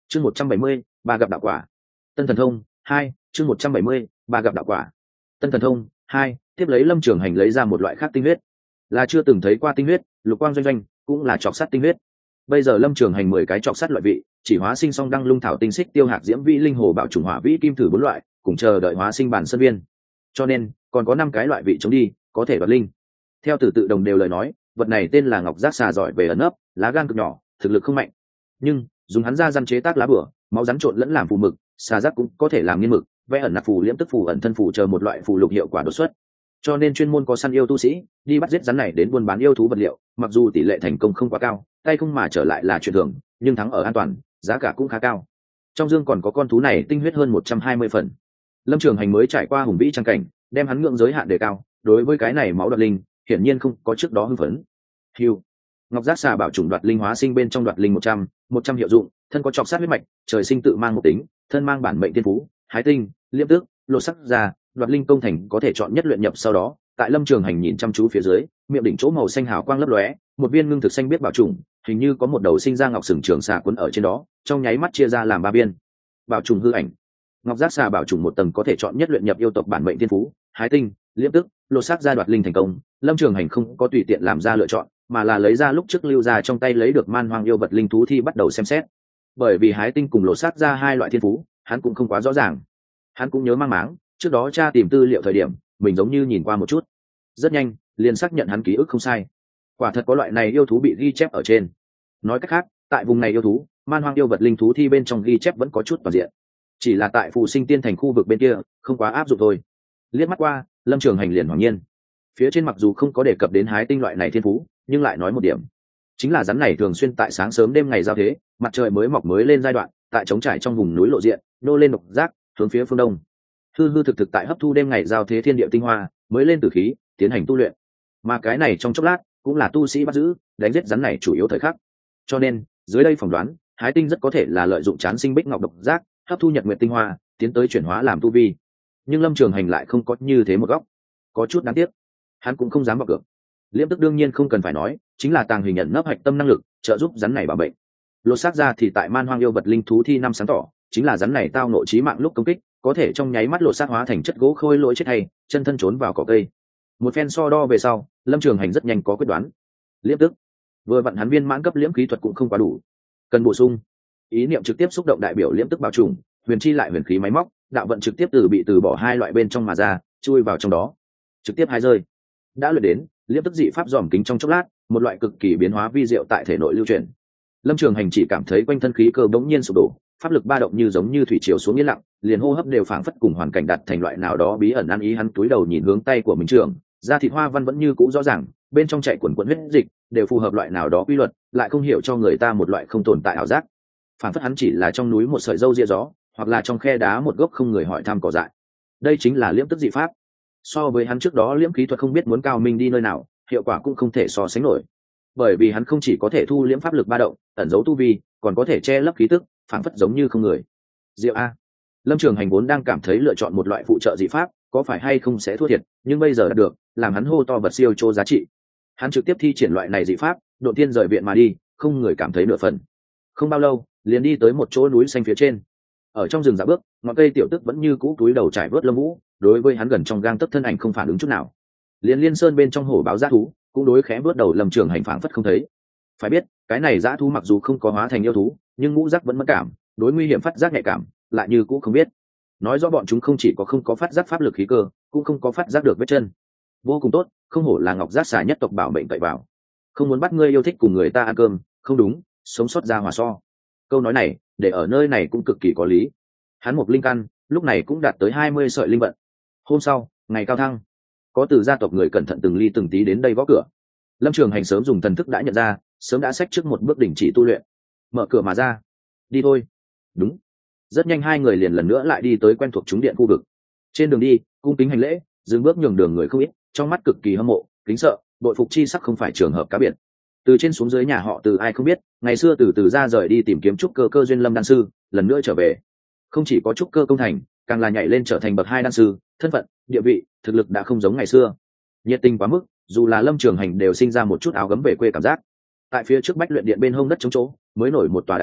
chương 170, ba gặp đạo quả. Tân thần thông 2, chương 170, ba gặp đạo quả. Tân thần thông 2, tiếp lấy Lâm Trường Hành lấy ra một loại khác tinh huyết, là chưa từng thấy qua tinh huyết, lục quang doanh doanh, cũng là trọc sắt tinh huyết. Bây giờ Lâm Trường Hành 10 cái trọc sắt loại vị, chỉ hóa sinh song đăng lung thảo tinh xích tiêu hạt diễm vĩ linh hồ bạo trùng hỏa vĩ kim thử 4 loại, cùng chờ đợi hóa sinh bản sơn viên. Cho nên còn có 5 cái loại vị chống đi, có thể đoạt linh. Theo từ tự đồng đều lời nói, vật này tên là ngọc giác xà giỏi về ẩn ấp, lá gan cực nhỏ, thực lực không mạnh, nhưng dùng hắn ra răn chế tác lá bửa, máu rắn trộn lẫn làm phù mực, xà giác cũng có thể làm nghiên mực, vẽ ẩn nặc phù liễm tức phù ẩn thân phù chờ một loại phù lục hiệu quả đột xuất. Cho nên chuyên môn có săn yêu tu sĩ đi bắt giết rắn này đến buôn bán yêu thú vật liệu, mặc dù tỷ lệ thành công không quá cao, tay không mà trở lại là chuyện thường, nhưng thắng ở an toàn, giá cả cũng khá cao. Trong dương còn có con thú này tinh huyết hơn 120 phần. Lâm Trường Hành mới trải qua hùng vĩ trang cảnh, đem hắn ngưỡng giới hạn đề cao, đối với cái này máu đoạt linh, hiển nhiên không có trước đó hưng phấn. Hưu. Ngọc giác xà bảo trùng đoạt linh hóa sinh bên trong đoạt linh 100 hiệu dụng, thân có trọc sát huyết mạch, trời sinh tự mang một tính, thân mang bản mệnh tiên phú, hái tinh, liêm tước, lột sắc ra, đoạt linh công thành có thể chọn nhất luyện nhập sau đó. Tại Lâm Trường Hành nhìn chăm chú phía dưới, miệng đỉnh chỗ màu xanh hào quang lấp lóe, một viên ngưng thực xanh biết bảo trùng, hình như có một đầu sinh ra ngọc sừng trường xà quấn ở trên đó, trong nháy mắt chia ra làm 3 viên. Bảo trùng hư ảnh. Ngọc giác xà bảo trùng một tầng có thể chọn nhất luyện nhập yêu tộc bản mệnh tiên phú, hái tinh, liêm tức, lột xác ra đoạt linh thành công. Lâm Trường Hành không có tùy tiện làm ra lựa chọn, mà là lấy ra lúc trước lưu ra trong tay lấy được man hoang yêu vật linh thú thi bắt đầu xem xét. Bởi vì hái tinh cùng lột xác ra 2 loại thiên phú, hắn cũng không quá rõ ràng. Hắn cũng nhớ mang máng, trước đó tra tìm tư liệu thời điểm, mình giống như nhìn qua một chút. Rất nhanh, liền xác nhận hắn ký ức không sai. Quả thật có loại này yêu thú bị ghi chép ở trên. Nói cách khác, tại vùng này yêu thú, man hoang yêu vật linh thú thi bên trong ghi chép vẫn có chút toàn diện. Chỉ là tại Phù Sinh Tiên thành khu vực bên kia, không quá áp dụng thôi. Liếc mắt qua, Lâm Trường Hành liền hoàng nhiên. Phía trên mặc dù không có đề cập đến hái tinh loại này thiên phú, nhưng lại nói một điểm, chính là rắn này thường xuyên tại sáng sớm đêm ngày giao thế, mặt trời mới mọc mới lên giai đoạn, tại trống trải trong vùng núi lộ diện, nô lên độc giác, hướng phía phương đông. Hư thực tại hấp thu đêm ngày giao thế thiên địa tinh hoa, mới lên tử khí, tiến hành tu luyện. Mà cái này trong chốc lát, cũng là tu sĩ bắt giữ, đánh giết rắn này chủ yếu thời khắc. Cho nên, dưới đây phỏng đoán, hái tinh rất có thể là lợi dụng chán sinh bích ngọc độc giác, hấp thu nhật nguyệt tinh hoa, tiến tới chuyển hóa làm tu vi. Nhưng Lâm Trường Hành lại không có như thế một góc, có chút đáng tiếc. Hắn cũng không dám vào cược. Liêm tức đương nhiên không cần phải nói, chính là tàng hình nhận nấp hạch tâm năng lực, trợ giúp rắn này bảo bệnh. Lột xác ra thì tại man hoang yêu vật linh thú thi năm sáng tỏ, chính là rắn này tao nội chí mạng lúc công kích, có thể trong nháy mắt lột xác hóa thành chất gỗ khôi lỗi chết hay, chân thân trốn vào cỏ cây. Một phen so đo về sau, Lâm Trường Hành rất nhanh có quyết đoán. Liêm tức, vừa vặn hắn viên mãn cấp liễm khí thuật cũng không quá đủ, cần bổ sung. Ý niệm trực tiếp xúc động đại biểu liễm tức bao trùm, huyền chi lại huyền khí máy móc, đạo vận trực tiếp từ bỏ 2 loại bên trong mà ra, chui vào trong đó, trực tiếp hái rơi. Đã luyện đến liễm tức dị pháp dòm kính trong chốc lát, một loại cực kỳ biến hóa vi diệu tại thể nội lưu truyền. Lâm Trường Hành chỉ cảm thấy quanh thân khí cơ bỗng nhiên sụp đổ, pháp lực ba động như giống như thủy triều xuống yên lặng, liền hô hấp đều phảng phất cùng hoàn cảnh đặt thành loại nào đó bí ẩn ăn ý. Hắn cúi đầu nhìn hướng tay của mình trường, da thịt hoa văn vẫn như cũ rõ ràng, bên trong chạy quần quần huyết dịch, đều phù hợp loại nào đó quy luật, lại không hiểu cho người ta một loại không tồn tại ảo giác. Phảng phất hắn chỉ là trong núi một sợi râu ria gió, hoặc là trong khe đá một gốc không người hỏi thăm cỏ dại. Đây chính là liễm tức dị pháp. So với hắn trước đó liễm khí thuật không biết muốn cao minh đi nơi nào, hiệu quả cũng không thể so sánh nổi. Bởi vì hắn không chỉ có thể thu liễm pháp lực ba động, ẩn giấu tu vi, còn có thể che lấp khí tức, phảng phất giống như không người. Diệu a. Lâm Trường Hành vốn đang cảm thấy lựa chọn một loại phụ trợ dị pháp, có phải hay không sẽ thua thiệt, nhưng bây giờ đã được, làm hắn hô to vật siêu chô giá trị. Hắn trực tiếp thi triển loại này dị pháp, đột tiên rời viện mà đi, không người cảm thấy nửa phần. Không bao lâu, liền đi tới một chỗ núi xanh phía trên. Ở trong rừng dạo bước, ngọn cây tiểu tức vẫn như cũ túi đầu trải vớt lông vũ, đối với hắn gần trong gang tấc thân ảnh không phản ứng chút nào. Liên Liên Sơn bên trong hổ báo dã thú, cũng đối khẽ bước đầu Lâm Trường Hành phảng phất không thấy. Phải biết, cái này dã thú mặc dù không có hóa thành yêu thú, nhưng ngũ giác vẫn mất cảm, đối nguy hiểm phát giác nhạy cảm, lại như cũ không biết. Nói rõ bọn chúng không chỉ có không có phát giác pháp lực khí cơ, cũng không có phát giác được vết chân. Vô cùng tốt, không hổ là ngọc giác xà nhất tộc bảo mệnh cậy vào. Không muốn bắt ngươi yêu thích cùng người ta ăn cơm, không đúng, sống sót ra hòa so. Câu nói này, để ở nơi này cũng cực kỳ có lý. Hắn một linh căn, lúc này cũng đạt tới 20 sợi linh vận. Hôm sau, ngày cao thăng, có từ gia tộc người cẩn thận từng ly từng tí đến đây gõ cửa. Lâm Trường Hành sớm dùng thần thức đã nhận ra, sớm đã xách trước một bước đình chỉ tu luyện. Mở cửa mà ra. Đi thôi. Đúng. Rất nhanh 2 người liền lần nữa lại đi tới quen thuộc trúng điện khu vực. Trên đường đi, cung kính hành lễ, dừng bước nhường đường người không ít, trong mắt cực kỳ hâm mộ, kính sợ, bội phục chi sắc không phải trường hợp cá biệt. Từ trên xuống dưới nhà họ Từ ai không biết, ngày xưa từ ra rời đi tìm kiếm trúc cơ duyên lâm đan sư, lần nữa trở về. Không chỉ có trúc cơ công thành, càng là nhảy lên trở thành bậc 2 đan sư, thân phận, địa vị, thực lực đã không giống ngày xưa. Nhiệt tình quá mức, dù là Lâm Trường Hành đều sinh ra một chút áo gấm về quê cảm giác. Tại phía trước bách luyện điện bên hông đất trống chỗ, mới nổi một tòa đại điện,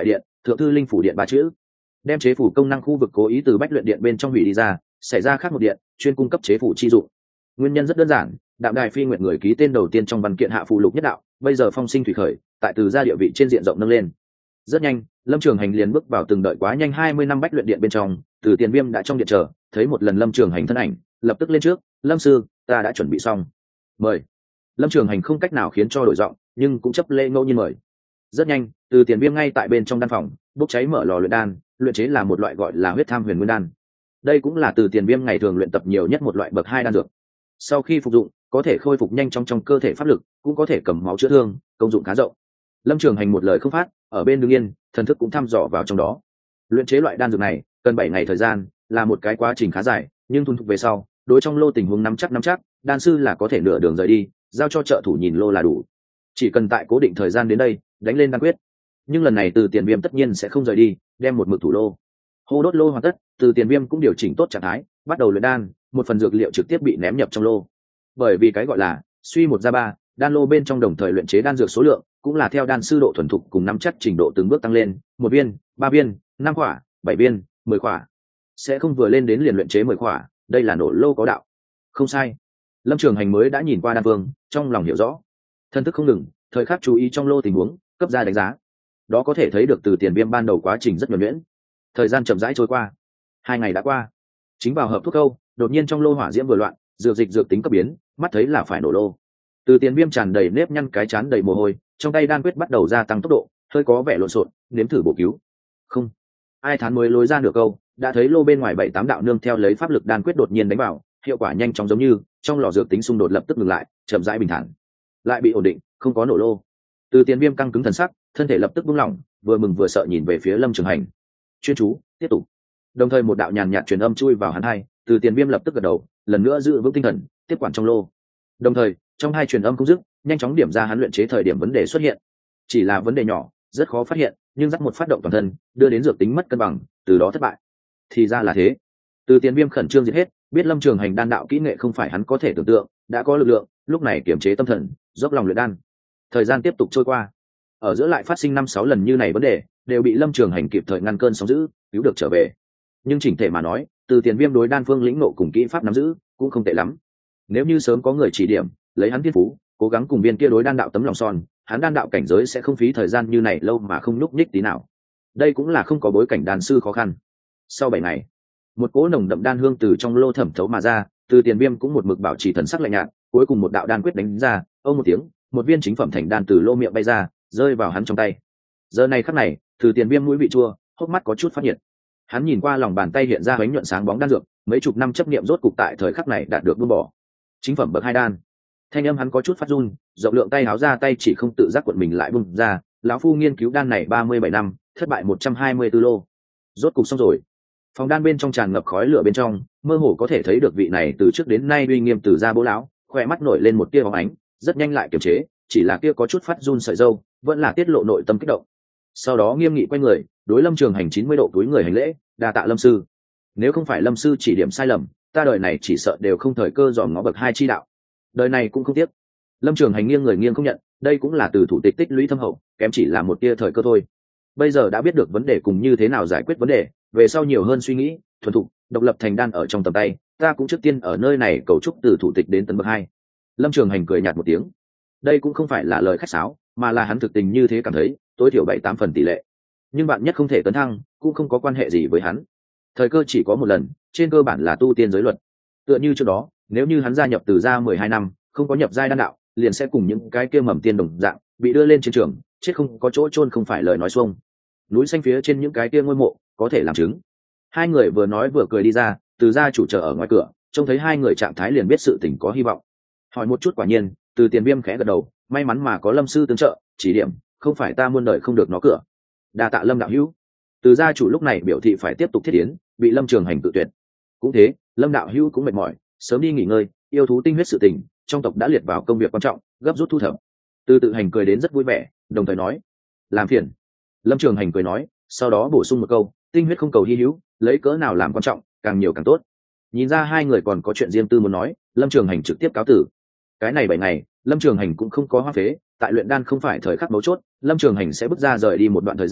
thượng thư linh phủ điện ba chữ, đem chế phủ công năng khu vực cố ý từ bách luyện điện bên trong hủy đi ra, xảy ra khác một điện chuyên cung cấp chế phủ chi dụng. Nguyên nhân rất đơn giản, đạm đài phi nguyện người ký tên đầu tiên trong văn kiện hạ phụ lục nhất đạo, bây giờ phong sinh thủy khởi, tại từ gia địa vị trên diện rộng nâng lên. Rất nhanh, Lâm Trường Hành liền bước vào từng đợi quá nhanh 20 năm bách luyện điện bên trong, Từ Tiền Viêm đã trong điện chờ, thấy một lần Lâm Trường Hành thân ảnh, lập tức lên trước, "Lâm sư, ta đã chuẩn bị xong." "Mời." Lâm Trường Hành không cách nào khiến cho đổi giọng, nhưng cũng chấp lễ ngẫu nhiên mời. Rất nhanh, Từ Tiền Viêm ngay tại bên trong đan phòng, bốc cháy mở lò luyện đan, luyện chế là một loại gọi là huyết tham huyền nguyên đan. Đây cũng là Từ Tiền Viêm ngày thường luyện tập nhiều nhất một loại bậc 2 đan dược. Sau khi phục dụng, có thể khôi phục nhanh trong cơ thể pháp lực, cũng có thể cầm máu chữa thương, công dụng khá rộng. Lâm Trường Hành một lời không phát, ở bên đứng yên, thần thức cũng thăm dò vào trong đó. Luyện chế loại đan dược này cần 7 ngày thời gian, là một cái quá trình khá dài, nhưng thuần thục về sau, đối trong lô tình huống nắm chắc, đan sư là có thể nửa đường rời đi, giao cho trợ thủ nhìn lô là đủ. Chỉ cần tại cố định thời gian đến đây, đánh lên đan quyết. Nhưng lần này Từ Tiền Viêm tất nhiên sẽ không rời đi, đem một mực thủ lô. Hô đốt lô hoàn tất, Từ Tiền Viêm cũng điều chỉnh tốt trạng thái, bắt đầu luyện đan, một phần dược liệu trực tiếp bị ném nhập trong lô. Bởi vì cái gọi là suy một ra ba, đan lô bên trong đồng thời luyện chế đan dược số lượng cũng là theo đan sư độ thuần thục cùng nắm chắc trình độ từng bước tăng lên, 1 viên, 3 viên, 5 quả, 7 viên, 10 quả. Sẽ không vừa lên đến liền luyện chế 10 quả, đây là nổ lô có đạo. Không sai. Lâm Trường Hành mới đã nhìn qua đan vương, trong lòng hiểu rõ. Thân thức không ngừng, thời khắc chú ý trong lô tình huống, cấp ra đánh giá. Đó có thể thấy được Từ Tiền Viêm ban đầu quá trình rất nhuần nhuyễn. Thời gian chậm rãi trôi qua, 2 ngày đã qua. Chính vào hợp thuốc câu, đột nhiên trong lô hỏa diễm vừa loạn, dược tính cấp biến, mắt thấy là phải nổ lô. Từ Tiền Viêm tràn đầy nếp nhăn, cái trán đầy mồ hôi, trong tay đan quyết bắt đầu gia tăng tốc độ, hơi có vẻ lộn xộn, nếm thử bổ cứu. Không, ai thán mới lối ra nửa câu, đã thấy lô bên ngoài 7-8 đạo nương theo lấy pháp lực đan quyết đột nhiên đánh vào, hiệu quả nhanh chóng giống như trong lò dược tính xung đột lập tức ngừng lại, chậm rãi bình thản, lại bị ổn định, không có nổ lô. Từ Tiền Viêm căng cứng thần sắc, thân thể lập tức buông lỏng, vừa mừng vừa sợ nhìn về phía Lâm Trường Hành. Chuyên chú, tiếp tục. Đồng thời một đạo nhàn nhạt truyền âm chui vào hắn hai, Từ Tiền Viêm lập tức gật đầu, lần nữa giữ vững tinh thần, tiếp quản trong lô. Đồng thời, trong hai truyền âm không dứt, nhanh chóng điểm ra hắn luyện chế thời điểm vấn đề xuất hiện. Chỉ là vấn đề nhỏ, rất khó phát hiện, nhưng dắt một phát động toàn thân, đưa đến dược tính mất cân bằng, từ đó thất bại. Thì ra là thế. Từ Tiền Viêm khẩn trương diệt hết, biết Lâm Trường Hành đan đạo kỹ nghệ không phải hắn có thể tưởng tượng, đã có lực lượng, lúc này kiềm chế tâm thần, dốc lòng luyện đan. Thời gian tiếp tục trôi qua, ở giữa lại phát sinh 5-6 lần như này vấn đề, đều bị Lâm Trường Hành kịp thời ngăn cơn sóng dữ, cứu được trở về. Nhưng chỉnh thể mà nói, Từ Tiền Viêm đối đan phương lĩnh ngộ cùng kỹ pháp nắm giữ cũng không tệ lắm. Nếu như sớm có người chỉ điểm, lấy hắn thiên phú, cố gắng cùng viên kia đối đan đạo tấm lòng son, hắn đan đạo cảnh giới sẽ không phí thời gian như này lâu mà không nhúc nhích tí nào. Đây cũng là không có bối cảnh đan sư khó khăn. Sau 7 ngày, một cỗ nồng đậm đan hương từ trong lô thẩm thấu mà ra, Từ Tiền Viêm cũng một mực bảo trì thần sắc lạnh nhạt, cuối cùng một đạo đan quyết đánh ra, ông một tiếng, một viên chính phẩm thành đan từ lô miệng bay ra, rơi vào hắn trong tay. Giờ này khắc này, Từ Tiền Viêm mũi bị chua, hốc mắt có chút phát nhiệt. Hắn nhìn qua lòng bàn tay hiện ra bánh nhuận sáng bóng đan dược, mấy chục năm chấp niệm rốt cục tại thời khắc này đạt được buông bỏ. Chính phẩm bậc 2 đan. Thanh âm hắn có chút phát run, rộng lượng tay háo ra tay chỉ không tự giác cuộn mình lại bung ra, lão phu nghiên cứu đan này 37 năm, thất bại 124 lô. Rốt cục xong rồi. Phòng đan bên trong tràn ngập khói lửa bên trong, mơ hồ có thể thấy được vị này từ trước đến nay uy nghiêm từ gia bố lão, khỏe mắt nổi lên một tia bóng ánh, rất nhanh lại kiềm chế, chỉ là kia có chút phát run sợi râu, vẫn là tiết lộ nội tâm kích động. Sau đó nghiêm nghị quay người, đối Lâm Trường Hành 90 độ túi người hành lễ, đa tạ Lâm sư. Nếu không phải Lâm sư chỉ điểm sai lầm, ta đời này chỉ sợ đều không thời cơ dòm ngó bậc 2 chi đạo. Đời này cũng không tiếc. Lâm Trường Hành nghiêng người nghiêng không nhận, đây cũng là từ thủ tịch tích lũy thâm hậu, kém chỉ là một tia thời cơ thôi. Bây giờ đã biết được vấn đề cùng như thế nào giải quyết vấn đề, về sau nhiều hơn suy nghĩ, thuần thục, độc lập thành đan ở trong tầm tay, ta cũng trước tiên ở nơi này cầu chúc từ thủ tịch đến tấn bậc 2. Lâm Trường Hành cười nhạt một tiếng. Đây cũng không phải là lời khách sáo, mà là hắn thực tình như thế cảm thấy, tối thiểu 7-8 phần tỷ lệ. Nhưng bạn nhất không thể tấn thăng, cũng không có quan hệ gì với hắn. Thời cơ chỉ có một lần, trên cơ bản là tu tiên giới luật. Tựa như trước đó, nếu như hắn gia nhập từ gia 12 năm, không có nhập giai đan đạo, liền sẽ cùng những cái kia mầm tiên đồng dạng, bị đưa lên chiến trường, chết không có chỗ chôn không phải lời nói xuông. Núi xanh phía trên những cái kia ngôi mộ, có thể làm chứng. Hai người vừa nói vừa cười đi ra, từ gia chủ chờ ở ngoài cửa, trông thấy hai người trạng thái liền biết sự tình có hy vọng. Hỏi một chút quả nhiên, Từ Tiền Viêm khẽ gật đầu, may mắn mà có Lâm sư tương trợ, chỉ điểm, không phải ta muôn đời không được nó cửa. Đa tạ Lâm đạo hữu. Từ gia chủ lúc này biểu thị phải tiếp tục thiết tiến, bị Lâm Trường Hành tự tuyệt. Cũng thế, Lâm đạo hữu cũng mệt mỏi, sớm đi nghỉ ngơi, yêu thú tinh huyết sự tình, trong tộc đã liệt vào công việc quan trọng, gấp rút thu thập. Từ Tự Hành cười đến rất vui vẻ, đồng thời nói, làm phiền. Lâm Trường Hành cười nói, sau đó bổ sung một câu, tinh huyết không cầu hi hữu, lấy cỡ nào làm quan trọng, càng nhiều càng tốt. Nhìn ra hai người còn có chuyện riêng tư muốn nói, Lâm Trường Hành trực tiếp cáo tử. Cái này 7 ngày, Lâm Trường Hành cũng không có hoa phế, tại luyện đan không phải thời khắc mấu chốt, Lâm Trường Hành sẽ bước ra rời đi một đoạn thời gian,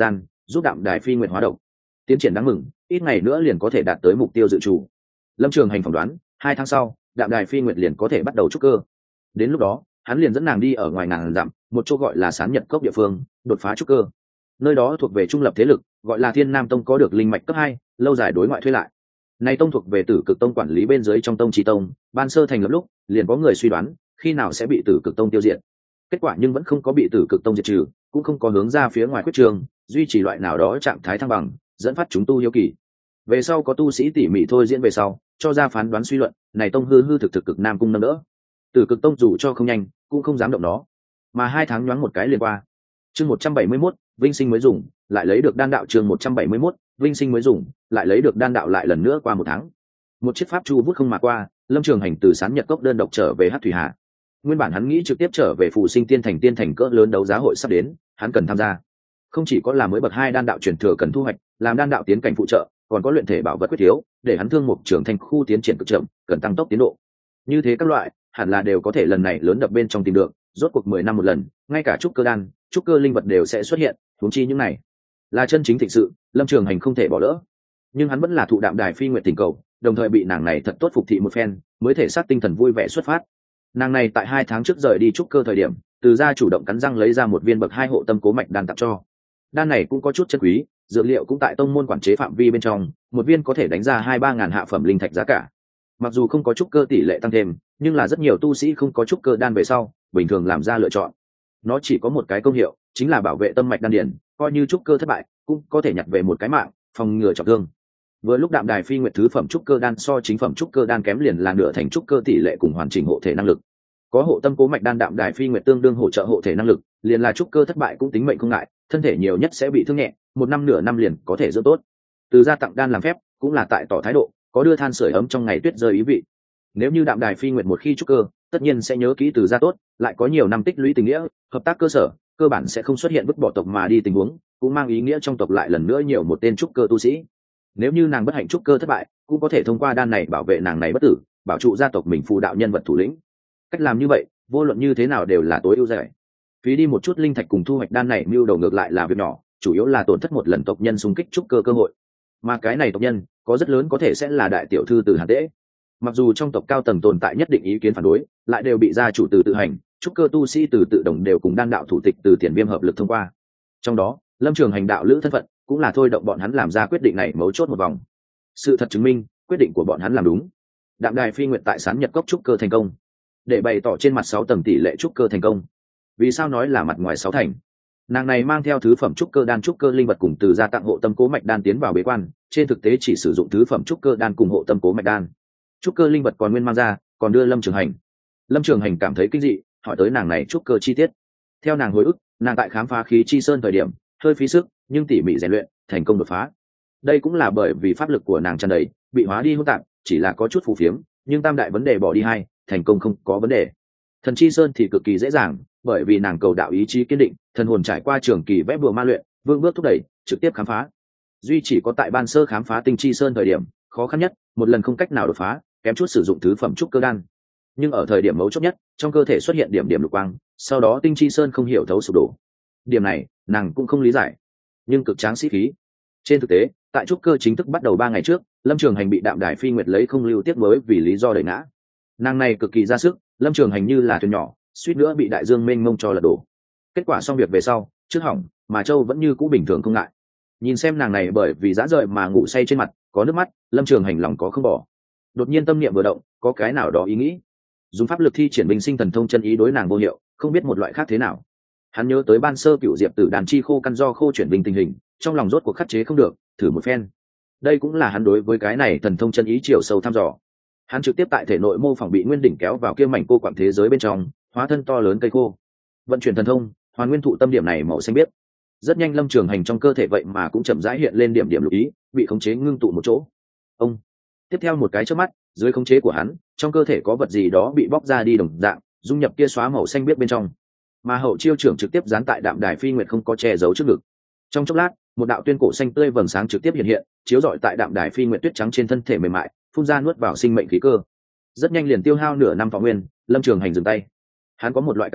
giúp đạm đài phi nguyệt hóa độc. Tiến triển đáng mừng, ít ngày nữa liền có thể đạt tới mục tiêu dự trù. Lâm Trường Hành phỏng đoán 2 tháng sau đạm đài phi nguyệt liền có thể bắt đầu trúc cơ. Đến lúc đó hắn liền dẫn nàng đi ở ngoài ngàn dặm một chỗ gọi là Sán Nhật Cốc địa phương đột phá trúc cơ. Nơi đó thuộc về trung lập thế lực, gọi là Thiên Nam Tông, có được linh mạch cấp 2, lâu dài đối ngoại thuê lại. Này tông thuộc về Tử Cực Tông quản lý bên dưới trong tông chi tông, ban sơ thành lập lúc liền có người suy đoán khi nào sẽ bị Tử Cực Tông tiêu diệt. Kết quả nhưng vẫn không có bị Tử Cực Tông diệt trừ, cũng không có hướng ra phía ngoài quyết trường, duy trì loại nào đó trạng thái thăng bằng, dẫn phát chúng tu hiếu kỳ. Về sau có tu sĩ tỉ mỉ thôi diễn về sau, cho ra phán đoán suy luận, này tông hư hư thực thực cực nam cung nâng đỡ. Tử Cực Tông dù cho không nhanh, cũng không dám động nó. Mà 2 tháng nhoáng một cái liền qua. Chương 171, Vinh Sinh mới dùng, lại lấy được đan đạo. Chương 171, Vinh Sinh mới dùng, lại lấy được đan đạo. Lại lần nữa qua 1 tháng. Một chiếc pháp chu vút không mà qua, Lâm Trường Hành từ Sán Nhật Cốc đơn độc trở về Hắc Thủy Hà. Nguyên bản hắn nghĩ trực tiếp trở về Phù Sinh Tiên Thành cỡ lớn đấu giá hội sắp đến, hắn cần tham gia. Không chỉ có là mới bậc 2 đan đạo truyền thừa cần thu hoạch, làm đan đạo tiến cảnh phụ trợ, còn có luyện thể bảo vật quyết thiếu, để hắn thương mục trưởng thành khu tiến triển cực chậm, cần tăng tốc tiến độ. Như thế các loại, hẳn là đều có thể lần này lớn đập bên trong tìm được, rốt cuộc 10 năm một lần, ngay cả trúc cơ đan, trúc cơ linh vật đều sẽ xuất hiện, huống chi những này là chân chính thịnh sự, Lâm Trường Hành không thể bỏ lỡ. Nhưng hắn vẫn là thụ đạm đài phi nguyện tình cầu, đồng thời bị nàng này thật tốt phục thị một phen, mới thể xác tinh thần vui vẻ xuất phát. Nàng này tại 2 tháng trước rời đi trúc cơ thời điểm, từ ra chủ động cắn răng lấy ra một viên bậc 2 hộ tâm cố mạch đan tặng cho. Đan này cũng có chút chân quý, dược liệu cũng tại tông môn quản chế phạm vi bên trong, một viên có thể đánh ra 2-3 ngàn hạ phẩm linh thạch giá cả. Mặc dù không có trúc cơ tỷ lệ tăng thêm, nhưng là rất nhiều tu sĩ không có trúc cơ đan về sau, bình thường làm ra lựa chọn. Nó chỉ có một cái công hiệu, chính là bảo vệ tâm mạch đan điển, coi như trúc cơ thất bại, cũng có thể nhặt về một cái mạng, phòng ngừa trọng thương. Vừa lúc đạm đài phi nguyệt thứ phẩm trúc cơ đan so chính phẩm trúc cơ đan kém liền là nửa thành trúc cơ tỷ lệ cùng hoàn chỉnh hộ thể năng lực. Có hộ tâm cố mạch đan đạm đài phi nguyệt tương đương hỗ trợ hộ thể năng lực, liền là trúc cơ thất bại cũng tính mệnh không ngại, thân thể nhiều nhất sẽ bị thương nhẹ, 1 năm nửa năm liền có thể dưỡng tốt. Từ gia tặng đan làm phép, cũng là tại tỏ thái độ, có đưa than sưởi ấm trong ngày tuyết rơi ý vị. Nếu như đạm đài phi nguyệt một khi trúc cơ, tất nhiên sẽ nhớ kỹ từ gia tốt, lại có nhiều năm tích lũy tình nghĩa, hợp tác cơ sở, cơ bản sẽ không xuất hiện vứt bỏ tộc mà đi tình huống, cũng mang ý nghĩa trong tộc lại lần nữa nhiều một tên trúc cơ tu sĩ. Nếu như nàng bất hạnh trúc cơ thất bại, cũng có thể thông qua đan này bảo vệ nàng này bất tử, bảo trụ gia tộc mình phù đạo nhân vật thủ lĩnh. Cách làm như vậy, vô luận như thế nào đều là tối ưu giải. Phí đi một chút linh thạch cùng thu hoạch đan này mưu đầu ngược lại là việc nhỏ, chủ yếu là tổn thất một lần tộc nhân xung kích trúc cơ cơ hội. Mà cái này tộc nhân có rất lớn có thể sẽ là đại tiểu thư từ Hàn Tễ. Mặc dù trong tộc cao tầng tồn tại nhất định ý kiến phản đối, lại đều bị gia chủ từ tự hành, trúc cơ tu sĩ từ tự đồng đều cùng đan đạo thủ tịch từ Tiền Viêm hợp lực thông qua. Trong đó, Lâm Trường Hành đạo lữ thân phận cũng là thôi động bọn hắn làm ra quyết định này mấu chốt một vòng. Sự thật chứng minh, quyết định của bọn hắn làm đúng. Đạm đài phi nguyện tại Sán Nhật Cốc trúc cơ thành công, để bày tỏ trên mặt 6 tầng tỷ lệ trúc cơ thành công. Vì sao nói là mặt ngoài 6 thành? Nàng này mang theo thứ phẩm trúc cơ đan trúc cơ linh vật cùng từ gia tặng hộ tâm cố mạch đan tiến vào bế quan, trên thực tế chỉ sử dụng thứ phẩm trúc cơ đan cùng hộ tâm cố mạch đan. Trúc cơ linh vật còn nguyên mang ra, còn đưa Lâm Trường Hành. Lâm Trường Hành cảm thấy kinh dị, hỏi tới nàng này trúc cơ chi tiết. Theo nàng hồi ức, nàng tại khám phá khí chi sơn thời điểm, hơi phí sức, nhưng tỉ mỉ rèn luyện, thành công đột phá. Đây cũng là bởi vì pháp lực của nàng tràn đầy, bị hóa đi hỗn tạp, chỉ là có chút phù phiếm, nhưng tam đại vấn đề bỏ đi 2, thành công không có vấn đề. Thần chi sơn thì cực kỳ dễ dàng, bởi vì nàng cầu đạo ý chí kiên định, thần hồn trải qua trường kỳ vẽ bùa ma luyện, vương bước thúc đẩy, trực tiếp khám phá. Duy chỉ có tại ban sơ khám phá tinh chi sơn thời điểm, khó khăn nhất, một lần không cách nào đột phá, kém chút sử dụng thứ phẩm trúc cơ đan. Nhưng ở thời điểm mấu chốt nhất, trong cơ thể xuất hiện điểm lục quang, sau đó tinh chi sơn không hiểu thấu sụp đổ. Điểm này, nàng cũng không lý giải, nhưng cực tráng sĩ khí. Trên thực tế, tại trúc cơ chính thức bắt đầu 3 ngày trước, Lâm Trường Hành bị đạm đài phi nguyệt lấy không lưu tiếc mới vì lý do đẩy ngã. Nàng này cực kỳ ra sức, Lâm Trường Hành như là thuyền nhỏ, suýt nữa bị đại dương mênh mông cho lật đổ. Kết quả xong việc về sau, trước hỏng, mà Châu vẫn như cũ bình thường không ngại. Nhìn xem nàng này bởi vì dã rời mà ngủ say trên mặt, có nước mắt, Lâm Trường Hành lòng có không bỏ. Đột nhiên tâm niệm vừa động, có cái nào đó ý nghĩ. Dùng pháp lực thi triển Bình Sinh thần thông chân ý đối nàng vô hiệu, không biết một loại khác thế nào. Hắn nhớ tới ban sơ Cửu Diệp Tử đàn chi khô căn do khô chuyển bình tình hình, trong lòng rốt cuộc khắc chế không được, thử một phen. Đây cũng là hắn đối với cái này thần thông chân ý chiều sâu thăm dò. Hắn trực tiếp tại thể nội mô phỏng bị nguyên đỉnh kéo vào kia mảnh cô quặng thế giới bên trong, hóa thân to lớn cây khô. Vận chuyển thần thông, hoàn nguyên thụ tâm điểm này màu xanh biếc. Rất nhanh Lâm Trường Hành trong cơ thể vậy mà cũng chậm rãi hiện lên điểm lục ý, bị khống chế ngưng tụ một chỗ. Ông tiếp theo một cái chớp mắt, dưới khống chế của hắn, trong cơ thể có vật gì đó bị bóc ra đi đồng dạng, dung nhập kia xóa màu xanh biếc bên trong. Mà hậu chiêu trưởng trực tiếp dán tại đạm đài phi nguyệt không có che giấu trước ngực. Trong chốc lát, một đạo tuyên cổ xanh tươi vầng sáng trực tiếp hiện hiện, chiếu rọi tại đạm đài phi nguyệt tuyết trắng trên thân thể mềm mại, phun ra nuốt vào sinh mệnh khí cơ. Rất nhanh liền tiêu hao nửa năm thọ nguyên, Lâm Trường Hành dừng tay. Hắn có một loại cảm giác,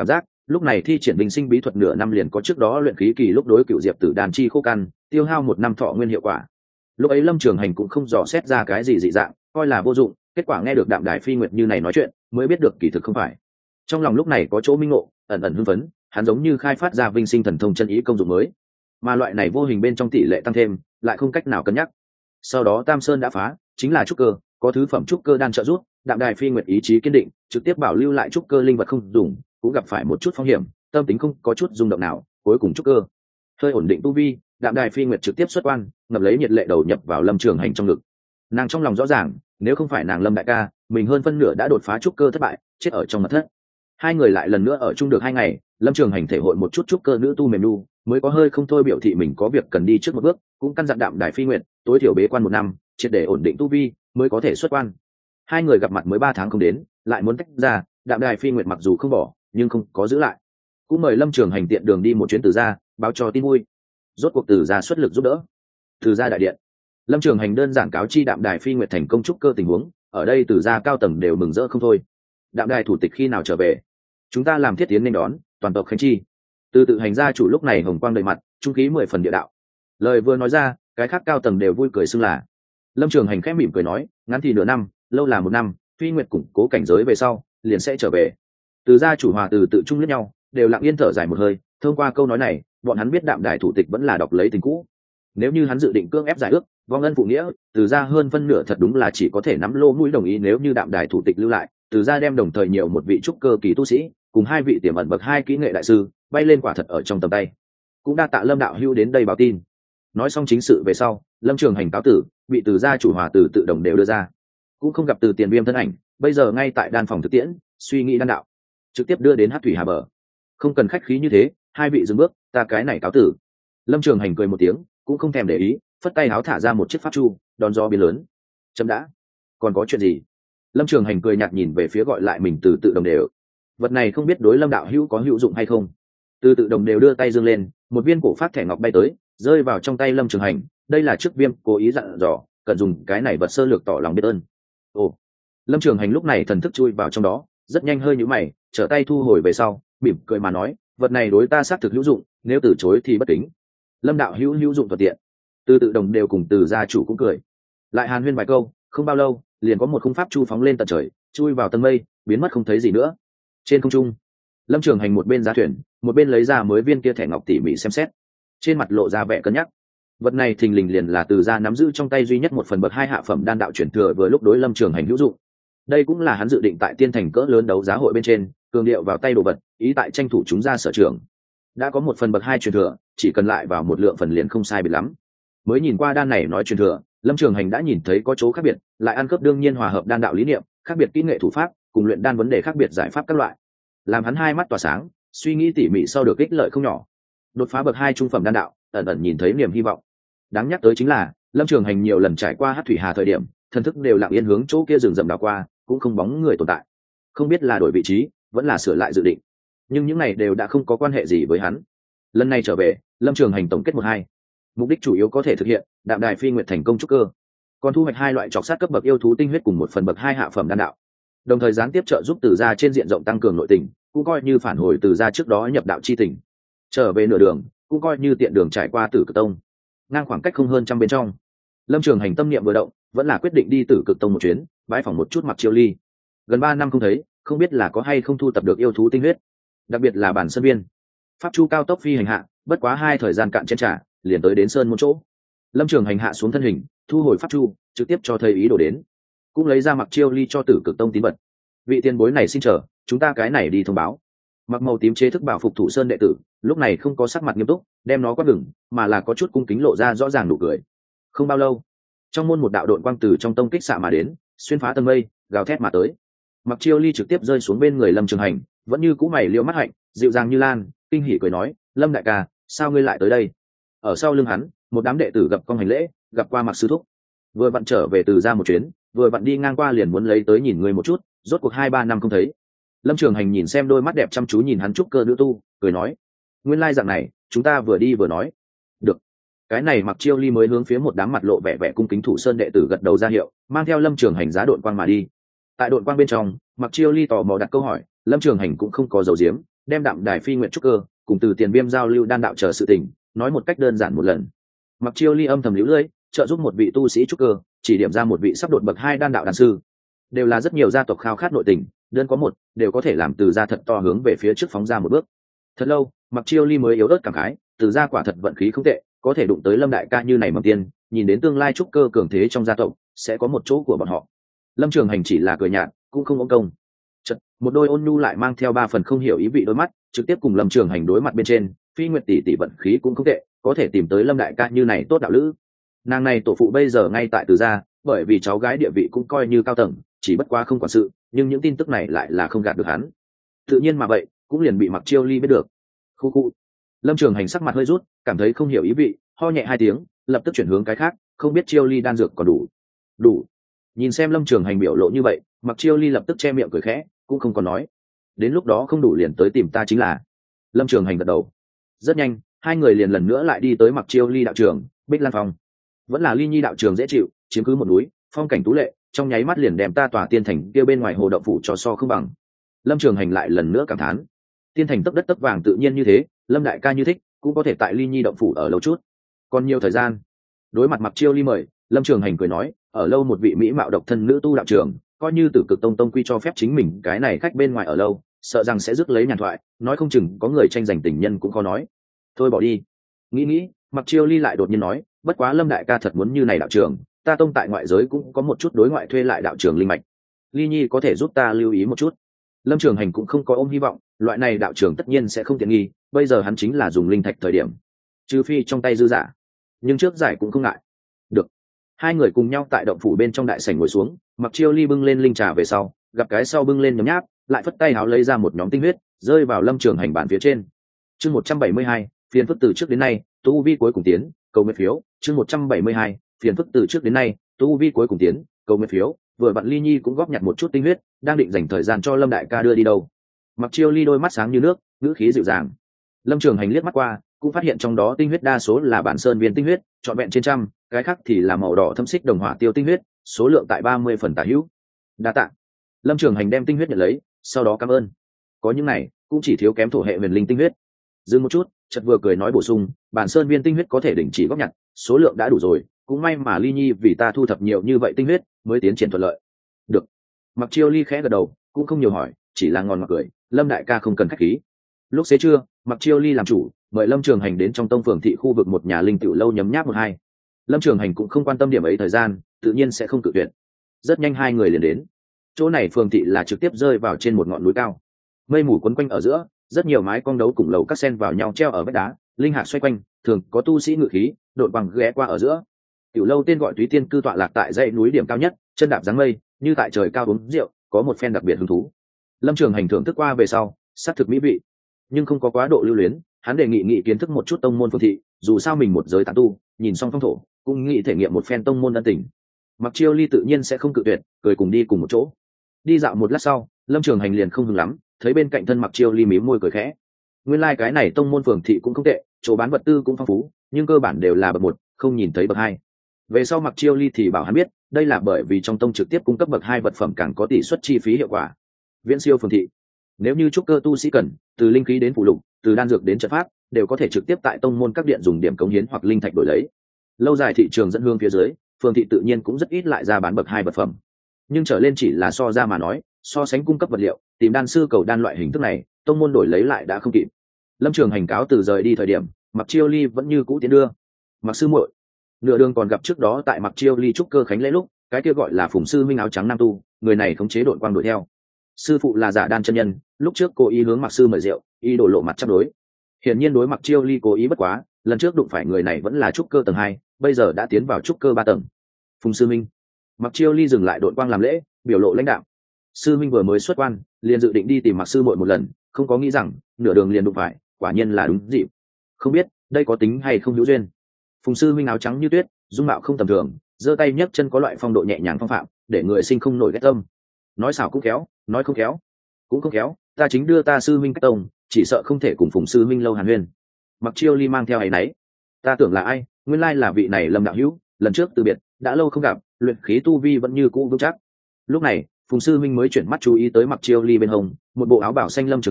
lúc này thi triển bình sinh bí thuật nửa năm liền có, trước đó luyện khí kỳ lúc đối cựu diệp tử đàn chi khô căn tiêu hao 1 năm thọ nguyên hiệu quả. Lúc ấy Lâm Trường Hành cũng không dò xét ra cái gì dị dạng, coi là vô dụng, kết quả nghe được Đạm Đài Phi Nguyệt như này nói chuyện mới biết được kỳ thực không phải. Trong lòng lúc này có chỗ minh ngộ, ẩn ẩn hưng phấn, hắn giống như khai phát ra vinh sinh thần thông chân ý công dụng mới, mà loại này vô hình bên trong tỷ lệ tăng thêm lại không cách nào cân nhắc. Sau đó Tam Sơn đã phá, chính là trúc cơ, có thứ phẩm trúc cơ đan trợ giúp, Đạm Đài Phi Nguyệt ý chí kiên định, trực tiếp bảo lưu lại trúc cơ linh vật không dùng, cũng gặp phải một chút phong hiểm, tâm tính không có chút rung động nào, cuối cùng trúc cơ hơi ổn định tu vi, Đạm Đài Phi Nguyệt trực tiếp xuất quan, ngập lấy nhiệt lệ đầu nhập vào Lâm Trường Hành trong ngực. Nàng trong lòng rõ ràng, nếu không phải nàng Lâm đại ca, mình hơn phân nửa đã đột phá trúc cơ thất bại, chết ở trong mật thất. Hai người lại lần nữa ở chung được 2 ngày, Lâm Trường Hành thể hội một chút trúc cơ nữ tu mềm nu, mới có hơi không thôi biểu thị mình có việc cần đi trước một bước, cũng căn dặn Đạm Đài Phi Nguyệt tối thiểu bế quan 1 năm, triệt để ổn định tu vi mới có thể xuất quan. Hai người gặp mặt mới 3 tháng không đến, lại muốn tách ra, Đạm Đài Phi Nguyệt mặc dù không bỏ, nhưng không có giữ lại, cũng mời Lâm Trường Hành tiện đường đi một chuyến Từ gia, báo cho tin vui. Rốt cuộc Từ gia xuất lực giúp đỡ. Từ gia đại điện, Lâm Trường Hành đơn giản cáo chi Đạm Đài Phi Nguyệt thành công trúc cơ tình huống, ở đây Từ gia cao tầng đều mừng rỡ không thôi. Đạm Đài thủ tịch khi nào trở về? Chúng ta làm thiết tiến nên đón, toàn tộc khánh chi. Từ tự hành gia chủ lúc này hồng quang đầy mặt, trung khí 10 phần địa đạo. Lời vừa nói ra, cái khác cao tầng đều vui cười xưng là. Lâm Trường Hành khẽ mỉm cười nói, ngắn thì nửa năm, lâu là 1 năm, Phi Nguyệt củng cố cảnh giới về sau, liền sẽ trở về. Từ gia chủ hòa từ tự trung lẫn nhau, đều lặng yên thở dài một hơi. Thông qua câu nói này, bọn hắn biết Đạm Đài thủ tịch vẫn là đọc lấy tình cũ. Nếu như hắn dự định cưỡng ép giải ước, vong ân phụ nghĩa, Từ gia hơn phân nửa thật đúng là chỉ có thể nắm lô mũi đồng ý. Nếu như Đạm Đài thủ tịch lưu lại, Từ gia đem đồng thời nhiều một vị trúc cơ kỳ tu sĩ, cùng 2 vị tiềm ẩn bậc 2 kỹ nghệ đại sư, bay lên quả thật ở trong tầm tay. Cũng đa tạ Lâm đạo hữu đến đây báo tin. Nói xong chính sự về sau, Lâm Trường Hành cáo tử, bị Từ gia chủ hòa Từ tự đồng đều đưa ra, cũng không gặp Từ Tiền Viêm thân ảnh, bây giờ ngay tại đan phòng thực tiễn, suy nghĩ đan đạo, trực tiếp đưa đến Hắc Thủy Hà bờ. Không cần khách khí như thế, 2 vị dừng bước, ta cái này cáo tử. Lâm Trường Hành cười một tiếng, cũng không thèm để ý, phất tay áo thả ra một chiếc pháp chu, đón gió biến lớn. Chấm đã, còn có chuyện gì? Lâm Trường Hành cười nhạt nhìn về phía gọi lại mình Từ tự đồng đều. Vật này không biết đối Lâm đạo hữu có hữu dụng hay không. Từ tự đồng đều đưa tay dương lên, một viên cổ phát thẻ ngọc bay tới, rơi vào trong tay Lâm Trường Hành. Đây là trước Viêm cố ý dặn dò, cần dùng cái này vật sơ lược tỏ lòng biết ơn. Ồ. Lâm Trường Hành lúc này thần thức chui vào trong đó, rất nhanh hơi nhíu mày, trở tay thu hồi về sau, mỉm cười mà nói, vật này đối ta xác thực hữu dụng, nếu từ chối thì bất kính. Lâm đạo hữu hữu dụng thuận tiện. Từ tự đồng đều cùng Từ gia chủ cũng cười. Lại hàn huyên vài câu, không bao lâu, liền có một khung pháp chu phóng lên tận trời, chui vào tầng mây, biến mất không thấy gì nữa. Trên không trung, Lâm Trường Hành một bên giá thuyền, một bên lấy ra mới viên kia thẻ ngọc tỉ mỉ xem xét, trên mặt lộ ra vẻ cân nhắc. Vật này thình lình liền là Từ gia nắm giữ trong tay duy nhất một phần bậc 2 hạ phẩm đan đạo truyền thừa, vừa lúc đối Lâm Trường Hành hữu dụng. Đây cũng là hắn dự định tại tiên thành cỡ lớn đấu giá hội bên trên cường điệu vào tay đồ vật, ý tại tranh thủ chúng ra sở trường. Đã có một phần bậc 2 truyền thừa, chỉ cần lại vào một lượng phần liền không sai biệt lắm. Mới nhìn qua đan này nói truyền thừa, Lâm Trường Hành đã nhìn thấy có chỗ khác biệt, lại ăn khớp đương nhiên hòa hợp đan đạo lý niệm, khác biệt kỹ nghệ thủ pháp, cùng luyện đan vấn đề khác biệt giải pháp các loại, làm hắn hai mắt tỏa sáng, suy nghĩ tỉ mỉ sau được ích lợi không nhỏ. Đột phá bậc 2 trung phẩm đan đạo, ẩn ẩn nhìn thấy niềm hy vọng. Đáng nhắc tới chính là, Lâm Trường Hành nhiều lần trải qua Hắc Thủy Hà thời điểm, thần thức đều lặng yên hướng chỗ kia rừng rậm đảo qua, cũng không bóng người tồn tại. Không biết là đổi vị trí, vẫn là sửa lại dự định. Nhưng những này đều đã không có quan hệ gì với hắn. Lần này trở về, Lâm Trường Hành tổng kết 1-2. Mục đích chủ yếu có thể thực hiện, Đạm Đài Phi Nguyệt thành công trúc cơ. Còn thu hoạch 2 loại trọc sát cấp bậc yêu thú tinh huyết cùng một phần bậc 2 hạ phẩm đan đạo. Đồng thời gián tiếp trợ giúp Từ gia trên diện rộng tăng cường nội tình, cũng coi như phản hồi Từ gia trước đó nhập đạo chi tình. Trở về nửa đường, cũng coi như tiện đường trải qua Tử Cực Tông. Ngang khoảng cách không hơn trăm bên trong, Lâm Trường Hành tâm niệm vừa động, vẫn là quyết định đi Tử Cực Tông một chuyến, bái phỏng một chút Mặc Chiêu Ly. Gần 3 năm không thấy, không biết là có hay không thu tập được yêu thú tinh huyết, đặc biệt là bản sơn viên. Pháp chu cao tốc phi hành hạ, bất quá 2 thời gian cạn chén trà, liền tới đến sơn môn chỗ. Lâm Trường Hành hạ xuống thân hình, thu hồi pháp chu, trực tiếp cho thầy ý đồ đến, cũng lấy ra Mặc Chiêu Ly cho Tử Cực Tông tín vật. Vị tiền bối này xin chờ, chúng ta cái này đi thông báo. Mặc màu tím chế thức bảo phục thủ sơn đệ tử, lúc này không có sắc mặt nghiêm túc, đem nó quát ngừng, mà là có chút cung kính lộ ra rõ ràng nụ cười. Không bao lâu, trong môn một đạo độn quang từ trong tông kích xạ mà đến, xuyên phá tầng mây, gào thét mà tới. Mặc Chiêu Ly trực tiếp rơi xuống bên người Lâm Trường Hành, vẫn như cũ mày liễu mắt hạnh, dịu dàng như lan, kinh hỉ cười nói, Lâm đại ca, sao ngươi lại tới đây? Ở sau lưng hắn, một đám đệ tử gặp con hành lễ, gặp qua Mặc sư thúc. Vừa vặn trở về từ ra một chuyến, vừa vặn đi ngang qua liền muốn lấy tới nhìn ngươi một chút, rốt cuộc 2-3 năm không thấy. Lâm Trường Hành nhìn xem đôi mắt đẹp chăm chú nhìn hắn trúc cơ nữ tu, cười nói, nguyên lai dạng này, chúng ta vừa đi vừa nói. Được. Cái này Mặc Chiêu Ly mới hướng phía một đám mặt lộ vẻ vẻ cung kính thủ sơn đệ tử gật đầu ra hiệu, mang theo Lâm Trường Hành giá độn quang mà đi. Tại độn quang bên trong, Mặc Chiêu Ly tò mò đặt câu hỏi, Lâm Trường Hành cũng không có giấu giếm, đem đạm đài phi nguyện trúc cơ cùng từ tiền viêm giao lưu đan đạo chờ sự tình nói một cách đơn giản một lần. Mặc Chiêu Ly âm thầm liễu lưỡi, trợ giúp một vị tu sĩ trúc cơ, chỉ điểm ra một vị sắp đột bậc 2 đan đạo đan sư, đều là rất nhiều gia tộc khao khát nội tình, đơn có một đều có thể làm từ gia thật to hướng về phía trước phóng ra một bước. Thật lâu, Mặc Chiêu Ly mới yếu ớt cảm khái, từ gia quả thật vận khí không tệ, có thể đụng tới Lâm đại ca như này mầm tiên, nhìn đến tương lai trúc cơ cường thế trong gia tộc sẽ có một chỗ của bọn họ. Lâm Trường Hành chỉ là cười nhạt, cũng không ôm công. Chật, một đôi ôn nhu lại mang theo 3 phần không hiểu ý vị đôi mắt, trực tiếp cùng Lâm Trường Hành đối mặt bên trên. Phi Nguyệt tỷ tỷ vận khí cũng không tệ, có thể tìm tới Lâm đại ca như này tốt đạo lữ. Nàng này tổ phụ bây giờ ngay tại từ gia, bởi vì cháu gái địa vị cũng coi như cao tầng, chỉ bất quá không quản sự, nhưng những tin tức này lại là không gạt được hắn. Tự nhiên mà vậy, cũng liền bị Mặc Chiêu Ly biết được. Khu khu. Lâm Trường Hành sắc mặt hơi rút, cảm thấy không hiểu ý vị, ho nhẹ 2 tiếng, lập tức chuyển hướng cái khác, không biết Chiêu Ly đan dược còn đủ. Đủ. Nhìn xem Lâm Trường Hành biểu lộ như vậy, Mặc Chiêu Ly lập tức che miệng cười khẽ, cũng không còn nói. Đến lúc đó không đủ liền tới tìm ta chính là. Lâm Trường Hành gật đầu. Rất nhanh, hai người liền lần nữa lại đi tới Mặc Chiêu Ly đạo trường, Bích Lan Phong. Vẫn là Ly Nhi đạo trường dễ chịu, chiếm cứ một núi, phong cảnh tú lệ, trong nháy mắt liền đem ta tòa tiên thành kia bên ngoài hồ động phủ cho so không bằng. Lâm Trường Hành lại lần nữa cảm thán. Tiên thành tấp đất tấp vàng tự nhiên như thế, Lâm đại ca như thích, cũng có thể tại Ly Nhi động phủ ở lâu chút. Còn nhiều thời gian. Đối mặt Mặc Chiêu Ly mời, Lâm Trường Hành cười nói, ở lâu một vị mỹ mạo độc thân nữ tu đạo trường, coi như Tử Cực Tông quy cho phép chính mình cái này khách bên ngoài ở lâu, sợ rằng sẽ rước lấy nhàn thoại, nói không chừng có người tranh giành tình nhân cũng khó nói. Thôi bỏ đi. Nghĩ, Mặc Chiêu Ly lại đột nhiên nói, bất quá Lâm đại ca thật muốn như này đạo trường, ta tông tại ngoại giới cũng có một chút đối ngoại thuê lại đạo trường linh mạch. Ly Nhi có thể giúp ta lưu ý một chút. Lâm Trường Hành cũng không có ôm hy vọng, loại này đạo trường tất nhiên sẽ không tiện nghi, bây giờ hắn chính là dùng linh thạch thời điểm, trừ phi trong tay dư giả, nhưng trước giải cũng không ngại. Được. Hai người cùng nhau tại động phủ bên trong đại sảnh ngồi xuống, Mặc Chiêu Ly bưng lên linh trà về sau, gặp cái sau bưng lên nhấm nháp, lại phất tay háo lấy ra một nhóm tinh huyết, rơi vào Lâm Trường Hành bàn phía trên. Chương 172, phiền phức từ trước đến nay, tu vi cuối cùng tiến, cầu nguyện phiếu. Chương 172, phiền phức từ trước đến nay, tu vi cuối cùng tiến, cầu nguyện phiếu. Vừa vặn Ly Nhi cũng góp nhặt một chút tinh huyết, đang định dành thời gian cho Lâm đại ca đưa đi đâu. Mặc Chiêu Ly đôi mắt sáng như nước, ngữ khí dịu dàng. Lâm Trường Hành liếc mắt qua, cũng phát hiện trong đó tinh huyết đa số là bản sơn viên tinh huyết, trọn vẹn trên trăm, cái khác thì là màu đỏ thâm xích đồng hỏa tiêu tinh huyết, số lượng tại 30 phần tả hữu. Đa tạ. Lâm Trường Hành đem tinh huyết nhận lấy, sau đó cảm ơn. Có những này, cũng chỉ thiếu kém thổ hệ huyền linh tinh huyết. Dừng một chút, chợt vừa cười nói bổ sung, bản sơn viên tinh huyết có thể đình chỉ góp nhặt, số lượng đã đủ rồi, cũng may mà Ly Nhi vì ta thu thập nhiều như vậy tinh huyết, mới tiến triển thuận lợi. Được. Mặc Chiêu Ly khẽ gật đầu, cũng không nhiều hỏi, chỉ là ngon ngọt cười, Lâm đại ca không cần khách khí. Lúc xế trưa, Mặc Chiêu Ly làm chủ, mời Lâm Trường Hành đến trong tông phường thị khu vực một nhà linh tiểu lâu nhấm nháp một hai. Lâm Trường Hành cũng không quan tâm điểm ấy thời gian, tự nhiên sẽ không cự tuyệt. Rất nhanh hai người liền đến. Chỗ này phường thị là trực tiếp rơi vào trên một ngọn núi cao, mây mù quấn quanh ở giữa, rất nhiều mái cong đấu cùng lầu các sen vào nhau treo ở vách đá, linh hạt xoay quanh, thường có tu sĩ ngự khí đột bằng ghé qua ở giữa. Tiểu lâu tên gọi Túy Tiên cư tọa lạc tại dãy núi điểm cao nhất, chân đạp dáng mây, như tại trời cao uống rượu, có một phen đặc biệt hứng thú. Lâm Trường Hành thưởng thức qua về sau, sát thực mỹ vị, nhưng không có quá độ lưu luyến, hắn đề nghị kiến thức một chút tông môn phường thị, dù sao mình một giới tán tu, nhìn xong phong thổ, cũng nghĩ thể nghiệm một phen tông môn ân tình. Mặc Chiêu Ly tự nhiên sẽ không cự tuyệt, cười cùng đi cùng một chỗ. Đi dạo một lát sau, Lâm Trường Hành liền không hứng lắm, thấy bên cạnh thân Mặc Chiêu Ly mím môi cười khẽ. Nguyên lai cái này tông môn phường thị cũng không tệ, chỗ bán vật tư cũng phong phú, nhưng cơ bản đều là bậc 1, không nhìn thấy bậc 2. Về sau Mặc Chiêu Ly thì bảo hắn biết, đây là bởi vì trong tông trực tiếp cung cấp bậc 2 vật phẩm càng có tỷ suất chi phí hiệu quả. Viễn siêu phường thị. Nếu như trúc cơ tu sĩ cần, từ linh khí đến phụ lục, từ đan dược đến trận pháp, đều có thể trực tiếp tại tông môn các điện dùng điểm cống hiến hoặc linh thạch đổi lấy. Lâu dài thị trường dẫn hương phía dưới, phường thị tự nhiên cũng rất ít lại ra bán bậc 2 vật phẩm. Nhưng trở lên chỉ là so ra mà nói, so sánh cung cấp vật liệu, tìm đan sư cầu đan loại hình thức này, tông môn đổi lấy lại đã không kịp. Lâm Trường Hành cáo từ rời đi thời điểm, Mặc Chiêu Ly vẫn như cũ tiến đưa. Mặc sư muội. Nửa đường còn gặp trước đó tại Mặc Chiêu Ly trúc cơ khánh lễ lúc, cái kia gọi là Phùng sư minh áo trắng nam tu, người này khống chế đội quang đuổi theo. Sư phụ là giả đan chân nhân, lúc trước cố ý hướng Mặc sư mời rượu, y đổ lộ mặt chấp đối. Hiển nhiên đối Mặc Chiêu Ly cố ý bất quá, lần trước đụng phải người này vẫn là trúc cơ tầng 2, bây giờ đã tiến vào trúc cơ 3 tầng. Phùng sư minh. Mặc Chiêu Ly dừng lại đội quang làm lễ, biểu lộ lãnh đạo. Sư minh vừa mới xuất quan, liền dự định đi tìm Mặc sư muội một lần, không có nghĩ rằng nửa đường liền đụng phải, quả nhiên là đúng dịp. Không biết đây có tính hay không hữu duyên. Phùng sư minh áo trắng như tuyết, dung mạo không tầm thường, giơ tay nhấc chân có loại phong độ nhẹ nhàng phong phạm, để người sinh không nổi ghét tâm. Nói xảo cũng khéo, nói không khéo cũng không khéo, ta chính đưa ta sư minh cách tông, chỉ sợ không thể cùng Phùng sư minh lâu hàn huyên. Mặc Chiêu Ly mang theo áy náy. Ta tưởng là ai, nguyên lai là vị này Lâm đạo hữu, lần trước từ biệt, đã lâu không gặp, luyện khí tu vi vẫn như cũ vững chắc. Lúc này, Phùng sư minh mới chuyển mắt chú ý tới Mặc Chiêu Ly bên hông, một bộ áo bảo xanh Lâm Trường Hành,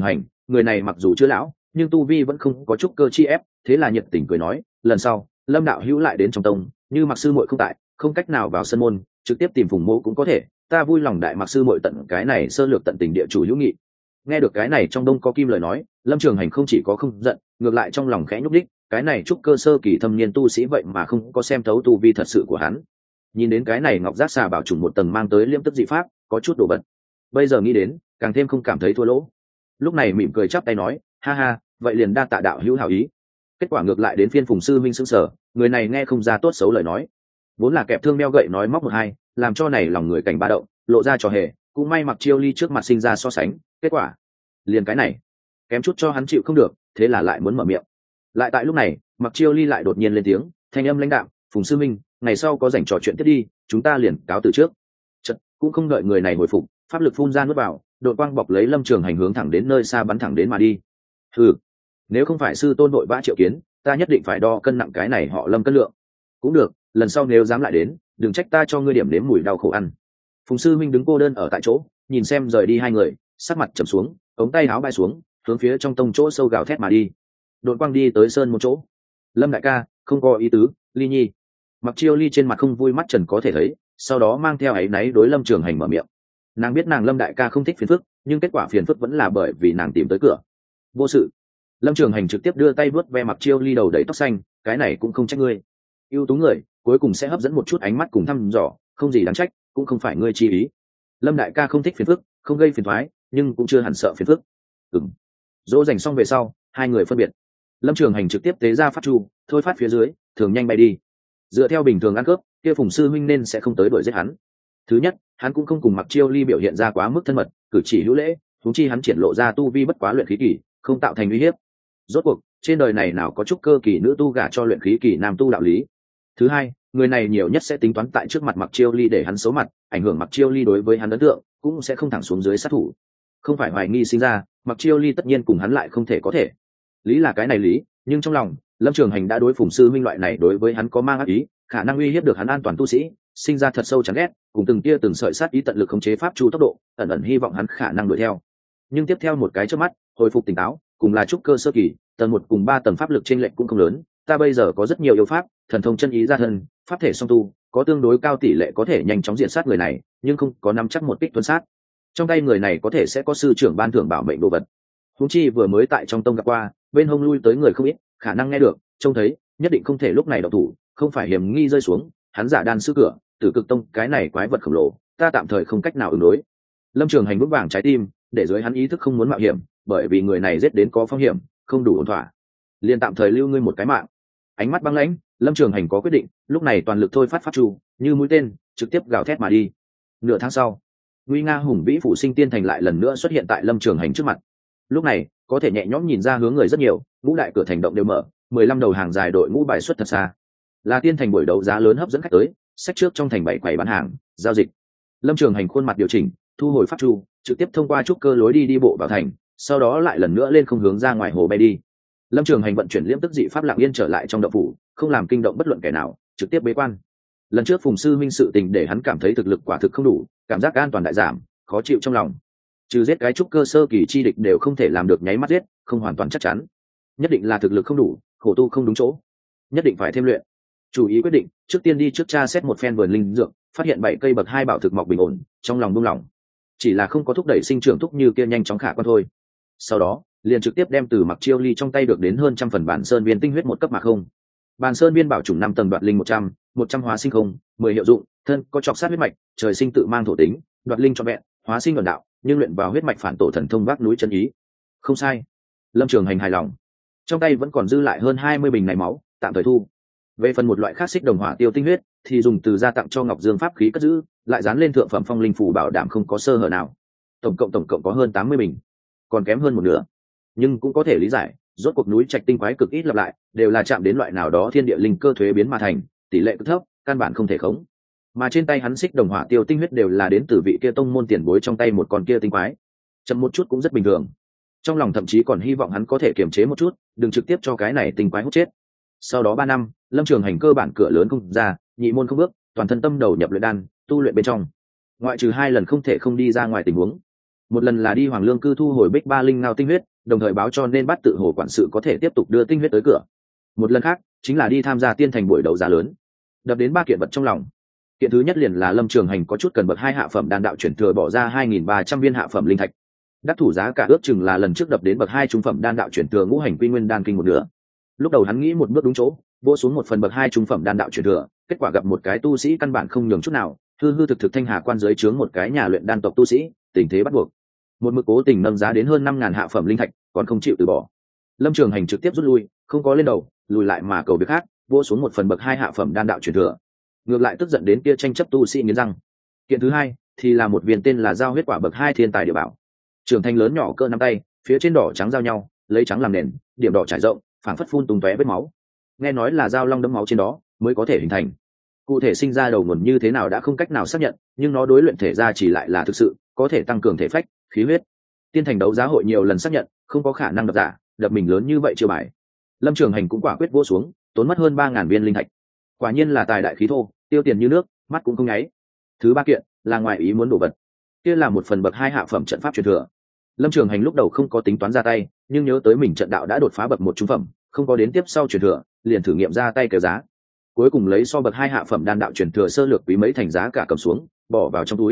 người này mặc dù chưa lão nhưng tu vi vẫn không có chút cơ chi ép, thế là nhiệt tình cười nói lần sau Lâm đạo hữu lại đến trong tông, như mặc sư muội không tại, không cách nào vào sân môn, trực tiếp tìm Phùng mỗ cũng có thể, ta vui lòng đại mặc sư muội tận cái này sơ lược tận tình địa chủ hữu nghị. Nghe được cái này trong đông có kim lời nói, Lâm Trường Hành không chỉ có không giận, ngược lại trong lòng khẽ nhúc đích, cái này trúc cơ sơ kỳ thâm niên tu sĩ vậy mà không có xem thấu tu vi thật sự của hắn. Nhìn đến cái này ngọc giác xà bảo trùng một tầng mang tới liêm tức dị pháp, có chút đồ vật. Bây giờ nghĩ đến, càng thêm không cảm thấy thua lỗ. Lúc này mỉm cười chắp tay nói, ha ha, vậy liền đa tạ đạo hữu hảo ý. Kết quả ngược lại đến phiên Phùng sư minh sững sờ, người này nghe không ra tốt xấu lời nói, vốn là kẹp thương đeo gậy nói móc một hai, làm cho này lòng người cảnh ba động, lộ ra trò hề, cũng may Mặc Chiêu Ly trước mặt sinh ra so sánh, kết quả liền cái này, kém chút cho hắn chịu không được, thế là lại muốn mở miệng. Lại tại lúc này, Mặc Chiêu Ly lại đột nhiên lên tiếng, thanh âm lãnh đạm, Phùng sư minh, ngày sau có rảnh trò chuyện tiếp đi, chúng ta liền cáo từ trước. Chợt cũng không đợi người này hồi phục, pháp lực phun ra nuốt vào, đội quang bọc lấy Lâm Trường Hành hướng thẳng đến nơi xa bắn thẳng đến mà đi. Hừ, nếu không phải sư tôn nội vã triệu kiến, ta nhất định phải đo cân nặng cái này họ Lâm cân lượng. Cũng được, lần sau nếu dám lại đến, đừng trách ta cho ngươi điểm nếm mùi đau khổ ăn. Phùng sư minh đứng cô đơn ở tại chỗ, nhìn xem rời đi hai người, sắc mặt trầm xuống, ống tay áo bay xuống, hướng phía trong tông chỗ sâu gào thét mà đi. Đội quang đi tới sơn một chỗ. Lâm đại ca, không có ý tứ, Ly nhi. Mặc Chiêu Ly trên mặt không vui mắt trần có thể thấy, sau đó mang theo áy náy đối Lâm Trường Hành mở miệng. Nàng biết nàng Lâm đại ca không thích phiền phức, nhưng kết quả phiền phức vẫn là bởi vì nàng tìm tới cửa. Vô sự. Lâm Trường Hành trực tiếp đưa tay vuốt ve Mặc Chiêu Ly đầu đầy tóc xanh, cái này cũng không trách ngươi. Ưu tú người cuối cùng sẽ hấp dẫn một chút ánh mắt cùng thăm dò, không gì đáng trách, cũng không phải ngươi chi ý. Lâm đại ca không thích phiền phức, không gây phiền toái, nhưng cũng chưa hẳn sợ phiền phức. Dỗ dành xong về sau, hai người phân biệt. Lâm Trường Hành trực tiếp tế ra pháp chu, thôi phát phía dưới, thường nhanh bay đi. Dựa theo bình thường ăn cướp, kia Phùng sư huynh nên sẽ không tới đuổi giết hắn. Thứ nhất, hắn cũng không cùng Mặc Chiêu Ly biểu hiện ra quá mức thân mật, cử chỉ hữu lễ, huống chi hắn triển lộ ra tu vi bất quá luyện khí kỳ, không tạo thành uy hiếp. Rốt cuộc, trên đời này nào có chút cơ kỳ nữ tu gả cho luyện khí kỳ nam tu đạo lý. Thứ hai, người này nhiều nhất sẽ tính toán tại trước mặt Mặc Chiêu Ly để hắn xấu mặt, ảnh hưởng Mặc Chiêu Ly đối với hắn ấn tượng, cũng sẽ không thẳng xuống dưới sát thủ. Không phải hoài nghi sinh ra, Mặc Chiêu Ly tất nhiên cùng hắn lại không thể có thể. Lý là cái này lý, nhưng trong lòng, Lâm Trường Hành đã đối Phùng sư huynh loại này đối với hắn có mang ác ý, khả năng uy hiếp được hắn an toàn tu sĩ, sinh ra thật sâu chán ghét, cùng từng tia từng sợi sát ý tận lực khống chế pháp chu tốc độ, ẩn ẩn hy vọng hắn khả năng đuổi theo. Nhưng tiếp theo một cái chớp mắt, hồi phục tỉnh táo, cùng là trúc cơ sơ kỳ, tầng 1 cùng 3 tầng pháp lực trên lệnh cũng không lớn, ta bây giờ có rất nhiều yêu pháp, thần thông chân ý ra thân, pháp thể song tu, có tương đối cao tỷ lệ có thể nhanh chóng diện sát người này, nhưng không có nắm chắc một kích tuân sát. Trong tay người này có thể sẽ có sư trưởng ban thưởng bảo mệnh đồ vật. Huống chi vừa mới tại trong tông gặp qua, bên hông lui tới người không ít, khả năng nghe được, trông thấy, nhất định không thể lúc này động thủ, không phải hiểm nghi rơi xuống, hắn giả đan sư cửa, Tử Cực Tông cái này quái vật khổng lồ, ta tạm thời không cách nào ứng đối. Lâm Trường Hành vững vàng trái tim, để dưới hắn ý thức không muốn mạo hiểm, bởi vì người này giết đến có phong hiểm, không đủ ổn thỏa. Liền tạm thời lưu ngươi một cái mạng. Ánh mắt băng lãnh, Lâm Trường Hành có quyết định, lúc này toàn lực thôi phát pháp chu, như mũi tên, trực tiếp gào thét mà đi. Nửa tháng sau, nguy nga hùng vĩ phủ sinh tiên thành lại lần nữa xuất hiện tại Lâm Trường Hành trước mặt. Lúc này, có thể nhẹ nhõm nhìn ra hướng người rất nhiều, ngũ đại cửa thành động đều mở, 15 đầu hàng dài đội ngũ bài xuất thật xa. Là tiên thành buổi đấu giá lớn hấp dẫn khách tới, sách trước trong thành 7 quầy bán hàng, giao dịch. Lâm Trường Hành khuôn mặt điều chỉnh, thu hồi pháp chu, trực tiếp thông qua trúc cơ lối đi đi bộ vào thành, sau đó lại lần nữa lên không hướng ra ngoài hồ bay đi. Lâm Trường Hành vận chuyển liễm tức dị pháp lặng yên trở lại trong động phủ, không làm kinh động bất luận kẻ nào, trực tiếp bế quan. Lần trước Phùng sư minh sự tình để hắn cảm thấy thực lực quả thực không đủ, cảm giác an toàn đại giảm, khó chịu trong lòng. Trừ giết cái trúc cơ sơ kỳ chi địch đều không thể làm được nháy mắt giết, không hoàn toàn chắc chắn. Nhất định là thực lực không đủ, khổ tu không đúng chỗ, nhất định phải thêm luyện. Chủ ý quyết định, trước tiên đi trước tra xét một phen vườn linh dược, phát hiện 7 cây bậc 2 bảo thực mọc bình ổn, trong lòng buông lỏng. Chỉ là không có thúc đẩy sinh trưởng thúc như kia nhanh chóng khả quan thôi. Sau đó, liền trực tiếp đem từ Mặc Chiêu Ly trong tay được đến hơn trăm phần bản sơn viên tinh huyết một cấp mà không. Bản sơn viên bảo chủng 5 tầng đoạt linh 100 hóa sinh không, 10 hiệu dụng, thân có chọc sát huyết mạch, trời sinh tự mang thổ tính, đoạt linh cho vẹn, hóa sinh ẩn đạo, nhưng luyện vào huyết mạch phản tổ thần thông vác núi chân ý. Không sai. Lâm Trường Hành hài lòng. Trong tay vẫn còn dư lại hơn 20 bình này máu, tạm thời thu. Về phần một loại khác xích đồng hỏa tiêu tinh huyết thì dùng từ gia tặng cho Ngọc Dương pháp khí cất giữ, lại dán lên thượng phẩm phong linh phù bảo đảm không có sơ hở nào. Tổng cộng có hơn 80 bình, còn kém hơn một nửa. Nhưng cũng có thể lý giải, rốt cuộc núi trạch tinh quái cực ít lặp lại, đều là chạm đến loại nào đó thiên địa linh cơ thuế biến mà thành, tỷ lệ cực thấp, căn bản không thể khống. Mà trên tay hắn xích đồng hỏa tiêu tinh huyết đều là đến từ vị kia tông môn tiền bối trong tay một con kia tinh quái, chậm một chút cũng rất bình thường. Trong lòng thậm chí còn hy vọng hắn có thể kiềm chế một chút, đừng trực tiếp cho cái này tinh quái hút chết. Sau đó 3 năm, Lâm Trường Hành cơ bản cửa lớn không ra, nhị môn không bước, toàn thân tâm đầu nhập luyện đan, tu luyện bên trong. Ngoại trừ 2 lần không thể không đi ra ngoài tình huống. một lần là đi Hoàng Lương cư thu hồi Bích Ba Linh ngao tinh huyết, đồng thời báo cho nên Bát Tự Hồ quản sự có thể tiếp tục đưa tinh huyết tới cửa. Một lần khác chính là đi tham gia tiên thành buổi đấu giá lớn. Đập đến ba kiện vật trong lòng. Kiện thứ nhất liền là Lâm Trường Hành có chút cần bậc 2 hạ phẩm đan đạo chuyển thừa bỏ ra 2.300 viên hạ phẩm linh thạch. Đắc thủ giá cả ước chừng là lần trước đập đến bậc 2 trung phẩm đan đạo chuyển thừa ngũ hành quy nguyên đan kinh một nửa. Lúc đầu hắn nghĩ một bước đúng chỗ, vỗ xuống một phần bậc 2 trung phẩm đan đạo chuyển thừa, kết quả gặp một cái tu sĩ căn bản không nhường chút nào, hư hư thực thực Thanh Hà quan dưới trướng một cái nhà luyện đan tộc tu sĩ, tình thế bắt buộc. Một mực cố tình nâng giá đến hơn 5.000 hạ phẩm linh thạch, còn không chịu từ bỏ. Lâm Trường Hành trực tiếp rút lui, không có lên đầu, lùi lại mà cầu việc khác, vỗ xuống một phần bậc 2 hạ phẩm đan đạo chuyển thừa. Ngược lại tức giận đến kia tranh chấp tu sĩ nghiến răng. Kiện thứ hai thì là một viên tên là giao huyết quả bậc 2 thiên tài địa bảo. Trường thành lớn nhỏ cỡ nắm tay, phía trên đỏ trắng giao nhau, lấy trắng làm nền, điểm đỏ trải rộng, phảng phất phun tung tóe vết máu. Nghe nói là dao long đẫm máu trên đó mới có thể hình thành. Cụ thể sinh ra đầu nguồn như thế nào đã không cách nào xác nhận, nhưng nó đối luyện thể ra chỉ lại là thực sự, có thể tăng cường thể phách, khí huyết. Tiên thành đấu giá hội nhiều lần xác nhận, không có khả năng đập giả, đập mình lớn như vậy chưa bài. Lâm Trường Hành cũng quả quyết vỗ xuống, tốn mất hơn 3.000 viên linh thạch. Quả nhiên là tài đại khí thô, tiêu tiền như nước, mắt cũng không nháy. Thứ ba kiện là ngoài ý muốn đồ vật, kia là một phần bậc 2 hạ phẩm trận pháp truyền thừa. Lâm Trường Hành lúc đầu không có tính toán ra tay, nhưng nhớ tới mình trận đạo đã đột phá bậc 1 trung phẩm, không có đến tiếp sau truyền thừa, liền thử nghiệm ra tay kéo giá. Cuối cùng lấy so bậc 2 hạ phẩm đan đạo truyền thừa sơ lược quý mấy thành giá cả cầm xuống, bỏ vào trong túi.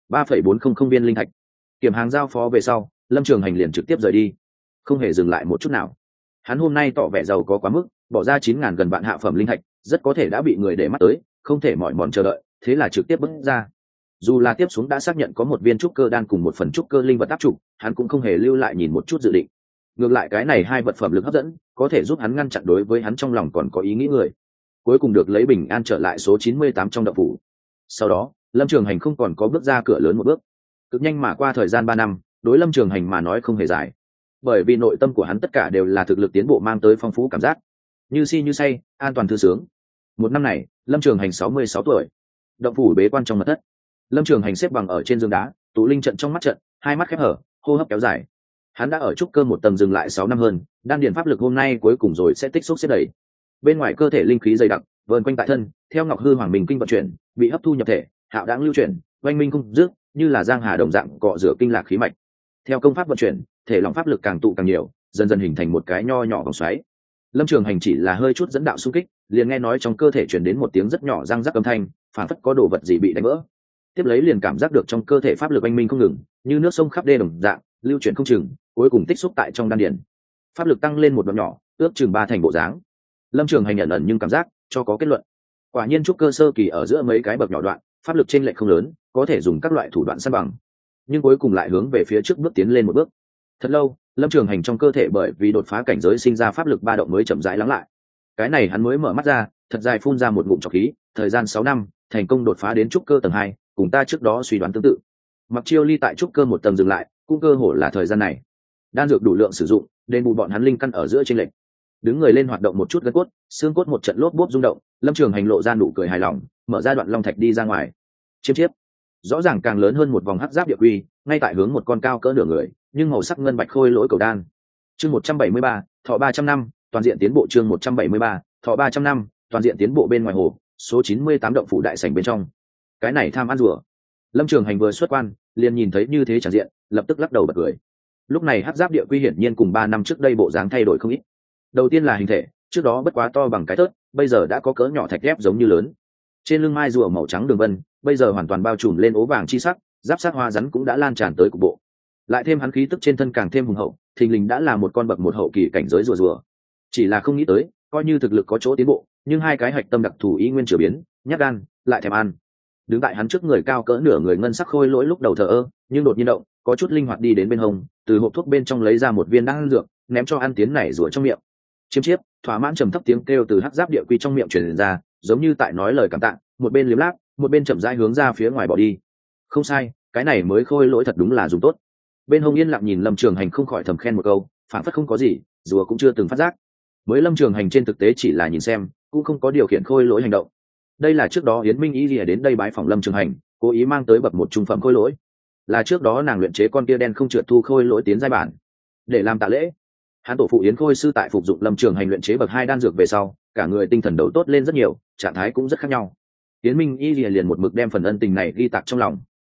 3,400 viên linh thạch. Kiểm hàng giao phó về sau, Lâm Trường Hành liền trực tiếp rời đi, không hề dừng lại một chút nào. Hắn hôm nay tỏ vẻ giàu có quá mức, bỏ ra 9.000 gần vạn hạ phẩm linh thạch, rất có thể đã bị người để mắt tới, không thể mỏi mòn chờ đợi, thế là trực tiếp bước ra. Dù là tiếp xuống đã xác nhận có một viên trúc cơ đan cùng một phần trúc cơ linh vật áp trụ, hắn cũng không hề lưu lại nhìn một chút dự định. Ngược lại cái này hai vật phẩm lực hấp dẫn, có thể giúp hắn ngăn chặn đối với hắn trong lòng còn có ý nghĩ người. Cuối cùng được lấy bình an trở lại số 98 trong động phủ. Sau đó, Lâm Trường Hành không còn có bước ra cửa lớn một bước. Cực nhanh mà qua thời gian 3 năm, đối Lâm Trường Hành mà nói không hề dài. Bởi vì nội tâm của hắn tất cả đều là thực lực tiến bộ mang tới phong phú cảm giác. Như si như say, an toàn thư sướng. Một năm này, Lâm Trường Hành 66 tuổi. Động phủ bế quan trong mật thất. Lâm Trường Hành xếp bằng ở trên giường đá, tụ linh trận trong mắt trận, hai mắt khép hở, hô hấp kéo dài. Hắn đã ở trúc cơ một tầng dừng lại 6 năm hơn, đan điền pháp lực hôm nay cuối cùng rồi sẽ tích xúc xếp đầy. Bên ngoài cơ thể linh khí dày đặc, vờn quanh tại thân, theo Ngọc Hư Hoàng Minh kinh vận chuyển, bị hấp thu nhập thể, hạo đãng lưu chuyển, oanh minh không dứt, như là giang hà đồng dạng cọ rửa kinh lạc khí mạch. Theo công pháp vận chuyển, thể lòng pháp lực càng tụ càng nhiều, dần dần hình thành một cái nho nhỏ vòng xoáy. Lâm Trường Hành chỉ là hơi chút dẫn đạo xung kích, liền nghe nói trong cơ thể truyền đến một tiếng rất nhỏ răng rắc âm thanh, phản phất có đồ vật gì bị đánh vỡ. Tiếp lấy liền cảm giác được trong cơ thể pháp lực oanh minh không ngừng, như nước sông khắp đê đồng dạng, lưu chuyển không chừng, cuối cùng tích xúc tại trong đan điền. Pháp lực tăng lên một đoạn nhỏ, ước chừng 3 thành bộ dáng. Lâm Trường Hành nhận ẩn nhưng cảm giác cho có kết luận. Quả nhiên trúc cơ sơ kỳ ở giữa mấy cái bậc nhỏ đoạn, pháp lực chênh lệch không lớn, có thể dùng các loại thủ đoạn san bằng, nhưng cuối cùng lại hướng về phía trước bước tiến lên một bước. Thật lâu, Lâm Trường Hành trong cơ thể bởi vì đột phá cảnh giới sinh ra pháp lực ba động mới chậm rãi lắng lại. Cái này hắn mới mở mắt ra, thật dài phun ra một ngụm trọc khí, thời gian 6 năm, thành công đột phá đến trúc cơ tầng 2, cùng ta trước đó suy đoán tương tự. Mặc Chiêu Ly tại trúc cơ một tầng dừng lại, cũng cơ hội là thời gian này. Đan dược đủ lượng sử dụng, đền bù bọn hắn linh căn ở giữa chênh lệch. Đứng người lên hoạt động một chút gân cốt, xương cốt một trận lốp bốp rung động, Lâm Trường Hành lộ ra nụ cười hài lòng, mở ra đoạn long thạch đi ra ngoài. Chiếp chiếp. Rõ ràng càng lớn hơn một vòng hắc giáp địa quy, ngay tại hướng một con cao cỡ nửa người, nhưng màu sắc ngân bạch khôi lỗi cầu đan. Chương 173, thọ 300 năm, toàn diện tiến bộ. Chương 173, thọ 300 năm, toàn diện tiến bộ. Bên ngoài hồ, số 98 động phủ đại sảnh bên trong. Cái này tham ăn rùa. Lâm Trường Hành vừa xuất quan, liền nhìn thấy như thế tràn diện, lập tức lắc đầu bật cười. Lúc này hắc giáp địa quy hiển nhiên cùng 3 năm trước đây bộ dáng thay đổi không ít. Đầu tiên là hình thể, trước đó bất quá to bằng cái tớt, bây giờ đã có cỡ nhỏ thạch thép giống như lớn. Trên lưng mai rùa màu trắng đường vân, bây giờ hoàn toàn bao trùm lên ố vàng chi sắc, giáp sát hoa rắn cũng đã lan tràn tới cục bộ. Lại thêm hắn khí tức trên thân càng thêm hùng hậu, thình lình đã là một con bậc 1 hậu kỳ cảnh giới rùa. Chỉ là không nghĩ tới, coi như thực lực có chỗ tiến bộ, nhưng hai cái hạch tâm đặc thù ý nguyên chưa biến, nhát gan, lại thèm ăn. Đứng tại hắn trước người cao cỡ nửa người ngân sắc khôi lỗi lúc đầu thờ ơ, nhưng đột nhiên động, có chút linh hoạt đi đến bên hông, từ hộp thuốc bên trong lấy ra một viên đan dược, ném cho ăn tiến nảy rùa trong miệng. Chiêm chiếp, thỏa mãn trầm thấp tiếng kêu từ hắc giáp địa quy trong miệng truyền ra, giống như tại nói lời cảm tạ, một bên liếm láp, một bên chậm rãi hướng ra phía ngoài bỏ đi. Không sai, cái này mới khôi lỗi thật đúng là dùng tốt. Bên hông yên lặng nhìn Lâm Trường Hành không khỏi thầm khen một câu, phản phất không có gì, rùa cũng chưa từng phát giác. Mới Lâm Trường Hành trên thực tế chỉ là nhìn xem, cũng không có điều khiển khôi lỗi hành động. Đây là trước đó Yến Minh Y Lìa đến đây bái phỏng Lâm Trường Hành, cố ý mang tới bậc 1 trung phẩm khôi lỗi. Là trước đó nàng luyện chế con kia đen không trượt thu khôi lỗi tiến giai bản, để làm tạ lễ. Hắn tổ phụ Yến Khôi sư tại phục dụng Lâm Trường Hành luyện chế bậc 2 đan dược về sau, cả người tinh thần đầu tốt lên rất nhiều, trạng thái cũng rất khác nhau. Yến Minh Y liền một mực đem phần ân tình này ghi tạc trong lòng.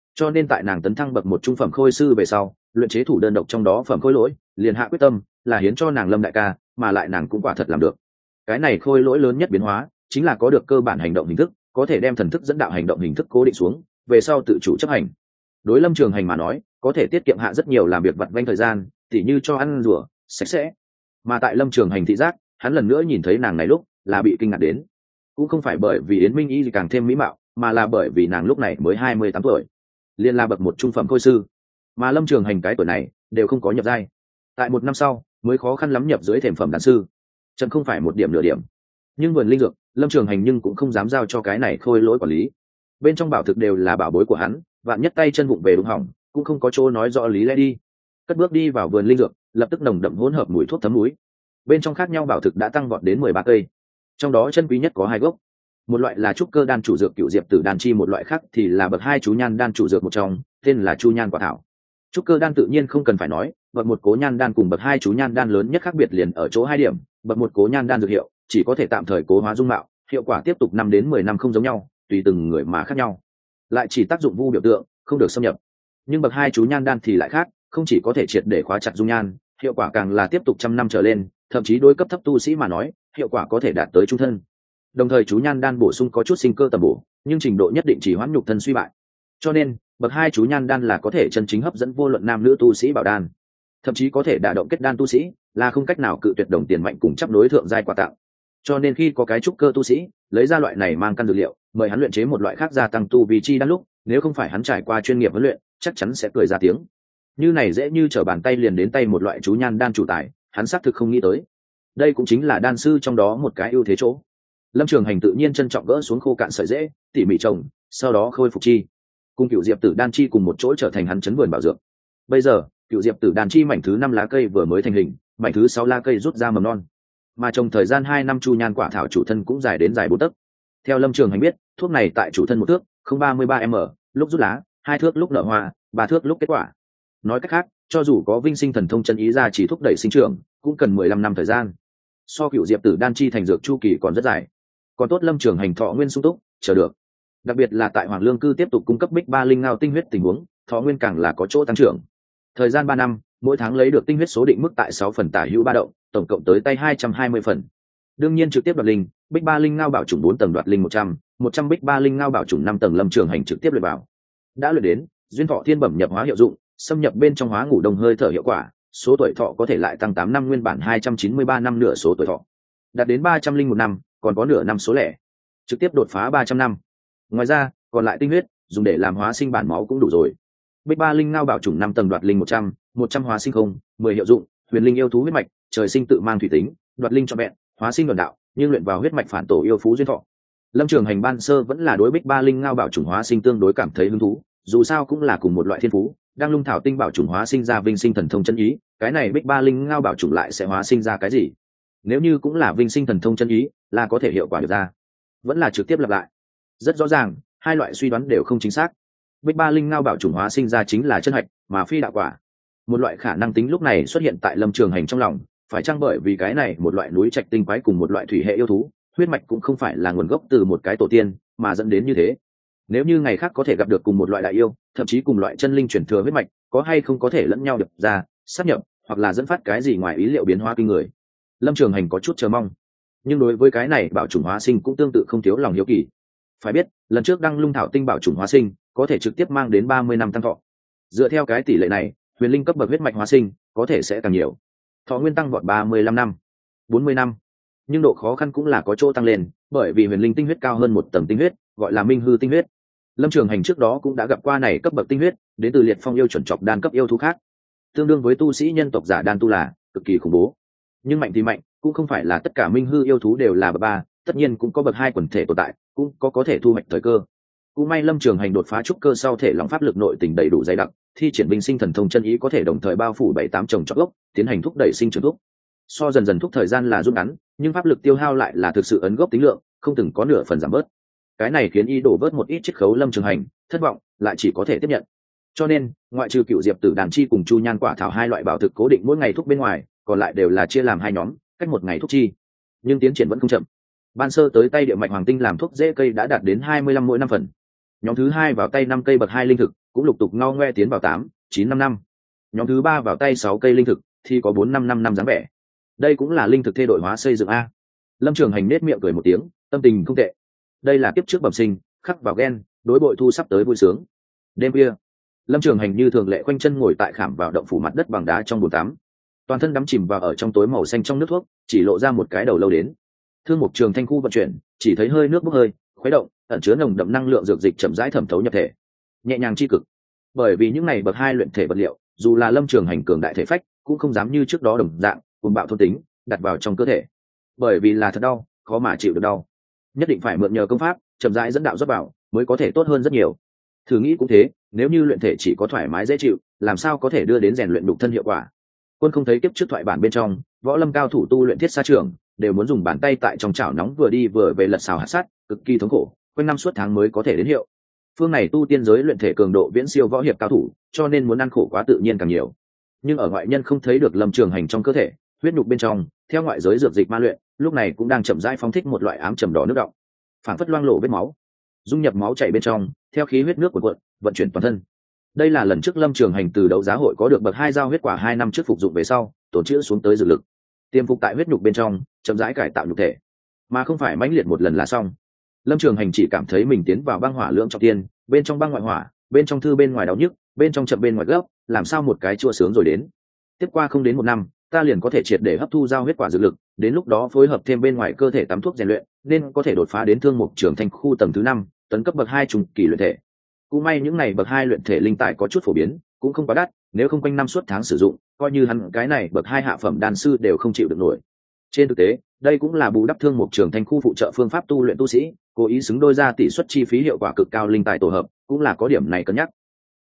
cho nên tại nàng tấn thăng bậc một trung phẩm khôi sư về sau, luyện chế thủ đơn độc trong đó phẩm khôi lỗi liền hạ quyết tâm là hiến cho nàng Lâm đại ca, mà lại nàng cũng quả thật làm được. Cái này khôi lỗi lớn nhất biến hóa chính là có được cơ bản hành động hình thức, có thể đem thần thức dẫn đạo hành động hình thức cố định xuống, về sau tự chủ chấp hành. Đối Lâm Trường Hành mà nói, có thể tiết kiệm hạ rất nhiều làm việc vặt vãnh thời gian, tỉ như cho ăn rửa sạch sẽ. Mà tại Lâm Trường Hành thị giác, hắn lần nữa nhìn thấy nàng này lúc là bị kinh ngạc đến, cũng không phải bởi vì Yến Minh Y càng thêm mỹ mạo, mà là bởi vì nàng lúc này mới 28 tuổi, liên là bậc một trung phẩm khôi sư, mà Lâm Trường Hành cái tuổi này đều không có nhập giai, tại một năm sau mới khó khăn lắm nhập dưới thềm phẩm đan sư, chân không phải một điểm nửa điểm. Nhưng vườn linh dược Lâm Trường Hành nhưng cũng không dám giao cho cái này khôi lỗi quản lý, bên trong bảo thực đều là bảo bối của hắn, vạn nhất tay chân vụng về đúng hỏng cũng không có chỗ nói rõ lý lẽ đi. Cất bước đi vào vườn linh dược, lập tức nồng đậm hỗn hợp mùi thuốc thấm núi, bên trong khác nhau bảo thực đã tăng vọt đến 13 cây, trong đó chân quý nhất có 2 gốc, một loại là trúc cơ đan chủ dược cựu diệp tử đan chi, một loại khác thì là bậc 2 chú nhan đan chủ dược một trong, tên là chu nhan quả thảo. Trúc cơ đan tự nhiên không cần phải nói, bậc 1 cố nhan đan cùng bậc 2 chú nhan đan lớn nhất khác biệt liền ở chỗ 2 điểm. Bậc 1 cố nhan đan dược hiệu chỉ có thể tạm thời cố hóa dung mạo, hiệu quả tiếp tục 5 đến 10 năm không giống nhau, tùy từng người mà khác nhau, lại chỉ tác dụng vu biểu tượng, không được xâm nhập. Nhưng bậc 2 chú nhan đan thì lại khác, không chỉ có thể triệt để khóa chặt dung nhan, hiệu quả càng là tiếp tục trăm năm trở lên, thậm chí đối cấp thấp tu sĩ mà nói, hiệu quả có thể đạt tới trung thân. Đồng thời chú nhan đan bổ sung có chút sinh cơ tầm bổ, nhưng trình độ nhất định chỉ hoãn nhục thân suy bại. Cho nên, bậc 2 chú nhan đan là có thể chân chính hấp dẫn vô luận nam nữ tu sĩ bảo đan, thậm chí có thể đả động kết đan tu sĩ, là không cách nào cự tuyệt đồng tiền mạnh cùng chấp đối thượng giai quà tặng. Cho nên khi có cái trúc cơ tu sĩ lấy ra loại này mang căn dược liệu, mời hắn luyện chế một loại khác gia tăng tu vi chi đan lúc, nếu không phải hắn trải qua chuyên nghiệp huấn luyện, chắc chắn sẽ cười ra tiếng. Như này dễ như trở bàn tay liền đến tay một loại chú nhan đan chủ tài, hắn xác thực không nghĩ tới. Đây cũng chính là đan sư trong đó một cái ưu thế chỗ. Lâm Trường Hành tự nhiên trân trọng gỡ xuống khô cạn sợi rễ, tỉ mỉ trồng, sau đó khôi phục chi, cùng cựu diệp tử đan chi cùng một chỗ trở thành hắn chấn vườn bảo dưỡng. Bây giờ cựu diệp tử đan chi mảnh thứ 5 lá cây vừa mới thành hình, mảnh thứ 6 lá cây rút ra mầm non, mà trồng thời gian 2 năm chu nhan quả thảo chủ thân cũng dài đến dài 4 tấc. Theo Lâm Trường Hành biết, thuốc này tại chủ thân 1 thước, không 33 m, lúc rút lá, 2 thước lúc nở hoa, 3 thước lúc kết quả. Nói cách khác, cho dù có vinh sinh thần thông chân ý ra chỉ thúc đẩy sinh trưởng, cũng cần 15 năm thời gian. So cựu diệp tử đan chi thành dược chu kỳ còn rất dài. Còn tốt Lâm Trường Hành thọ nguyên sung túc, chờ được. Đặc biệt là tại Hoàng Lương cư tiếp tục cung cấp bích ba linh ngao tinh huyết tình huống, thọ nguyên càng là có chỗ tăng trưởng. Thời gian 3 năm, mỗi tháng lấy được tinh huyết số định mức tại 6 phần tả hữu ba động, tổng cộng tới tay 220 phần. Đương nhiên trực tiếp đoạt linh, bích ba linh ngao bảo trùng 4 tầng đoạt linh 100 bích ba linh ngao bảo trùng 5 tầng Lâm Trường Hành trực tiếp luyện vào. Đã luyện đến duyên thọ thiên bẩm nhập hóa hiệu dụng, xâm nhập bên trong hóa ngủ đồng hơi thở hiệu quả, số tuổi thọ có thể lại tăng 8 năm, nguyên bản 293 năm nửa số tuổi thọ, đạt đến 301 năm, còn có nửa năm số lẻ, trực tiếp đột phá 300 năm. Ngoài ra, còn lại tinh huyết dùng để làm hóa sinh bản máu cũng đủ rồi. Bích ba linh ngao bảo trùng 5 tầng đoạt linh 100 hóa sinh không, 10 hiệu dụng, huyền linh yêu thú huyết mạch, trời sinh tự mang thủy tính, đoạt linh cho vẹn, hóa sinh luận đạo, nhưng luyện vào huyết mạch phản tổ yêu phú duyên thọ. Lâm Trường Hành ban sơ vẫn là đối bích ba linh ngao bảo trùng hóa sinh tương đối cảm thấy hứng thú, dù sao cũng là cùng một loại thiên phú, đang lung thảo tinh bảo trùng hóa sinh ra vinh sinh thần thông chân ý, cái này bích ba linh ngao bảo trùng lại sẽ hóa sinh ra cái gì? Nếu như cũng là vinh sinh thần thông chân ý, là có thể hiệu quả được ra. Vẫn là trực tiếp lặp lại. Rất rõ ràng, hai loại suy đoán đều không chính xác. Bích ba linh ngao bảo trùng hóa sinh ra chính là chân hạch, mà phi đạo quả. Một loại khả năng tính lúc này xuất hiện tại Lâm Trường Hành trong lòng, phải chăng bởi vì cái này một loại núi trạch tinh quái cùng một loại thủy hệ yêu thú, huyết mạch cũng không phải là nguồn gốc từ một cái tổ tiên, mà dẫn đến như thế. Nếu như ngày khác có thể gặp được cùng một loại đại yêu, thậm chí cùng loại chân linh chuyển thừa huyết mạch, có hay không có thể lẫn nhau được ra, sát nhập, hoặc là dẫn phát cái gì ngoài ý liệu biến hóa kinh người. Lâm Trường Hành có chút chờ mong, nhưng đối với cái này bảo trùng hóa sinh cũng tương tự không thiếu lòng hiếu kỳ. Phải biết, lần trước đăng lung thảo tinh bảo trùng hóa sinh có thể trực tiếp mang đến 30 năm tăng thọ. Dựa theo cái tỷ lệ này, huyền linh cấp bậc huyết mạch hóa sinh có thể sẽ càng nhiều, thọ nguyên tăng vọt 35 năm, 40 năm. Nhưng độ khó khăn cũng là có chỗ tăng lên, bởi vì huyền linh tinh huyết cao hơn một tầng tinh huyết, gọi là minh hư tinh huyết. Lâm Trường Hành trước đó cũng đã gặp qua này cấp bậc tinh huyết, đến từ liệt phong yêu chuẩn chọc đan cấp yêu thú khác, tương đương với tu sĩ nhân tộc giả đan tu là cực kỳ khủng bố. Nhưng mạnh thì mạnh, cũng không phải là tất cả minh hư yêu thú đều là bậc 3, tất nhiên cũng có bậc 2 quần thể tồn tại, cũng có thể thu hoạch thời cơ. Cũng may Lâm Trường Hành đột phá trúc cơ sau thể lòng pháp lực nội tình đầy đủ dày đặc, thi triển binh sinh thần thông chân ý có thể đồng thời bao phủ 7-8 trồng trọt gốc, tiến hành thúc đẩy sinh trưởng thúc. So dần dần thúc thời gian là rút ngắn, nhưng pháp lực tiêu hao lại là thực sự ấn gốc tính lượng, không từng có nửa phần giảm bớt. Cái này khiến y đổ bớt một ít chiết khấu Lâm Trường Hành thất vọng, lại chỉ có thể tiếp nhận. Cho nên, ngoại trừ cựu diệp tử đàn chi cùng chu nhan quả thảo hai loại bảo thực cố định mỗi ngày thúc bên ngoài, còn lại đều là chia làm 2 nhóm, cách một ngày thúc chi. Nhưng tiến triển vẫn không chậm. Ban sơ tới tay địa mạch hoàng tinh làm thuốc dễ cây đã đạt đến 25 mỗi 5 phần. Nhóm thứ 2 vào tay 5 cây bậc 2 linh thực, cũng lục tục ngao ngoe tiến vào 8, 9, 5 năm. Nhóm thứ 3 vào tay 6 cây linh thực thì có 4, 5 năm dáng vẻ. Đây cũng là linh thực thê đội hóa xây dựng a. Lâm Trường Hành nết miệng cười một tiếng, tâm tình không tệ. Đây là kiếp trước bẩm sinh, khắc vào gen, đối bội thu sắp tới vui sướng. Đêm kia, Lâm Trường Hành như thường lệ khoanh chân ngồi tại khảm vào động phủ mặt đất bằng đá trong bồn tắm, toàn thân đắm chìm vào ở trong tối màu xanh trong nước thuốc, chỉ lộ ra một cái đầu lâu đến. Thương Mục Trường Thanh khu vận chuyển, chỉ thấy hơi nước bốc hơi, khuấy động, ẩn chứa nồng đậm năng lượng dược dịch chậm rãi thẩm thấu nhập thể, nhẹ nhàng chi cực. Bởi vì những này bậc 2 luyện thể vật liệu, dù là Lâm Trường Hành cường đại thể phách, cũng không dám như trước đó đồng dạng, cuồng bạo thôn tính, đặt vào trong cơ thể. Bởi vì là thật đau, khó mà chịu được đau. Nhất định phải mượn nhờ công pháp, chậm rãi dẫn đạo rót vào, mới có thể tốt hơn rất nhiều. Thử nghĩ cũng thế, nếu như luyện thể chỉ có thoải mái dễ chịu, làm sao có thể đưa đến rèn luyện nhục thân hiệu quả. Quân không thấy kiếp trước thoại bản bên trong, võ lâm cao thủ tu luyện thiết xa trường, đều muốn dùng bàn tay tại trong chảo nóng vừa đi vừa về lật xào hạt sắt, cực kỳ thống khổ, quanh năm suốt tháng mới có thể đến hiệu. Phương này tu tiên giới luyện thể cường độ viễn siêu võ hiệp cao thủ, cho nên muốn ăn khổ quá tự nhiên càng nhiều. Nhưng ở ngoại nhân không thấy được Lâm Trường Hành trong cơ thể, huyết nhục bên trong, theo ngoại giới dược dịch ma luyện, lúc này cũng đang chậm rãi phóng thích một loại ám trầm đỏ nước đọng, phản phất loang lổ vết máu, dung nhập máu chảy bên trong, theo khí huyết nước cuộn vận chuyển toàn thân. Đây là lần trước Lâm Trường Hành từ đấu giá hội có được bậc 2 giao huyết quả 2 năm trước phục dụng về sau, tổn trữ xuống tới dược lực, tiêm phục tại huyết nhục bên trong, chậm rãi cải tạo nhục thể, mà không phải mãnh liệt một lần là xong. Lâm Trường Hành chỉ cảm thấy mình tiến vào băng hỏa lưỡng trọng tiên, bên trong băng ngoại hỏa, bên trong thư bên ngoài đau nhức, bên trong chậm bên ngoài gấp, làm sao một cái chua sướng rồi đến. Tiếp qua không đến 1 năm, ta liền có thể triệt để hấp thu giao huyết quả dược lực, đến lúc đó phối hợp thêm bên ngoài cơ thể tắm thuốc rèn luyện, nên có thể đột phá đến Thương Mục Trường Thanh khu tầng thứ 5, tấn cấp bậc 2 trùng kỳ luyện thể. Cũng may những này bậc 2 luyện thể linh tài có chút phổ biến, cũng không quá đắt, nếu không quanh năm suốt tháng sử dụng, coi như hắn cái này bậc 2 hạ phẩm đan sư đều không chịu được nổi. Trên thực tế, đây cũng là bù đắp Thương Mục Trường Thanh khu phụ trợ phương pháp tu luyện tu sĩ, cố ý xứng đôi ra tỷ suất chi phí hiệu quả cực cao linh tài tổ hợp, cũng là có điểm này cân nhắc.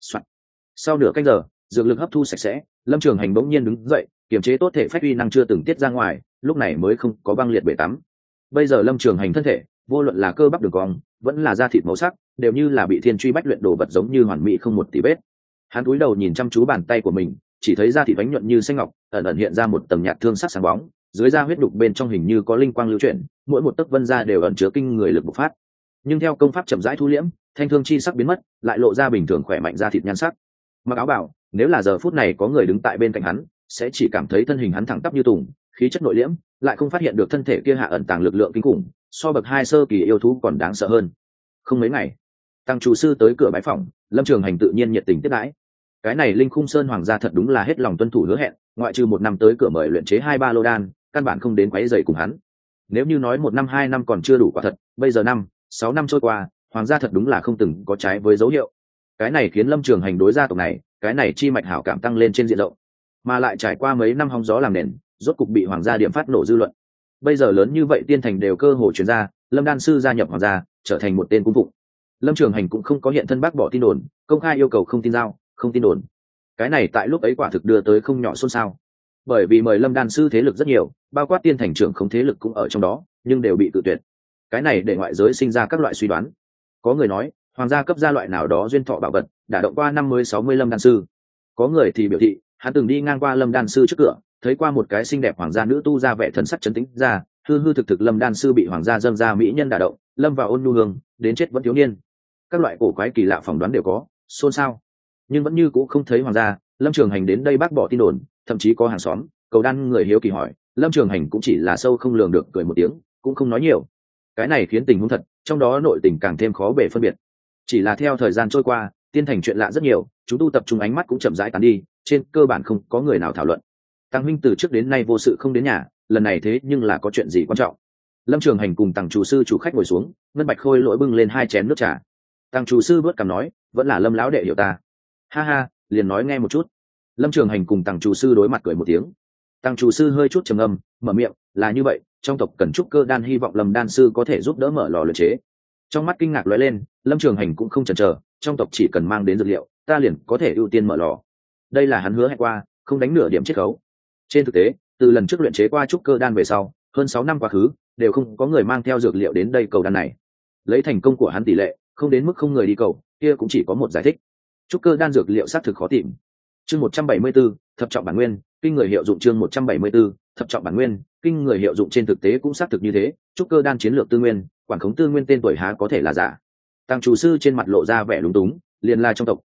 Sau nửa canh giờ, dược lực hấp thu sạch sẽ, Lâm Trường Hành bỗng nhiên đứng dậy, kiềm chế tốt thể phách uy năng chưa từng tiết ra ngoài, lúc này mới không có băng liệt bể tắm. Bây giờ Lâm Trường Hành thân thể, vô luận là cơ bắp đường cong, vẫn là da thịt màu sắc, đều như là bị thiên truy bách luyện đồ vật giống như hoàn mỹ không một tì vết. Hắn cúi đầu nhìn chăm chú bàn tay của mình, chỉ thấy da thịt bánh nhuận như xanh ngọc, ẩn ẩn hiện ra một tầng nhạt thương sắc sáng bóng, dưới da huyết đục bên trong hình như có linh quang lưu chuyển, mỗi một tấc vân da đều ẩn chứa kinh người lực bộc phát. Nhưng theo công pháp chậm rãi thu liễm, thanh thương chi sắc biến mất, lại lộ ra bình thường khỏe mạnh da thịt nhan sắc. Mặc áo bảo, nếu là giờ phút này có người đứng tại bên cạnh hắn, sẽ chỉ cảm thấy thân hình hắn thẳng tắp như tùng, khí chất nội liễm, lại không phát hiện được thân thể kia hạ ẩn tàng lực lượng kinh khủng, so bậc 2 sơ kỳ yêu thú còn đáng sợ hơn. Không mấy ngày, tăng chủ sư tới cửa bái phỏng, Lâm Trường Hành tự nhiên nhiệt tình tiếp đãi. Cái này Linh Khung Sơn hoàng gia thật đúng là hết lòng tuân thủ hứa hẹn, ngoại trừ 1 năm tới cửa mời luyện chế 2-3 lô đan, căn bản không đến quấy rầy cùng hắn. Nếu như nói 1 năm 2 năm còn chưa đủ quả thật, bây giờ 5-6 năm trôi qua, hoàng gia thật đúng là không từng có trái với dấu hiệu. Cái này khiến Lâm Trường Hành đối gia tộc này, cái này chi mạch hảo cảm tăng lên trên diện rộng, mà lại trải qua mấy năm hóng gió làm nền, rốt cục bị hoàng gia điểm phát nổ dư luận. Bây giờ lớn như vậy tiên thành đều cơ hồ truyền ra, Lâm đan sư gia nhập hoàng gia, trở thành một tên cung phụng. Lâm Trường Hành cũng không có hiện thân bác bỏ tin đồn, công khai yêu cầu không tin giao, không tin đồn. Cái này tại lúc ấy quả thực đưa tới không nhỏ xôn xao. Bởi vì mời Lâm đan sư thế lực rất nhiều, bao quát tiên thành trưởng không thế lực cũng ở trong đó, nhưng đều bị cự tuyệt. Cái này để ngoại giới sinh ra các loại suy đoán. Có người nói, hoàng gia cấp ra loại nào đó duyên thọ bảo vật, đã động qua 50-60 Lâm đan sư. Có người thì biểu thị, hắn từng đi ngang qua Lâm đan sư trước cửa, thấy qua một cái xinh đẹp hoàng gia nữ tu ra vẻ thần sắc trấn tĩnh ra, hư hư thực thực Lâm đan sư bị hoàng gia dâng ra mỹ nhân đả động, lâm vào ôn nhu hương, đến chết vẫn thiếu niên. Các loại cổ quái kỳ lạ phỏng đoán đều có, xôn xao. Nhưng vẫn như cũ không thấy hoàng gia. Lâm Trường Hành đến đây bác bỏ tin đồn, thậm chí có hàng xóm cầu đan người hiếu kỳ hỏi, Lâm Trường Hành cũng chỉ là sâu không lường được cười một tiếng, cũng không nói nhiều. Cái này khiến tình huống thật, trong đó nội tình càng thêm khó bề phân biệt. Chỉ là theo thời gian trôi qua, tiên thành chuyện lạ rất nhiều, chúng tu tập trung ánh mắt cũng chậm rãi tán đi, trên cơ bản không có người nào thảo luận. Tăng huynh từ trước đến nay vô sự không đến nhà, lần này thế nhưng là có chuyện gì quan trọng? Lâm Trường Hành cùng Tăng chủ sư chủ khách ngồi xuống, Ngân Bạch Khôi lỗi bưng lên 2 chén nước trà. Tăng chủ sư vớt cằm nói, vẫn là Lâm lão đệ hiểu ta. Ha ha, liền nói nghe một chút. Lâm Trường Hành cùng Tăng chủ sư đối mặt cười một tiếng. Tăng chủ sư hơi chút trầm ngâm, mở miệng, là như vậy, trong tộc cần trúc cơ đan, hy vọng Lâm đan sư có thể giúp đỡ mở lò luyện chế. Trong mắt kinh ngạc lóe lên, Lâm Trường Hành cũng không chần chờ, trong tộc chỉ cần mang đến dược liệu, ta liền có thể ưu tiên mở lò. Đây là hắn hứa hẹn qua, không đánh nửa điểm chiết khấu. Trên thực tế, từ lần trước luyện chế qua trúc cơ đan về sau, hơn 6 năm quá khứ, đều không có người mang theo dược liệu đến đây cầu đan này. Lấy thành công của hắn tỷ lệ, không đến mức không người đi cầu, kia cũng chỉ có một giải thích. Trúc cơ đan dược liệu xác thực khó tìm. Chương 174, thập trọng bản nguyên, kinh người hiệu dụng. Chương 174, thập trọng bản nguyên, kinh người hiệu dụng. Trên thực tế cũng xác thực như thế, trúc cơ đan chiến lược tư nguyên, quản khống tư nguyên tên tuổi há có thể là giả. Tăng chủ sư trên mặt lộ ra vẻ lúng túng, liền là trong tộc,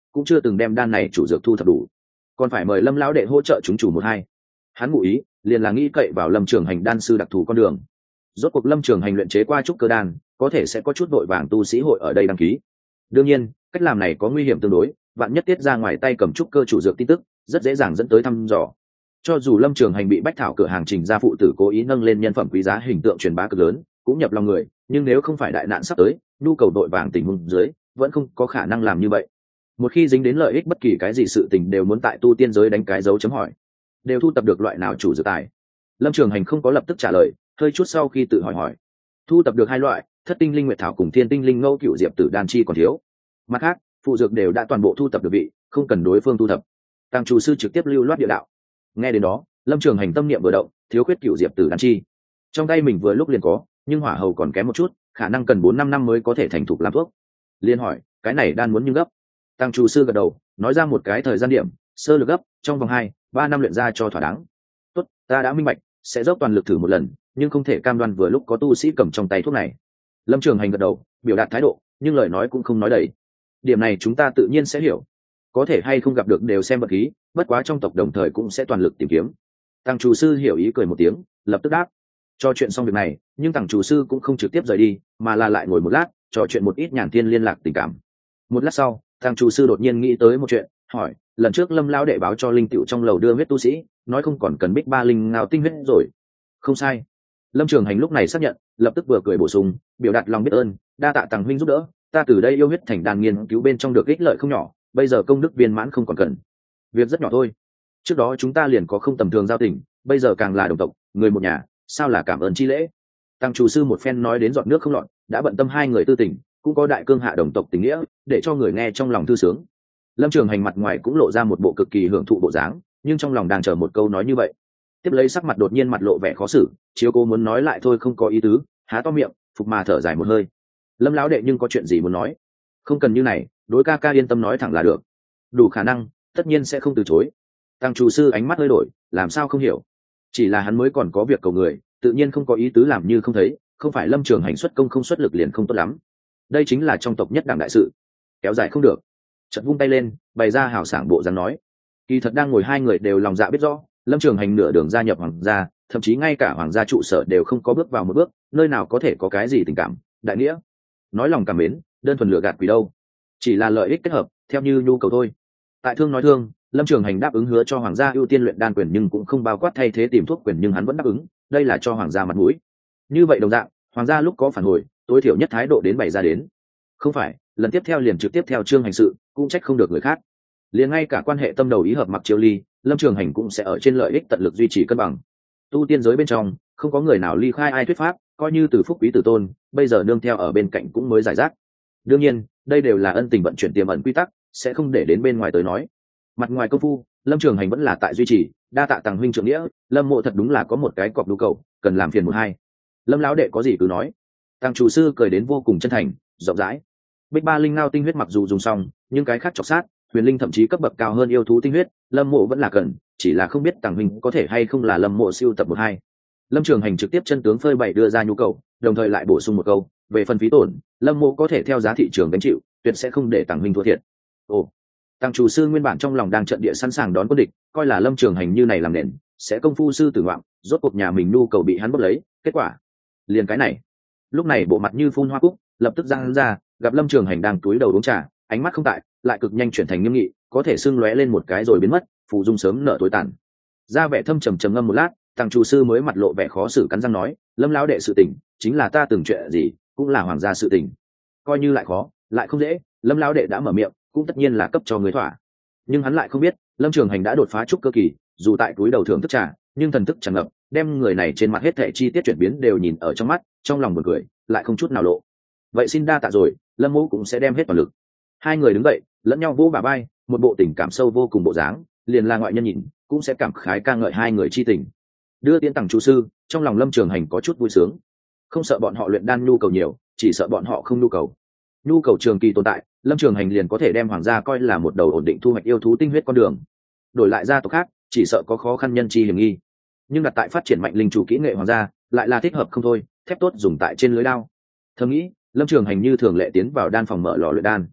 cũng chưa từng đem đan này chủ dược thu thập đủ, còn phải mời Lâm lão đệ hỗ trợ chúng chủ một hai. Hắn ngụ ý liền là nghĩ cậy vào Lâm Trường Hành đan sư đặc thù con đường. Rốt cuộc Lâm Trường Hành luyện chế qua trúc cơ đan, có thể sẽ có chút vội vàng tu sĩ hội ở đây đăng ký. Đương nhiên, cách làm này có nguy hiểm tương đối, vạn nhất tiết ra ngoài tay cầm trúc cơ chủ dược tin tức, rất dễ dàng dẫn tới thăm dò. Cho dù Lâm Trường Hành bị Bách Thảo cửa hàng Trình gia phụ tử cố ý nâng lên nhân phẩm quý giá hình tượng truyền bá cực lớn, cũng nhập lòng người, nhưng nếu không phải đại nạn sắp tới, nhu cầu đội vàng tình huống dưới, vẫn không có khả năng làm như vậy. Một khi dính đến lợi ích bất kỳ cái gì sự tình đều muốn tại tu tiên giới đánh cái dấu chấm hỏi. Đều thu tập được loại nào chủ dược tài? Lâm Trường Hành không có lập tức trả lời, hơi chút sau khi tự hỏi. Thu tập được hai loại, Thất tinh linh nguyệt thảo cùng Thiên tinh linh ngâu cựu diệp tử đan chi còn thiếu. Mặt khác, phụ dược đều đã toàn bộ thu tập được vị, không cần đối phương thu thập. Tăng chủ sư trực tiếp lưu loát địa đạo. Nghe đến đó, Lâm Trường Hành tâm niệm vừa động, thiếu khuyết cựu diệp tử đan chi. Trong tay mình vừa lúc liền có, nhưng hỏa hầu còn kém một chút, khả năng cần 4-5 năm mới có thể thành thục làm thuốc. Liên hỏi, cái này đan muốn nhưng gấp. Tăng chủ sư gật đầu, nói ra một cái thời gian điểm, sơ lược gấp, trong vòng 2-3 năm luyện ra cho thỏa đáng. Tốt, ta đã minh bạch, sẽ dốc toàn lực thử một lần, nhưng không thể cam đoan vừa lúc có tu sĩ cầm trong tay thuốc này. Lâm Trường Hành gật đầu, biểu đạt thái độ, nhưng lời nói cũng không nói đầy. Điểm này chúng ta tự nhiên sẽ hiểu, có thể hay không gặp được đều xem vật khí, bất quá trong tộc đồng thời cũng sẽ toàn lực tìm kiếm. Tăng chủ sư hiểu ý cười một tiếng, lập tức đáp. Trò chuyện xong việc này, nhưng Tăng chủ sư cũng không trực tiếp rời đi, mà là lại ngồi một lát, trò chuyện một ít nhàn tiên liên lạc tình cảm. Một lát sau, Tăng chủ sư đột nhiên nghĩ tới một chuyện, hỏi, lần trước Lâm lão đệ báo cho linh tiểu trong lầu đưa huyết tu sĩ, nói không còn cần bích ba linh ngao tinh huyết rồi. Không sai. Lâm Trường Hành lúc này xác nhận, lập tức vừa cười bổ sung, biểu đạt lòng biết ơn, đa tạ Tăng huynh giúp đỡ, ta từ đây yêu huyết thành đàn nghiên cứu bên trong được ích lợi không nhỏ, bây giờ công đức viên mãn không còn cần. Việc rất nhỏ thôi. Trước đó chúng ta liền có không tầm thường giao tình, bây giờ càng là đồng tộc, người một nhà, sao là cảm ơn chi lễ. Tăng chủ sư một phen nói đến giọt nước không lọt, đã bận tâm hai người tư tình, cũng có đại cương hạ đồng tộc tình nghĩa, để cho người nghe trong lòng thư sướng. Lâm Trường Hành mặt ngoài cũng lộ ra một bộ cực kỳ hưởng thụ bộ dáng, nhưng trong lòng đang chờ một câu nói như vậy. Tiếp lấy sắc mặt đột nhiên mặt lộ vẻ khó xử, chiếu cô muốn nói lại thôi không có ý tứ, há to miệng, phục mà thở dài một hơi. Lâm lão đệ nhưng có chuyện gì muốn nói? Không cần như này, đối ca ca yên tâm nói thẳng là được. Đủ khả năng, tất nhiên sẽ không từ chối. Tăng chủ sư ánh mắt hơi đổi, làm sao không hiểu? Chỉ là hắn mới còn có việc cầu người, tự nhiên không có ý tứ làm như không thấy, không phải Lâm Trường Hành xuất công không xuất lực liền không tốt lắm. Đây chính là trong tộc nhất đảng đại sự, kéo dài không được. Chợt vung tay lên, bày ra hào sảng bộ dáng nói. Kỳ thật đang ngồi hai người đều lòng dạ biết rõ, Lâm Trường Hành nửa đường gia nhập hoàng gia, thậm chí ngay cả hoàng gia trụ sở đều không có bước vào một bước, nơi nào có thể có cái gì tình cảm, đại nghĩa. Nói lòng cảm mến, đơn thuần lừa gạt quỷ đâu. Chỉ là lợi ích kết hợp, theo như nhu cầu thôi. Tại thương nói thương, Lâm Trường Hành đáp ứng hứa cho hoàng gia ưu tiên luyện đan quyền nhưng cũng không bao quát thay thế tìm thuốc quyền, nhưng hắn vẫn đáp ứng, đây là cho hoàng gia mặt mũi. Như vậy đồng dạng, hoàng gia lúc có phản hồi, tối thiểu nhất thái độ đến bày ra đến. Không phải, lần tiếp theo liền trực tiếp theo chương hành sự, cũng trách không được người khác. Liền ngay cả quan hệ tâm đầu ý hợp Mặc Chiêu Ly, Lâm Trường Hành cũng sẽ ở trên lợi ích tận lực duy trì cân bằng. Tu tiên giới bên trong, không có người nào ly khai ai thuyết pháp, coi như từ phúc quý tử tôn, bây giờ nương theo ở bên cạnh cũng mới giải rác. Đương nhiên, đây đều là ân tình vận chuyển tiềm ẩn quy tắc, sẽ không để đến bên ngoài tới nói. Mặt ngoài công phu, Lâm Trường Hành vẫn là tại duy trì, đa tạ Tăng huynh trưởng nghĩa, Lâm mộ thật đúng là có một cái cọc đu cầu, cần làm phiền một hai. Lâm lão đệ có gì cứ nói. Tăng chủ sư cười đến vô cùng chân thành, rộng rãi. Bích ba linh ngao tinh huyết mặc dù dùng xong, nhưng cái khác chọc sát, huyền linh thậm chí cấp bậc cao hơn yêu thú tinh huyết, Lâm mộ vẫn là cần, chỉ là không biết Tăng huynh có thể hay không là Lâm mộ siêu tập một hai. Lâm Trường Hành trực tiếp chân tướng phơi bày đưa ra nhu cầu, đồng thời lại bổ sung một câu, về phần phí tổn, Lâm mộ có thể theo giá thị trường gánh chịu, tuyệt sẽ không để Tăng huynh thua thiệt. Ồ, Tăng chủ sư nguyên bản trong lòng đang trận địa sẵn sàng đón quân địch, coi là Lâm Trường Hành như này làm nền, sẽ công phu sư tử ngoạm, rốt cuộc nhà mình nhu cầu bị hắn bóc lấy, kết quả liền cái này. Lúc này bộ mặt như phun hoa cúc, lập tức giang ra, gặp Lâm Trường Hành đang túi đầu uống trà, ánh mắt không tại, lại cực nhanh chuyển thành nghiêm nghị, có thể sưng lóe lên một cái rồi biến mất, phù dung sớm nở tối tàn. Ra vẻ thâm trầm trầm ngâm một lát, Tăng chủ sư mới mặt lộ vẻ khó xử cắn răng nói, Lâm lão đệ sự tình, chính là ta từng chuyện gì, cũng là hoàng gia sự tình. Coi như lại khó, lại không dễ, Lâm lão đệ đã mở miệng, cũng tất nhiên là cấp cho người thỏa. Nhưng hắn lại không biết, Lâm Trường Hành đã đột phá trúc cơ kỳ, dù tại túi đầu thưởng thức trà, nhưng thần thức tràn ngập, đem người này trên mặt hết thảy chi tiết chuyển biến đều nhìn ở trong mắt, trong lòng buồn cười, lại không chút nào lộ. Vậy xin đa tạ rồi, Lâm mỗ cũng sẽ đem hết toàn lực. Hai người đứng dậy, lẫn nhau vỗ bả vai, một bộ tình cảm sâu vô cùng bộ dáng, liền là ngoại nhân nhìn, cũng sẽ cảm khái ca ngợi hai người chi tình. Đưa tiễn Tăng chủ sư, trong lòng Lâm Trường Hành có chút vui sướng. Không sợ bọn họ luyện đan nhu cầu nhiều, chỉ sợ bọn họ không nhu cầu. Nhu cầu trường kỳ tồn tại, Lâm Trường Hành liền có thể đem hoàng gia coi là một đầu ổn định thu hoạch yêu thú tinh huyết con đường. Đổi lại gia tộc khác, chỉ sợ có khó khăn nhân chi hiểm nghi. Nhưng đặt tại phát triển mạnh linh chủ kỹ nghệ hoàng gia, lại là thích hợp không thôi, thép tốt dùng tại trên lưới đao. Thầm nghĩ, Lâm Trường Hành như thường lệ tiến vào đan phòng mở lò luyện đan.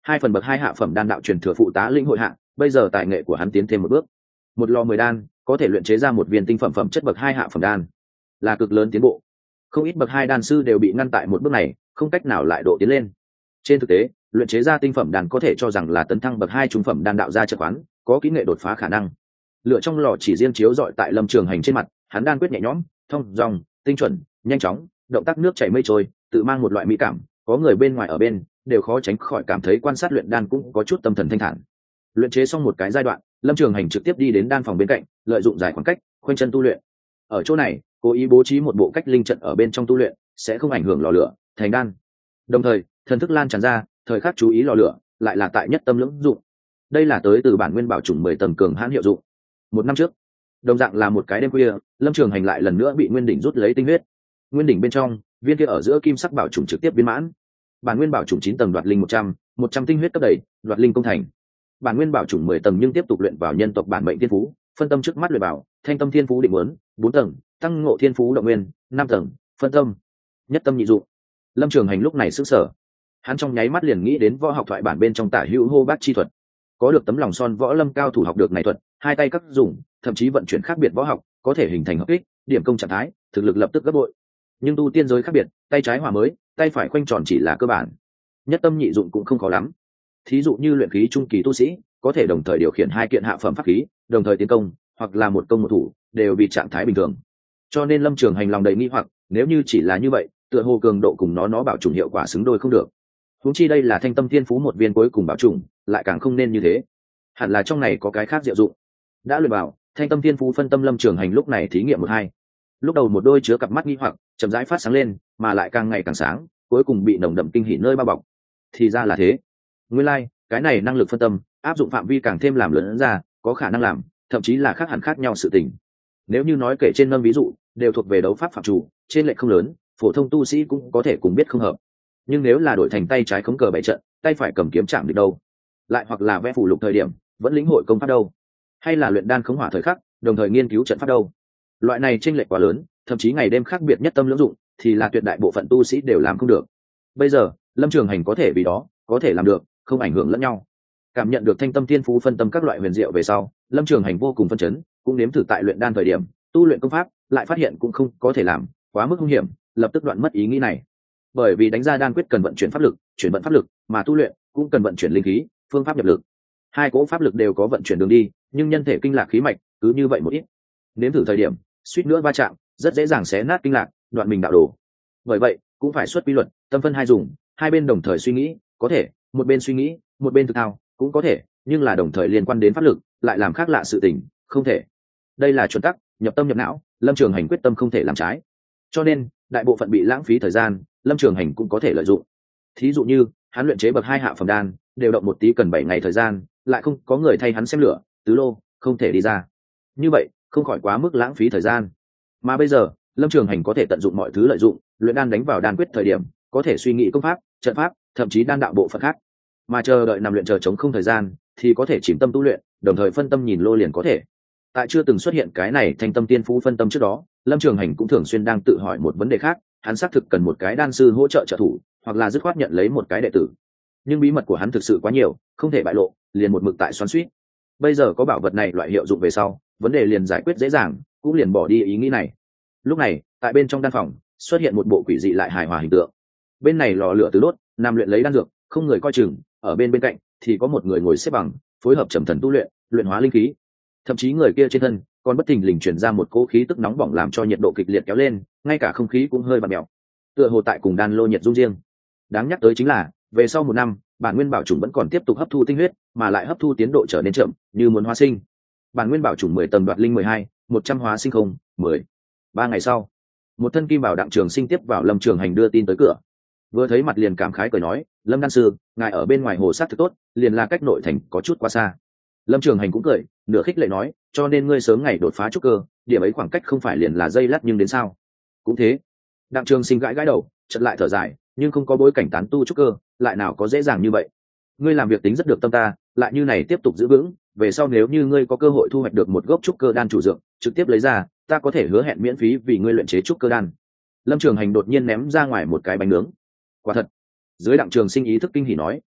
2 phần bậc 2 hạ phẩm đan đạo truyền thừa phụ tá linh hội hạ, bây giờ tài nghệ của hắn tiến thêm một bước. Một lò 10 đan có thể luyện chế ra một viên tinh phẩm phẩm chất bậc 2 hạ phẩm đan, là cực lớn tiến bộ. Không ít bậc 2 đan sư đều bị ngăn tại một bước này, không cách nào lại độ tiến lên. Trên thực tế, luyện chế ra tinh phẩm đan có thể cho rằng là tấn thăng bậc 2 trung phẩm đan đạo gia chất quán, có kỹ nghệ đột phá khả năng. Lửa trong lò chỉ riêng chiếu rọi tại Lâm Trường Hành trên mặt, hắn đan quyết nhẹ nhõm, thông dòng, tinh chuẩn, nhanh chóng, động tác nước chảy mây trôi, tự mang một loại mỹ cảm, có người bên ngoài ở bên đều khó tránh khỏi cảm thấy quan sát luyện đan cũng có chút tâm thần thanh thản. Luyện chế xong một cái giai đoạn, Lâm Trường Hành trực tiếp đi đến đan phòng bên cạnh, lợi dụng giải khoảng cách, khoanh chân tu luyện. Ở chỗ này, cố ý bố trí một bộ cách linh trận ở bên trong tu luyện, sẽ không ảnh hưởng lò lửa, thành đan. Đồng thời, thần thức lan tràn ra, thời khắc chú ý lò lửa, lại là tại nhất tâm lưỡng dụng. Đây là tới từ bản nguyên bảo chủng 10 tầng cường hãn hiệu dụng. Một năm trước, đồng dạng là một cái đêm khuya, Lâm Trường Hành lại lần nữa bị nguyên đỉnh rút lấy tinh huyết. Nguyên đỉnh bên trong, viên kia ở giữa kim sắc bảo chủng trực tiếp viên mãn. Bản nguyên bảo chủng 9 tầng đoạt linh 100 tinh huyết cấp đầy, đoạt linh công thành. Bản nguyên bảo chủng 10 tầng nhưng tiếp tục luyện vào nhân tộc bản mệnh thiên phú, phân tâm trước mắt luyện vào, thanh tâm thiên phú định muốn, 4 tầng, tăng ngộ thiên phú động nguyên, 5 tầng, phân tâm, nhất tâm nhị dụng. Lâm Trường Hành lúc này sững sờ. Hắn trong nháy mắt liền nghĩ đến võ học thoại bản bên trong tả hữu hô bát chi thuật. Có được tấm lòng son võ lâm cao thủ học được này thuật, hai tay các dùng, thậm chí vận chuyển khác biệt võ học, có thể hình thành hợp kích, điểm công trạng thái, thực lực lập tức gấp bội. Nhưng tu tiên giới khác biệt, tay trái hòa mới, tay phải khoanh tròn chỉ là cơ bản. Nhất tâm nhị dụng cũng không khó lắm. Thí dụ như luyện khí trung kỳ tu sĩ, có thể đồng thời điều khiển 2 kiện hạ phẩm pháp khí, đồng thời tiến công, hoặc là một công một thủ, đều bị trạng thái bình thường. Cho nên Lâm Trường Hành lòng đầy nghi hoặc, nếu như chỉ là như vậy, tựa hồ cường độ cùng nó bảo chủng hiệu quả xứng đôi không được. Huống chi đây là thanh tâm thiên phú một viên cuối cùng bảo chủng, lại càng không nên như thế. Hẳn là trong này có cái khác diệu dụng. Đã luyện vào, thanh tâm thiên phú phân tâm Lâm Trường Hành lúc này thí nghiệm 1-2. Lúc đầu một đôi chứa cặp mắt nghi hoặc, chậm rãi phát sáng lên, mà lại càng ngày càng sáng, cuối cùng bị nồng đậm kinh hỉ nơi bao bọc. Thì ra là thế. Nguyên lai, cái này năng lực phân tâm, áp dụng phạm vi càng thêm làm lớn ra, có khả năng làm, thậm chí là khác hẳn khác nhau sự tình. Nếu như nói kể trên nâng ví dụ, đều thuộc về đấu pháp phạm chủ, trên lệch không lớn, phổ thông tu sĩ cũng có thể cùng biết không hợp. Nhưng nếu là đổi thành tay trái khống cờ bảy trận, tay phải cầm kiếm chạm được đâu, lại hoặc là vẽ phù lục thời điểm vẫn lĩnh hội công pháp đâu, hay là luyện đan khống hỏa thời khắc đồng thời nghiên cứu trận pháp đâu, loại này chênh lệch quá lớn, thậm chí ngày đêm khác biệt nhất tâm lưỡng dụng, thì là tuyệt đại bộ phận tu sĩ đều làm không được. Bây giờ Lâm Trường Hành có thể vì đó có thể làm được, không ảnh hưởng lẫn nhau. Cảm nhận được thanh tâm thiên phú phân tâm các loại huyền diệu về sau, Lâm Trường Hành vô cùng phân chấn, cũng nếm thử tại luyện đan thời điểm tu luyện công pháp, lại phát hiện cũng không có thể làm, quá mức nguy hiểm, lập tức đoạn mất ý nghĩ này. Bởi vì đánh ra đan quyết cần vận chuyển pháp lực, chuyển vận pháp lực, mà tu luyện cũng cần vận chuyển linh khí, phương pháp nhập lực. Hai cỗ pháp lực đều có vận chuyển đường đi, nhưng nhân thể kinh lạc khí mạch cứ như vậy một ít. Nếm thử thời điểm suýt nữa va chạm, rất dễ dàng xé nát kinh lạc, đoạn mình đạo đồ. Bởi vậy cũng phải xuất quy luật, tâm phân hai dùng, hai bên đồng thời suy nghĩ, có thể một bên suy nghĩ một bên thực thao, cũng có thể, nhưng là đồng thời liên quan đến pháp lực, lại làm khác lạ sự tình, không thể. Đây là chuẩn tắc, nhập tâm nhập não, Lâm Trường Hành quyết tâm không thể làm trái. Cho nên đại bộ phận bị lãng phí thời gian, Lâm Trường Hành cũng có thể lợi dụng. Thí dụ như hắn luyện chế bậc 2 hạ phẩm đan, đều động một tí cần 7 ngày thời gian, lại không có người thay hắn xem lửa, tứ lô không thể đi ra. Như vậy không khỏi quá mức lãng phí thời gian. Mà bây giờ Lâm Trường Hành có thể tận dụng mọi thứ lợi dụng, luyện đan đánh vào đan quyết thời điểm, có thể suy nghĩ công pháp, trận pháp, thậm chí đan đạo bộ phận khác. Mà chờ đợi nằm luyện chờ chống không thời gian, thì có thể chìm tâm tu luyện, đồng thời phân tâm nhìn lô liền có thể. Tại chưa từng xuất hiện cái này thanh tâm tiên phú phân tâm trước đó, Lâm Trường Hành cũng thường xuyên đang tự hỏi một vấn đề khác, hắn xác thực cần một cái đan sư hỗ trợ trợ thủ, hoặc là dứt khoát nhận lấy một cái đệ tử. Nhưng bí mật của hắn thực sự quá nhiều, không thể bại lộ, liền một mực tại xoắn xuýt. Bây giờ có bảo vật này loại hiệu dụng về sau, vấn đề liền giải quyết dễ dàng, cũng liền bỏ đi ý nghĩ này. Lúc này tại bên trong đan phòng xuất hiện một bộ quỷ dị lại hài hòa hình tượng. Bên này lò lửa tứ đốt, nam luyện lấy đan dược, không người coi chừng, ở bên cạnh thì có một người ngồi xếp bằng, phối hợp trầm thần tu luyện, luyện hóa linh khí. Thậm chí người kia trên thân còn bất thình lình truyền ra một cỗ khí tức nóng bỏng làm cho nhiệt độ kịch liệt kéo lên, ngay cả không khí cũng hơi vặn mèo, tựa hồ tại cùng đan lô nhiệt dung riêng. Đáng nhắc tới chính là về sau 1 năm, bản nguyên bảo chủng vẫn còn tiếp tục hấp thu tinh huyết, mà lại hấp thu tiến độ trở nên chậm, như muốn hóa sinh. Bản nguyên bảo chủng 10 tầng đoạt linh 12, 100 hóa sinh không 10. 3 ngày sau, một thân kim bảo đặng trường sinh tiếp vào Lâm Trường Hành đưa tin tới cửa. Vừa thấy mặt liền cảm khái cười nói, Lâm đan sư, ngài ở bên ngoài hồ sát thực tốt, liền là cách nội thành có chút quá xa. Lâm Trường Hành cũng cười, nửa khích lệ nói, cho nên ngươi sớm ngày đột phá trúc cơ, điểm ấy khoảng cách không phải liền là dây lát nhưng đến sao? Cũng thế. Đặng trường sinh gãi gãi đầu, chợt lại thở dài, nhưng không có bối cảnh tán tu trúc cơ, lại nào có dễ dàng như vậy. Ngươi làm việc tính rất được tâm ta, lại như này tiếp tục giữ vững, về sau nếu như ngươi có cơ hội thu hoạch được một gốc trúc cơ đan chủ dược, trực tiếp lấy ra, ta có thể hứa hẹn miễn phí vì ngươi luyện chế trúc cơ đan. Lâm Trường Hành đột nhiên ném ra ngoài một cái bánh nướng. Quả thật. Dưới Đặng trường sinh ý thức kinh hỉ nói,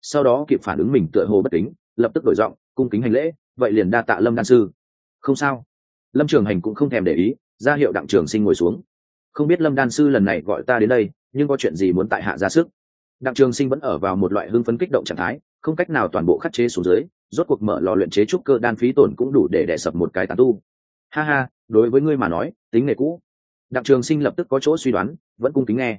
sau đó kịp phản ứng mình tựa hồ bất kính, lập tức đổi giọng cung kính hành lễ, vậy liền đa tạ Lâm đan sư. Không sao. Lâm Trường Hành cũng không thèm để ý, ra hiệu Đặng Trường Sinh ngồi xuống. Không biết Lâm đan sư lần này gọi ta đến đây nhưng có chuyện gì muốn tại hạ ra sức. Đặng Trường Sinh vẫn ở vào một loại hưng phấn kích động trạng thái, không cách nào toàn bộ khắc chế xuống dưới, rốt cuộc mở lò luyện chế trúc cơ đan phí tổn cũng đủ để đè sập một cái tán tu. Ha ha, đối với ngươi mà nói tính nghề cũ. Đặng Trường Sinh lập tức có chỗ suy đoán, vẫn cung kính nghe.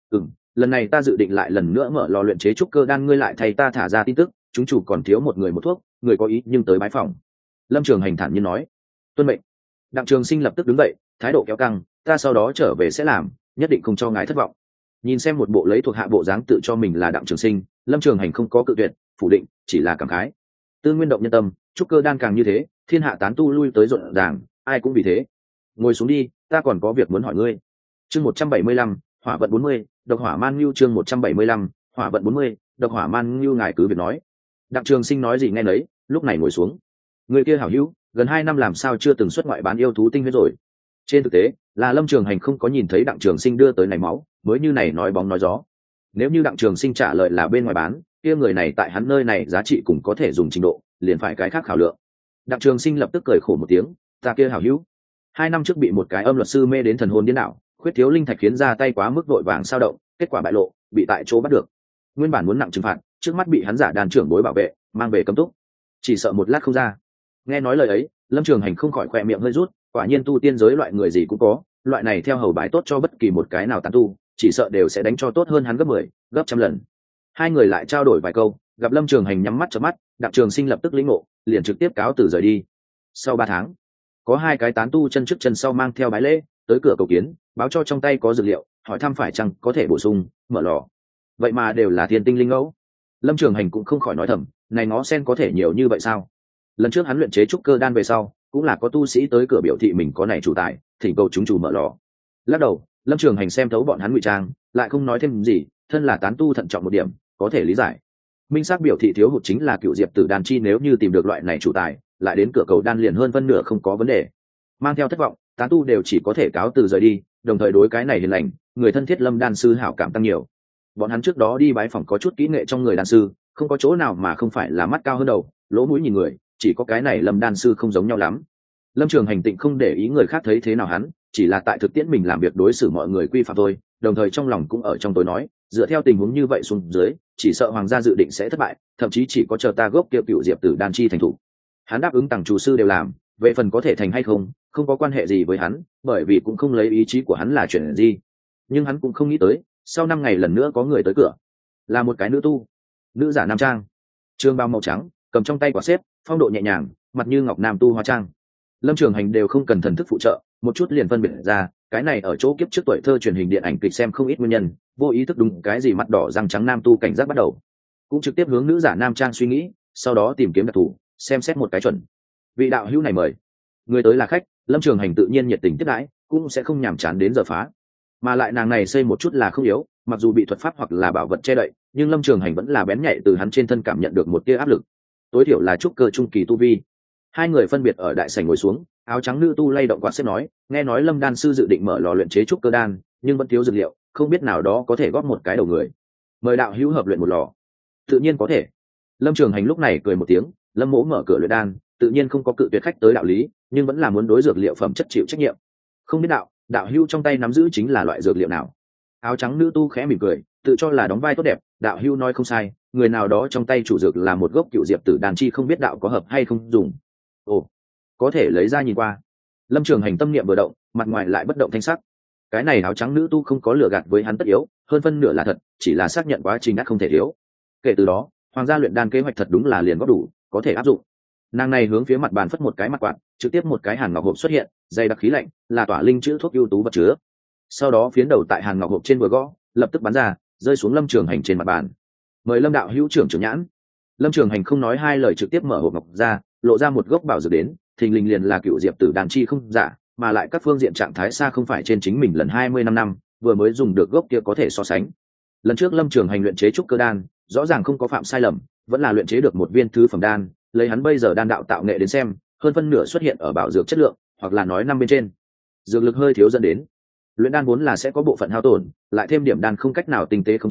Lần này ta dự định lại lần nữa mở lò luyện chế trúc cơ đan, ngươi lại thay ta thả ra tin tức, chúng chủ còn thiếu một người một thuốc, người có ý nhưng tới bái phòng. Lâm Trường Hành thản nhiên nói. Tuân mệnh. Đặng Trường Sinh lập tức đứng dậy, thái độ kéo căng, ta sau đó trở về sẽ làm, nhất định không cho ngài thất vọng. Nhìn xem một bộ lấy thuộc hạ bộ dáng tự cho mình là Đặng Trường Sinh, Lâm Trường Hành không có cự tuyệt, phủ định, chỉ là cảm khái. Tư nguyên động nhân tâm, trúc cơ đan càng như thế, thiên hạ tán tu lui tới rộn ràng, ai cũng vì thế. Ngồi xuống đi, ta còn có việc muốn hỏi ngươi. Chương 175, Hỏa vận 40, Độc Hỏa Man Nhu. Chương 175, Hỏa vận 40, Độc Hỏa Man Nhu. Ngài cứ việc nói. Đặng Trường Sinh nói gì nghe nấy, lúc này ngồi xuống. Người kia hảo hữu, gần 2 năm làm sao chưa từng xuất ngoại bán yêu thú tinh huyết rồi. Trên thực tế, là Lâm Trường Hành không có nhìn thấy Đặng Trường Sinh đưa tới này máu, mới như này nói bóng nói gió. Nếu như Đặng Trường Sinh trả lời là bên ngoài bán, kia người này tại hắn nơi này giá trị cũng có thể dùng trình độ, liền phải cái khác khảo lượng. Đặng Trường Sinh lập tức cười khổ một tiếng, ta kia hảo hữu, 2 năm trước bị một cái âm luật sư mê đến thần hồn điên đảo, khuyết thiếu linh thạch khiến ra tay quá mức vội vàng sao động, kết quả bại lộ, bị tại chỗ bắt được. Nguyên bản muốn nặng trừng phạt, trước mắt bị hắn giả đàn trưởng bối bảo vệ, mang về cấm túc, chỉ sợ một lát không ra. Nghe nói lời ấy, Lâm Trường Hành không khỏi khỏe miệng hơi rút, quả nhiên tu tiên giới loại người gì cũng có, loại này theo hầu bài tốt cho bất kỳ một cái nào tán tu, chỉ sợ đều sẽ đánh cho tốt hơn hắn gấp 10, gấp trăm lần. Hai người lại trao đổi vài câu, gặp Lâm Trường Hành nhắm mắt chớp mắt, Đặng Trường Sinh lập tức lĩnh ngộ, liền trực tiếp cáo từ rời đi. Sau 3 tháng, có 2 cái tán tu chân trước chân sau mang theo bái lễ tới cửa cầu kiến, báo cho trong tay có dược liệu, hỏi thăm phải chăng có thể bổ sung mở lò. Vậy mà đều là thiên tinh linh ngẫu. Lâm Trường Hành cũng không khỏi nói thầm, này nó sen có thể nhiều như vậy sao? Lần trước hắn luyện chế trúc cơ đan về sau, cũng là có tu sĩ tới cửa biểu thị mình có này chủ tài, thỉnh cầu chúng chủ mở lò. Lắc đầu, Lâm Trường Hành xem thấu bọn hắn ngụy trang, lại không nói thêm gì, thân là tán tu thận trọng một điểm, có thể lý giải. Minh xác biểu thị thiếu hụt chính là cựu diệp tử đan chi, nếu như tìm được loại này chủ tài, lại đến cửa cầu đan liền hơn phân nửa không có vấn đề. Mang theo thất vọng, tán tu đều chỉ có thể cáo từ rời đi, đồng thời đối cái này hiền lành, người thân thiết Lâm đan sư hảo cảm tăng nhiều. Bọn hắn trước đó đi bái phỏng có chút kỹ nghệ trong người đan sư, không có chỗ nào mà không phải là mắt cao hơn đầu, lỗ mũi nhìn người, chỉ có cái này Lâm đan sư không giống nhau lắm. Lâm Trường Hành tịnh không để ý người khác thấy thế nào hắn, chỉ là tại thực tiễn mình làm việc đối xử mọi người quy phạm thôi, đồng thời trong lòng cũng ở trong tối nói, dựa theo tình huống như vậy xuống dưới, chỉ sợ hoàng gia dự định sẽ thất bại, thậm chí chỉ có chờ ta gốc kia cựu diệp tử đan chi thành thủ. Hắn đáp ứng tặng chủ sư đều làm, về phần có thể thành hay không, không có quan hệ gì với hắn, bởi vì cũng không lấy ý chí của hắn là chuyện gì. Nhưng hắn cũng không nghĩ tới, sau 5 ngày lần nữa có người tới cửa, là một cái nữ tu, nữ giả nam trang, trường bào màu trắng, cầm trong tay quả xếp, phong độ nhẹ nhàng, mặt như ngọc nam tu hóa trang. Lâm Trường Hành đều không cần thần thức phụ trợ, một chút liền phân biệt ra, cái này ở chỗ kiếp trước tuổi thơ truyền hình điện ảnh kịch xem không ít nguyên nhân, vô ý thức đúng cái gì mặt đỏ răng trắng nam tu cảnh giác bắt đầu, cũng trực tiếp hướng nữ giả nam trang suy nghĩ, sau đó tìm kiếm đặc thù, xem xét một cái chuẩn. Vị đạo hữu này mời. Người tới là khách, Lâm Trường Hành tự nhiên nhiệt tình tiếp đãi, cũng sẽ không nhàm chán đến giờ phá. Mà lại nàng này xây một chút là không yếu, mặc dù bị thuật pháp hoặc là bảo vật che đậy, nhưng Lâm Trường Hành vẫn là bén nhạy từ hắn trên thân cảm nhận được một tia áp lực, tối thiểu là trúc cơ trung kỳ tu vi. Hai người phân biệt ở đại sảnh ngồi xuống, áo trắng nữ tu lay động quạt xếp nói, nghe nói Lâm đan sư dự định mở lò luyện chế trúc cơ đan, nhưng vẫn thiếu dược liệu, không biết nào đó có thể góp một cái đầu người, mời đạo hữu hợp luyện một lò. Tự nhiên có thể. Lâm Trường Hành lúc này cười một tiếng, Lâm mỗ mở cửa luyện đan, tự nhiên không có cự tuyệt khách tới đạo lý, nhưng vẫn là muốn đối dược liệu phẩm chất chịu trách nhiệm. Không biết đạo hữu trong tay nắm giữ chính là loại dược liệu nào? Áo trắng nữ tu khẽ mỉm cười, tự cho là đóng vai tốt đẹp, đạo hữu nói không sai, người nào đó trong tay chủ dược là một gốc cựu diệp tử đan chi, không biết đạo có hợp hay không dùng. Ồ, có thể lấy ra nhìn qua. Lâm Trường Hành tâm niệm vừa động, mặt ngoài lại bất động thanh sắc. Cái này áo trắng nữ tu không có lừa gạt với hắn tất yếu, hơn phân nửa là thật, chỉ là xác nhận quá trình đã không thể thiếu. Kể từ đó, hoàng gia luyện đan kế hoạch thật đúng là liền góp đủ, có thể áp dụng. Nàng này hướng phía mặt bàn phất một cái mặt quạt, trực tiếp một cái hàn ngọc hộp xuất hiện, dày đặc khí lạnh, là tỏa linh chữ thuốc ưu tú vật chứa. Sau đó phiến đầu tại hàn ngọc hộp trên vừa gõ, lập tức bắn ra, rơi xuống Lâm Trường Hành trên mặt bàn. Mời Lâm đạo hữu trưởng nhãn. Lâm Trường Hành không nói hai lời trực tiếp mở hộp ngọc ra, lộ ra một gốc bảo dược đến, thình lình liền là cựu diệp tử đan chi không giả, mà lại các phương diện trạng thái xa không phải trên chính mình lần 25 năm vừa mới dùng được gốc kia có thể so sánh. Lần trước Lâm Trường Hành luyện chế trúc cơ đan, rõ ràng không có phạm sai lầm, vẫn là luyện chế được một viên thứ phẩm đan, lấy hắn bây giờ đan đạo tạo nghệ đến xem, hơn phân nửa xuất hiện ở bảo dược chất lượng, hoặc là nói 5 bên trên. Dược lực hơi thiếu dẫn đến luyện đan vốn là sẽ có bộ phận hao tổn, lại thêm điểm đan không cách nào tinh tế khống chế,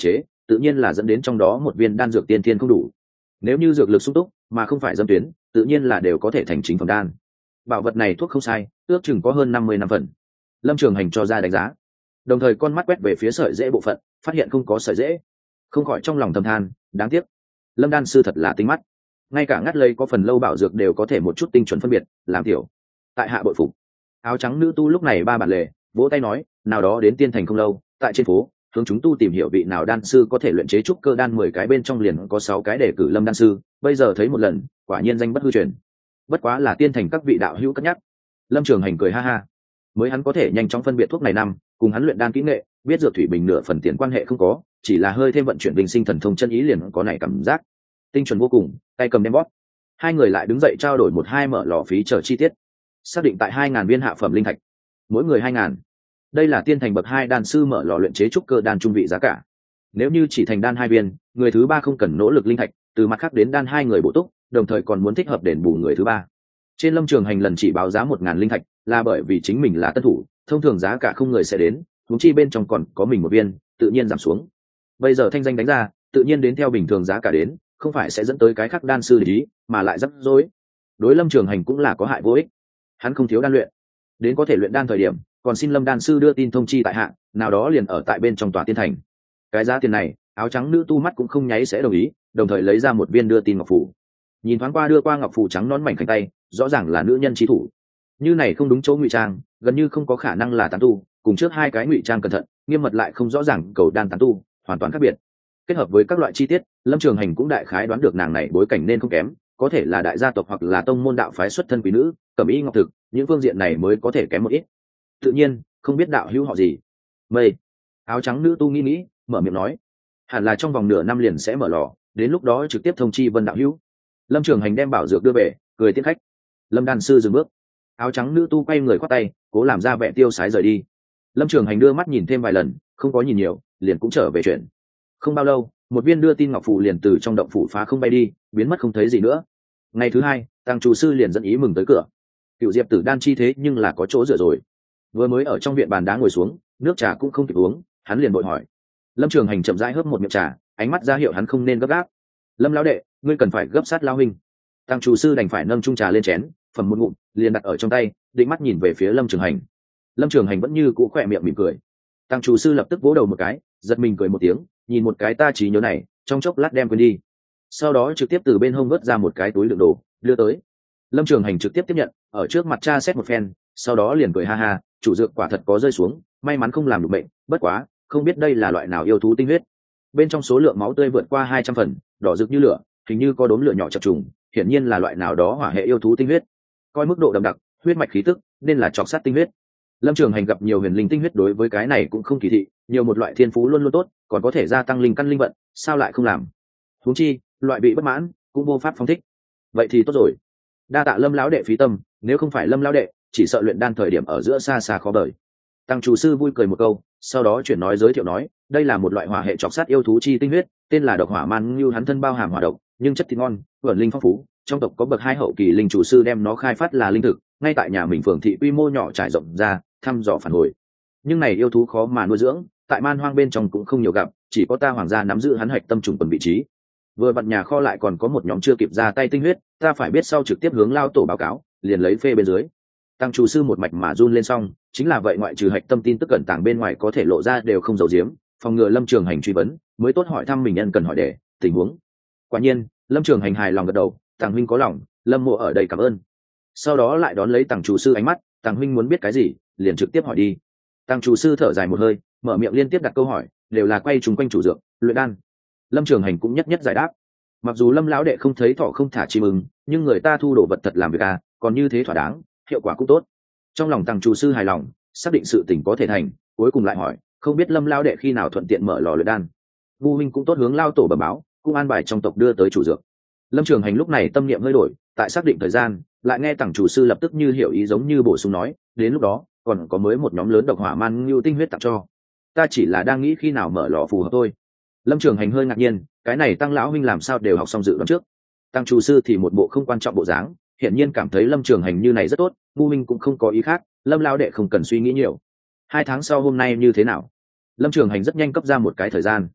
tự nhiên là dẫn đến trong đó một viên đan dược tiên thiên không đủ. Nếu như dược lực sung túc mà không phải dâm tuyến, tự nhiên là đều có thể thành chính phẩm đan. Bảo vật này thuốc không sai, ước chừng có hơn 50 năm phần. Lâm Trường Hành cho ra đánh giá, đồng thời con mắt quét về phía sợi rễ bộ phận, phát hiện không có sợi rễ, không khỏi trong lòng thầm than, đáng tiếc. Lâm đan sư thật là tinh mắt, ngay cả ngắt lấy có phần lâu bảo dược đều có thể một chút tinh chuẩn phân biệt, làm tiểu. Tại hạ bội phục. Áo trắng nữ tu lúc này ba bản lề, vỗ tay nói, nào đó đến tiên thành không lâu, tại trên phố hướng chúng tu tìm hiểu vị nào đan sư có thể luyện chế trúc cơ đan 10 cái bên trong liền có 6 cái để cử Lâm đan sư, bây giờ thấy một lần, quả nhiên danh bất hư truyền. Bất quá là tiên thành các vị đạo hữu cất nhắc. Lâm Trường Hành cười ha ha, mới hắn có thể nhanh chóng phân biệt thuốc này năm, cùng hắn luyện đan kỹ nghệ, biết dược thủy bình nửa phần tiền quan hệ không có, chỉ là hơi thêm vận chuyển bình sinh thần thông chân ý liền có này cảm giác tinh chuẩn vô cùng, tay cầm đem bóp. Hai người lại đứng dậy trao đổi một hai mở lò phí chờ chi tiết, xác định tại 2.000 viên hạ phẩm linh thạch, mỗi người 2.000. Đây là tiên thành bậc 2 đan sư mở lò luyện chế trúc cơ đan trung vị giá cả. Nếu như chỉ thành đan 2 viên, người thứ 3 không cần nỗ lực linh thạch, từ mặt khác đến đan 2 người bổ túc, đồng thời còn muốn thích hợp đền bù người thứ 3. Trên Lâm Trường Hành lần chỉ báo giá 1.000 linh thạch, là bởi vì chính mình là tân thủ, thông thường giá cả không người sẽ đến, huống chi bên trong còn có mình một viên, tự nhiên giảm xuống. Bây giờ thanh danh đánh ra, tự nhiên đến theo bình thường giá cả đến, không phải sẽ dẫn tới cái khác đan sư để ý, mà lại rắc rối. Đối Lâm Trường Hành cũng là có hại vô ích. Hắn không thiếu đan luyện, đến có thể luyện đan thời điểm, còn xin Lâm đan sư đưa tin thông chi tại hạ, nào đó liền ở tại bên trong tòa tiên thành. Cái giá tiền này, áo trắng nữ tu mắt cũng không nháy sẽ đồng ý, đồng thời lấy ra một viên đưa tin ngọc phù. Nhìn thoáng qua đưa qua ngọc phù trắng nón mảnh khảnh tay, rõ ràng là nữ nhân trí thủ. Như này không đúng chỗ ngụy trang, gần như không có khả năng là tán tu, cùng trước hai cái ngụy trang cẩn thận, nghiêm mật lại không rõ ràng cầu đan tán tu, hoàn toàn khác biệt. Kết hợp với các loại chi tiết, Lâm Trường Hành cũng đại khái đoán được nàng này bối cảnh nên không kém, có thể là đại gia tộc hoặc là tông môn đạo phái xuất thân quý nữ, cẩm y ngọc thực, những phương diện này mới có thể kém một ít. Tự nhiên, không biết đạo hữu họ gì. Mây. Áo trắng nữ tu nghĩ, mở miệng nói, hẳn là trong vòng nửa năm liền sẽ mở lò, đến lúc đó trực tiếp thông chi Vân đạo hữu. Lâm Trường Hành đem bảo dược đưa về, cười tiễn khách. Lâm đan sư dừng bước. Áo trắng nữ tu quay người khoát tay, cố làm ra vẻ tiêu sái rời đi. Lâm Trường Hành đưa mắt nhìn thêm vài lần, không có nhìn nhiều, liền cũng trở về chuyện. Không bao lâu, một viên đưa tin ngọc phù liền từ trong động phủ phá không bay đi, biến mất không thấy gì nữa. Ngày thứ hai, Tăng chủ sư liền dẫn ý mừng tới cửa. Cựu Diệp Tử đan chi thế nhưng là có chỗ dựa rồi. Vừa mới ở trong viện bàn đá ngồi xuống, nước trà cũng không kịp uống, hắn liền vội hỏi. Lâm Trường Hành chậm rãi hớp một miệng trà, ánh mắt ra hiệu hắn không nên gấp gáp. Lâm lão đệ, ngươi cần phải gấp sát lao huynh. Tăng chủ sư đành phải nâng chung trà lên chén, phẩm một ngụm, liền đặt ở trong tay, định mắt nhìn về phía Lâm Trường Hành. Lâm Trường Hành vẫn như cũ khỏe miệng mỉm cười. Tăng chủ sư lập tức vỗ đầu một cái, giật mình cười một tiếng, nhìn một cái ta trí nhớ này, trong chốc lát đem quên đi. Sau đó trực tiếp từ bên hông vớt ra một cái túi đựng đồ, đưa tới. Lâm Trường Hành trực tiếp tiếp nhận, ở trước mặt cha xét một phen, sau đó liền cười ha ha, chủ dược quả thật có rơi xuống, may mắn không làm được bệnh, bất quá, không biết đây là loại nào yêu thú tinh huyết. Bên trong số lượng máu tươi vượt qua 200 phần, đỏ rực như lửa, hình như có đốm lửa nhỏ chập trùng, hiển nhiên là loại nào đó hỏa hệ yêu thú tinh huyết. Coi mức độ đậm đặc, huyết mạch khí tức, nên là trọc sát tinh huyết. Lâm Trường Hành gặp nhiều huyền linh tinh huyết đối với cái này cũng không kỳ thị, nhiều một loại thiên phú luôn luôn tốt, còn có thể gia tăng linh căn linh vận, sao lại không làm? Huống chi, loại bị bất mãn, cũng vô pháp phóng thích. Vậy thì tốt rồi. Đa tạ Lâm lão đệ phí tâm, nếu không phải Lâm lão đệ, chỉ sợ luyện đan thời điểm ở giữa xa xa khó bời. Tăng chủ sư vui cười một câu, sau đó chuyển nói giới thiệu nói, đây là một loại hỏa hệ trọc sát yêu thú chi tinh huyết, tên là độc hỏa man ngưu, hắn thân bao hàm hỏa độc, nhưng chất thịt ngon, vẩn linh phong phú, trong tộc có bậc 2 hậu kỳ linh chủ sư đem nó khai phát là linh thực, ngay tại nhà mình phường thị quy mô nhỏ trải rộng ra, thăm dò phản hồi. Nhưng này yêu thú khó mà nuôi dưỡng, tại man hoang bên trong cũng không nhiều gặp, chỉ có ta hoàng gia nắm giữ hắn hạch tâm trùng quần vị trí. Vừa vặn nhà kho lại còn có một nhóm chưa kịp ra tay tinh huyết, ta phải biết sau trực tiếp hướng lao tổ báo cáo, liền lấy phê bên dưới. Tăng chủ sư một mạch mà run lên xong, chính là vậy, ngoại trừ hạch tâm tin tức cẩn tàng bên ngoài có thể lộ ra đều không giấu giếm, phòng ngừa Lâm Trường Hành truy vấn, mới tốt hỏi thăm mình nhân cần hỏi để tình huống. Quả nhiên, Lâm Trường Hành hài lòng gật đầu, Tàng huynh có lòng, Lâm mộ ở đây cảm ơn. Sau đó lại đón lấy Tàng chủ sư ánh mắt, Tàng huynh muốn biết cái gì, liền trực tiếp hỏi đi. Tàng chủ sư thở dài một hơi, mở miệng liên tiếp đặt câu hỏi, đều là quay trùng quanh chủ dược, luyện đan. Lâm Trường Hành cũng nhất nhất giải đáp. Mặc dù Lâm lão đệ không thấy thọ không thả chim ưng, nhưng người ta thu đồ vật thật làm việc à, còn như thế thỏa đáng, hiệu quả cũng tốt. Trong lòng Tàng chủ sư hài lòng, xác định sự tình có thể thành, cuối cùng lại hỏi, không biết Lâm lão đệ khi nào thuận tiện mở lò luyện đan. Vu huynh cũng tốt hướng lao tổ bẩm báo, cũng an bài trong tộc đưa tới chủ dược. Lâm Trường Hành lúc này tâm niệm hơi đổi, tại xác định thời gian, lại nghe Tàng chủ sư lập tức như hiểu ý giống như bổ sung nói, đến lúc đó còn có mới một nhóm lớn độc hỏa man ngưu tinh huyết tặng cho. Ta chỉ là đang nghĩ khi nào mở lò phù hợp thôi. Lâm Trường Hành hơi ngạc nhiên, cái này Tăng lão huynh làm sao đều học xong dự đoán trước. Tăng chủ sư thì một bộ không quan trọng bộ dáng, hiển nhiên cảm thấy Lâm Trường Hành như này rất tốt, Vu huynh cũng không có ý khác, Lâm lão đệ không cần suy nghĩ nhiều. 2 tháng sau hôm nay như thế nào? Lâm Trường Hành rất nhanh cấp ra một cái thời gian.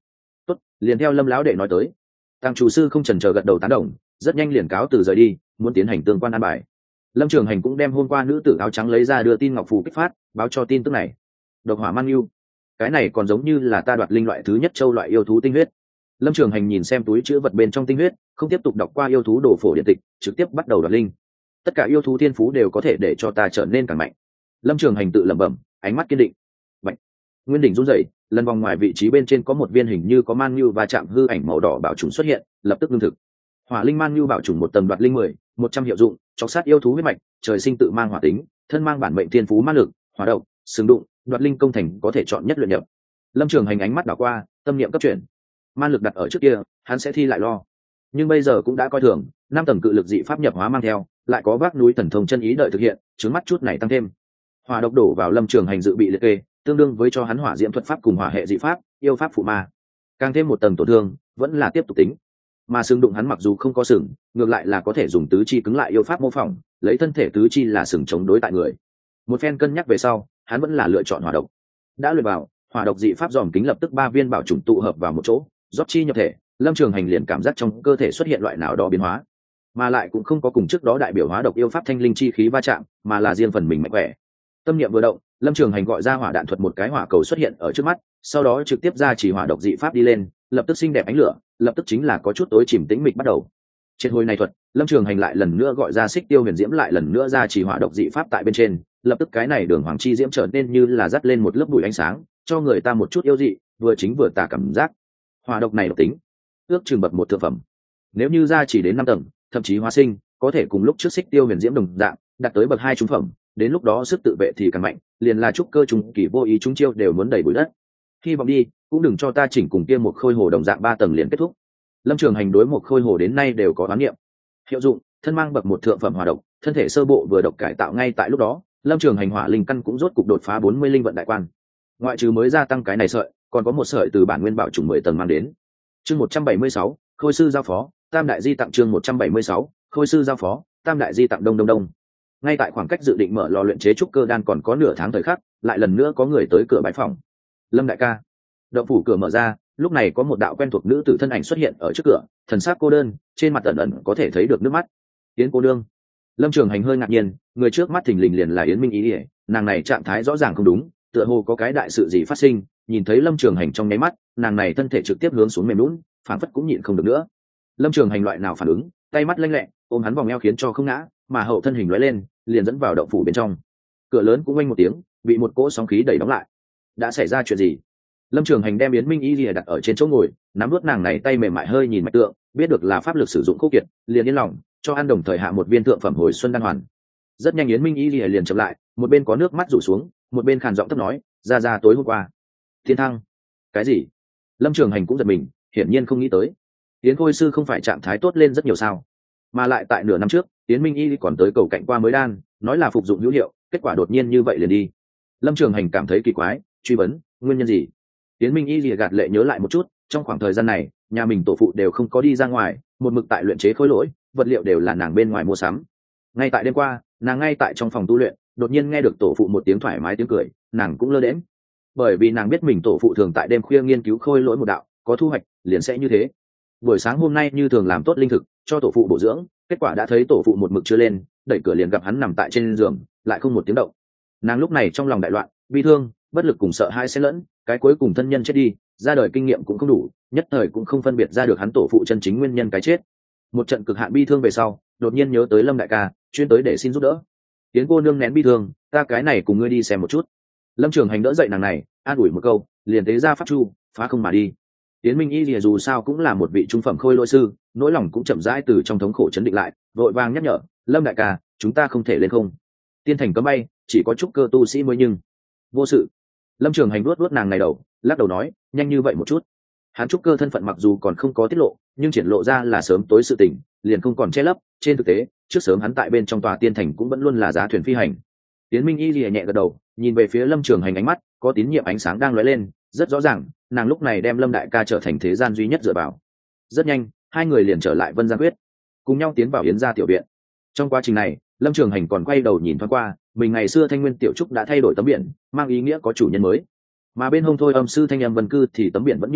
tốt, liền theo Lâm lão đệ nói tới. Tăng chủ sư không chần chờ gật đầu tán đồng, rất nhanh liền cáo từ rời đi, muốn tiến hành tương quan an bài. Lâm Trường Hành cũng đem hôm qua nữ tử áo trắng lấy ra đưa tin ngọc phù kích phát, báo cho tin tức này. Độc hỏa man yêu, cái này còn giống như là ta đoạt linh loại thứ nhất châu loại yêu thú tinh huyết. Lâm Trường Hành nhìn xem túi chứa vật bên trong tinh huyết, không tiếp tục đọc qua yêu thú đồ phổ điện tịch, trực tiếp bắt đầu đoạt linh. Tất cả yêu thú thiên phú đều có thể để cho ta trở nên càng mạnh. Lâm Trường Hành tự lẩm bẩm, ánh mắt kiên định. Mạnh. Nguyên đỉnh run rẩy, lần vòng ngoài vị trí bên trên có một viên hình như có man nhu và chạm hư ảnh màu đỏ bảo trùng xuất hiện, lập tức lương thực. Hỏa linh man nhu bảo trùng một tầng đoạt linh 100 hiệu dụng, chọc sát yêu thú huyết mạch, trời sinh tự mang hỏa tính, thân mang bản mệnh thiên phú ma lực, hỏa độc, sừng đụng, đoạt linh công thành có thể chọn nhất luyện nhập. Lâm Trường Hành ánh mắt đảo qua, tâm niệm cấp chuyển. Man lực đặt ở trước kia, hắn sẽ thi lại lo, nhưng bây giờ cũng đã coi thường, 5 tầng cự lực dị pháp nhập hóa mang theo, lại có vác núi thần thông chân ý đợi thực hiện, trướng mắt chút này tăng thêm. Hỏa độc đổ vào Lâm Trường Hành dự bị liệt kê, tương đương với cho hắn hỏa diễm thuật pháp cùng hỏa hệ dị pháp, yêu pháp phụ ma, càng thêm một tầng tổn thương, vẫn là tiếp tục tính. Mà sừng đụng hắn mặc dù không có sừng, ngược lại là có thể dùng tứ chi cứng lại yêu pháp mô phỏng, lấy thân thể tứ chi là sừng chống đối tại người. Một phen cân nhắc về sau, hắn vẫn là lựa chọn hỏa độc. Đã luyện vào, hỏa độc dị pháp dòm kính lập tức 3 viên bảo trùng tụ hợp vào một chỗ, rót chi nhập thể. Lâm Trường Hành liền cảm giác trong cơ thể xuất hiện loại nào đó biến hóa, mà lại cũng không có cùng trước đó đại biểu hóa độc yêu pháp thanh linh chi khí va chạm, mà là riêng phần mình mạnh khỏe. Tâm niệm vừa động, Lâm Trường Hành gọi ra hỏa đạn thuật, một cái hỏa cầu xuất hiện ở trước mắt, sau đó trực tiếp ra chỉ hỏa độc dị pháp đi lên, lập tức xinh đẹp ánh lửa, lập tức chính là có chút tối chìm tĩnh mịch bắt đầu. Trên hồi này thuật, Lâm Trường Hành lại lần nữa gọi ra xích tiêu huyền diễm, lại lần nữa ra chỉ hỏa độc dị pháp tại bên trên, lập tức cái này đường hoàng chi diễm trở nên như là dắt lên một lớp bụi ánh sáng, cho người ta một chút yêu dị, vừa chính vừa tà cảm giác. Hỏa độc này độc tính, ước chừng bậc 1 thượng phẩm. Nếu như ra chỉ đến 5 tầng, thậm chí hóa sinh, có thể cùng lúc trước xích tiêu huyền diễm đồng dạng, đạt tới bậc 2 trung phẩm, đến lúc đó sức tự vệ thì càng mạnh, liền là trúc cơ trùng kỳ vô ý chúng chiêu đều muốn đẩy bụi đất. Hy vọng đi, cũng đừng cho ta chỉnh cùng kia một khôi hồ đồng dạng 3 tầng liền kết thúc. Lâm Trường Hành đối một khôi hồ đến nay đều có đoán niệm. Hiệu dụng, thân mang bậc 1 thượng phẩm hỏa độc, thân thể sơ bộ vừa độc cải tạo ngay tại lúc đó, Lâm Trường Hành hỏa linh căn cũng rốt cục đột phá 40 linh vận đại quan. Ngoại trừ mới gia tăng cái này sợi, còn có một sợi từ bản nguyên bảo trùng 10 tầng mang đến. Chương 176, Khôi sư giao phó, Tam đại di tặng. Chương 176, Khôi sư giao phó, Tam đại di tặng. Đông. Ngay tại khoảng cách dự định mở lò luyện chế trúc cơ đan còn có nửa tháng thời khắc, lại lần nữa có người tới cửa bái phòng. Lâm đại ca. Động phủ cửa mở ra, lúc này có một đạo quen thuộc nữ tử thân ảnh xuất hiện ở trước cửa, thần sắc cô đơn, trên mặt ẩn ẩn có thể thấy được nước mắt. Yến cô đương. Lâm Trường Hành hơi ngạc nhiên, người trước mắt thình lình liền là Yến Minh Ý ỉa, nàng này trạng thái rõ ràng không đúng, tựa hồ có cái đại sự gì phát sinh. Nhìn thấy Lâm Trường Hành trong nháy mắt, nàng này thân thể trực tiếp hướng xuống mềm lún, phản phất cũng nhịn không được nữa. Lâm Trường Hành loại nào phản ứng, tay mắt lanh lẹ ôm hắn vòng eo khiến cho không ngã, mà hậu thân hình lóe lên, liền dẫn vào động phủ bên trong. Cửa lớn cũng oanh một tiếng, bị một cỗ sóng khí đẩy đóng lại. Đã xảy ra chuyện gì? Lâm Trường Hành đem Yến Minh Y lìa đặt ở trên chỗ ngồi, nắm nuốt nàng này tay mềm mại hơi nhìn mạch tượng, biết được là pháp lực sử dụng khô kiệt, liền yên lòng, cho ăn đồng thời hạ một viên thượng phẩm hồi xuân đan hoàn. Rất nhanh Yến Minh Y lìa liền chậm lại, một bên có nước mắt rủ xuống, một bên khàn giọng thấp nói, ra tối hôm qua. Thiên thăng? Cái gì? Lâm Trường Hành cũng giật mình, hiển nhiên không nghĩ tới. Yến Khôi sư không phải trạng thái tốt lên rất nhiều sao? Mà lại tại nửa năm trước, Yến Minh Y còn tới cầu cạnh qua mới đan, nói là phục dụng hữu hiệu, kết quả đột nhiên như vậy liền đi. Lâm Trường Hành cảm thấy kỳ quái, truy vấn, nguyên nhân gì? Yến Minh Y lìa gạt lệ nhớ lại một chút, trong khoảng thời gian này, nhà mình tổ phụ đều không có đi ra ngoài, một mực tại luyện chế khối lỗi, vật liệu đều là nàng bên ngoài mua sắm. Ngay tại đêm qua, nàng ngay tại trong phòng tu luyện, đột nhiên nghe được tổ phụ một tiếng thoải mái tiếng cười, nàng cũng lơ đễnh. Bởi vì nàng biết mình tổ phụ thường tại đêm khuya nghiên cứu khôi lỗi một đạo, có thu hoạch, liền sẽ như thế. Buổi sáng hôm nay như thường làm tốt linh thực, cho tổ phụ bổ dưỡng, kết quả đã thấy tổ phụ một mực chưa lên, đẩy cửa liền gặp hắn nằm tại trên giường, lại không một tiếng động. Nàng lúc này trong lòng đại loạn, bi thương, bất lực cùng sợ hãi xen lẫn, cái cuối cùng thân nhân chết đi, ra đời kinh nghiệm cũng không đủ, nhất thời cũng không phân biệt ra được hắn tổ phụ chân chính nguyên nhân cái chết. Một trận cực hạn bi thương về sau, đột nhiên nhớ tới Lâm đại ca, chuyên tới để xin giúp đỡ. Tiến cô nương nén bi thương, ta cái này cùng ngươi đi xem một chút. Lâm Trường Hành đỡ dậy nàng này, an ủi một câu, liền tế ra pháp chu, phá không mà đi. Tiến Minh Y lìa dù sao cũng là một vị trung phẩm khôi lỗi sư, nỗi lòng cũng chậm rãi từ trong thống khổ chấn định lại, vội vàng nhắc nhở, Lâm đại ca, chúng ta không thể lên không. Tiên thành cấm bay, chỉ có trúc cơ tu sĩ mới nhưng. Vô sự. Lâm Trường Hành vuốt nàng này đầu, lắc đầu nói, nhanh như vậy một chút. Hắn trúc cơ thân phận mặc dù còn không có tiết lộ, nhưng triển lộ ra là sớm tối sự tình, liền không còn che lấp. Trên thực tế, trước sớm hắn tại bên trong tòa tiên thành cũng vẫn luôn là giá thuyền phi hành. Tiến Minh Y lìa nhẹ gật đầu, nhìn về phía Lâm Trường Hành, ánh mắt có tín nhiệm ánh sáng đang lóe lên, rất rõ ràng, nàng lúc này đem Lâm đại ca trở thành thế gian duy nhất dựa vào. Rất nhanh, hai người liền trở lại Vân Giang Quyết, cùng nhau tiến vào Yến gia tiểu viện. Trong quá trình này, Lâm Trường Hành còn quay đầu nhìn thoáng qua, mình ngày xưa Thanh Nguyên tiểu trúc đã thay đổi tấm biển, mang ý nghĩa có chủ nhân mới. Mà bên hông Thôi Âm sư Thanh Âm Vân Cư thì tấm biển vẫn như cũ,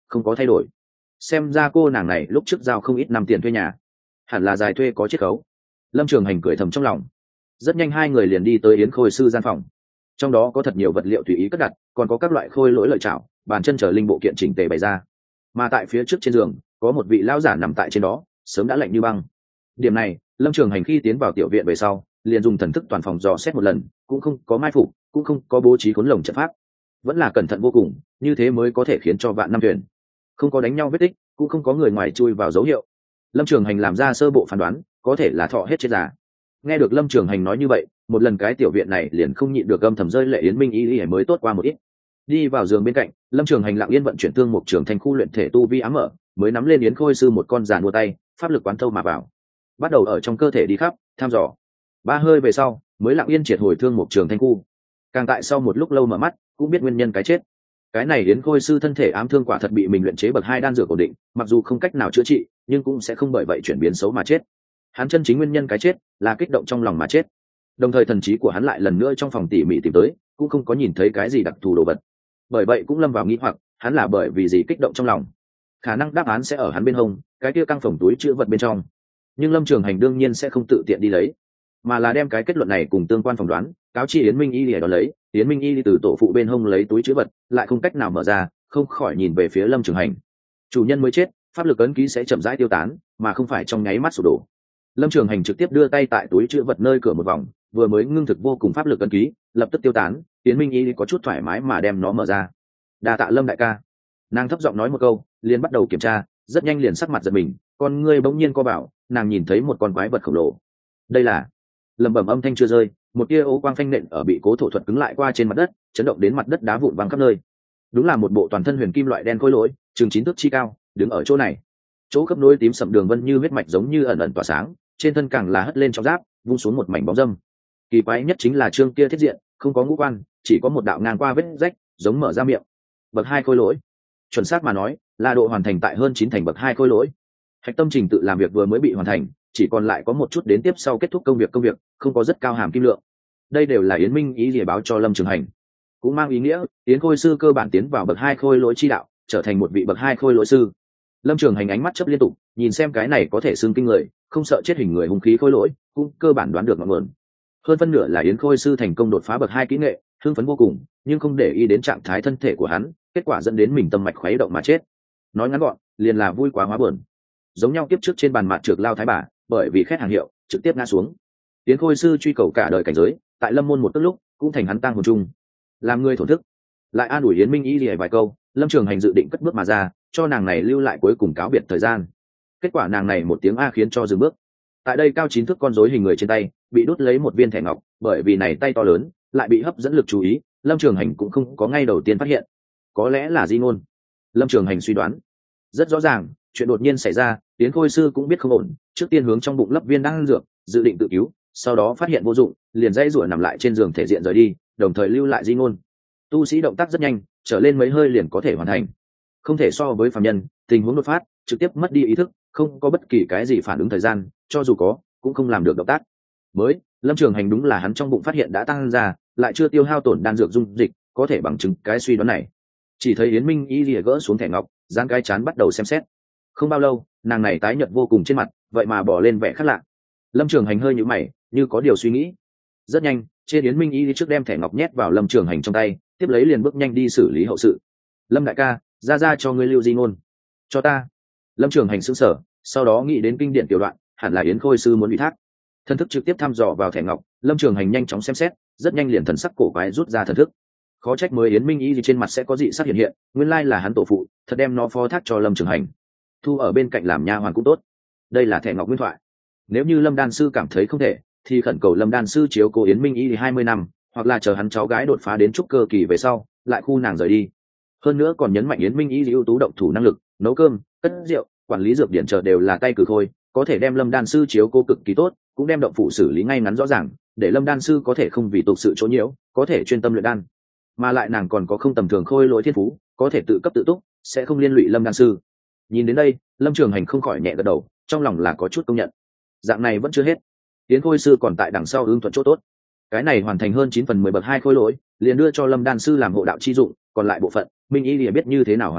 không có thay đổi. Xem ra cô nàng này lúc trước giao không ít năm tiền thuê nhà, hẳn là dài thuê có chiết khấu. Lâm Trường Hành cười thầm trong lòng. Rất nhanh hai người liền đi tới Yến Khôi sư gian phòng. Trong đó có thật nhiều vật liệu tùy ý cất đặt, còn có các loại khôi lỗi lợi chảo, bàn chân trở linh bộ kiện chỉnh tề bày ra. Mà tại phía trước trên giường có một vị lão giả nằm tại trên đó, sớm đã lạnh như băng. Điểm này Lâm Trường Hành khi tiến vào tiểu viện về sau liền dùng thần thức toàn phòng dò xét một lần, cũng không có mai phục, cũng không có bố trí khốn lồng trận pháp, vẫn là cẩn thận vô cùng, như thế mới có thể khiến cho vạn năm thuyền không có đánh nhau vết tích, cũng không có người ngoài chui vào dấu hiệu. Lâm Trường Hành làm ra sơ bộ phán đoán, có thể là thọ hết chết già. Nghe được Lâm Trường Hành nói như vậy, một lần cái tiểu viện này liền không nhịn được âm thầm rơi lệ. Yến Minh y mới tốt qua một ít. Đi vào giường bên cạnh, Lâm Trường Hành lặng yên vận chuyển thương mục trường thành khu luyện thể tu vi ám mở, mới nắm lên Yến Khôi sư một con giàn mua tay, pháp lực quán thâu mà vào, bắt đầu ở trong cơ thể đi khắp thăm dò. Ba hơi về sau mới lặng yên triệt hồi thương mục trường thanh khu. Càng tại sau một lúc lâu mở mắt cũng biết nguyên nhân cái chết. Cái này Yến Khôi sư thân thể ám thương quả thật bị mình luyện chế bậc 2 đan dược ổn định, mặc dù không cách nào chữa trị nhưng cũng sẽ không bởi vậy chuyển biến xấu mà chết. Hắn chân chính nguyên nhân cái chết là kích động trong lòng mà chết. Đồng thời thần trí của hắn lại lần nữa trong phòng tỉ mỉ tìm tới, cũng không có nhìn thấy cái gì đặc thù đồ vật. Bởi vậy cũng lâm vào nghi hoặc, hắn là bởi vì gì kích động trong lòng. Khả năng đáp án sẽ ở hắn bên hông, cái kia căng phòng túi chứa vật bên trong. Nhưng Lâm Trường Hành đương nhiên sẽ không tự tiện đi lấy, mà là đem cái kết luận này cùng tương quan phỏng đoán cáo chi Yến Minh y để đó lấy. Yến Minh y từ tổ phụ bên hông lấy túi chứa vật, lại không cách nào mở ra, không khỏi nhìn về phía Lâm Trường Hành. Chủ nhân mới chết, pháp lực ấn ký sẽ chậm rãi tiêu tán, mà không phải trong nháy mắt sụp đổ. Lâm Trường Hành trực tiếp đưa tay tại túi chứa vật nơi cửa một vòng, vừa mới ngưng thực vô cùng pháp lực ấn ký lập tức tiêu tán. Yến Minh y có chút thoải mái mà đem nó mở ra. Đa tạ Lâm đại ca. Nàng thấp giọng nói một câu, liền bắt đầu kiểm tra, rất nhanh liền sắc mặt giật mình, con ngươi bỗng nhiên co bảo, nàng nhìn thấy một con quái vật khổng lồ. Đây là, lẩm bẩm âm thanh chưa rơi, một tia ố quang phanh nện ở bị cố thổ thuật cứng lại qua trên mặt đất, chấn động đến mặt đất đá vụn văng khắp nơi. Đúng là một bộ toàn thân huyền kim loại đen khối lỗi, chừng 9 thước chi cao, đứng ở chỗ này. Chỗ khớp nối tím sậm đường vân như huyết mạch giống như ẩn ẩn tỏa sáng, trên thân càng là hất lên trong giáp, vung xuống một mảnh bóng dâm. Kỳ quái nhất chính là trương kia thiết diện, không có ngũ quan, chỉ có một đạo ngang qua vết rách, giống mở ra miệng. Bậc 2 khối lỗi. Chuẩn xác mà nói, là độ hoàn thành tại hơn 9 thành bậc 2 khối lỗi. Hạch tâm trình tự làm việc vừa mới bị hoàn thành, chỉ còn lại có một chút đến tiếp sau kết thúc công việc, không có rất cao hàm kim lượng. Đây đều là Yến Minh ý gì báo cho Lâm Trường Hành, cũng mang ý nghĩa Yến Khôi sư cơ bản tiến vào bậc 2 khôi lỗi chi đạo, trở thành một vị bậc 2 khôi lỗi sư. Lâm Trường Hành ánh mắt chớp liên tục, nhìn xem cái này có thể xưng kinh người, không sợ chết hình người hung khí khôi lỗi, cũng cơ bản đoán được ngọn nguồn. Hơn phân nửa là Yến Khôi sư thành công đột phá bậc 2 kỹ nghệ, hưng phấn vô cùng, nhưng không để ý đến trạng thái thân thể của hắn, kết quả dẫn đến mình tâm mạch khuấy động mà chết. Nói ngắn gọn, liền là vui quá hóa buồn. Giống nhau kiếp trước trên bàn mạt trược lao thái bà, bởi vì khét hàng hiệu, trực tiếp ngã xuống. Yến Khôi sư truy cầu cả đời cảnh giới, tại Lâm môn một tức lúc, cũng thành hắn tang hồn chung. Làm người thổn thức, lại an ủi Yến Minh Y lìa vài câu, Lâm Trường Hành dự định cất bước mà ra, cho nàng này lưu lại cuối cùng cáo biệt thời gian. Kết quả nàng này một tiếng a khiến cho dừng bước. Tại đây cao 9 thước con rối hình người trên tay, bị đút lấy một viên thẻ ngọc, bởi vì này tay to lớn, lại bị hấp dẫn lực chú ý, Lâm Trường Hành cũng không có ngay đầu tiên phát hiện. Có lẽ là di ngôn. Lâm Trường Hành suy đoán. Rất rõ ràng, chuyện đột nhiên xảy ra, Yến Khôi sư cũng biết không ổn, trước tiên hướng trong bụng lấp viên đan dược, dự định tự cứu, sau đó phát hiện vô dụng, liền dãy rủa nằm lại trên giường thể diện rời đi, đồng thời lưu lại di ngôn. Tu sĩ động tác rất nhanh, trở lên mấy hơi liền có thể hoàn thành. Không thể so với phàm nhân, tình huống đột phát, trực tiếp mất đi ý thức, không có bất kỳ cái gì phản ứng thời gian, cho dù có, cũng không làm được động tác. Mới, Lâm Trường Hành đúng là hắn trong bụng phát hiện đã tăng ra, lại chưa tiêu hao tổn đan dược dung dịch, có thể bằng chứng cái suy đoán này. Chỉ thấy Yến Minh Y lìa gỡ xuống thẻ ngọc, dán cái chán bắt đầu xem xét. Không bao lâu, nàng này tái nhợt vô cùng trên mặt, vậy mà bỏ lên vẻ khác lạ. Lâm Trường Hành hơi nhíu mày, như có điều suy nghĩ. Rất nhanh, trên Yến Minh Y trước đem thẻ ngọc nhét vào Lâm Trường Hành trong tay, tiếp lấy liền bước nhanh đi xử lý hậu sự. Lâm đại ca, ra cho ngươi lưu di ngôn. Cho ta. Lâm Trường Hành sững sờ, sau đó nghĩ đến kinh điển tiểu đoạn, hẳn là Yến Khôi sư muốn ủy thác. Thần thức trực tiếp thăm dò vào thẻ ngọc, Lâm Trường Hành nhanh chóng xem xét, rất nhanh liền thần sắc cổ quái rút ra thần thức. Khó trách mới Yến Minh Y trên mặt sẽ có dị sắc hiện hiện, nguyên lai là hắn tổ phụ, thật đem nó phó thác cho Lâm Trường Hành. Thu ở bên cạnh làm nha hoàn cũng tốt. Đây là thẻ ngọc nguyên thoại. Nếu như Lâm đan sư cảm thấy không thể, thì khẩn cầu Lâm đan sư chiếu cố Yến Minh Y 20 năm, hoặc là chờ hắn cháu gái đột phá đến trúc cơ kỳ về sau, lại khu nàng rời đi. Hơn nữa còn nhấn mạnh Yến Minh Y ưu tú động thủ năng lực, nấu cơm, cất rượu, quản lý dược điển chờ đều là tay cử thôi, có thể đem Lâm đan sư chiếu cố cực kỳ tốt, cũng đem động phủ xử lý ngay ngắn rõ ràng, để Lâm đan sư có thể không vì tục sự chỗ nhiễu, có thể chuyên tâm luyện đan. Mà lại nàng còn có không tầm thường khôi lỗi thiên phú, có thể tự cấp tự túc, sẽ không liên lụy Lâm đan sư. Nhìn đến đây, Lâm Trường Hành không khỏi nhẹ gật đầu, trong lòng là có chút công nhận. Dạng này vẫn chưa hết, Yến Khôi sư còn tại đằng sau ưng thuận chỗ tốt. Cái này hoàn thành hơn 9/10 bậc 2 khôi lỗi, liền đưa cho Lâm đan sư làm hộ đạo chi dụng, còn lại bộ phận, Minh Y lìa biết như thế nào hoàn thành,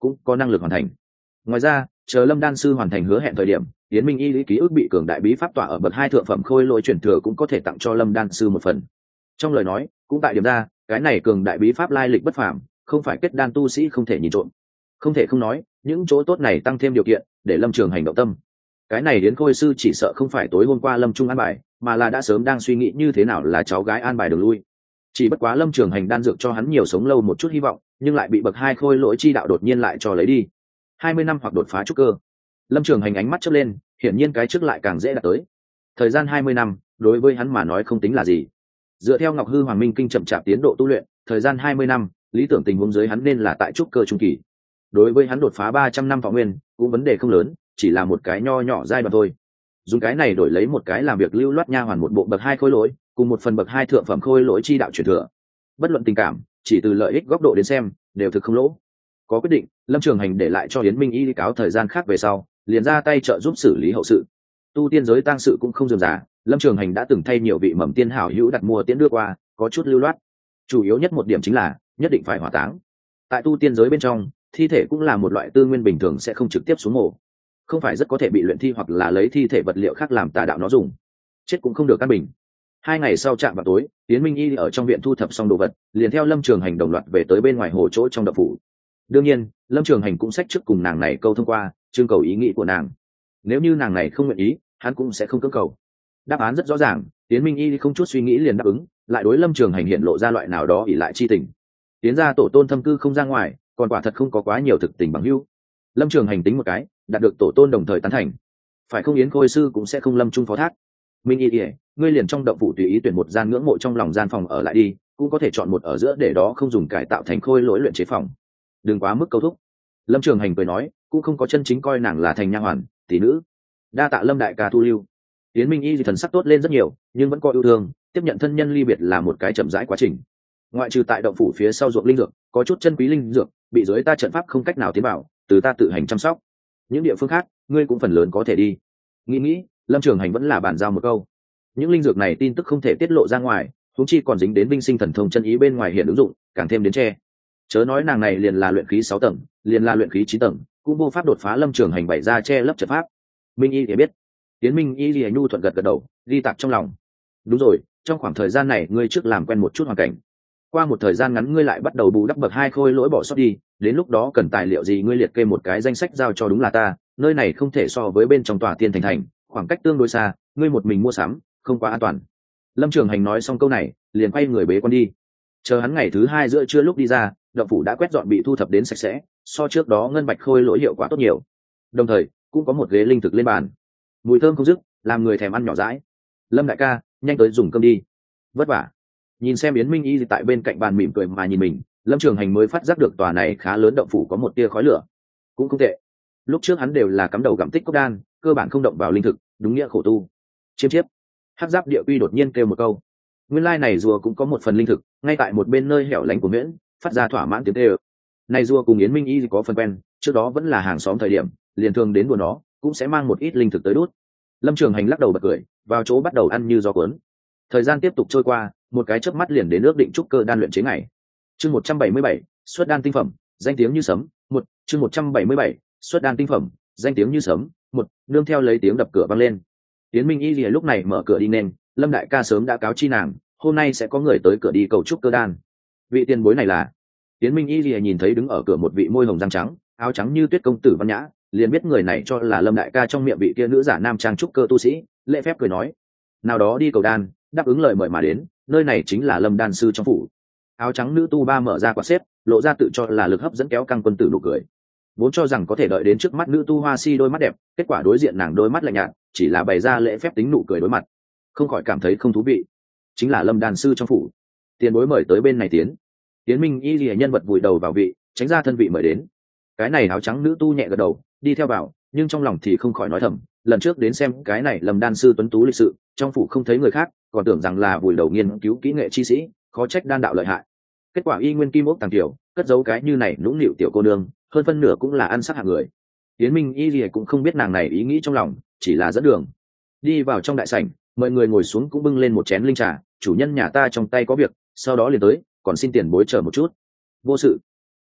cũng có năng lực hoàn thành. Ngoài ra, chờ Lâm đan sư hoàn thành hứa hẹn thời điểm, Yến Minh Y lý ký ức bị cường đại bí pháp tỏa ở bậc 2 thượng phẩm khôi lỗi truyền thừa cũng có thể tặng cho Lâm đan sư một phần. Trong lời nói, cũng tại điểm ra, cái này cường đại bí pháp lai lịch bất phàm, không phải kết đan tu sĩ không thể nhìn trộm. Không thể không nói, những chỗ tốt này tăng thêm điều kiện để Lâm Trường Hành động tâm. Cái này Yến Khôi sư chỉ sợ không phải tối hôm qua Lâm Trung an bài, mà là đã sớm đang suy nghĩ như thế nào là cháu gái an bài đường lui. Chỉ bất quá Lâm Trường Hành đan dược cho hắn nhiều sống lâu một chút hy vọng, nhưng lại bị bậc 2 khôi lỗi chi đạo đột nhiên lại cho lấy đi. 20 năm hoặc đột phá trúc cơ. Lâm Trường Hành ánh mắt chớp lên, hiển nhiên cái trước lại càng dễ đạt tới. Thời gian 20 năm, đối với hắn mà nói không tính là gì. Dựa theo Ngọc Hư Hoàng Minh Kinh chậm chạp tiến độ tu luyện, thời gian 20 năm, lý tưởng tình huống dưới hắn nên là tại trúc cơ trung kỳ. Đối với hắn đột phá 300 năm thọ nguyên, cũng vấn đề không lớn, chỉ là một cái nho nhỏ giai đoạn thôi. Dùng cái này đổi lấy một cái làm việc lưu loát nha hoàn một bộ bậc 2 khôi lỗi, cùng một phần bậc 2 thượng phẩm khôi lỗi chi đạo truyền thừa. Bất luận tình cảm, chỉ từ lợi ích góc độ đến xem, đều thực không lỗ. Có quyết định, Lâm Trường Hành để lại cho Yến Minh Y cáo thời gian khác về sau, liền ra tay trợ giúp xử lý hậu sự. Tu tiên giới tang sự cũng không dườm giả, Lâm Trường Hành đã từng thay nhiều vị mầm tiên hảo hữu đặt mua tiễn đưa qua, có chút lưu loát. Chủ yếu nhất một điểm chính là nhất định phải hỏa táng. Tại tu tiên giới bên trong, thi thể cũng là một loại tư nguyên bình thường sẽ không trực tiếp xuống mổ, không phải rất có thể bị luyện thi hoặc là lấy thi thể vật liệu khác làm tà đạo nó dùng, chết cũng không được căn bình. 2 ngày sau chạm vào tối, Yến Minh Y ở trong viện thu thập xong đồ vật, liền theo Lâm Trường Hành đồng loạt về tới bên ngoài hồ chỗ trong động phủ. Đương nhiên, Lâm Trường Hành cũng sách trước cùng nàng này câu thông qua, trưng cầu ý nghĩ của nàng. Nếu như nàng này không nguyện ý, hắn cũng sẽ không cưỡng cầu. Đáp án rất rõ ràng, Yến Minh Y không chút suy nghĩ liền đáp ứng, lại đối Lâm Trường Hành hiện lộ ra loại nào đó ỷ lại chi tình. Tiến ra tổ tôn thâm cư không ra ngoài, còn quả thật không có quá nhiều thực tình bằng hữu. Lâm Trường Hành tính một cái, đạt được tổ tôn đồng thời tán thành. Phải không Yến Khôi sư cũng sẽ không lâm trung phó thác. Minh Y, ngươi liền trong động phủ tùy ý tuyển một gian ngưỡng mộ trong lòng gian phòng ở lại đi, cũng có thể chọn một ở giữa để đó không dùng cải tạo thành khôi lỗi luyện chế phòng. Đừng quá mức câu thúc. Lâm Trường Hành cười nói, cũng không có chân chính coi nàng là thành nha hoàn, tỷ nữ. Đa tạ Lâm đại ca thu lưu. Yến Minh Y thì thần sắc tốt lên rất nhiều, nhưng vẫn có yêu thương, tiếp nhận thân nhân ly biệt là một cái chậm rãi quá trình. Ngoại trừ tại động phủ phía sau ruộng linh dược, có chút chân quý linh dược bị dưới ta trận pháp không cách nào tiến vào, từ ta tự hành chăm sóc. Những địa phương khác, ngươi cũng phần lớn có thể đi. Nghĩ, Lâm Trường Hành vẫn là bàn giao một câu. Những linh dược này tin tức không thể tiết lộ ra ngoài, huống chi còn dính đến Vinh Sinh Thần Thông chân ý bên ngoài hiện ứng dụng, càng thêm đến che. Chớ nói nàng này liền là luyện khí 6 tầng, liền là luyện khí 9 tầng, cũng vô pháp đột phá Lâm Trường Hành bày ra che lấp trận pháp. Minh Y thì biết. Tiến Minh Y Lìa Nhu thuận gật đầu, ghi tạc trong lòng. Đúng rồi, trong khoảng thời gian này ngươi trước làm quen một chút hoàn cảnh. Qua một thời gian ngắn ngươi lại bắt đầu bù đắp bậc 2 khôi lỗi bỏ sót đi, đến lúc đó cần tài liệu gì ngươi liệt kê một cái danh sách giao cho đúng là ta, nơi này không thể so với bên trong tòa tiên thành, khoảng cách tương đối xa, ngươi một mình mua sắm, không quá an toàn. Lâm Trường Hành nói xong câu này, liền quay người bế quan đi. Chờ hắn ngày thứ 2 giữa trưa lúc đi ra, động phủ đã quét dọn bị thu thập đến sạch sẽ, so trước đó ngân bạch khôi lỗi hiệu quả tốt nhiều. Đồng thời, cũng có một ghế linh thực lên bàn. Mùi thơm không dứt, làm người thèm ăn nhỏ dãi. Lâm đại ca, nhanh tới dùng cơm đi. Vất vả. Nhìn xem Yến Minh Y tại bên cạnh bàn mỉm cười mà nhìn mình, Lâm Trường Hành mới phát giác được tòa này khá lớn động phủ có một tia khói lửa. Cũng không tệ. Lúc trước hắn đều là cắm đầu gặm tích cốc đan, cơ bản không động vào linh thực, đúng nghĩa khổ tu. Chiêm chiếp. Hắc Giáp Địa Quy đột nhiên kêu một câu. Nguyên lai này rùa cũng có một phần linh thực, ngay tại một bên nơi hẻo lánh của Miễn, phát ra thỏa mãn tiếng kêu. Này rùa cùng Yến Minh Y có phần quen, trước đó vẫn là hàng xóm thời điểm, liền thường đến đùa nó, cũng sẽ mang một ít linh thực tới đút. Lâm Trường Hành lắc đầu bật cười, vào chỗ bắt đầu ăn như gió cuốn. Thời gian tiếp tục trôi qua, một cái chớp mắt liền đến ước định trúc cơ đan luyện chế ngày. Chương 177, xuất đan tinh phẩm, danh tiếng như sấm. Chương 177, xuất đan tinh phẩm, danh tiếng như sấm. Nương theo lấy tiếng đập cửa vang lên. Yến Minh Y lúc này mở cửa đi nên, Lâm đại ca sớm đã cáo chi nàng, hôm nay sẽ có người tới cửa đi cầu trúc cơ đan. Vị tiền bối này là? Yến Minh Y nhìn thấy đứng ở cửa một vị môi hồng răng trắng, áo trắng như tuyết công tử văn nhã, liền biết người này cho là Lâm đại ca trong miệng vị kia nữ giả nam trang trúc cơ tu sĩ, lễ phép cười nói: nào đó đi cầu đan, đáp ứng lời mời mà đến, nơi này chính là Lâm đan sư trong phủ. Áo trắng nữ tu ba mở ra quạt xếp, lộ ra tự cho là lực hấp dẫn kéo căng quân tử nụ cười. Vốn cho rằng có thể đợi đến trước mắt nữ tu hoa si đôi mắt đẹp, kết quả đối diện nàng đôi mắt lạnh nhạt, chỉ là bày ra lễ phép tính nụ cười đối mặt, không khỏi cảm thấy không thú vị. Chính là Lâm đan sư trong phủ. Tiền bối mời tới bên này Tiến Minh Y lìa nhân vật vùi đầu vào vị, tránh ra thân vị mời đến. Cái này áo trắng nữ tu nhẹ gật đầu, đi theo vào, nhưng trong lòng thì không khỏi nói thầm, lần trước đến xem cái này Lâm đan sư tuấn tú lịch sự, trong phủ không thấy người khác, còn tưởng rằng là vùi đầu nghiên cứu kỹ nghệ chi sĩ, khó trách đan đạo lợi hại. Kết quả y nguyên kim ốc tàng tiểu, cất giấu cái như này nũng nịu tiểu cô nương, hơn phân nửa cũng là ăn sắc hạng người. Tiến Minh Y lìa cũng không biết nàng này ý nghĩ trong lòng, chỉ là dẫn đường. Đi vào trong đại sảnh, mọi người ngồi xuống cũng bưng lên một chén linh trà, chủ nhân nhà ta trong tay có việc, sau đó liền tới, còn xin tiền bối chờ một chút. Vô sự.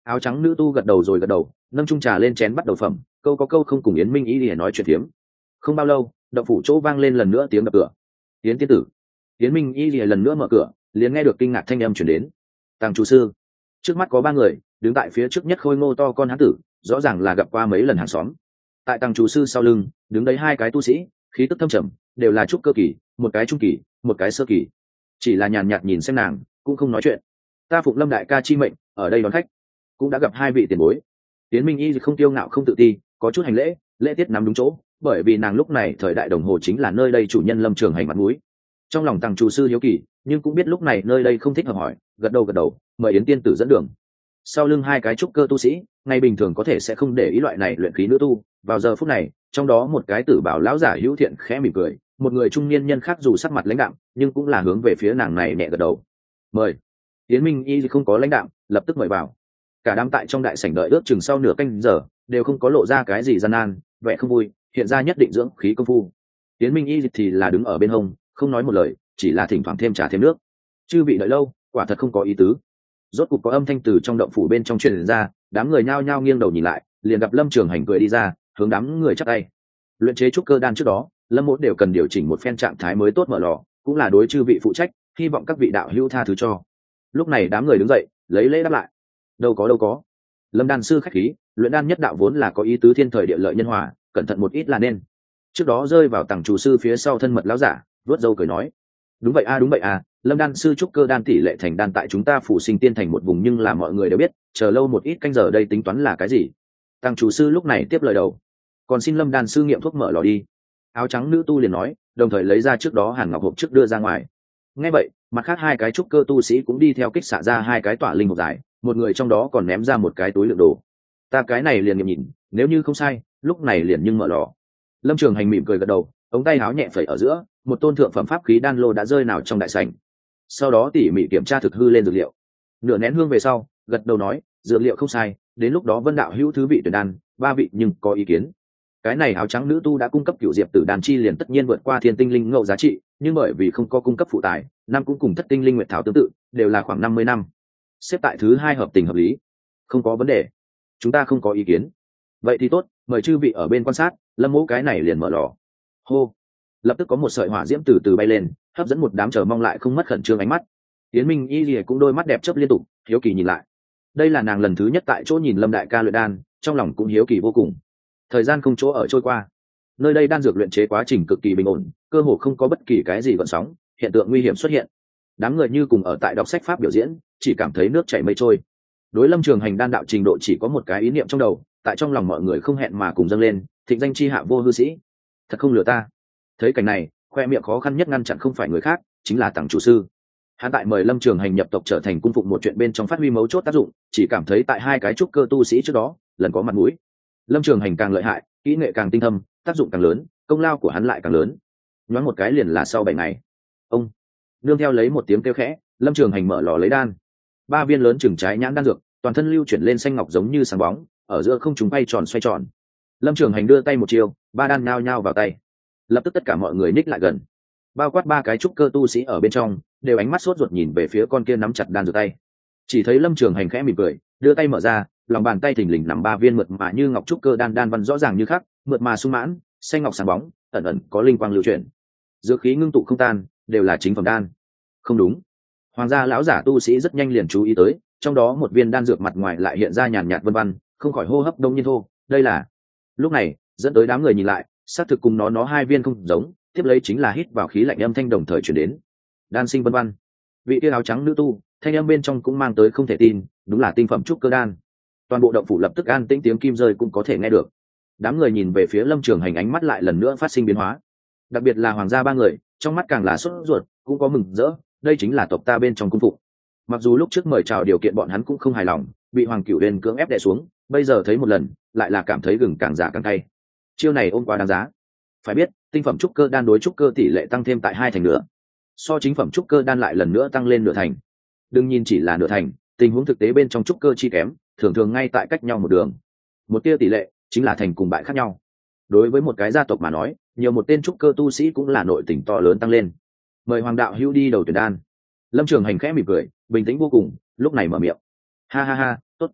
Áo trắng nữ tu gật đầu rồi gật đầu, nâng chung trà lên chén bắt đầu phẩm, câu có câu không cùng Yến Minh Y để nói chuyện tiếm. Không bao lâu, động phủ chỗ vang lên lần nữa tiếng đập cửa. Yến tiên tử. Yến Minh Y lìa lần nữa mở cửa, liền nghe được kinh ngạc thanh âm chuyển đến. Tàng chủ sư. Trước mắt có ba người, đứng tại phía trước nhất khôi ngô to con hán tử, rõ ràng là gặp qua mấy lần hàng xóm. Tại tàng chủ sư sau lưng, đứng đấy hai cái tu sĩ, khí tức thâm trầm, đều là trúc cơ kỳ, một cái trung kỳ, một cái sơ kỳ. Chỉ là nhàn nhạt nhìn xem nàng, cũng không nói chuyện. Ta phụng Lâm đại ca chi mệnh, ở đây đón khách, cũng đã gặp hai vị tiền bối. Yến Minh Y không tiêu ngạo không tự ti, có chút hành lễ, lễ tiết nắm đúng chỗ, bởi vì nàng lúc này thời đại đồng hồ chính là nơi đây chủ nhân Lâm Trường Hành mặt mũi. Trong lòng tàng chủ sư hiếu kỳ, nhưng cũng biết lúc này nơi đây không thích hợp hỏi, gật đầu mời Yến tiên tử dẫn đường. Sau lưng hai cái trúc cơ tu sĩ, ngày bình thường có thể sẽ không để ý loại này luyện khí nữ tu, vào giờ phút này, trong đó một cái tử bảo lão giả hữu thiện khẽ mỉm cười, một người trung niên nhân khác dù sắc mặt lãnh đạm, nhưng cũng là hướng về phía nàng này nhẹ gật đầu. Mời. Yến Minh Y không có lãnh đạm, lập tức mời vào. Cả đám tại trong đại sảnh đợi ước chừng sau nửa canh giờ, đều không có lộ ra cái gì gian nan, vẻ không vui, hiện ra nhất định dưỡng khí công phu. Yến Minh Y thì là đứng ở bên hông, không nói một lời, chỉ là thỉnh thoảng thêm trà thêm nước. Chư vị đợi lâu, quả thật không có ý tứ. Rốt cục có âm thanh từ trong động phủ bên trong truyền ra, đám người nhao nhao nghiêng đầu nhìn lại, liền gặp Lâm Trường Hành cười đi ra, hướng đám người chắp tay. Luyện chế trúc cơ đan trước đó, Lâm Mỗ đều cần điều chỉnh một phen trạng thái mới tốt mở lò, cũng là đối chư vị phụ trách, hy vọng các vị đạo hữu tha thứ cho. Lúc này đám người đứng dậy, lấy lễ đáp lại. Đâu có. Lâm đan sư khách khí, luyện đan nhất đạo vốn là có ý tứ thiên thời địa lợi nhân hòa, cẩn thận một ít là nên. Trước đó rơi vào tầng chủ sư phía sau thân mật lão giả, vuốt râu cười nói. Đúng vậy a, Lâm đan sư trúc cơ đan tỷ lệ thành đan tại chúng ta phủ sinh tiên thành một vùng, nhưng là mọi người đều biết, chờ lâu một ít canh giờ đây tính toán là cái gì. Tầng chủ sư lúc này tiếp lời đầu. Còn xin Lâm đan sư nghiệm thuốc mở lò đi. Áo trắng nữ tu liền nói, đồng thời lấy ra trước đó hàn ngọc hộp trước đưa ra ngoài. Nghe vậy, mặt khác hai cái trúc cơ tu sĩ cũng đi theo kích xạ ra hai cái tỏa linh hộp dài, một người trong đó còn ném ra một cái túi lượng đồ. Ta cái này liền nghiệm nhìn, nếu như không sai, lúc này liền nhưng mở lò. Lâm Trường Hành mỉm cười gật đầu, ống tay áo nhẹ phẩy ở giữa, một tôn thượng phẩm pháp khí đan lô đã rơi nào trong đại sảnh. Sau đó tỉ mỉ kiểm tra thực hư lên dược liệu, nửa nén hương về sau, gật đầu nói, dược liệu không sai, đến lúc đó Vân đạo hữu thứ vị tuyển đan, ba vị nhưng có ý kiến. Cái này áo trắng nữ tu đã cung cấp cửu diệp tử đan chi liền tất nhiên vượt qua thiên tinh linh ngẫu giá trị, nhưng bởi vì không có cung cấp phụ tài, năm cũng cùng thất tinh linh nguyệt thảo tương tự, đều là khoảng 50 năm. Xếp tại thứ hai hợp tình hợp lý, không có vấn đề, chúng ta không có ý kiến. Vậy thì tốt, mời chư vị ở bên quan sát, Lâm Mỗ cái này liền mở lò. Hô. Lập tức có một sợi hỏa diễm từ từ bay lên, hấp dẫn một đám chờ mong lại không mất khẩn trương ánh mắt. Yến Minh Y lìa cũng đôi mắt đẹp chớp liên tục, hiếu kỳ nhìn lại. Đây là nàng lần thứ nhất tại chỗ nhìn Lâm đại ca luyện đan, trong lòng cũng hiếu kỳ vô cùng. Thời gian không chỗ ở trôi qua, nơi đây đan dược luyện chế quá trình cực kỳ bình ổn, cơ hồ không có bất kỳ cái gì gợn sóng, hiện tượng nguy hiểm xuất hiện. Đám người như cùng ở tại đọc sách pháp biểu diễn, chỉ cảm thấy nước chảy mây trôi. Đối Lâm Trường Hành đan đạo trình độ chỉ có một cái ý niệm trong đầu, tại trong lòng mọi người không hẹn mà cùng dâng lên, thịnh danh chi hạ vô hư sĩ. Thật không lừa ta. Thấy cảnh này, khoe miệng khó khăn nhất ngăn chặn không phải người khác, chính là Tằng chủ sư. Hắn tại mời Lâm Trường Hành nhập tộc trở thành cung phụng một chuyện bên trong phát huy mấu chốt tác dụng, chỉ cảm thấy tại hai cái trúc cơ tu sĩ trước đó, lần có mặt mũi. Lâm Trường Hành càng lợi hại, kỹ nghệ càng tinh thâm, tác dụng càng lớn, công lao của hắn lại càng lớn. Nhoáng một cái liền là sau 7 ngày. Ông nương theo lấy một tiếng kêu khẽ, Lâm Trường Hành mở lò lấy đan. 3 viên lớn chừng trái nhãn đan dược, toàn thân lưu chuyển lên xanh ngọc giống như sáng bóng, ở giữa không trung bay tròn xoay tròn. Lâm Trường Hành đưa tay một chiều, 3 đan nhao nhao vào tay. Lập tức tất cả mọi người ních lại gần, bao quát 3 cái trúc cơ tu sĩ ở bên trong, đều ánh mắt sốt ruột nhìn về phía con kia nắm chặt đan dược tay. Chỉ thấy Lâm Trường Hành khẽ mỉm cười, đưa tay mở ra, lòng bàn tay thình lình nằm 3 viên mượt mà như ngọc trúc cơ đan, đan văn rõ ràng như khắc, mượt mà sung mãn, xanh ngọc sáng bóng, ẩn ẩn có linh quang lưu chuyển. Dược khí ngưng tụ không tan, đều là chính phẩm đan. Không đúng. Hoàng gia lão giả tu sĩ rất nhanh liền chú ý tới, trong đó một viên đan dược mặt ngoài lại hiện ra nhàn nhạt vân văn, không khỏi hô hấp đông nhiên thô, đây là. Lúc này, dẫn tới đám người nhìn lại, xác thực cùng nó 2 viên không giống, tiếp lấy chính là hít vào khí lạnh âm thanh đồng thời truyền đến. Đan sinh vân văn. Vị kia áo trắng nữ tu, thanh âm bên trong cũng mang tới không thể tin, đúng là tinh phẩm trúc cơ đan. Toàn bộ động phủ lập tức an tĩnh, tiếng kim rơi cũng có thể nghe được. Đám người nhìn về phía Lâm Trường Hành, ánh mắt lại lần nữa phát sinh biến hóa. Đặc biệt là hoàng gia 3 người, trong mắt càng là sốt ruột, cũng có mừng rỡ, đây chính là tộc ta bên trong cung phụng. Mặc dù lúc trước mời chào điều kiện bọn hắn cũng không hài lòng, bị Hoàng Cửu Huyền cưỡng ép đè xuống, bây giờ thấy một lần, lại là cảm thấy gừng càng già càng cay. Chiêu này ôm quá đáng giá. Phải biết, tinh phẩm trúc cơ đan đối trúc cơ tỷ lệ tăng thêm tại 2 thành nữa. So chính phẩm trúc cơ đan lại lần nữa tăng lên nửa thành. Đừng nhìn chỉ là nửa thành, tình huống thực tế bên trong trúc cơ chi kém, thường thường ngay tại cách nhau một đường. Một tia tỷ lệ, chính là thành cùng bại khác nhau. Đối với một cái gia tộc mà nói, nhiều một tên trúc cơ tu sĩ cũng là nội tình to lớn tăng lên. Mời Hoàng đạo hữu đi đầu tuyển đan. Lâm Trường Hành khẽ mỉm cười, bình tĩnh vô cùng, lúc này mở miệng. Ha ha ha, tốt.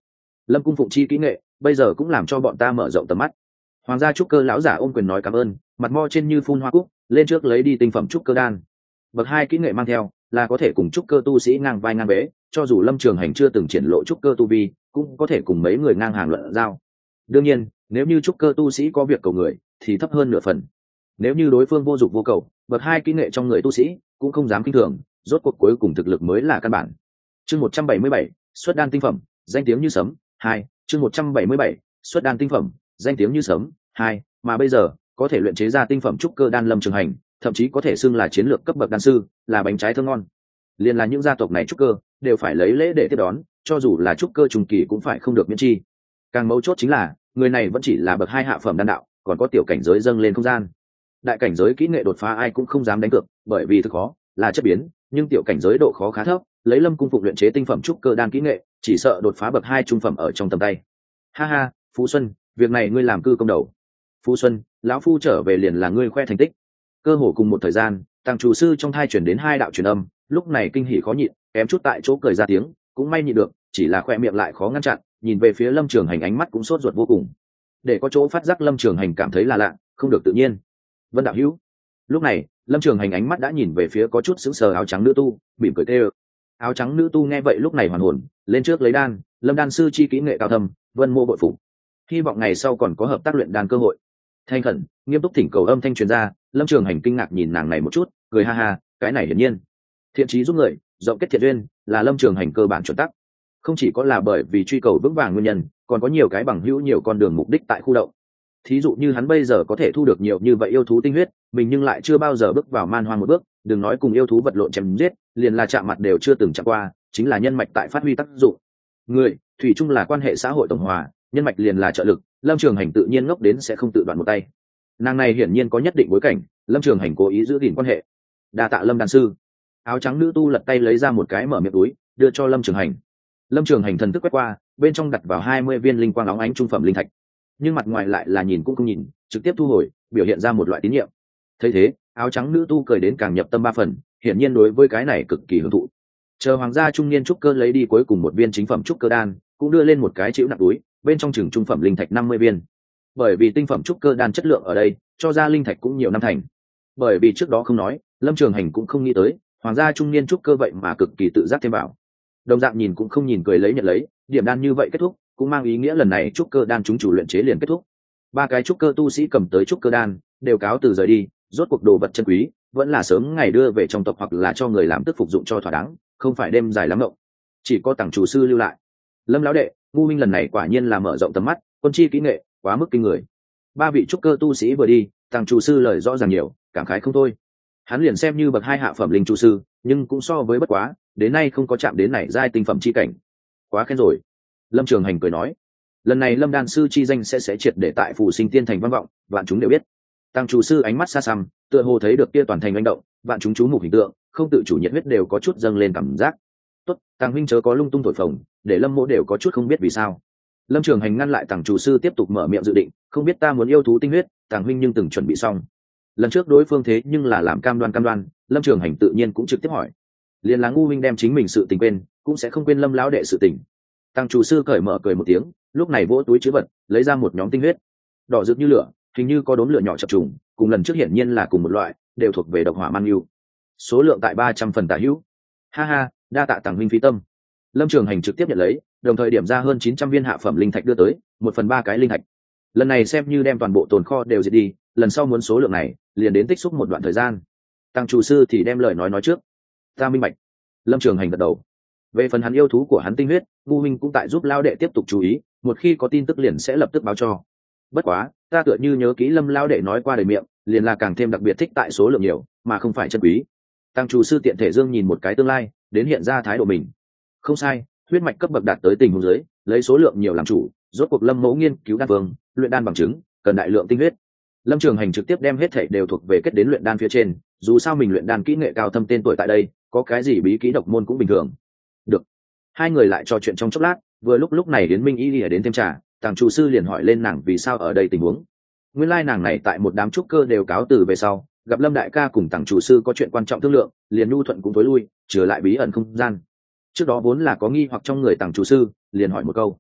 Lâm cung phụng chi kỹ nghệ bây giờ cũng làm cho bọn ta mở rộng tầm mắt. Hoàng gia trúc cơ lão giả ôm quyền nói cảm ơn, mặt mo trên như phun hoa cúc, lên trước lấy đi tinh phẩm trúc cơ đan. Bậc 2 kỹ nghệ mang theo là có thể cùng trúc cơ tu sĩ ngang vai ngang bế, cho dù Lâm Trường Hành chưa từng triển lộ trúc cơ tu vi, cũng có thể cùng mấy người ngang hàng luận giao. Đương nhiên, nếu như trúc cơ tu sĩ có việc cầu người thì thấp hơn nửa phần. Nếu như đối phương vô dụng vô cầu, bậc 2 kỹ nghệ trong người tu sĩ cũng không dám kinh thường, rốt cuộc cuối cùng thực lực mới là căn bản. Chương 177, xuất đan tinh phẩm, danh tiếng như sấm. 2, chương 177, xuất đan tinh phẩm, danh tiếng như sấm. 2, mà bây giờ có thể luyện chế ra tinh phẩm trúc cơ đan Lâm Trường Hành, thậm chí có thể xưng là chiến lược cấp bậc đan sư, là bánh trái thơm ngon. Liên là những gia tộc này trúc cơ đều phải lấy lễ để tiếp đón, cho dù là trúc cơ trùng kỳ cũng phải không được miễn chi. Càng mấu chốt chính là người này vẫn chỉ là bậc 2 hạ phẩm đan đạo, còn có tiểu cảnh giới dâng lên không gian. Đại cảnh giới kỹ nghệ đột phá ai cũng không dám đánh cược, bởi vì thực khó là chất biến, nhưng tiểu cảnh giới độ khó khá thấp, lấy Lâm cung phụng luyện chế tinh phẩm trúc cơ đan kỹ nghệ, chỉ sợ đột phá bậc 2 trung phẩm ở trong tầm tay. Ha ha, Phú Xuân, việc này ngươi làm cư công đầu. Phú Xuân, lão phu trở về liền là ngươi khoe thành tích. Cơ hồ cùng một thời gian, Tàng chủ sư trong thai chuyển đến 2 đạo truyền âm, lúc này kinh hỉ khó nhịn, kém chút tại chỗ cười ra tiếng, cũng may nhịn được, chỉ là khoe miệng lại khó ngăn chặn, nhìn về phía Lâm Trường Hành ánh mắt cũng sốt ruột vô cùng. Để có chỗ phát giác Lâm Trường Hành cảm thấy là lạ, không được tự nhiên. Vân đạo hữu. Lúc này, Lâm Trường Hành ánh mắt đã nhìn về phía có chút sững sờ áo trắng nữ tu, mỉm cười kêu. Áo trắng nữ tu nghe vậy lúc này hoàn hồn, lên trước lấy đan, Lâm đan sư chi kỹ nghệ cao thâm, Vân mô bội phục. Hy vọng ngày sau còn có hợp tác luyện đan cơ hội. Thanh khẩn, nghiêm túc thỉnh cầu âm thanh truyền ra, Lâm Trường Hành kinh ngạc nhìn nàng này một chút, cười ha ha, cái này hiển nhiên. Thiện chí giúp người, rộng kết thiện duyên, là Lâm Trường Hành cơ bản chuẩn tắc. Không chỉ có là bởi vì truy cầu vững vàng nguyên nhân, còn có nhiều cái bằng hữu nhiều con đường mục đích tại khu động. Thí dụ như hắn bây giờ có thể thu được nhiều như vậy yêu thú tinh huyết, mình nhưng lại chưa bao giờ bước vào man hoang một bước, đừng nói cùng yêu thú vật lộn chém giết, liền là chạm mặt đều chưa từng chạm qua, chính là nhân mạch tại phát huy tác dụng. Người, thủy chung là quan hệ xã hội tổng hòa, nhân mạch liền là trợ lực, Lâm Trường Hành tự nhiên ngốc đến sẽ không tự đoạn một tay. Nàng này hiển nhiên có nhất định bối cảnh, Lâm Trường Hành cố ý giữ gìn quan hệ. Đa tạ Lâm đan sư. Áo trắng nữ tu lật tay lấy ra một cái mở miệng túi, đưa cho Lâm Trường Hành. Lâm Trường Hành thần thức quét qua, bên trong đặt vào 20 viên linh quang óng ánh trung phẩm linh thạch, nhưng mặt ngoài lại là nhìn cũng không nhìn, trực tiếp thu hồi, biểu hiện ra một loại tín nhiệm. Thấy thế, áo trắng nữ tu cười đến càng nhập tâm 3 phần, hiển nhiên đối với cái này cực kỳ hưởng thụ. Chờ hoàng gia trung niên trúc cơ lấy đi cuối cùng một viên chính phẩm trúc cơ đan, cũng đưa lên một cái chữ nặng túi, bên trong chừng trung phẩm linh thạch 50 viên. Bởi vì tinh phẩm trúc cơ đan chất lượng ở đây, cho ra linh thạch cũng nhiều năm thành. Bởi vì trước đó không nói, Lâm Trường Hành cũng không nghĩ tới, hoàng gia trung niên trúc cơ vậy mà cực kỳ tự giác thêm vào. Đồng dạng nhìn cũng không nhìn cười lấy nhận lấy, điểm đan như vậy kết thúc, cũng mang ý nghĩa lần này trúc cơ đan chúng chủ luyện chế liền kết thúc. 3 cái trúc cơ tu sĩ cầm tới trúc cơ đan, đều cáo từ rời đi, rốt cuộc đồ vật chân quý, vẫn là sớm ngày đưa về trong tộc hoặc là cho người làm tức phục dụng cho thỏa đáng, không phải đêm dài lắm ngộng. Chỉ có Tàng chủ sư lưu lại. Lâm lão đệ, ngu minh lần này quả nhiên là mở rộng tầm mắt, quân chi kỹ nghệ quá mức kinh người. 3 vị trúc cơ tu sĩ vừa đi, Tàng chủ sư lời rõ ràng nhiều, cảm khái không thôi. Hắn liền xem như bậc 2 hạ phẩm linh chủ sư, nhưng cũng so với bất quá, đến nay không có chạm đến này giai tinh phẩm chi cảnh. Quá khen rồi. Lâm Trường Hành cười nói, lần này Lâm đan sư chi danh sẽ triệt để tại Phù Sinh Tiên thành vang vọng, vạn chúng đều biết. Tăng chủ sư ánh mắt xa xăm, tựa hồ thấy được kia toàn thành hành động, vạn chúng chú mục hình tượng, không tự chủ nhiệt huyết đều có chút dâng lên cảm giác. Tốt, Tăng huynh chớ có lung tung thổi phồng, để Lâm mỗ đều có chút không biết vì sao. Lâm Trường Hành ngăn lại Tăng chủ sư tiếp tục mở miệng dự định, không biết ta muốn yêu thú tinh huyết, Tăng huynh nhưng từng chuẩn bị xong. Lần trước đối phương thế nhưng là làm cam đoan, Lâm Trường Hành tự nhiên cũng trực tiếp hỏi. Liên là ngu huynh đem chính mình sự tình quên, cũng sẽ không quên Lâm lão đệ sự tình. Tăng chủ sư cởi mở cười một tiếng, lúc này vỗ túi chứa vật, lấy ra một nhóm tinh huyết, đỏ rực như lửa, hình như có đốm lửa nhỏ chập trùng, cùng lần trước hiển nhiên là cùng một loại, đều thuộc về độc hỏa man yêu. Số lượng tại 300 phần tả hữu. Ha ha, đa tạ Tăng huynh phí tâm. Lâm Trường Hành trực tiếp nhận lấy, đồng thời điểm ra hơn 900 viên hạ phẩm linh thạch đưa tới, 1/3 cái linh thạch. Lần này xem như đem toàn bộ tồn kho đều diệt đi, lần sau muốn số lượng này, liền đến tích xúc một đoạn thời gian. Tăng chủ sư thì đem lời nói trước. Ta minh bạch. Lâm Trường Hành gật đầu. Về phần hắn yêu thú của hắn tinh huyết, ngu minh cũng tại giúp lao đệ tiếp tục chú ý, một khi có tin tức liền sẽ lập tức báo cho. Bất quá, ta tựa như nhớ kỹ Lâm lao đệ nói qua đời miệng, liền là càng thêm đặc biệt thích tại số lượng nhiều, mà không phải chân quý. Tăng chủ sư tiện thể dương nhìn một cái tương lai, đến hiện ra thái độ mình. Không sai, huyết mạch cấp bậc đạt tới tình huống dưới, lấy số lượng nhiều làm chủ, rốt cuộc Lâm mẫu nghiên cứu đan phương, luyện đan bằng chứng, cần đại lượng tinh huyết. Lâm Trường Hành trực tiếp đem hết thảy đều thuộc về kết đến luyện đan phía trên, dù sao mình luyện đan kỹ nghệ cao thâm tên tuổi tại đây, có cái gì bí kỹ độc môn cũng bình thường. Được. Hai người lại trò chuyện trong chốc lát, vừa lúc này Yến Minh Y lìa đến thêm trà, Tàng chủ sư liền hỏi lên nàng vì sao ở đây tình huống. Nguyên lai nàng này tại một đám trúc cơ đều cáo từ về sau, gặp Lâm đại ca cùng Tàng chủ sư có chuyện quan trọng thương lượng, liền nhu thuận cũng tối lui, trở lại bí ẩn không gian. Trước đó vốn là có nghi hoặc trong người Tàng chủ sư, liền hỏi một câu.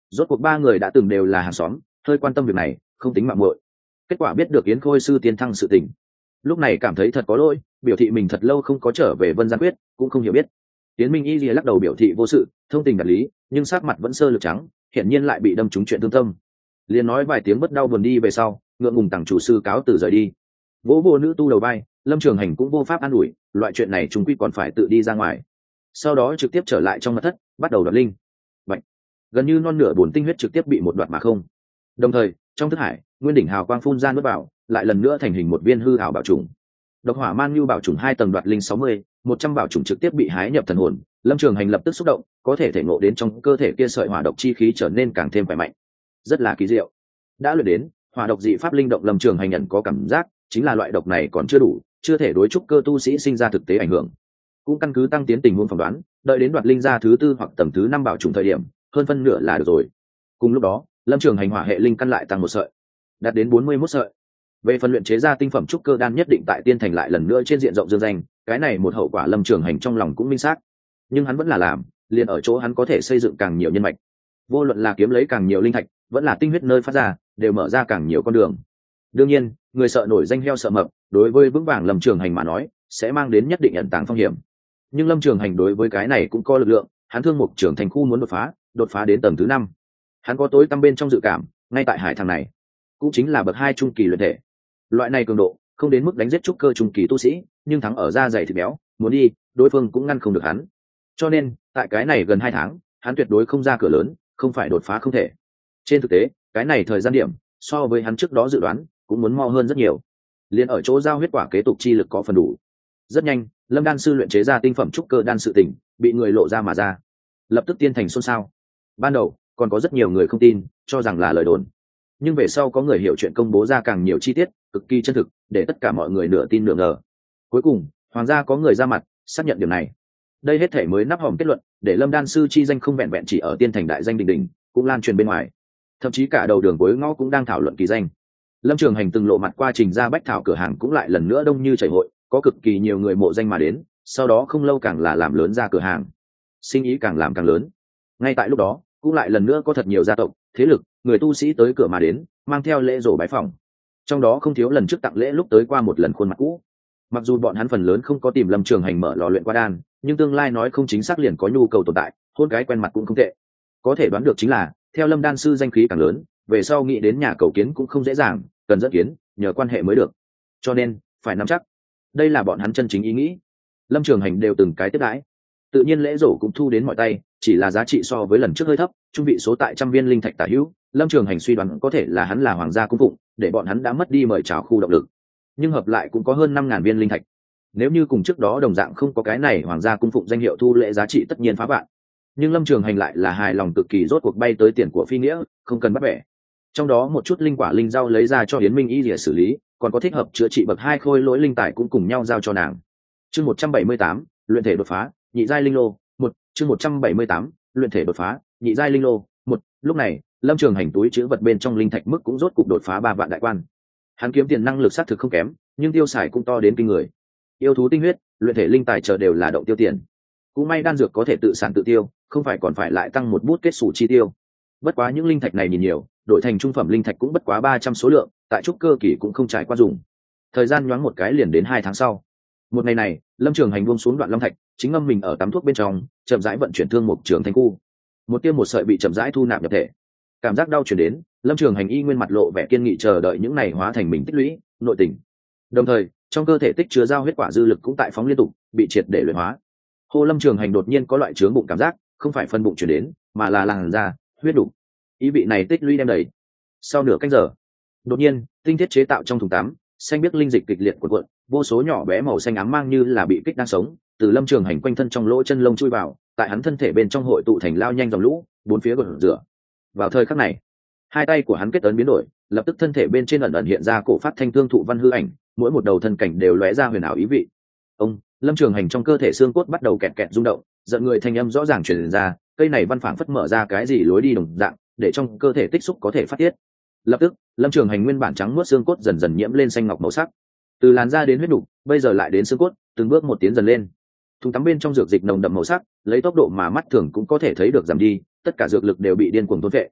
Rốt cuộc ba người đã từng đều là hàng xóm, hơi quan tâm việc này, không tính mạo muội. Kết quả biết được Yến Khôi sư tiên thăng sự tình, lúc này cảm thấy thật có lỗi, biểu thị mình thật lâu không có trở về Vân Gian Quyết, cũng không hiểu biết. Yến Minh Y lìa lắc đầu biểu thị vô sự, thông tình đạt lý, nhưng sắc mặt vẫn sơ lược trắng, hiển nhiên lại bị đâm trúng chuyện thương tâm. Liền nói vài tiếng bất đau buồn đi về sau, ngượng ngùng tặng chủ sư cáo từ rời đi. Vỗ vô nữ tu đầu vai, Lâm Trường Hành cũng vô pháp an ủi, loại chuyện này chúng quy còn phải tự đi ra ngoài. Sau đó trực tiếp trở lại trong mật thất, bắt đầu đoạt linh. Bạch. Gần như non nửa bổn tinh huyết trực tiếp bị một đoạt mà không. Đồng thời, trong thức hải, nguyên đỉnh hào quang phun ra nuốt vào, lại lần nữa thành hình một viên hư ảo bảo trùng. Độc hỏa man nhu bảo trùng 2 tầng đoạt linh 60, 100 bảo trùng trực tiếp bị hái nhập thần hồn. Lâm Trường Hành lập tức xúc động, có thể thể ngộ đến trong cơ thể kia sợi hỏa độc chi khí trở nên càng thêm khỏe mạnh, rất là kỳ diệu. Đã luyện đến hỏa độc dị pháp linh động, Lâm Trường Hành nhận có cảm giác chính là loại độc này còn chưa đủ, chưa thể đối trúc cơ tu sĩ sinh ra thực tế ảnh hưởng. Cũng căn cứ tăng tiến tình huống phỏng đoán, đợi đến đoạt linh ra thứ 4 hoặc tầng thứ 5 bảo trùng thời điểm, hơn phân nửa là được rồi. Cùng lúc đó, Lâm Trường Hành hỏa hệ linh căn lại tăng một sợi, đạt đến 41 sợi. Về phần luyện chế ra tinh phẩm trúc cơ đan nhất định tại Tiên Thành lại lần nữa trên diện rộng dương danh, cái này một hậu quả Lâm Trường Hành trong lòng cũng minh xác. Nhưng hắn vẫn là làm, liền ở chỗ hắn có thể xây dựng càng nhiều nhân mạch. Vô luận là kiếm lấy càng nhiều linh thạch, vẫn là tinh huyết nơi phát ra, đều mở ra càng nhiều con đường. Đương nhiên, người sợ nổi danh heo sợ mập, đối với vững vàng Lâm Trường Hành mà nói, sẽ mang đến nhất định ẩn tàng phong hiểm. Nhưng Lâm Trường Hành đối với cái này cũng có lực lượng, hắn thương mục trưởng thành khu muốn đột phá đến tầng thứ 5. Hắn có tối tăm bên trong dự cảm, ngay tại hải thằng này, cũng chính là bậc 2 trung kỳ luyện thể. Loại này cường độ, không đến mức đánh giết trúc cơ trung kỳ tu sĩ, nhưng thắng ở da dày thịt béo, muốn đi, đối phương cũng ngăn không được hắn. Cho nên, tại cái này gần 2 tháng, hắn tuyệt đối không ra cửa lớn, không phải đột phá không thể. Trên thực tế, cái này thời gian điểm, so với hắn trước đó dự đoán, cũng muốn mo hơn rất nhiều. Liên ở chỗ giao huyết quả kế tục chi lực có phần đủ. Rất nhanh, Lâm đan sư luyện chế ra tinh phẩm trúc cơ đan sự tình, bị người lộ ra mà ra. Lập tức Tiên Thành xôn xao. Ban đầu, còn có rất nhiều người không tin, cho rằng là lời đồn. Nhưng về sau có người hiểu chuyện công bố ra càng nhiều chi tiết, cực kỳ chân thực, để tất cả mọi người nửa tin nửa ngờ. Cuối cùng, hoàng gia có người ra mặt xác nhận điểm này. Đây hết thể mới nắp hòm kết luận, để Lâm đan sư chi danh không vẹn vẹn chỉ ở Tiên Thành đại danh đình đình, cũng lan truyền bên ngoài. Thậm chí cả đầu đường cuối ngõ cũng đang thảo luận kỳ danh. Lâm Trường Hành từng lộ mặt qua trình ra bách thảo cửa hàng cũng lại lần nữa đông như chảy hội, có cực kỳ nhiều người mộ danh mà đến, sau đó không lâu càng là làm lớn ra cửa hàng, sinh ý càng làm càng lớn. Ngay tại lúc đó, cũng lại lần nữa có thật nhiều gia tộc, thế lực, người tu sĩ tới cửa mà đến, mang theo lễ rổ bái phỏng. Trong đó không thiếu lần trước tặng lễ lúc tới qua một lần khuôn mặt cũ. Mặc dù bọn hắn phần lớn không có tìm Lâm Trường Hành mở lò luyện qua đan, nhưng tương lai nói không chính xác liền có nhu cầu tồn tại, hôn cái quen mặt cũng không tệ. Có thể đoán được chính là, theo Lâm đan sư danh khí càng lớn, về sau nghĩ đến nhà cầu kiến cũng không dễ dàng, cần dẫn kiến, nhờ quan hệ mới được. Cho nên, phải nắm chắc. Đây là bọn hắn chân chính ý nghĩ. Lâm Trường Hành đều từng cái tiếp đãi. Tự nhiên lễ rổ cũng thu đến mọi tay, chỉ là giá trị so với lần trước hơi thấp, trung vị số tại trăm viên linh thạch tả hữu. Lâm Trường Hành suy đoán có thể là hắn là hoàng gia cung phụng, để bọn hắn đã mất đi mời chào khu động lực. Nhưng hợp lại cũng có hơn 5.000 viên linh thạch. Nếu như cùng trước đó đồng dạng không có cái này hoàng gia cung phụng danh hiệu thu lễ giá trị tất nhiên phá vạn. Nhưng Lâm Trường Hành lại là hài lòng cực kỳ, rốt cuộc bay tới tiền của phi nghĩa, không cần bắt bẻ. Trong đó một chút linh quả linh rau lấy ra cho Yến Minh Y để xử lý, còn có thích hợp chữa trị bậc 2 khôi lỗi linh tài cũng cùng nhau giao cho nàng. Chương 178, luyện thể đột phá, nhị giai linh lô, 1, chương 178, luyện thể đột phá, nhị giai linh lô, 1. Lúc này, Lâm Trường Hành túi chứa vật bên trong linh thạch mức cũng rốt cục đột phá 3 vạn đại quan. Hắn kiếm tiền năng lực xác thực không kém, nhưng tiêu xài cũng to đến kinh người. Yêu thú tinh huyết, luyện thể linh tài chờ đều là động tiêu tiền. Cũng may đan dược có thể tự sản tự tiêu, không phải còn phải lại tăng một bút kết sổ chi tiêu. Bất quá những linh thạch này nhìn nhiều, đổi thành trung phẩm linh thạch cũng bất quá 300 số lượng, tại trúc cơ kỳ cũng không trải qua dùng. Thời gian nhoáng một cái liền đến 2 tháng sau. Một ngày này, Lâm Trường Hành buông xuống đoạn long thạch, chính ngâm mình ở tắm thuốc bên trong, chậm rãi vận chuyển thương mục trường thành khu. Một tiêm một sợi bị chậm rãi thu nạp nhập thể. Cảm giác đau truyền đến, Lâm Trường Hành y nguyên mặt lộ vẻ kiên nghị chờ đợi những này hóa thành mình tích lũy, nội tình. Đồng thời, trong cơ thể tích chứa giao huyết quả dư lực cũng tại phóng liên tục, bị triệt để luyện hóa. Hồ Lâm Trường Hành đột nhiên có loại chướng bụng cảm giác, không phải phân bụng truyền đến, mà là làn da, huyết đủ. Ý vị này tích lũy đem đầy. Sau nửa canh giờ, đột nhiên, tinh thiết chế tạo trong thùng tắm, xanh biếc linh dịch kịch liệt cuộn cuộn, vô số nhỏ bé màu xanh ám mang như là bị kích đang sống, từ Lâm Trường Hành quanh thân trong lỗ chân lông chui vào, tại hắn thân thể bên trong hội tụ thành lao nhanh dòng lũ, bốn phía gột rửa. Vào thời khắc này, hai tay của hắn kết ấn biến đổi, lập tức thân thể bên trên ẩn ẩn hiện ra cổ phát thanh thương thụ văn hư ảnh, mỗi một đầu thân cảnh đều lóe ra huyền ảo ý vị. Ông, Lâm Trường Hành trong cơ thể xương cốt bắt đầu kẹt kẹt rung động, giận người thanh âm rõ ràng truyền ra, cây này văn phảng phất mở ra cái gì lối đi đồng dạng, để trong cơ thể tích xúc có thể phát tiết. Lập tức, Lâm Trường Hành nguyên bản trắng muốt xương cốt dần dần nhiễm lên xanh ngọc màu sắc, từ làn da đến huyết đục, bây giờ lại đến xương cốt, từng bước một tiến dần lên. Thùng tắm bên trong dược dịch nồng đậm màu sắc, lấy tốc độ mà mắt thường cũng có thể thấy được giảm đi, tất cả dược lực đều bị điên cuồng thôn phệ,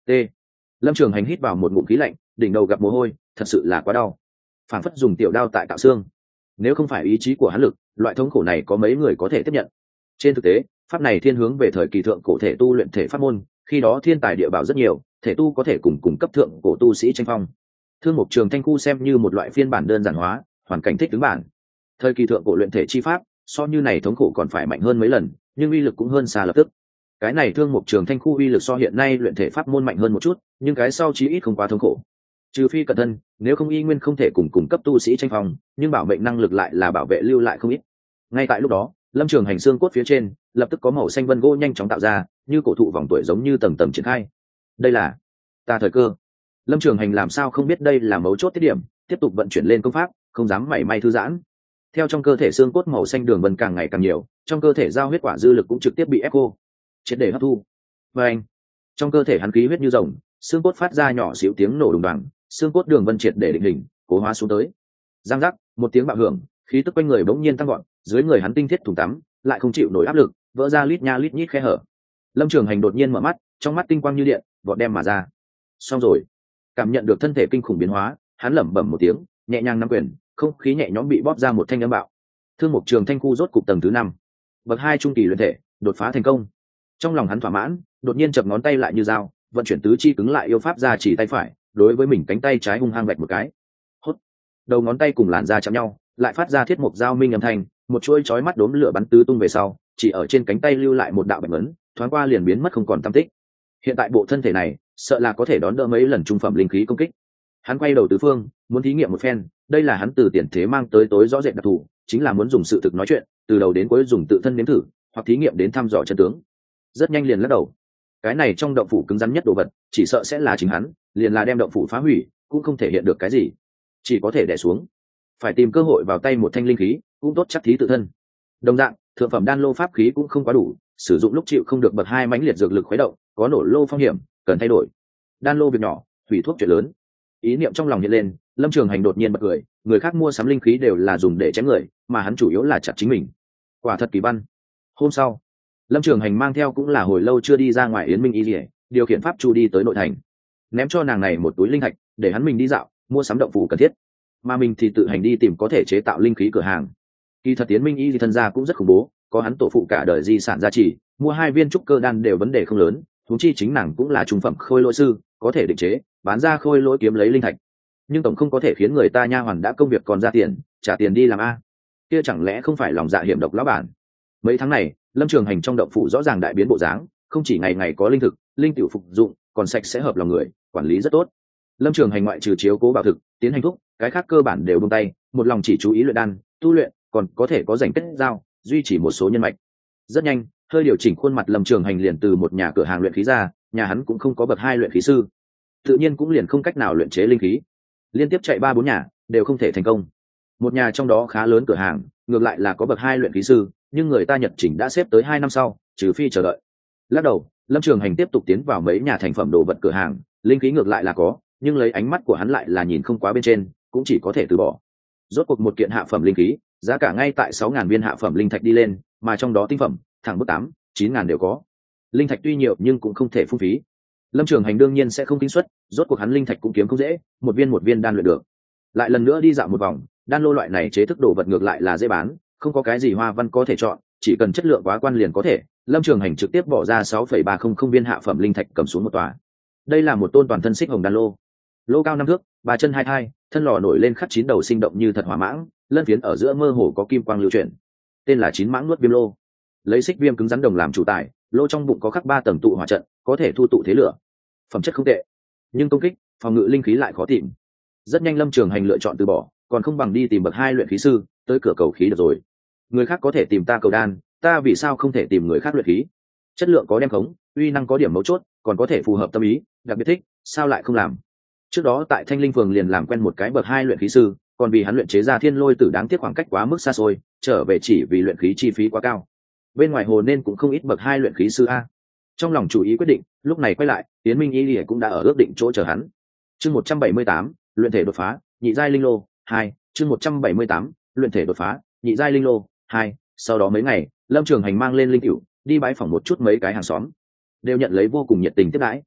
T. Lâm Trường Hành hít vào một ngụm khí lạnh, đỉnh đầu gặp mồ hôi, thật sự là quá đau, phản phất dùng tiểu đao tại cạo xương. Nếu không phải ý chí của hắn lực, loại thống khổ này có mấy người có thể tiếp nhận. Trên thực tế, pháp này thiên hướng về thời kỳ thượng cổ thể tu luyện thể pháp môn, khi đó thiên tài địa bảo rất nhiều, thể tu có thể cùng cấp thượng cổ tu sĩ tranh phong. Thương Mục Trường Thanh khu xem như một loại phiên bản đơn giản hóa, hoàn cảnh thích ứng bản. Thời kỳ thượng cổ luyện thể chi pháp, so như này thống khổ còn phải mạnh hơn mấy lần, nhưng uy lực cũng hơn xa lập tức. Cái này Thương Mục Trường Thanh khu uy lực so hiện nay luyện thể pháp môn mạnh hơn một chút, nhưng cái sau chí ít không quá thống khổ. Trừ phi cẩn thân, nếu không y nguyên không thể cùng cấp tu sĩ tranh phong, nhưng bảo mệnh năng lực lại là bảo vệ lưu lại không ít. Ngay tại lúc đó, Lâm Trường Hành xương cốt phía trên lập tức có màu xanh vân gỗ nhanh chóng tạo ra, như cổ thụ vòng tuổi giống như tầng tầng triển khai. Đây là ta thời cơ. Lâm Trường Hành làm sao không biết đây là mấu chốt tiết điểm, tiếp tục vận chuyển lên công pháp, không dám mảy may thư giãn. Theo trong cơ thể xương cốt màu xanh đường vân càng ngày càng nhiều, trong cơ thể giao huyết quả dư lực cũng trực tiếp bị ép khô, triệt để hấp thu. Và anh, trong cơ thể hắn khí huyết như rồng, xương cốt phát ra nhỏ xíu tiếng nổ đùng đoàng, xương cốt đường vân triệt để định hình, cố hóa xuống tới. Giang giác, một tiếng bạo hưởng, khí tức quanh người bỗng nhiên tăng gọn, dưới người hắn tinh thiết thùng tắm lại không chịu nổi áp lực, vỡ ra lít nha lít nhít khe hở. Lâm Trường Hành đột nhiên mở mắt, trong mắt tinh quang như điện, vọt đem mà ra. Xong rồi. Cảm nhận được thân thể kinh khủng biến hóa, hắn lẩm bẩm một tiếng, nhẹ nhàng nắm quyền, không khí nhẹ nhõm bị bóp ra một thanh âm bạo. Thương Mục Trường Thanh khu rốt cục tầng thứ 5, bậc 2 trung kỳ luyện thể, đột phá thành công. Trong lòng hắn thỏa mãn, đột nhiên chập ngón tay lại như dao, vận chuyển tứ chi cứng lại yêu pháp ra chỉ tay phải, đối với mình cánh tay trái hung hăng vạch một cái. Hốt. Đầu ngón tay cùng làn da chạm nhau, lại phát ra thiết mục giao minh âm thanh, một chuôi chói mắt đốm lửa bắn tứ tung về sau, chỉ ở trên cánh tay lưu lại một đạo bạch ấn, thoáng qua liền biến mất không còn tăm tích. Hiện tại bộ thân thể này, sợ là có thể đón đỡ mấy lần trung phẩm linh khí công kích. Hắn quay đầu tứ phương, muốn thí nghiệm một phen, đây là hắn từ tiền thế mang tới tối rõ rệt đặc thù, chính là muốn dùng sự thực nói chuyện, từ đầu đến cuối dùng tự thân nếm thử, hoặc thí nghiệm đến thăm dò chân tướng. Rất nhanh liền lắc đầu. Cái này trong động phủ cứng rắn nhất đồ vật, chỉ sợ sẽ là chính hắn, liền là đem động phủ phá hủy, cũng không thể hiện được cái gì, chỉ có thể đè xuống. Phải tìm cơ hội vào tay một thanh linh khí, cũng tốt chắc thí tự thân. Đồng dạng, thượng phẩm đan lô pháp khí cũng không quá đủ, sử dụng lúc chịu không được bậc 2 mãnh liệt dược lực khuấy động, có nổ lô phong hiểm, cần thay đổi. Đan lô việc nhỏ, hủy thuốc chuyện lớn. Ý niệm trong lòng hiện lên, Lâm Trường Hành đột nhiên bật cười, người khác mua sắm linh khí đều là dùng để chém người, mà hắn chủ yếu là chặt chính mình. Quả thật kỳ văn. Hôm sau, Lâm Trường Hành mang theo cũng là hồi lâu chưa đi ra ngoài Yến Minh Y Liễu, điều khiển pháp chu đi tới nội thành, ném cho nàng này một túi linh thạch, để hắn mình đi dạo, mua sắm động phủ cần thiết, mà mình thì tự hành đi tìm có thể chế tạo linh khí cửa hàng. Kỳ thật Yến Minh Y thì thân gia cũng rất khủng bố, có hắn tổ phụ cả đời di sản gia trì, mua 2 viên trúc cơ đan đều vấn đề không lớn, huống chi chính nàng cũng là trung phẩm khôi lỗi sư, có thể định chế, bán ra khôi lỗi kiếm lấy linh thạch. Nhưng tổng không có thể khiến người ta nha hoàn đã công việc còn ra tiền, trả tiền đi làm a. Kia chẳng lẽ không phải lòng dạ hiểm độc lão bản? Mấy tháng này, Lâm Trường Hành trong động phủ rõ ràng đại biến bộ dáng, không chỉ ngày ngày có linh thực, linh tiểu phục dụng, còn sạch sẽ hợp lòng người, quản lý rất tốt. Lâm Trường Hành ngoại trừ chiếu cố bảo thực, tiến hành thúc, cái khác cơ bản đều buông tay, một lòng chỉ chú ý luyện đan, tu luyện, còn có thể có rảnh kết giao, duy trì một số nhân mạch. Rất nhanh, hơi điều chỉnh khuôn mặt Lâm Trường Hành liền từ một nhà cửa hàng luyện khí ra, nhà hắn cũng không có bậc 2 luyện khí sư, tự nhiên cũng liền không cách nào luyện chế linh khí. Liên tiếp chạy 3-4 nhà, đều không thể thành công. Một nhà trong đó khá lớn cửa hàng, ngược lại là có bậc 2 luyện khí sư, nhưng người ta nhật chỉnh đã xếp tới 2 năm sau, trừ phi chờ đợi. Lắc đầu, Lâm Trường Hành tiếp tục tiến vào mấy nhà thành phẩm đồ vật cửa hàng, linh khí ngược lại là có, nhưng lấy ánh mắt của hắn lại là nhìn không quá bên trên, cũng chỉ có thể từ bỏ. Rốt cuộc một kiện hạ phẩm linh khí, giá cả ngay tại 6.000 viên hạ phẩm linh thạch đi lên, mà trong đó tinh phẩm, thẳng bước 8-9 ngàn đều có. Linh thạch tuy nhiều nhưng cũng không thể phung phí. Lâm Trường Hành đương nhiên sẽ không kinh suất, rốt cuộc hắn linh thạch cũng kiếm không dễ, một viên đan luyện được. Lại lần nữa đi dạo một vòng, đan lô loại này chế thức đồ vật ngược lại là dễ bán, không có cái gì hoa văn có thể chọn, chỉ cần chất lượng quá quan liền có thể. Lâm Trường Hành trực tiếp bỏ ra 6,300 viên hạ phẩm linh thạch cầm xuống một tòa. Đây là một tôn toàn thân xích hồng đan lô, lô cao 5 thước, 3 chân 2 thai, thân lò nổi lên khắc 9 đầu sinh động như thật hỏa mãng, lân phiến ở giữa mơ hồ có kim quang lưu chuyển. Tên là 9 mãng nuốt viêm lô. Lấy xích viêm cứng rắn đồng làm chủ tài, lô trong bụng có khắc 3 tầng tụ hỏa trận, có thể thu tụ thế lửa. Phẩm chất không tệ, nhưng công kích, phòng ngự linh khí lại khó tìm. Rất nhanh Lâm Trường Hành lựa chọn từ bỏ, còn không bằng đi tìm bậc 2 luyện khí sư, tới cửa cầu khí được rồi. Người khác có thể tìm ta cầu đan, ta vì sao không thể tìm người khác luyện khí? Chất lượng có đem khống, uy năng có điểm mấu chốt, còn có thể phù hợp tâm ý, đặc biệt thích, sao lại không làm? Trước đó tại Thanh Linh Phường liền làm quen một cái bậc 2 luyện khí sư, còn vì hắn luyện chế ra Thiên Lôi Tử đáng tiếc khoảng cách quá mức xa xôi, trở về chỉ vì luyện khí chi phí quá cao. Bên ngoài hồ nên cũng không ít bậc 2 luyện khí sư a. Trong lòng chủ ý quyết định, lúc này quay lại, Tiến Minh Y Lìa cũng đã ở ước định chỗ chờ hắn. Chương 178, luyện thể đột phá, nhị giai linh lô 2, chương 178, luyện thể đột phá, nhị giai linh lô 2. Sau đó mấy ngày, Lâm Trường Hành mang lên linh cửu, đi bái phỏng một chút mấy cái hàng xóm, đều nhận lấy vô cùng nhiệt tình tiếp đãi.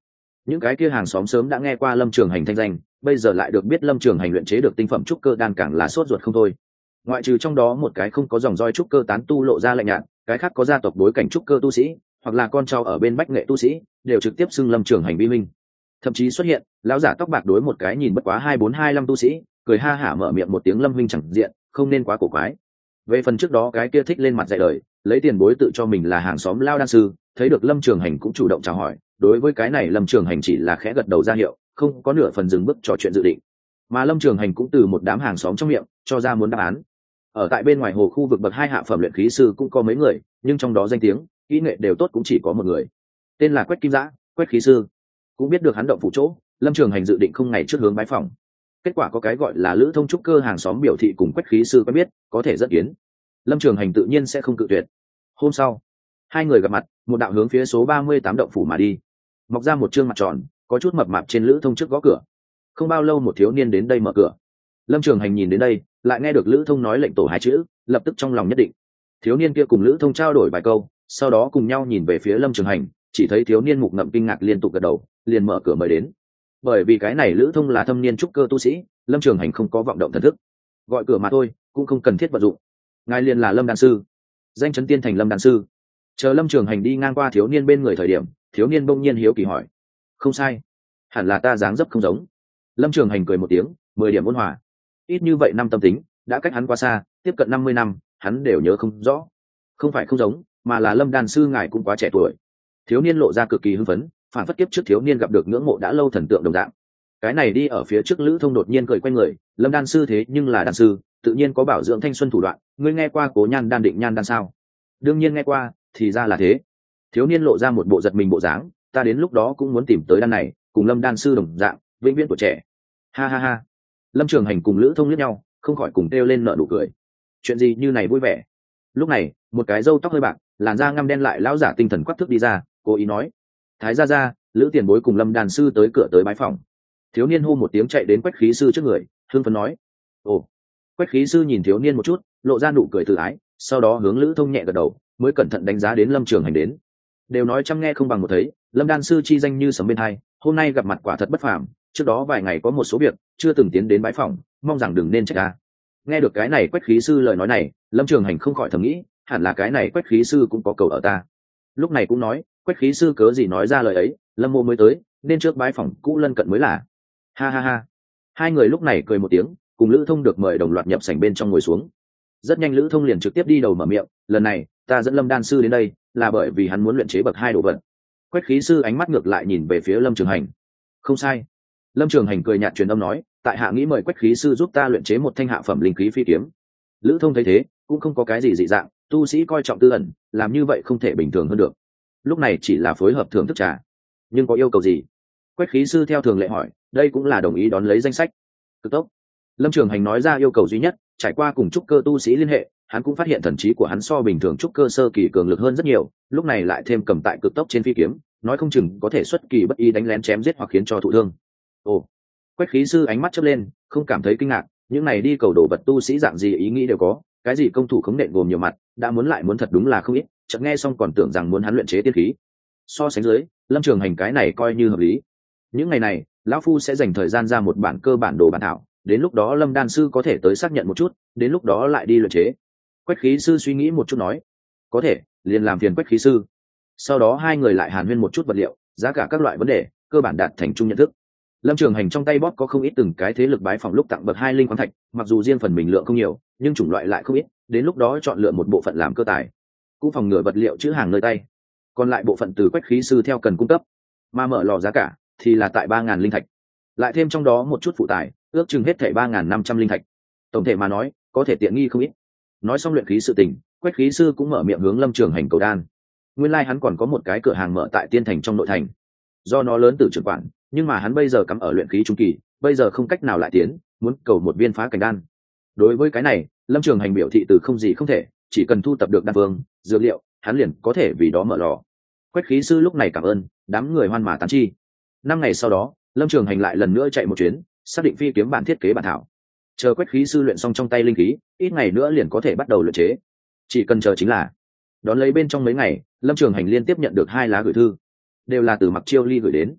những cái kia hàng xóm sớm đã nghe qua Lâm Trường Hành thanh danh, bây giờ lại được biết Lâm Trường Hành luyện chế được tinh phẩm trúc cơ đan, càng là sốt ruột không thôi. Ngoại trừ trong đó một cái không có dòng roi trúc cơ tán tu lộ ra lạnh nhạt, cái khác có gia tộc bối cảnh trúc cơ tu sĩ hoặc là con cháu ở bên bách nghệ tu sĩ đều trực tiếp xưng Lâm Trường Hành vi minh. Thậm chí xuất hiện lão giả tóc bạc đối một cái nhìn bất quá 2425 tu sĩ cười ha hả mở miệng một tiếng Lâm huynh chẳng diện, không nên quá cổ quái. Về phần trước đó cái kia thích lên mặt dạy đời lấy tiền bối tự cho mình là hàng xóm lao đan sư, thấy được Lâm Trường Hành cũng chủ động chào hỏi, đối với cái này Lâm Trường Hành chỉ là khẽ gật đầu ra hiệu, không có nửa phần dừng bước trò chuyện dự định. Mà Lâm Trường Hành cũng từ một đám hàng xóm trong miệng cho ra muốn đáp án. Ở tại bên ngoài hồ khu vực bậc 2 hạ phẩm luyện khí sư cũng có mấy người, nhưng trong đó danh tiếng kỹ nghệ đều tốt cũng chỉ có một người, tên là Quách Kim Giã, Quách khí sư. Cũng biết được hắn động phủ chỗ, Lâm Trường Hành dự định không ngày trước hướng bái phòng. Kết quả có cái gọi là lữ thông trúc cơ hàng xóm biểu thị cùng Quách khí sư quen biết, có thể dẫn kiến. Lâm Trường Hành tự nhiên sẽ không cự tuyệt. Hôm sau, hai người gặp mặt, một đạo hướng phía số 38 động phủ mà đi. Mọc ra một trương mặt tròn, có chút mập mạp trên lữ thông trước gõ cửa. Không bao lâu một thiếu niên đến đây mở cửa. Lâm Trường Hành nhìn đến đây, lại nghe được lữ thông nói lệnh tổ hai chữ, lập tức trong lòng nhất định. Thiếu niên kia cùng lữ thông trao đổi vài câu, sau đó cùng nhau nhìn về phía Lâm Trường Hành, chỉ thấy thiếu niên mục ngậm kinh ngạc liên tục gật đầu, liền mở cửa mời đến. Bởi vì cái này lữ thông là thâm niên trúc cơ tu sĩ, Lâm Trường Hành không có vọng động thần thức, gọi cửa mà thôi, cũng không cần thiết vận dụng. Ngài liền là Lâm đan sư, danh chấn tiên thành Lâm đan sư. Chờ Lâm Trường Hành đi ngang qua thiếu niên bên người thời điểm, thiếu niên bỗng nhiên hiếu kỳ hỏi: không sai, hẳn là ta dáng dấp không giống. Lâm Trường Hành cười một tiếng, 10 điểm ôn hòa. Ít như vậy năm tâm tính, đã cách hắn quá xa, tiếp cận 50 năm, hắn đều nhớ không rõ. Không phải không giống, mà là Lâm đan sư ngài cũng quá trẻ tuổi. Thiếu niên lộ ra cực kỳ hưng phấn, phản phất kiếp trước thiếu niên gặp được ngưỡng mộ đã lâu thần tượng đồng dạng. Cái này đi ở phía trước lữ thông đột nhiên cười quay người: Lâm đan sư thế nhưng là đan sư, tự nhiên có bảo dưỡng thanh xuân thủ đoạn, ngươi nghe qua Cố Nhan đan định nhan đan sao? Đương nhiên nghe qua, thì ra là thế. Thiếu niên lộ ra một bộ giật mình bộ dáng, ta đến lúc đó cũng muốn tìm tới đan này, cùng Lâm đan sư đồng dạng, vĩnh viễn của trẻ. Ha ha ha. Lâm Trường Hành cùng lữ thông liếc nhau, không khỏi cùng kêu lên nở nụ cười. Chuyện gì như này vui vẻ? Lúc này, một cái râu tóc hơi bạc, làn da ngăm đen lại lão giả tinh thần quắc thước đi ra, cố ý nói: thái gia gia, lữ tiền bối cùng Lâm đan sư tới cửa tới bái phòng. Thiếu niên hô một tiếng chạy đến Quách khí sư trước người, hưng phấn nói: ồ. Quách khí sư nhìn thiếu niên một chút, lộ ra nụ cười tự ái, sau đó hướng lữ thông nhẹ gật đầu, mới cẩn thận đánh giá đến Lâm Trường Hành đến. Đều nói chăm nghe không bằng một thấy, Lâm đan sư chi danh như sấm bên hai, hôm nay gặp mặt quả thật bất phàm. Trước đó vài ngày có một số việc chưa từng tiến đến bái phòng, mong rằng đừng nên trách ta. Nghe được cái này Quách khí sư lời nói này, Lâm Trường Hành không khỏi thầm nghĩ, hẳn là cái này Quách khí sư cũng có cầu ở ta. Lúc này cũng nói, Quách khí sư cớ gì nói ra lời ấy, Lâm mô mới tới, nên trước bái phòng cũ lân cận mới là. Ha ha ha. Hai người lúc này cười một tiếng, cùng lữ thông được mời đồng loạt nhập sảnh bên trong ngồi xuống. Rất nhanh lữ thông liền trực tiếp đi đầu mở miệng: lần này ta dẫn Lâm đan sư đến đây là bởi vì hắn muốn luyện chế bậc 2 đồ vật. Quách khí sư ánh mắt ngược lại nhìn về phía Lâm Trường Hành. Không sai. Lâm Trường Hành cười nhạt truyền âm nói: tại hạ nghĩ mời Quách khí sư giúp ta luyện chế một thanh hạ phẩm linh khí phi kiếm. Lữ thông thấy thế cũng không có cái gì dị dạng, tu sĩ coi trọng tư ẩn, làm như vậy không thể bình thường hơn được. Lúc này chỉ là phối hợp thưởng thức trà. Nhưng có yêu cầu gì? Quách khí sư theo thường lệ hỏi, đây cũng là đồng ý đón lấy danh sách. Cực tốc. Lâm Trường Hành nói ra yêu cầu duy nhất, trải qua cùng trúc cơ tu sĩ liên hệ, hắn cũng phát hiện thần trí của hắn so bình thường trúc cơ sơ kỳ cường lực hơn rất nhiều, lúc này lại thêm cầm tại cực tốc trên phi kiếm, nói không chừng có thể xuất kỳ bất ý đánh lén chém giết hoặc khiến cho thụ thương. Ồ. Quách khí sư ánh mắt chớp lên, không cảm thấy kinh ngạc, những này đi cầu đồ vật tu sĩ dạng gì ý nghĩ đều có, cái gì công thủ khống nện gồm nhiều mặt, đã muốn lại muốn thật đúng là không ít, chợt nghe xong còn tưởng rằng muốn hắn luyện chế tiên khí. So sánh dưới, Lâm Trường Hành cái này coi như hợp lý. Những ngày này, lão phu sẽ dành thời gian ra một bản cơ bản đồ bản thảo, đến lúc đó Lâm đan sư có thể tới xác nhận một chút, đến lúc đó lại đi luyện chế. Quách khí sư suy nghĩ một chút nói, có thể, liền làm phiền Quách khí sư. Sau đó hai người lại hàn huyên một chút vật liệu, giá cả các loại vấn đề, cơ bản đạt thành chung nhận thức. Lâm Trường Hành trong tay bóp có không ít từng cái thế lực bái phòng lúc tặng bậc 2 linh khoáng thạch, mặc dù riêng phần mình lượng không nhiều, nhưng chủng loại lại không ít, đến lúc đó chọn lựa một bộ phận làm cơ tài, cũng phòng ngừa vật liệu chữ hàng nơi tay. Còn lại bộ phận từ Quách khí sư theo cần cung cấp, mà mở lò giá cả thì là tại 3.000 linh thạch, lại thêm trong đó một chút phụ tài, ước chừng hết thảy 3.500 linh thạch. Tổng thể mà nói, có thể tiện nghi không ít. Nói xong luyện khí sự tình, Quách khí sư cũng mở miệng hướng Lâm Trường Hành cầu đan. Nguyên lai hắn còn có một cái cửa hàng mở tại Tiên Thành trong nội thành, do nó lớn từ trưởng quản, nhưng mà hắn bây giờ cắm ở luyện khí trung kỳ, bây giờ không cách nào lại tiến, muốn cầu một viên phá cảnh đan. Đối với cái này, Lâm Trường Hành biểu thị từ không gì không thể, chỉ cần thu tập được đan phương, dược liệu, hắn liền có thể vì đó mở lò. Quách khí sư lúc này cảm ơn, đám người hoan mà tán chi. 5 ngày sau đó, Lâm Trường Hành lại lần nữa chạy một chuyến, xác định phi kiếm bản thiết kế bản thảo. Chờ Quách khí sư luyện xong trong tay linh khí, ít ngày nữa liền có thể bắt đầu luyện chế. Chỉ cần chờ chính là. Đón lấy bên trong mấy ngày, Lâm Trường Hành liên tiếp nhận được 2 lá gửi thư, đều là từ Mặc Chiêu Ly gửi đến.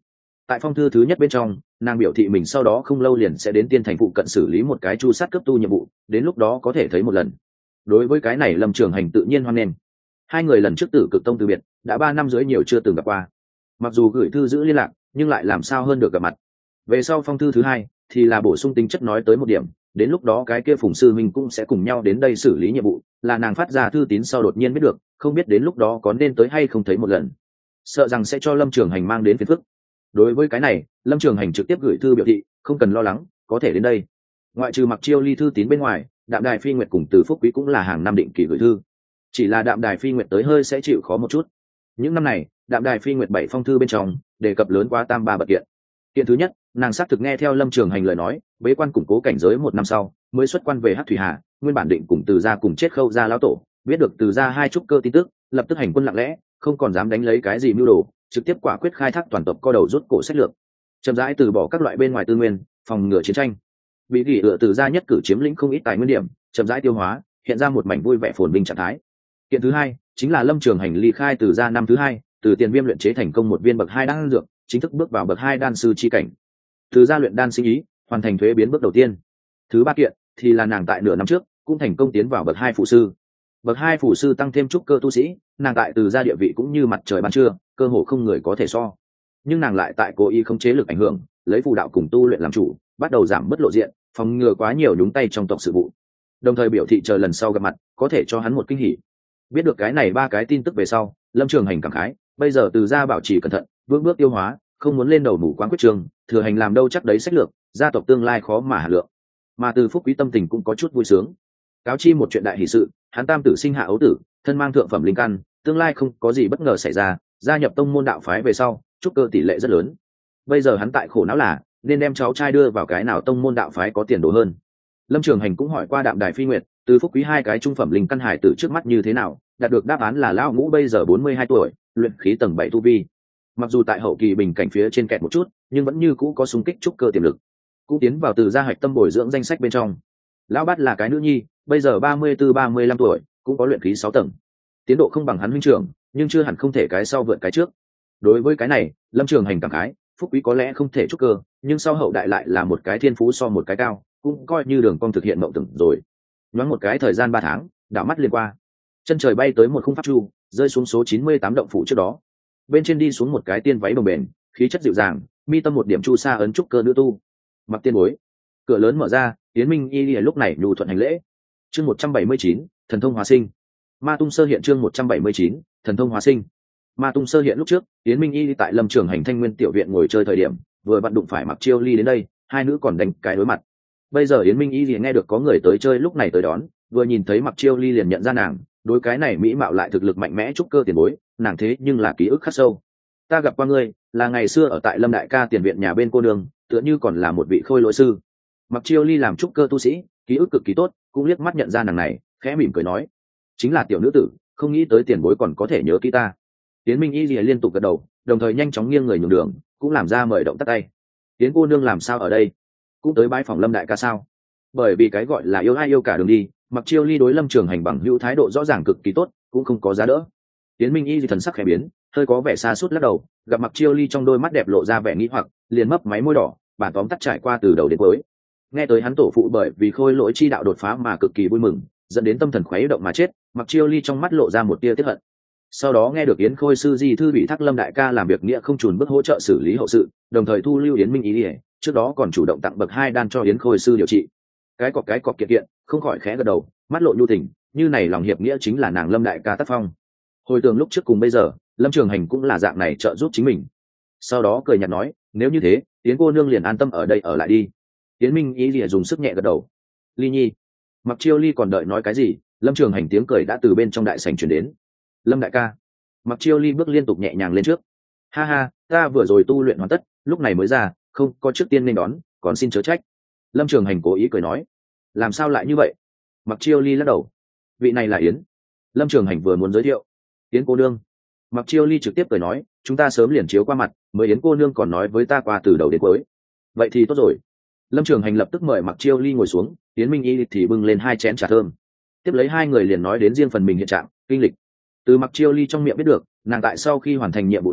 Tại phong thư thứ nhất bên trong, nàng biểu thị mình sau đó không lâu liền sẽ đến tiên thành phụ cận xử lý một cái chu sát cấp tu nhiệm vụ, đến lúc đó có thể thấy một lần. Đối với cái này Lâm Trường Hành tự nhiên hoan nghênh. Hai người lần trước Tử Cực Tông từ biệt, đã 3 năm dưới nhiều chưa từng gặp qua. Mặc dù gửi thư giữ liên lạc, nhưng lại làm sao hơn được gặp mặt. Về sau phong thư thứ hai thì là bổ sung tính chất nói tới một điểm, đến lúc đó cái kia Phùng sư minh cũng sẽ cùng nhau đến đây xử lý nhiệm vụ, là nàng phát ra thư tín sau đột nhiên biết được, không biết đến lúc đó có nên tới hay không thấy một lần, sợ rằng sẽ cho Lâm Trường Hành mang đến phiền phức. Đối với cái này, Lâm Trường Hành trực tiếp gửi thư biểu thị không cần lo lắng, có thể đến đây. Ngoại trừ Mặc Chiêu Ly thư tín bên ngoài, Đạm Đài Phi Nguyệt cùng Từ Phúc Quý cũng là hàng năm định kỳ gửi thư, chỉ là Đạm Đài Phi Nguyệt tới hơi sẽ chịu khó một chút. Những năm này, Đạm Đài Phi Nguyệt 7 phong thư bên trong đề cập lớn quá tam ba bậc kiện. Kiện thứ nhất, nàng xác thực nghe theo Lâm Trường Hành lời nói, bế quan củng cố cảnh giới 1 năm sau mới xuất quan về Hắc Thủy Hà, nguyên bản định cùng Từ gia cùng chết Khâu gia lão tổ, biết được Từ gia hai trúc cơ tin tức, lập tức hành quân lặng lẽ, không còn dám đánh lấy cái gì mưu đồ, trực tiếp quả quyết khai thác toàn tộc co đầu rút cổ sách lược, chậm rãi từ bỏ các loại bên ngoài tư nguyên, phòng ngừa chiến tranh. Bị gỉ ựa Từ gia nhất cử chiếm lĩnh không ít tài nguyên điểm, chậm rãi tiêu hóa, hiện ra một mảnh vui vẻ phồn vinh trạng thái. Kiện thứ hai chính là Lâm Trường Hành ly khai Từ gia năm thứ hai, từ tiền viêm luyện chế thành công một viên bậc 2 đan dược, chính thức bước vào bậc 2 đan sư chi cảnh. Từ gia luyện đan sinh ý, hoàn thành thuế biến bước đầu tiên. Thứ ba kiện thì là nàng tại nửa năm trước cũng thành công tiến vào bậc 2 phụ sư. Bậc 2 phụ sư tăng thêm trúc cơ tu sĩ, nàng tại Từ gia địa vị cũng như mặt trời ban trưa, cơ hồ không người có thể so. Nhưng nàng lại tại cố ý khống chế lực ảnh hưởng, lấy phù đạo cùng tu luyện làm chủ, bắt đầu giảm bớt lộ diện, phòng ngừa quá nhiều nhúng tay trong tộc sự vụ. Đồng thời biểu thị chờ lần sau gặp mặt, có thể cho hắn một kinh hỉ. Biết được cái này 3 cái tin tức về sau, Lâm Trường Hành cảm khái, bây giờ Từ gia bảo trì cẩn thận, bước bước tiêu hóa, không muốn lên đầu mù quáng quyết trường, thừa hành làm đâu chắc đấy sách lược, gia tộc tương lai khó mà hà lượng. Mà Từ Phúc Quý tâm tình cũng có chút vui sướng. Cáo chi một chuyện đại hỷ sự, hắn tam tử sinh hạ ấu tử, thân mang thượng phẩm linh căn, tương lai không có gì bất ngờ xảy ra, gia nhập tông môn đạo phái về sau, trúc cơ tỷ lệ rất lớn. Bây giờ hắn tại khổ não là nên đem cháu trai đưa vào cái nào tông môn đạo phái có tiền đồ hơn. Lâm Trường Hành cũng hỏi qua Đạm Đài Phi Nguyệt, Từ Phúc Quý hai cái trung phẩm linh căn hải tử trước mắt như thế nào, đạt được đáp án là lão ngũ bây giờ 42 tuổi, luyện khí tầng 7 tu vi. Mặc dù tại hậu kỳ bình cảnh phía trên kẹt một chút, nhưng vẫn như cũ có xung kích trúc cơ tiềm lực, cũng tiến vào Từ gia hạch tâm bồi dưỡng danh sách bên trong. Lão Bát là cái nữ nhi, bây giờ 34-35 tuổi, cũng có luyện khí 6 tầng. Tiến độ không bằng hắn huynh trưởng, nhưng chưa hẳn không thể cái sau vượt cái trước. Đối với cái này, Lâm Trường Hành cảm khái, Phúc Quý có lẽ không thể trúc cơ, nhưng sau hậu đại lại là một cái thiên phú so một cái cao, cũng coi như đường cong thực hiện mộng tưởng rồi. Nhoáng một cái thời gian 3 tháng, đảo mắt liền qua. Chân trời bay tới một khung pháp chu, rơi xuống số 98 động phủ trước đó. Bên trên đi xuống một cái tiên váy bồng bềnh, khí chất dịu dàng, mi tâm một điểm chu sa ấn trúc cơ nữ tu. Mặc tiên bối. Cửa lớn mở ra, Yến Minh Y lúc này nhu thuận hành lễ. Chương 179, thần thông hóa sinh. Ma tung sơ hiện chương 179, thần thông hóa sinh. Ma tung sơ hiện lúc trước, Yến Minh Y tại Lâm Trường Hành Thanh Nguyên tiểu viện ngồi chơi thời điểm, vừa vặn đụng phải Mặc Chiêu Ly đến đây, hai nữ còn đánh cái đối mặt. Bây giờ Yến Minh Y nghe được có người tới chơi lúc này tới đón, vừa nhìn thấy Mặc Chiêu Ly liền nhận ra nàng, đối cái này mỹ mạo lại thực lực mạnh mẽ trúc cơ tiền bối, nàng thế nhưng là ký ức khắc sâu. Ta gặp qua ngươi, là ngày xưa ở tại Lâm đại ca tiền viện nhà bên cô đường, tựa như còn là một vị khôi lỗi sư. Mặc Chiêu Ly làm trúc cơ tu sĩ, ký ức cực kỳ tốt, cũng liếc mắt nhận ra nàng này, khẽ mỉm cười nói, chính là tiểu nữ tử, không nghĩ tới tiền bối còn có thể nhớ kỹ ta. Yến Minh Y liên tục gật đầu, đồng thời nhanh chóng nghiêng người nhường đường, cũng làm ra mời động tắt tay. Yến cô nương làm sao ở đây? Cũng tới bái phòng Lâm đại ca sao? Bởi vì cái gọi là yêu ai yêu cả đường đi, Mặc Chiêu Ly đối Lâm Trường Hành bằng hữu thái độ rõ ràng cực kỳ tốt, cũng không có giá đỡ. Yến Minh Y thần sắc khẽ biến, hơi có vẻ xa suốt lắc đầu, gặp Mặc Chiêu Ly trong đôi mắt đẹp lộ ra vẻ nghi hoặc, liền mấp máy môi đỏ, bản tóm tắt trải qua từ đầu đến cuối. Nghe tới hắn tổ phụ bởi vì khôi lỗi chi đạo đột phá mà cực kỳ vui mừng, dẫn đến tâm thần khuấy động mà chết, Mặc Chiêu Ly trong mắt lộ ra một tia tiếc hận. Sau đó nghe được Yến Khôi sư di thư bị thác Lâm đại ca làm việc nghĩa không chùn bước hỗ trợ xử lý hậu sự, đồng thời thu lưu Yến Minh Y, trước đó còn chủ động tặng bậc 2 đan cho Yến Khôi sư điều trị. Cái cọc kiện kiện, không khỏi khẽ gật đầu, mắt lộ nhu tình, như này lòng hiệp nghĩa chính là nàng Lâm đại ca tác phong. Hồi tưởng lúc trước cùng bây giờ, Lâm Trường Hành cũng là dạng này trợ giúp chính mình. Sau đó cười nhạt nói, nếu như thế, Yến cô nương liền an tâm ở đây ở lại đi. Yến Minh Y lìa dùng sức nhẹ gật đầu. Ly nhi. Mặc Chiêu Ly còn đợi nói cái gì, Lâm Trường Hành tiếng cười đã từ bên trong đại sảnh truyền đến. Lâm đại ca. Mặc Chiêu Ly bước liên tục nhẹ nhàng lên trước. Ha ha, ta vừa rồi tu luyện hoàn tất, lúc này mới ra, không có trước tiên nên đón, còn xin chớ trách. Lâm Trường Hành cố ý cười nói. Làm sao lại như vậy? Mặc Chiêu Ly lắc đầu. Vị này là Yến. Lâm Trường Hành vừa muốn giới thiệu. Yến cô nương. Mặc Chiêu Ly trực tiếp cười nói, chúng ta sớm liền chiếu qua mặt, mới Yến cô nương còn nói với ta qua từ đầu đến cuối. Vậy thì tốt rồi. Lâm Trường Hành lập tức mời Mặc Chiêu Ly ngồi xuống, Yến Minh Y thì bưng lên 2 chén trà thơm. Tiếp lấy hai người liền nói đến riêng phần mình hiện trạng, kinh lịch. Từ Mặc Chiêu Ly trong miệng biết được, nàng tại sau khi hoàn thành nhiệm vụ này,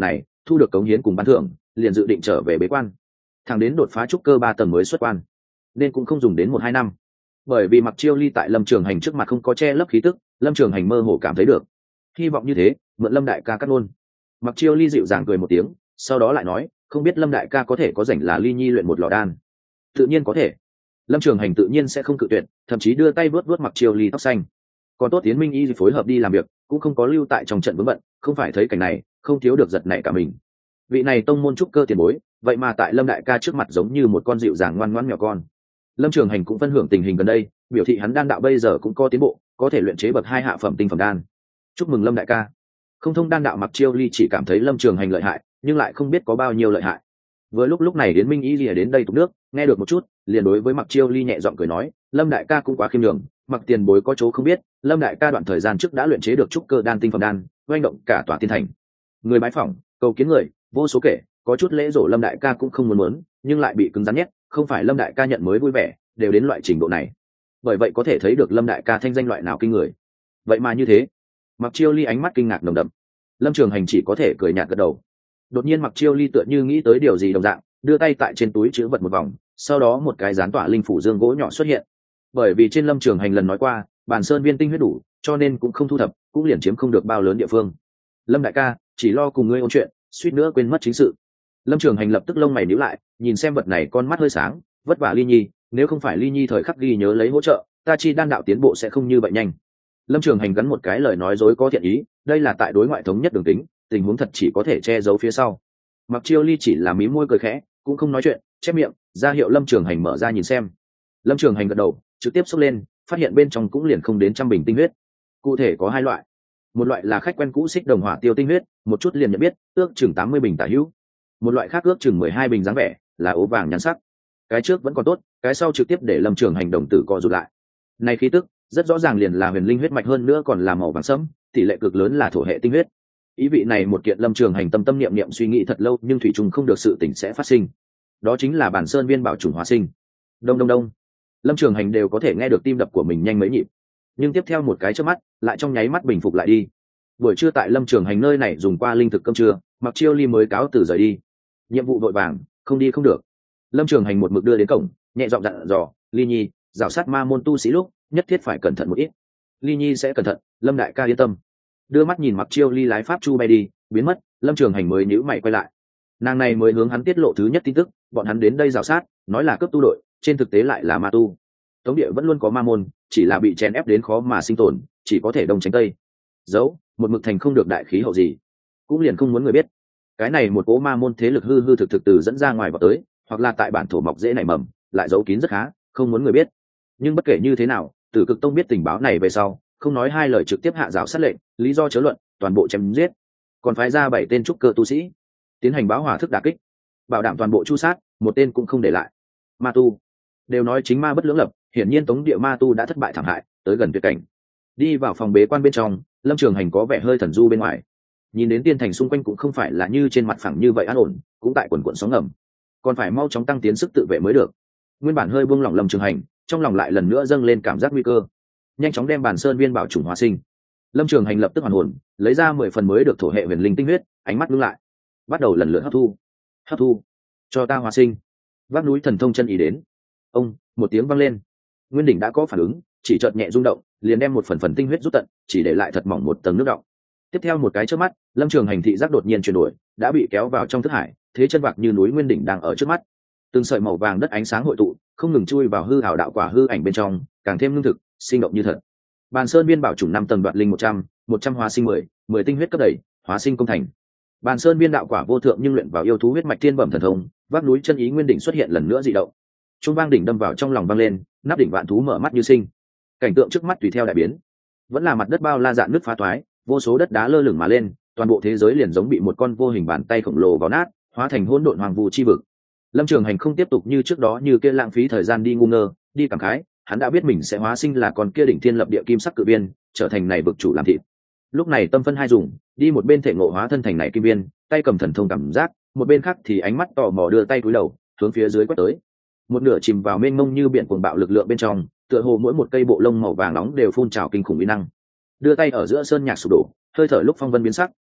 thu được cống hiến cùng ban thưởng liền dự định trở về bế quan, thẳng đến đột phá trúc cơ 3 tầng mới xuất quan, nên cũng không dùng đến 1-2 năm. Bởi vì Mặc Chiêu Ly tại Lâm Trường Hành trước mặt không có che lấp khí tức, Lâm Trường Hành mơ hồ cảm thấy được hy vọng như thế, mượn Lâm đại ca cắt ngôn. Mặc Chiêu Ly dịu dàng cười một tiếng, sau đó lại nói, không biết Lâm đại ca có thể có rảnh là Ly Nhi luyện một lò đan. Tự nhiên có thể. Lâm Trường Hành tự nhiên sẽ không cự tuyệt, thậm chí đưa tay vuốt vuốt Mặc Chiêu Ly tóc xanh. Còn tốt Tiến Minh Y phối hợp đi làm việc, cũng không có lưu tại trong trận vướng bận, không phải thấy cảnh này, không thiếu được giật nảy cả mình. Vị này tông môn trúc cơ tiền bối, vậy mà tại Lâm đại ca trước mặt giống như một con dịu dàng ngoan ngoãn mèo con. Lâm Trường Hành cũng phân hưởng tình hình gần đây, biểu thị hắn đan đạo bây giờ cũng có tiến bộ, có thể luyện chế bậc 2 hạ phẩm tinh phẩm đan. Chúc mừng Lâm đại ca. Không thông đan đạo Mặc Chiêu Ly chỉ cảm thấy Lâm Trường Hành lợi hại, nhưng lại không biết có bao nhiêu lợi hại. Vừa lúc này Yến Minh Y lìa đến đây tục nước, nghe được một chút, liền đối với Mặc Chiêu Ly nhẹ giọng cười nói, Lâm đại ca cũng quá khiêm nhường, Mặc tiền bối có chỗ không biết, Lâm đại ca đoạn thời gian trước đã luyện chế được trúc cơ đan tinh phẩm đan, oanh động cả tòa tiên thành. Người bái phỏng, cầu kiến người, vô số kể, có chút lễ rổ Lâm đại ca cũng không muốn, nhưng lại bị cứng rắn nhét, không phải Lâm đại ca nhận mới vui vẻ, đều đến loại trình độ này. Bởi vậy có thể thấy được Lâm đại ca thanh danh loại nào kinh người. Vậy mà như thế. Mặc Chiêu Ly ánh mắt kinh ngạc nồng đậm. Lâm Trường Hành chỉ có thể cười nhạt gật đầu. Đột nhiên Mặc Chiêu Ly tựa như nghĩ tới điều gì đồng dạng, đưa tay tại trên túi chứa vật một vòng, sau đó một cái dán tỏa linh phủ dương gỗ nhỏ xuất hiện. Bởi vì trên Lâm Trường Hành lần nói qua, bản sơn viên tinh huyết đủ, cho nên cũng không thu thập, cũng liền chiếm không được bao lớn địa phương. Lâm đại ca, chỉ lo cùng ngươi ôn chuyện, suýt nữa quên mất chính sự. Lâm Trường Hành lập tức lông mày nhíu lại, nhìn xem vật này con mắt hơi sáng, vất vả Ly Nhi, nếu không phải Ly Nhi thời khắc ghi nhớ lấy hỗ trợ, ta chi đan đạo tiến bộ sẽ không như vậy nhanh. Lâm Trường Hành gắn một cái lời nói dối có thiện ý, đây là tại đối ngoại thống nhất đường tính, tình huống thật chỉ có thể che giấu phía sau. Mặc Chiêu Ly chỉ là mí môi cười khẽ, cũng không nói chuyện, chép miệng ra hiệu Lâm Trường Hành mở ra nhìn xem. Lâm Trường Hành gật đầu, trực tiếp xốc lên, phát hiện bên trong cũng liền không đến 100 bình tinh huyết. Cụ thể có 2 loại, một loại là khách quen cũ xích đồng hỏa tiêu tinh huyết, một chút liền nhận biết, ước chừng 80 bình tả hữu. Một loại khác ước chừng 12 bình dáng vẻ, là ố vàng nhắn sắc. Cái trước vẫn còn tốt, cái sau trực tiếp để Lâm Trường Hành đồng tử co rụt lại. Này khí tức, rất rõ ràng liền là huyền linh huyết mạch, hơn nữa còn là màu vàng sẫm, tỷ lệ cực lớn là thổ hệ tinh huyết. Ý vị này một kiện Lâm Trường Hành tâm niệm suy nghĩ thật lâu, nhưng thủy chung không được sự tỉnh sẽ phát sinh. Đó chính là bản sơn viên bảo trùng hóa sinh. Đông đông đông. Lâm Trường Hành đều có thể nghe được tim đập của mình nhanh mấy nhịp. Nhưng tiếp theo một cái chớp mắt, lại trong nháy mắt bình phục lại đi. Buổi trưa tại Lâm Trường Hành nơi này dùng qua linh thực cơm trưa, Mặc Chiêu Ly mới cáo từ rời đi. Nhiệm vụ vội vàng, không đi không được. Lâm Trường Hành một mực đưa đến cổng, nhẹ giọng dặn dò, Ly Nhi, rào sát ma môn tu sĩ lúc nhất thiết phải cẩn thận một ít. Ly Nhi sẽ cẩn thận, Lâm đại ca yên tâm. Đưa mắt nhìn Mặc Chiêu Ly lái pháp chu bay đi, biến mất, Lâm Trường Hành mới nhíu mày quay lại. Nàng này mới hướng hắn tiết lộ thứ nhất tin tức, bọn hắn đến đây rào sát, nói là cấp tu đội, trên thực tế lại là ma tu. Tống địa vẫn luôn có ma môn, chỉ là bị chèn ép đến khó mà sinh tồn, chỉ có thể đông tránh tây. Giấu, một mực thành không được đại khí hậu gì, cũng liền không muốn người biết. Cái này một cố ma môn thế lực hư thực từ dẫn ra ngoài vào tới, hoặc là tại bản thổ mọc dễ nảy mầm, lại giấu kín rất khá, không muốn người biết. Nhưng bất kể như thế nào, Tử Cực Tông biết tình báo này về sau, không nói hai lời trực tiếp hạ giáo sát lệnh, lý do chớ luận, toàn bộ chém giết. Còn phái ra 7 tên trúc cơ tu sĩ, tiến hành báo hỏa thức đả kích, bảo đảm toàn bộ chu sát, một tên cũng không để lại. Ma tu đều nói chính ma bất lưỡng lập, hiển nhiên Tống địa ma tu đã thất bại thảm hại, tới gần tuyệt cảnh. Đi vào phòng bế quan bên trong, Lâm Trường Hành có vẻ hơi thần du bên ngoài. Nhìn đến tiên thành xung quanh cũng không phải là như trên mặt phẳng như vậy an ổn, cũng tại quần quần sóng ngầm, còn phải mau chóng tăng tiến sức tự vệ mới được. Nguyên bản hơi buông lỏng Lâm Trường Hành, trong lòng lại lần nữa dâng lên cảm giác nguy cơ, nhanh chóng đem bản sơn viên bảo trùng hóa sinh. Lâm Trường Hành lập tức hoàn hồn, lấy ra 10 phần mới được thổ hệ huyền linh tinh huyết, ánh mắt ngưng lại, bắt đầu lần lượt hấp thu, cho ta hóa sinh. Vác núi thần thông chân ý đến. Ông, một tiếng vang lên, nguyên đỉnh đã có phản ứng, chỉ chợt nhẹ rung động, liền đem một phần tinh huyết rút tận, chỉ để lại thật mỏng một tầng nước đọng. Tiếp theo một cái chớp mắt, Lâm Trường Hành thị giác đột nhiên chuyển đổi, đã bị kéo vào trong thức hải, thế chân vạc như núi nguyên đỉnh đang ở trước mắt. Từng sợi màu vàng đất ánh sáng hội tụ, không ngừng chui vào hư ảo đạo quả hư ảnh bên trong, càng thêm lương thực, sinh động như thật. Bàn sơn viên bảo trùng 5 tầng đoạn linh 100 hóa sinh 10 tinh huyết cấp đẩy, hóa sinh công thành. Bàn sơn viên đạo quả vô thượng nhưng luyện vào yêu thú huyết mạch thiên bẩm thần thông, vác núi chân ý nguyên đỉnh xuất hiện lần nữa dị động. Trung vang đỉnh đâm vào trong lòng vang lên, nắp đỉnh vạn thú mở mắt như sinh. Cảnh tượng trước mắt tùy theo đại biến, vẫn là mặt đất bao la dạn nước phá toái, vô số đất đá lơ lửng mà lên, toàn bộ thế giới liền giống bị một con vô hình bàn tay khổng lồ vào nát, hóa thành hỗn độn hoàng vu chi vực. Lâm Trường Hành không tiếp tục như trước đó như kia lãng phí thời gian đi ngu ngơ, đi cảm khái, hắn đã biết mình sẽ hóa sinh là con kia đỉnh thiên lập địa kim sắc cự viên, trở thành này vực chủ làm thịt. Lúc này tâm phân hai dùng, đi một bên thể ngộ hóa thân thành này kim viên, tay cầm thần thông cảm giác, một bên khác thì ánh mắt tò mò đưa tay cúi đầu, hướng phía dưới quét tới. Một nửa chìm vào mênh mông như biển cuồng bạo lực lượng bên trong, tựa hồ mỗi một cây bộ lông màu vàng nóng đều phun trào kinh khủng uy năng. Đưa tay ở giữa sơn nhạc sụp đổ, hơi thở lúc phong vân biến sắc,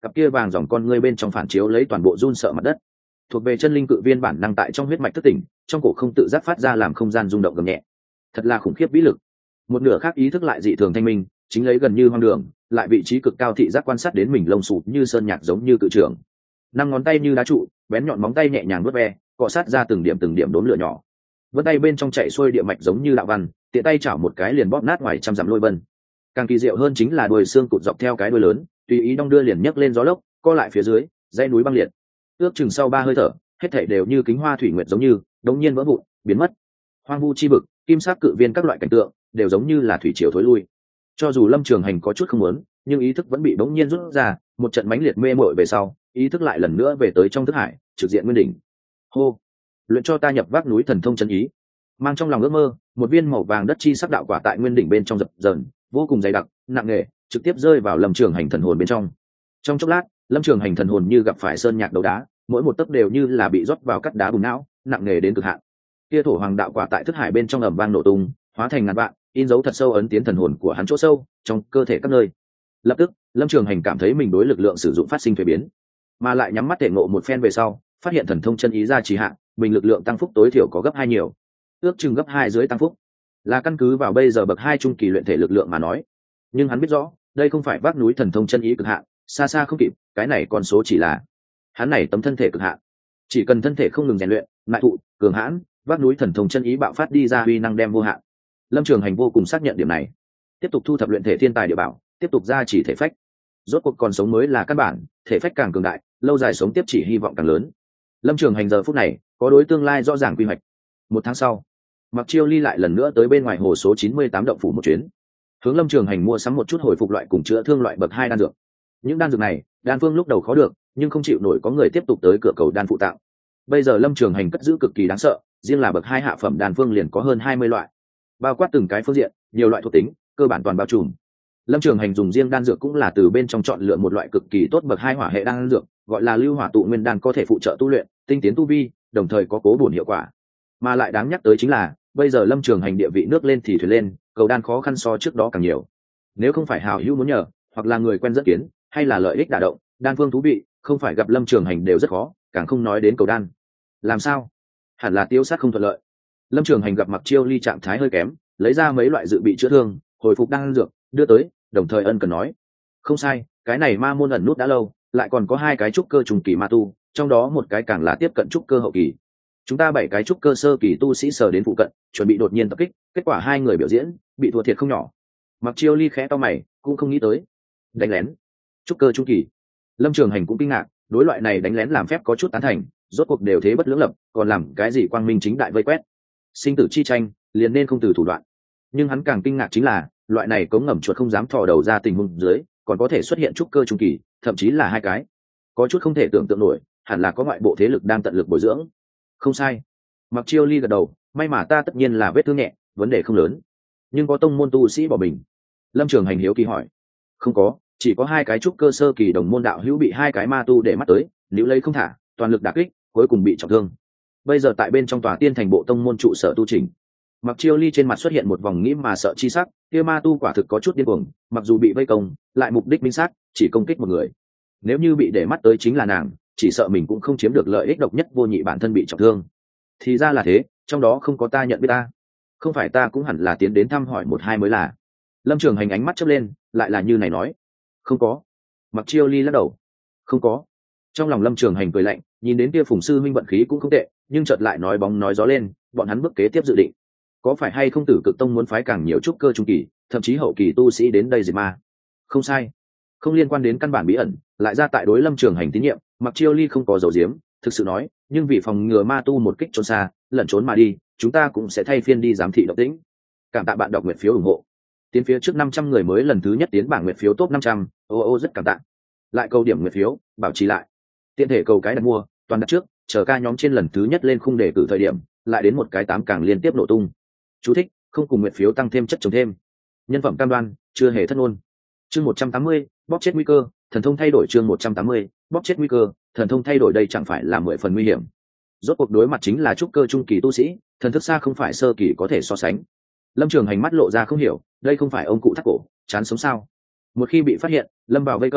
cặp kia vàng dòng con ngươi bên trong phản chiếu lấy toàn bộ run sợ mặt đất, thuộc về chân linh cự viên bản năng tại trong huyết mạch thức tỉnh, trong cổ không tự giác phát ra làm không gian rung động gầm nhẹ. Thật là khủng khiếp vĩ lực. Một nửa khác ý thức lại dị thường thanh minh, chính lấy gần như hoang đường, lại vị trí cực cao thị giác quan sát đến mình lông sụp như sơn nhạc giống như cự trưởng. Năm ngón tay như đá trụ, bén nhọn móng tay nhẹ nhàng vuốt ve, cọ sát ra từng điểm đốm lửa nhỏ. Vân tay bên trong chạy xuôi địa mạch giống như đạo văn, tiện tay chảo một cái liền bóp nát ngoài trăm dặm lôi vân. Càng kỳ diệu hơn chính là đuôi xương cụt dọc theo cái đuôi lớn, tùy ý đong đưa liền nhấc lên gió lốc, co lại phía dưới, dãy núi băng liệt. Ước chừng sau 3 hơi thở, hết thảy đều như kính hoa thủy nguyệt giống như, đống nhiên vỡ vụn, biến mất. Hoang vu chi vực, kim sắc cự viên các loại cảnh tượng, đều giống như là thủy triều thối lui. Cho dù Lâm Trường Hành có chút không muốn, nhưng ý thức vẫn bị đống nhiên rút ra, một trận mãnh liệt mê mội về sau, ý thức lại lần nữa về tới trong thức hải, trực diện nguyên đỉnh. Hô, luyện cho ta nhập vác núi thần thông chân ý. Mang trong lòng ước mơ, một viên màu vàng đất chi sắc đạo quả tại nguyên đỉnh bên trong dập dờn, vô cùng dày đặc, nặng nề, trực tiếp rơi vào Lâm Trường Hành thần hồn bên trong. Trong chốc lát, Lâm Trường Hành thần hồn như gặp phải sơn nhạc đấu đá, mỗi một tấc đều như là bị rót vào cắt đá bùn não, nặng nề đến cực hạn. Kia thổ hoàng đạo quả tại thức hải bên trong ầm vang nổ tung, hóa thành ngàn vạn, in dấu thật sâu ấn tiến thần hồn của hắn chỗ sâu, trong cơ thể các nơi. Lập tức, Lâm Trường Hành cảm thấy mình đối lực lượng sử dụng phát sinh thay biến, mà lại nhắm mắt thể ngộ một phen về sau, phát hiện thần thông chân ý ra trì hạn, mình lực lượng tăng phúc tối thiểu có gấp 2 nhiều, ước chừng gấp 2 dưới tăng phúc, là căn cứ vào bây giờ bậc 2 trung kỳ luyện thể lực lượng mà nói. Nhưng hắn biết rõ, đây không phải vác núi thần thông chân ý cực hạn, xa xa không kịp, cái này con số chỉ là hắn này tấm thân thể cực hạn. Chỉ cần thân thể không ngừng rèn luyện, lại thụ, cường hãn, vác núi thần thông chân ý bạo phát đi ra uy năng đem vô hạn. Lâm Trường Hành vô cùng xác nhận điểm này, tiếp tục thu thập luyện thể thiên tài địa bảo, tiếp tục gia trì thể phách. Rốt cuộc còn sống mới là căn bản, thể phách càng cường đại, lâu dài sống tiếp chỉ hy vọng càng lớn. Lâm Trường Hành giờ phút này có đối tương lai rõ ràng quy hoạch. 1 tháng sau, Mặc Chiêu Ly lại lần nữa tới bên ngoài hồ số 98 động phủ một chuyến, hướng Lâm Trường Hành mua sắm một chút hồi phục loại cùng chữa thương loại bậc 2 đan dược. Những đan dược này, đan phương lúc đầu khó được, nhưng không chịu nổi có người tiếp tục tới cửa cầu đan phụ tặng. Bây giờ Lâm Trường Hành cất giữ cực kỳ đáng sợ, riêng là bậc 2 hạ phẩm đan phương liền có hơn 20 loại, bao quát từng cái phương diện, nhiều loại thuộc tính, cơ bản toàn bao trùm. Lâm Trường Hành dùng riêng đan dược cũng là từ bên trong chọn lựa một loại cực kỳ tốt bậc 2 hỏa hệ đan dược, gọi là Lưu Hỏa Tụ Nguyên đan, có thể phụ trợ tu luyện, tinh tiến tu vi, đồng thời có cố bổ hiệu quả. Mà lại đáng nhắc tới chính là, bây giờ Lâm Trường Hành địa vị nước lên thì thuyền lên, cầu đan khó khăn so trước đó càng nhiều. Nếu không phải hảo hữu muốn nhờ, hoặc là người quen dẫn kiến, hay là lợi ích đả động, đan phương thú vị, không phải gặp Lâm Trường Hành đều rất khó, càng không nói đến cầu đan. Làm sao? Hẳn là tiêu sát không thuận lợi. Lâm Trường Hành gặp Mặc Chiêu Ly trạng thái hơi kém, lấy ra mấy loại dự bị chữa thương, hồi phục đan dược, đưa tới, đồng thời ân cần nói: "Không sai, cái này ma môn ẩn nút đã lâu, lại còn có 2 cái trúc cơ trùng kỳ ma tu, trong đó một cái càng là tiếp cận trúc cơ hậu kỳ. Chúng ta 7 cái trúc cơ sơ kỳ tu sĩ sờ đến phụ cận, chuẩn bị đột nhiên tập kích, kết quả 2 người biểu diễn, bị thua thiệt không nhỏ." Mặc Chiêu Ly khẽ cau mày, cũng không nghĩ tới đánh lén trúc cơ trung kỳ. Lâm Trường Hành cũng kinh ngạc, đối loại này đánh lén làm phép có chút tán thành, rốt cuộc đều thế bất lưỡng lập, còn làm cái gì quang minh chính đại vây quét, sinh tử chi tranh, liền nên không từ thủ đoạn. Nhưng hắn càng kinh ngạc chính là, loại này cống ngầm chuột không dám thò đầu ra tình huống dưới, còn có thể xuất hiện trúc cơ trung kỳ, thậm chí là 2 cái, có chút không thể tưởng tượng nổi, hẳn là có ngoại bộ thế lực đang tận lực bồi dưỡng. Không sai. Mặc Chiêu Ly gật đầu, may mà ta tất nhiên là vết thương nhẹ, vấn đề không lớn. Nhưng có tông môn tu sĩ bỏ mình? Lâm Trường Hành hiếu kỳ hỏi. Không có, chỉ có 2 cái trúc cơ sơ kỳ đồng môn đạo hữu bị 2 cái ma tu để mắt tới, nếu lấy không thả, toàn lực đả kích, cuối cùng bị trọng thương. Bây giờ tại bên trong tòa tiên thành bộ tông môn trụ sở tu chỉnh. Mặc Chiêu Ly trên mặt xuất hiện một vòng nghĩ mà sợ chi sắc, kia ma tu quả thực có chút điên cuồng, mặc dù bị vây công, lại mục đích minh xác, chỉ công kích một người. Nếu như bị để mắt tới chính là nàng, chỉ sợ mình cũng không chiếm được lợi ích độc nhất vô nhị, bản thân bị trọng thương. Thì ra là thế, trong đó không có ta nhận biết ta. Không phải ta cũng hẳn là tiến đến thăm hỏi 1-2 mới là. Lâm Trường Hành ánh mắt chớp lên, lại là như này nói. Không có. Mặc Chiêu Ly lắc đầu. Không có. Trong lòng Lâm Trường Hành cười lạnh, nhìn đến kia Phùng sư minh vận khí cũng không tệ, nhưng chợt lại nói bóng nói gió lên, bọn hắn bước kế tiếp dự định, có phải hay không Tử Cực Tông muốn phái càng nhiều trúc cơ trung kỳ, thậm chí hậu kỳ tu sĩ đến đây diệt ma? Không sai, không liên quan đến căn bản bí ẩn, lại ra tại đối Lâm Trường Hành tín nhiệm, Mặc Chiêu Ly không có dấu diếm, thực sự nói, nhưng vì phòng ngừa ma tu một kích trốn xa, lẩn trốn mà đi, chúng ta cũng sẽ thay phiên đi giám thị động tĩnh. Cảm tạ bạn đọc nguyện phiếu ủng hộ. Tiến phía trước 500 người mới lần thứ nhất tiến bảng nguyện phiếu top 500, rất cảm tạ. Lại câu điểm nguyện phiếu, bảo trì lại. Tiện thể cầu cái đặt mua, toàn đặt trước, chờ ca nhóm trên lần thứ nhất lên khung đề cử thời điểm, lại đến một cái 8 càng liên tiếp nổ tung. Chú thích: không cùng nguyện phiếu tăng thêm chất chống thêm. Nhân phẩm cam đoan, chưa hề thất ngôn. Chương 180, bóp chết nguy cơ, thần thông thay đổi. Chương 180, bóp chết nguy cơ, thần thông thay đổi. Đây chẳng phải là 10 phần nguy hiểm. Rốt cuộc đối mặt chính là trúc cơ trung kỳ tu sĩ, thần thức xa không phải sơ kỳ có thể so sánh. Lâm Trường Hành mắt lộ ra không hiểu, đây không phải ông cụ thắt cổ, chán sống sao? Một khi bị phát hiện, lâm vào vây công,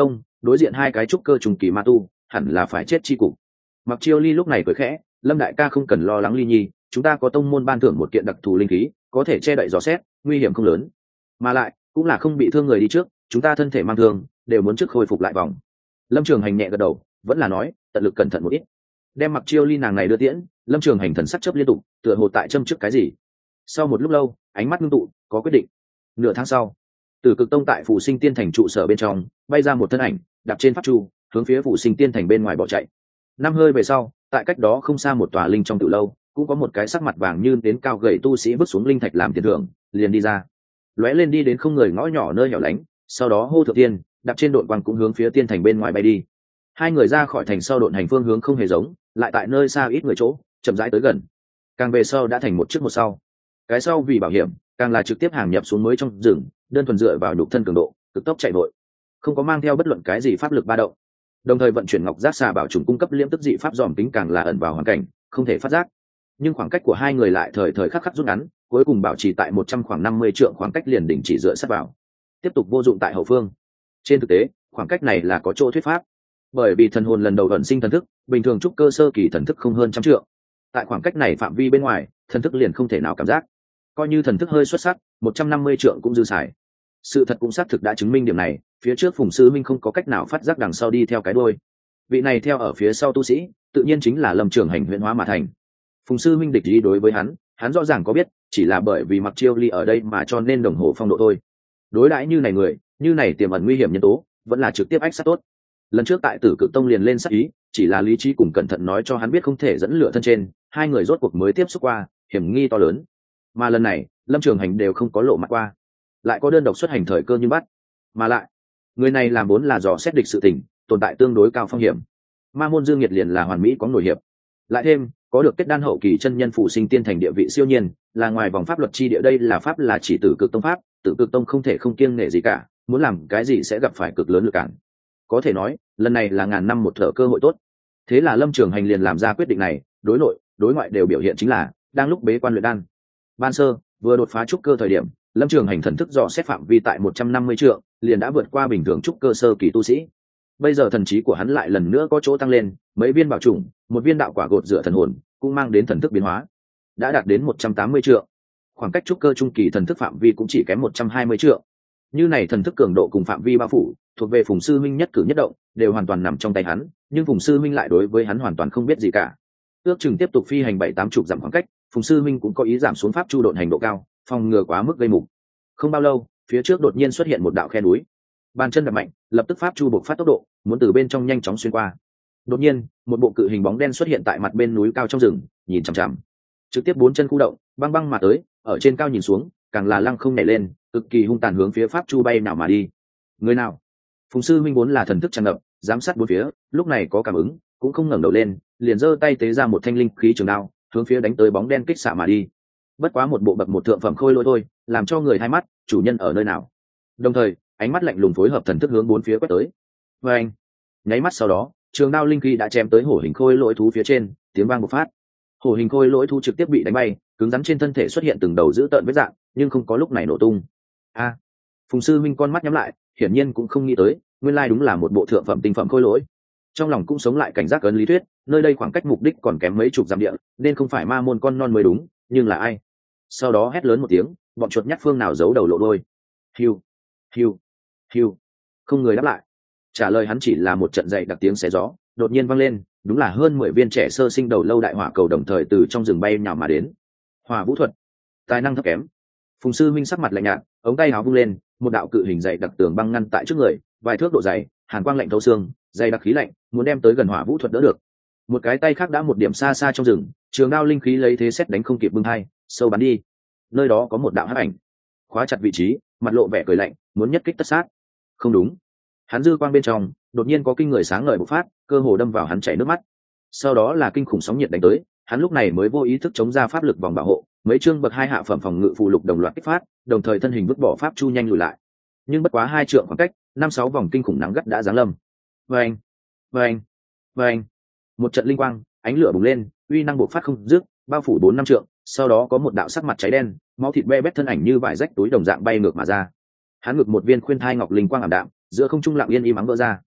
đối diện hai cái trúc cơ trùng kỳ ma tu hẳn là phải chết chi cục. Mặc Chiêu Ly lúc này cười khẽ, Lâm đại ca không cần lo lắng Ly nhi, chúng ta có tông môn ban thưởng một kiện đặc thù linh khí, có thể che đậy dò xét, nguy hiểm không lớn, mà lại cũng là không bị thương người đi trước, chúng ta thân thể mang thương đều muốn trước khôi phục lại vòng. Lâm Trường Hành nhẹ gật đầu, vẫn là nói tận lực cẩn thận một ít. Đem Mặc Chiêu Ly nàng này đưa tiễn, Lâm Trường Hành thần sắc chớp liên tục, tựa hồ tại châm trước cái gì. Sau một lúc lâu, ánh mắt ngưng tụ, có quyết định. Nửa tháng sau, Tử Cực Tông tại Phủ Sinh Tiên Thành trụ sở bên trong, bay ra một thân ảnh, đạp trên pháp chu, hướng phía Phủ Sinh Tiên Thành bên ngoài bỏ chạy. Năm hơi về sau, tại cách đó không xa một tòa linh trong tự lâu, cũng có một cái sắc mặt vàng như đến cao gầy tu sĩ vứt xuống linh thạch làm tiền thưởng, liền đi ra. Lóe lên đi đến không người ngõ nhỏ nơi hẻo lánh, sau đó hô thượng tiên, đạp trên đội quang cũng hướng phía tiên thành bên ngoài bay đi. Hai người ra khỏi thành sau độn hành phương hướng không hề giống, lại tại nơi xa ít người chỗ, chậm rãi tới gần. Càng về sau đã thành một trước một sau. Cái sau vì bảo hiểm, càng là trực tiếp hàng nhập xuống mới trong rừng, đơn thuần dựa vào nhục thân cường độ, cực tốc chạy vội, không có mang theo bất luận cái gì pháp lực ba động. Đồng thời vận chuyển ngọc giác xà bảo trùng cung cấp liễm tức dị pháp dòm tính càng là ẩn vào hoàn cảnh, không thể phát giác. Nhưng khoảng cách của hai người lại thời thời khắc khắc rút ngắn, cuối cùng bảo trì tại 100 khoảng 50 trượng khoảng cách liền đình chỉ dựa sát vào, tiếp tục vô dụng tại hậu phương. Trên thực tế, khoảng cách này là có chỗ thuyết pháp, bởi vì thần hồn lần đầu ẩn sinh thần thức, bình thường trúc cơ sơ kỳ thần thức không hơn trăm trượng, tại khoảng cách này phạm vi bên ngoài, thần thức liền không thể nào cảm giác. Coi như thần thức hơi xuất sắc, 150 trượng cũng dư xài. Sự thật cũng xác thực đã chứng minh điểm này, phía trước Phùng Sư Minh không có cách nào phát giác đằng sau đi theo cái đuôi. Vị này theo ở phía sau tu sĩ, tự nhiên chính là Lâm Trường Hành huyễn hóa mà thành. Phùng Sư Minh địch ý đối với hắn rõ ràng có biết, chỉ là bởi vì Mặc Chiêu Ly ở đây mà cho nên đồng hồ phong độ thôi. Đối đãi như này người, như này tiềm ẩn nguy hiểm nhân tố, vẫn là trực tiếp ách sát tốt. Lần trước tại Tử Cực Tông liền lên sát ý, chỉ là lý trí cùng cẩn thận nói cho hắn biết không thể dẫn lửa thân trên, hai người rốt cuộc mới tiếp xúc qua, hiểm nghi to lớn. Mà lần này, Lâm Trường Hành đều không có lộ mặt qua, lại có đơn độc xuất hành thời cơ như bắt, mà lại người này làm vốn là dò xét địch sự tình, tồn tại tương đối cao phong hiểm. Ma môn Dương Nhiệt liền là hoàn mỹ có nổi hiệp, lại thêm có được kết đan hậu kỳ chân nhân Phủ Sinh Tiên Thành địa vị siêu nhiên, là ngoài vòng pháp luật chi địa. Đây là pháp là chỉ Tử Cực Tông pháp, Tử Cực Tông không thể không kiêng nể gì cả, muốn làm cái gì sẽ gặp phải cực lớn lực cản. Có thể nói lần này là ngàn năm một thở cơ hội tốt. Thế là Lâm Trường Hành liền làm ra quyết định này, đối nội đối ngoại đều biểu hiện chính là đang lúc bế quan luyện đan. Ban sơ vừa đột phá trúc cơ thời điểm, Lâm Trường Hành thần thức dò xét phạm vi tại 150 trượng, liền đã vượt qua bình thường trúc cơ sơ kỳ tu sĩ. Bây giờ thần trí của hắn lại lần nữa có chỗ tăng lên, mấy viên bảo trùng, một viên đạo quả gột rửa thần hồn, cũng mang đến thần thức biến hóa, đã đạt đến 180 trượng. Khoảng cách trúc cơ trung kỳ thần thức phạm vi cũng chỉ kém 120 trượng. Như này thần thức cường độ cùng phạm vi bao phủ, thuộc về Phùng Sư Minh nhất cử nhất động đều hoàn toàn nằm trong tay hắn, nhưng Phùng Sư Minh lại đối với hắn hoàn toàn không biết gì cả. Ước chừng tiếp tục phi hành 7-80 dặm khoảng cách, Phùng Sư Minh cũng có ý giảm xuống pháp chu độn hành độ cao, phòng ngừa quá mức gây mục. Không bao lâu, phía trước đột nhiên xuất hiện một đạo khe núi, bàn chân đập mạnh, lập tức pháp chu bộc phát tốc độ, muốn từ bên trong nhanh chóng xuyên qua. Đột nhiên, một bộ cự hình bóng đen xuất hiện tại mặt bên núi cao trong rừng, nhìn chằm chằm, trực tiếp bốn chân khu động, băng băng mà tới, ở trên cao nhìn xuống, càng là lăng không nhảy lên, cực kỳ hung tàn hướng phía pháp chu bay nào mà đi. Người nào? Phùng Sư Minh vốn là thần thức tràn ngập, giám sát bốn phía, lúc này có cảm ứng, cũng không ngẩng đầu lên, liền giơ tay tế ra một thanh linh khí trường đao, hướng phía đánh tới bóng đen kích xạ mà đi. Bất quá một bộ bậc một thượng phẩm khôi lỗi thôi, làm cho người hai mắt, chủ nhân ở nơi nào? Đồng thời, ánh mắt lạnh lùng phối hợp thần thức hướng bốn phía quét tới. Và anh, nháy mắt sau đó, trường đao linh khí đã chém tới hổ hình khôi lỗi thú phía trên, tiếng vang bộc phát. Hổ hình khôi lỗi thú trực tiếp bị đánh bay, cứng rắn trên thân thể xuất hiện từng đầu dữ tợn vết dạng, nhưng không có lúc này nổ tung. A, Phùng Sư Minh con mắt nhắm lại, hiển nhiên cũng không nghĩ tới, nguyên lai đúng là một bộ thượng phẩm tinh phẩm khôi lỗi. Trong lòng cũng sống lại cảnh giác ấn lý thuyết, nơi đây khoảng cách mục đích còn kém mấy chục dặm địa, nên không phải ma môn con non mới đúng, nhưng là ai? Sau đó hét lớn một tiếng, bọn chuột nhắt phương nào giấu đầu lộ đôi. Hiu, hiu, hiu, không người đáp lại. Trả lời hắn chỉ là một trận dậy đặc tiếng xé gió, đột nhiên vang lên, đúng là hơn 10 viên trẻ sơ sinh đầu lâu đại hỏa cầu đồng thời từ trong rừng bay nhào mà đến. Hỏa vũ thuật, tài năng thấp kém. Phùng Sư Minh sắc mặt lạnh nhạt, ống tay áo vung lên, một đạo cự hình dày đặc tường băng ngăn tại trước người, vài thước độ dày, hàn quang lạnh thấu xương, dày đặc khí lạnh, muốn đem tới gần hỏa vũ thuật đỡ được. Một cái tay khác đã một điểm xa xa trong rừng, trường đao linh khí lấy thế xét đánh không kịp bưng hai, sâu bắn đi. Nơi đó có một đạo hắc ảnh, khóa chặt vị trí, mặt lộ vẻ cười lạnh, muốn nhất kích tất sát. Không đúng, hắn dư quang bên trong đột nhiên có kinh người sáng ngời bộc phát, cơ hồ đâm vào hắn chảy nước mắt. Sau đó là kinh khủng sóng nhiệt đánh tới, hắn lúc này mới vô ý thức chống ra pháp lực vòng bảo hộ, mấy chương bậc 2 hạ phẩm phòng ngự phù lục đồng loạt kích phát, đồng thời thân hình vứt bỏ pháp chu nhanh lùi lại. Nhưng bất quá 2 trượng khoảng cách, 5-6 vòng kinh khủng nắng gắt đã giáng lâm. Vâng, vâng, vâng, một trận linh quang, ánh lửa bùng lên, uy năng bộc phát không dứt, bao phủ 4-5 trượng, sau đó có một đạo sắc mặt cháy đen, máu thịt be bét thân ảnh như vải rách túi đồng dạng bay ngược mà ra. Hắn ngực một viên khuyên thai ngọc linh quang ảm đạm, giữa không trung lặng yên im ắng vỡ ra.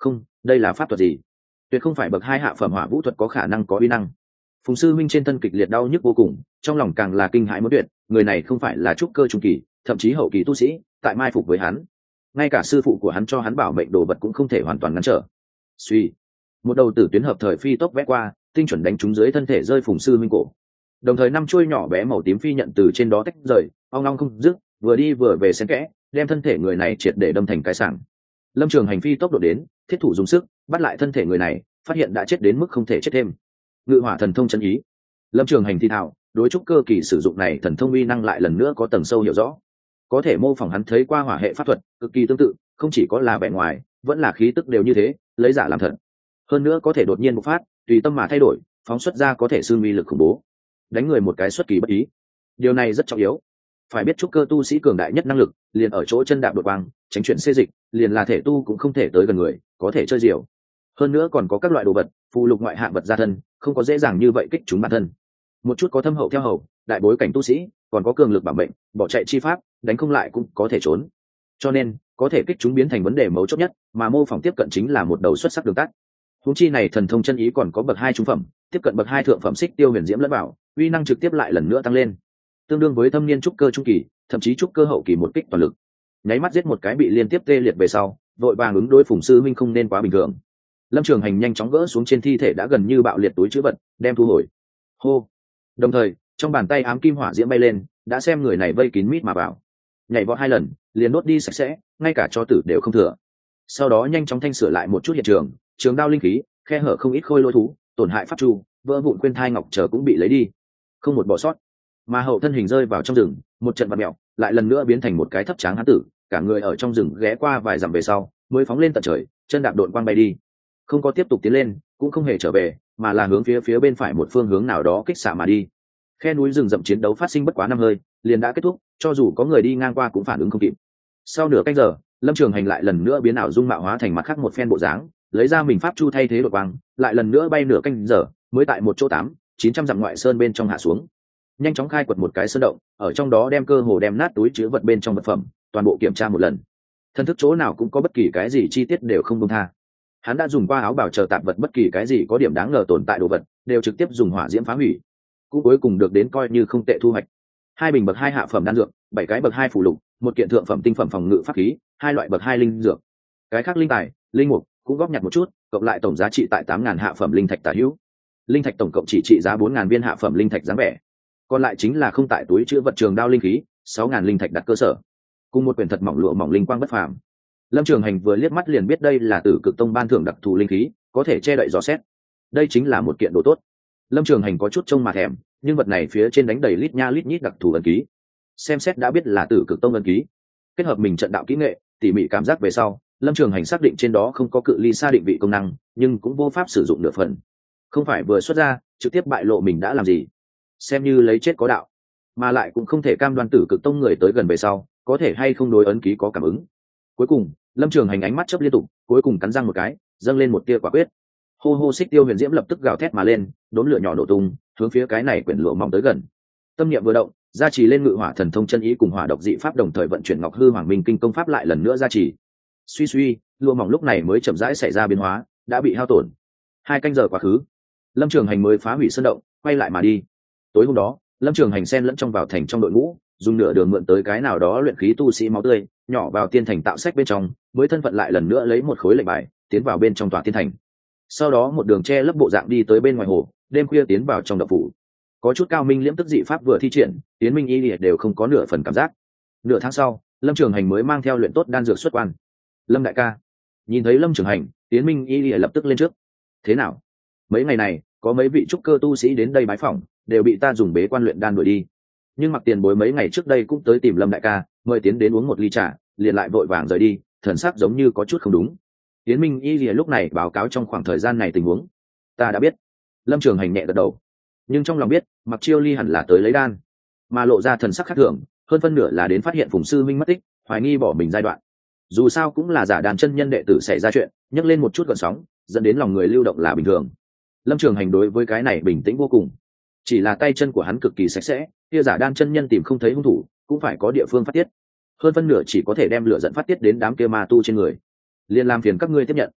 Không, đây là pháp thuật gì? Tuyệt không phải bậc hai hạ phẩm hỏa vũ thuật có khả năng có uy năng. Phùng sư minh trên thân kịch liệt đau nhức vô cùng, trong lòng càng là kinh hãi muốn tuyệt, người này không phải là trúc cơ trung kỳ, thậm chí hậu kỳ tu sĩ, tại mai phục với hắn, ngay cả sư phụ của hắn cho hắn bảo mệnh đồ vật cũng không thể hoàn toàn ngăn trở. Suy, một đầu tử tuyến hợp thời phi tốc vẽ qua, tinh chuẩn đánh trúng dưới thân thể rơi Phùng sư minh cổ. Đồng thời năm chuôi nhỏ bé màu tím phi nhận từ trên đó tách rời, ong ong không dứt, vừa đi vừa về xen kẽ, đem thân thể người này triệt để đâm thành cái sảng. Lâm Trường Hành phi tốc độ đến, thiết thủ dùng sức bắt lại thân thể người này, phát hiện đã chết đến mức không thể chết thêm. Ngự hỏa thần thông chân ý. Lâm Trường Hành thi thảo, đối trúc cơ kỳ sử dụng này thần thông uy năng lại lần nữa có tầng sâu hiểu rõ, có thể mô phỏng hắn thấy qua hỏa hệ pháp thuật, cực kỳ tương tự, không chỉ có là vẻ ngoài, vẫn là khí tức đều như thế, lấy giả làm thật. Hơn nữa có thể đột nhiên bộc phát, tùy tâm mà thay đổi, phóng xuất ra có thể xương uy lực khủng bố, đánh người một cái xuất kỳ bất ý. Điều này rất trọng yếu. Phải biết trúc cơ tu sĩ cường đại nhất năng lực, liền ở chỗ chân đạp đột quang, tránh chuyện xê dịch, liền là thể tu cũng không thể tới gần người, có thể chơi diều. Hơn nữa còn có các loại đồ vật, phù lục ngoại hạng vật gia thân, không có dễ dàng như vậy kích chúng bản thân. Một chút có thâm hậu theo hầu, đại bối cảnh tu sĩ, còn có cường lực bảo mệnh, bỏ chạy chi pháp, đánh không lại cũng có thể trốn. Cho nên, có thể kích chúng biến thành vấn đề mấu chốt nhất, mà mô phỏng tiếp cận chính là một đầu xuất sắc đường tắt. Huống chi này thần thông chân ý còn có bậc hai trung phẩm, tiếp cận bậc hai thượng phẩm xích tiêu huyền diễm lẫn vào, uy năng trực tiếp lại lần nữa tăng lên, tương đương với thâm niên trúc cơ trung kỳ, thậm chí trúc cơ hậu kỳ một kích toàn lực, nháy mắt giết một cái bị liên tiếp tê liệt về sau, vội vàng ứng đối Phùng sư minh không nên quá bình thường. Lâm Trường Hành nhanh chóng gỡ xuống trên thi thể đã gần như bạo liệt túi trữ vật, đem thu hồi. Hô. Đồng thời, trong bàn tay ám kim hỏa diễm bay lên, đã xem người này vây kín mít mà vào, nhảy vọt 2 lần, liền đốt đi sạch sẽ, ngay cả cho tử đều không thừa. Sau đó nhanh chóng thanh sửa lại một chút hiện trường, trường đao linh khí, khe hở không ít khôi lôi thú, tổn hại pháp chu, vỡ vụn quên thai ngọc trở cũng bị lấy đi, không một bỏ sót. Mà hậu thân hình rơi vào trong rừng, một trận vặn mèo, lại lần nữa biến thành một cái thấp tráng hán tử, cả người ở trong rừng ghé qua vài dặm về sau, mới phóng lên tận trời, chân đạp độn quang bay đi, không có tiếp tục tiến lên, cũng không hề trở về, mà là hướng phía bên phải một phương hướng nào đó kích xạ mà đi. Khe núi rừng rậm chiến đấu phát sinh bất quá 5 hơi, liền đã kết thúc, cho dù có người đi ngang qua cũng phản ứng không kịp. Sau nửa canh giờ, Lâm Trường Hành lại lần nữa biến ảo dung mạo hóa thành mặt khác một phen bộ dáng, lấy ra mình pháp chu thay thế đột quang, lại lần nữa bay nửa canh giờ, mới tại một chỗ 800-900 dặm ngoại sơn bên trong hạ xuống. Nhanh chóng khai quật một cái sơn động, ở trong đó đem cơ hồ đem nát túi chứa vật bên trong vật phẩm, toàn bộ kiểm tra một lần. Thân thức chỗ nào cũng có bất kỳ cái gì chi tiết đều không buông tha. Hắn đã dùng qua áo bào chờ tạp vật, bất kỳ cái gì có điểm đáng ngờ tồn tại đồ vật, đều trực tiếp dùng hỏa diễm phá hủy. Cũng cuối cùng được đến coi như không tệ thu hoạch. 2 bình bậc 2 hạ phẩm đan dược, 7 cái bậc 2 phù lục, 1 kiện thượng phẩm tinh phẩm phòng ngự pháp khí, 2 loại bậc 2 linh dược. Cái khác linh tài, linh mục cũng góp nhặt một chút, cộng lại tổng giá trị tại 8.000 hạ phẩm linh thạch tả hữu. Linh thạch tổng cộng chỉ trị giá 4.000 viên hạ phẩm linh thạch dáng vẻ. Còn lại chính là không tại túi chứa vật trường đao linh khí, 6.000 linh thạch đặt cơ sở, cùng một quyển thật mỏng lụa mỏng linh quang bất phàm. Lâm Trường Hành vừa liếc mắt liền biết đây là Tử Cực Tông ban thưởng đặc thù linh khí, có thể che đậy gió xét. Đây chính là một kiện đồ tốt. Lâm Trường Hành có chút trông mà thèm, nhưng vật này phía trên đánh đầy lít nha lít nhít đặc thù ấn ký, xem xét đã biết là Tử Cực Tông ấn ký. Kết hợp mình trận đạo kỹ nghệ, tỉ mỉ cảm giác về sau, Lâm Trường Hành xác định trên đó không có cự ly xa định vị công năng, nhưng cũng vô pháp sử dụng nửa phần. Không phải vừa xuất ra, trực tiếp bại lộ mình đã làm gì, xem như lấy chết có đạo, mà lại cũng không thể cam đoan Tử Cực Tông người tới gần về sau, có thể hay không đối ấn ký có cảm ứng. Cuối cùng, Lâm Trường Hành ánh mắt chớp liên tục, cuối cùng cắn răng một cái, dâng lên một tia quả quyết. Hô hô, xích tiêu huyền diễm lập tức gào thét mà lên, đốm lửa nhỏ nổ tung, hướng phía cái này quyển lụa mỏng tới gần. Tâm niệm vừa động, gia trì lên ngự hỏa thần thông chân ý cùng hỏa độc dị pháp đồng thời vận chuyển ngọc hư hoàng minh kinh công pháp lại lần nữa gia trì. Suy suy, lụa mỏng lúc này mới chậm rãi xảy ra biến hóa, đã bị hao tổn. 2 canh giờ quá khứ, Lâm Trường Hành mới phá hủy sơn động, quay lại mà đi. Tối hôm đó, Lâm Trường Hành xen lẫn trong vào thành trong đội ngũ, dùng nửa đường mượn tới cái nào đó luyện khí tu sĩ máu tươi, nhỏ vào tiên thành tạo sách bên trong, mới thân phận lại lần nữa lấy một khối lệnh bài, tiến vào bên trong tòa tiên thành. Sau đó một đường che lấp bộ dạng đi tới bên ngoài hồ, đêm khuya tiến vào trong động phủ. Có chút cao minh liễm tức dị pháp vừa thi triển, Tiến Minh Y Lìa đều không có nửa phần cảm giác. Nửa tháng sau, Lâm Trường Hành mới mang theo luyện tốt đan dược xuất quan. Lâm đại ca. Nhìn thấy Lâm Trường Hành, Tiến Minh Y Lìa lập tức lên trước. Thế nào? Mấy ngày này, có mấy vị trúc cơ tu sĩ đến đây bái phỏng, đều bị ta dùng bế quan luyện đan đuổi đi. Nhưng Mặc Tiền Bối mấy ngày trước đây cũng tới tìm Lâm đại ca, mời tiến đến uống một ly trà, liền lại vội vàng rời đi, thần sắc giống như có chút không đúng. Tiến Minh Y Lìa lúc này báo cáo trong khoảng thời gian này tình huống. Ta đã biết. Lâm Trường Hành nhẹ gật đầu, nhưng trong lòng biết Mặc Chiêu Ly hẳn là tới lấy đan, mà lộ ra thần sắc khác thường, hơn phân nửa là đến phát hiện Phùng sư minh mất tích, hoài nghi bỏ mình giai đoạn. Dù sao cũng là giả đàn chân nhân đệ tử xảy ra chuyện, nhấc lên một chút gợn sóng, dẫn đến lòng người lưu động là bình thường. Lâm Trường Hành đối với cái này bình tĩnh vô cùng, chỉ là tay chân của hắn cực kỳ sạch sẽ, kia giả đan chân nhân tìm không thấy hung thủ, cũng phải có địa phương phát tiết, hơn phân nửa chỉ có thể đem lửa giận phát tiết đến đám kia ma tu trên người. Liên làm phiền các ngươi tiếp nhận.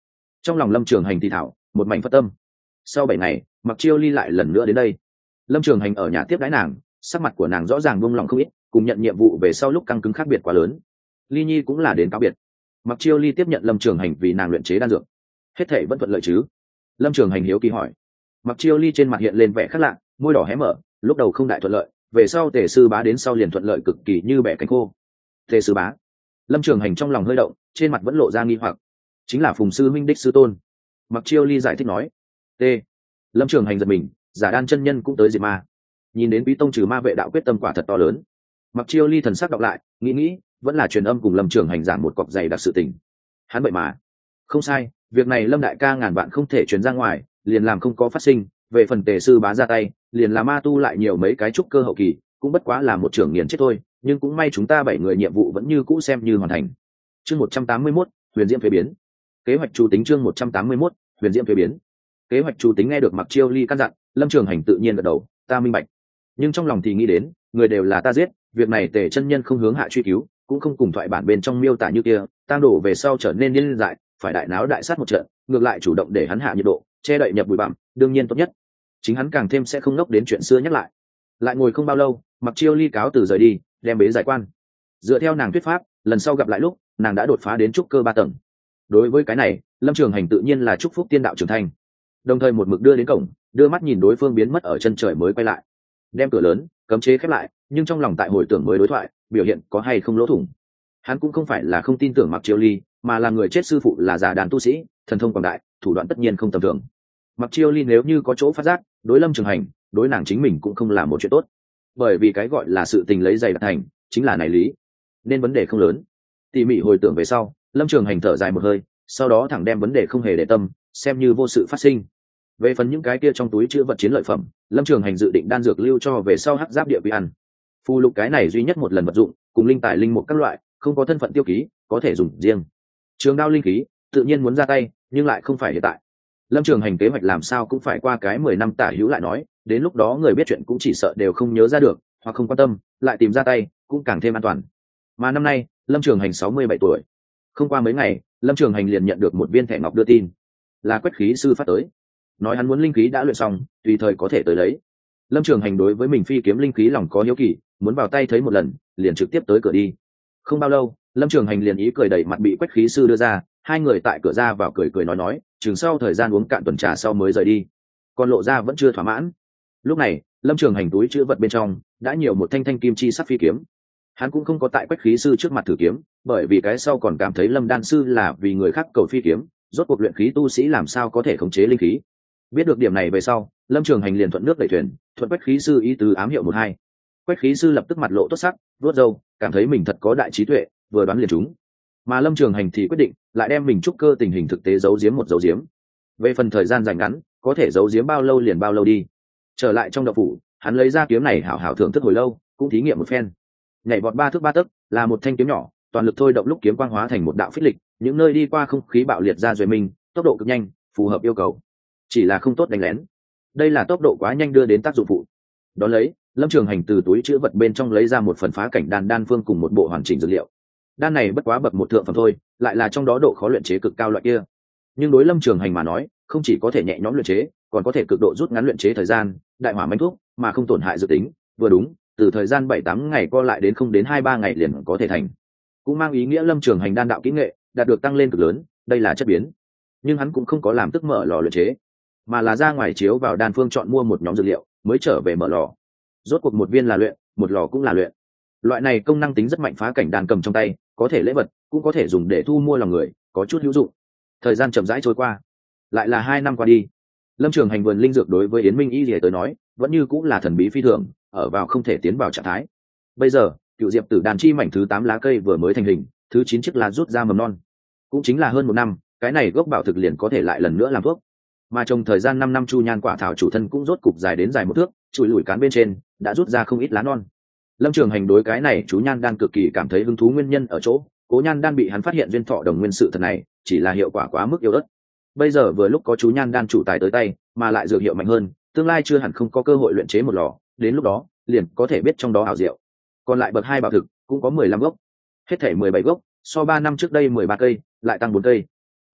Trong lòng Lâm Trường Hành thì thảo một mảnh phất tâm. Sau 7 ngày, Mặc Chiêu Ly lại lần nữa đến đây. Lâm Trường Hành ở nhà tiếp đãi nàng, sắc mặt của nàng rõ ràng buông lỏng không ít, cùng nhận nhiệm vụ về sau lúc căng cứng khác biệt quá lớn. Ly Nhi cũng là đến cáo biệt. Mặc Chiêu Ly tiếp nhận Lâm Trường Hành vì nàng luyện chế đan dược. Hết thảy vẫn thuận lợi chứ? Lâm Trường Hành hiếu kỳ hỏi. Mặc Chiêu Ly trên mặt hiện lên vẻ khác lạ, môi đỏ hé mở, lúc đầu không đại thuận lợi, về sau Tề sư bá đến sau liền thuận lợi cực kỳ như bẻ cánh khô. Tề sư bá? Lâm Trường Hành trong lòng hơi động, trên mặt vẫn lộ ra nghi hoặc. Chính là Phùng sư minh đích sư tôn. Mặc Chiêu Ly giải thích nói. T. Lâm Trường Hành giật mình, giả đan chân nhân cũng tới diệt ma. Nhìn đến Quý tông trừ ma vệ đạo quyết tâm quả thật to lớn. Mặc Chiêu Ly thần sắc đọc lại, nghĩ vẫn là truyền âm cùng Lâm Trường Hành giảng một cọc dày đặc sự tình. Hắn vậy mà không sai, việc này Lâm đại ca ngàn vạn không thể truyền ra ngoài, liền làm không có phát sinh. Về phần Tề sư bá ra tay, liền là ma tu lại nhiều mấy cái trúc cơ hậu kỳ, cũng bất quá là một trưởng nghiền chết thôi. Nhưng cũng may chúng ta 7 người nhiệm vụ vẫn như cũ xem như hoàn thành. Chương 181, huyền diễm thuế biến. Kế hoạch chủ tính chương 181, huyền diễm thuế biến. Kế hoạch chủ tính nghe được Mặc Chiêu Ly căn dặn, Lâm Trường Hành tự nhiên gật đầu, ta minh bạch. Nhưng trong lòng thì nghĩ đến, người đều là ta giết, việc này Tề chân nhân không hướng hạ truy cứu, cũng không cùng thoại bản bên trong miêu tả như kia, tang đổ về sau trở nên điên dại, phải đại náo đại sát một trận, ngược lại chủ động để hắn hạ nhiệt độ, che đậy nhập bụi bặm, đương nhiên tốt nhất. Chính hắn càng thêm sẽ không ngốc đến chuyện xưa nhắc lại. Lại ngồi không bao lâu, Mặc Chiêu Ly cáo từ rời đi, đem bế giải quan. Dựa theo nàng thuyết pháp, lần sau gặp lại lúc, nàng đã đột phá đến trúc cơ 3 tầng. Đối với cái này, Lâm Trường Hành tự nhiên là chúc phúc tiên đạo trưởng thành, đồng thời một mực đưa đến cổng, đưa mắt nhìn đối phương biến mất ở chân trời mới quay lại, đem cửa lớn cấm chế khép lại, nhưng trong lòng tại hồi tưởng mới đối thoại, biểu hiện có hay không lỗ thủng. Hắn cũng không phải là không tin tưởng Mặc Chiêu Ly, mà là người chết sư phụ là giả đàn tu sĩ, thần thông quảng đại, thủ đoạn tất nhiên không tầm thường. Mặc Chiêu Ly nếu như có chỗ phát giác, đối Lâm Trường Hành, đối nàng chính mình cũng không là một chuyện tốt, bởi vì cái gọi là sự tình lấy dày đặt thành, chính là này lý, nên vấn đề không lớn. Tỉ mỉ hồi tưởng về sau, Lâm Trường Hành thở dài một hơi, sau đó thẳng đem vấn đề không hề để tâm, xem như vô sự phát sinh. Về phần những cái kia trong túi chứa vật chiến lợi phẩm, Lâm Trường Hành dự định đan dược lưu cho về sau hắc giáp địa vi ăn. Phù lục cái này duy nhất một lần vật dụng, cùng linh tài linh một các loại, không có thân phận tiêu ký, có thể dùng riêng. Trường đao linh khí, tự nhiên muốn ra tay, nhưng lại không phải hiện tại. Lâm Trường Hành kế hoạch làm sao cũng phải qua cái 10 năm tả hữu lại nói, đến lúc đó người biết chuyện cũng chỉ sợ đều không nhớ ra được, hoặc không quan tâm, lại tìm ra tay, cũng càng thêm an toàn. Mà năm nay, Lâm Trường Hành 67 tuổi. Không qua mấy ngày, Lâm Trường Hành liền nhận được một viên thẻ ngọc đưa tin, là Quách khí sư phát tới, nói hắn muốn linh khí đã luyện xong, tùy thời có thể tới lấy. Lâm Trường Hành đối với mình phi kiếm linh khí lòng có hiếu kỳ, muốn vào tay thấy một lần, liền trực tiếp tới cửa đi. Không bao lâu, Lâm Trường Hành liền ý cười đẩy mặt bị Quách khí sư đưa ra, hai người tại cửa ra vào cười nói, chừng sau thời gian uống cạn tuần trà sau mới rời đi. Còn lộ ra vẫn chưa thỏa mãn. Lúc này, Lâm Trường Hành túi chữ vật bên trong đã nhiều một thanh thanh kim chi sắc phi kiếm. Hắn cũng không có tại Quách khí sư trước mặt thử kiếm, bởi vì cái sau còn cảm thấy Lâm đan sư là vì người khác cầu phi kiếm, rốt cuộc luyện khí tu sĩ làm sao có thể khống chế linh khí. Biết được điểm này về sau, Lâm Trường Hành liền thuận nước đẩy thuyền, thuận Quách khí sư ý tứ ám hiệu 12. Quách khí sư lập tức mặt lộ tốt sắc, vuốt râu, cảm thấy mình thật có đại trí tuệ, vừa đoán liền trúng. Mà Lâm Trường Hành thì quyết định lại đem mình trúc cơ tình hình thực tế giấu giếm một giấu giếm. Về phần thời gian dài ngắn, có thể giấu giếm bao lâu liền bao lâu đi. Trở lại trong động phủ, hắn lấy ra kiếm này hảo hảo thưởng thức hồi lâu, cũng thí nghiệm một phen. Nhảy vọt 3 thước 3 tấc, là một thanh kiếm nhỏ, toàn lực thôi động lúc kiếm quang hóa thành một đạo phích lịch, những nơi đi qua không khí bạo liệt ra rồi mình, tốc độ cực nhanh, phù hợp yêu cầu. Chỉ là không tốt đánh lén. Đây là tốc độ quá nhanh đưa đến tác dụng phụ. Đó lấy, Lâm Trường Hành từ túi chứa vật bên trong lấy ra một phần phá cảnh đan phương cùng một bộ hoàn chỉnh dược liệu. Đan này bất quá bậc một thượng phẩm thôi, lại là trong đó độ khó luyện chế cực cao loại kia. Nhưng đối Lâm Trường Hành mà nói, không chỉ có thể nhẹ nhõm luyện chế, còn có thể cực độ rút ngắn luyện chế thời gian, đại hỏa manh thuốc, mà không tổn hại dự tính, vừa đúng, từ thời gian 7-8 ngày co lại đến không đến 2-3 ngày liền có thể thành. Cũng mang ý nghĩa Lâm Trường Hành đan đạo kỹ nghệ đạt được tăng lên cực lớn, đây là chất biến. Nhưng hắn cũng không có làm tức mở lò luyện chế, mà là ra ngoài chiếu vào đan phương chọn mua một nhóm dược liệu, mới trở về mở lò. Rốt cuộc một viên là luyện, một lò cũng là luyện. Loại này công năng tính rất mạnh, phá cảnh đan cầm trong tay, có thể lễ vật, cũng có thể dùng để thu mua lòng người, có chút hữu dụng. Thời gian chậm rãi trôi qua, lại là 2 năm qua đi. Lâm Trường Hành vườn linh dược đối với Yến Minh Y Lìa tới nói, vẫn như cũng là thần bí phi thường, ở vào không thể tiến vào trạng thái. Bây giờ, cựu diệp tử đàn chi mảnh thứ 8 lá cây vừa mới thành hình, thứ 9 chiếc lá rút ra mầm non. Cũng chính là hơn 1 năm, cái này gốc bảo thực liền có thể lại lần nữa làm thuốc. Mà trong thời gian 5 năm chu nhan quả thảo chủ thân cũng rốt cục dài đến dài 1 thước, chùi lủi cán bên trên đã rút ra không ít lá non. Lâm Trường Hành đối cái này chú nhan đan cực kỳ cảm thấy hứng thú, nguyên nhân ở chỗ cố nhan đan bị hắn phát hiện duyên thọ đồng nguyên sự thật này, chỉ là hiệu quả quá mức yếu ớt. Bây giờ vừa lúc có chú nhan đan chủ tài tới tay, mà lại dược hiệu mạnh hơn, tương lai chưa hẳn không có cơ hội luyện chế một lò, đến lúc đó liền có thể biết trong đó ảo diệu. Còn lại bậc 2 bảo thực cũng có 15 gốc, hết thảy 17 gốc, so 3 năm trước đây 13 cây, lại tăng 4 cây.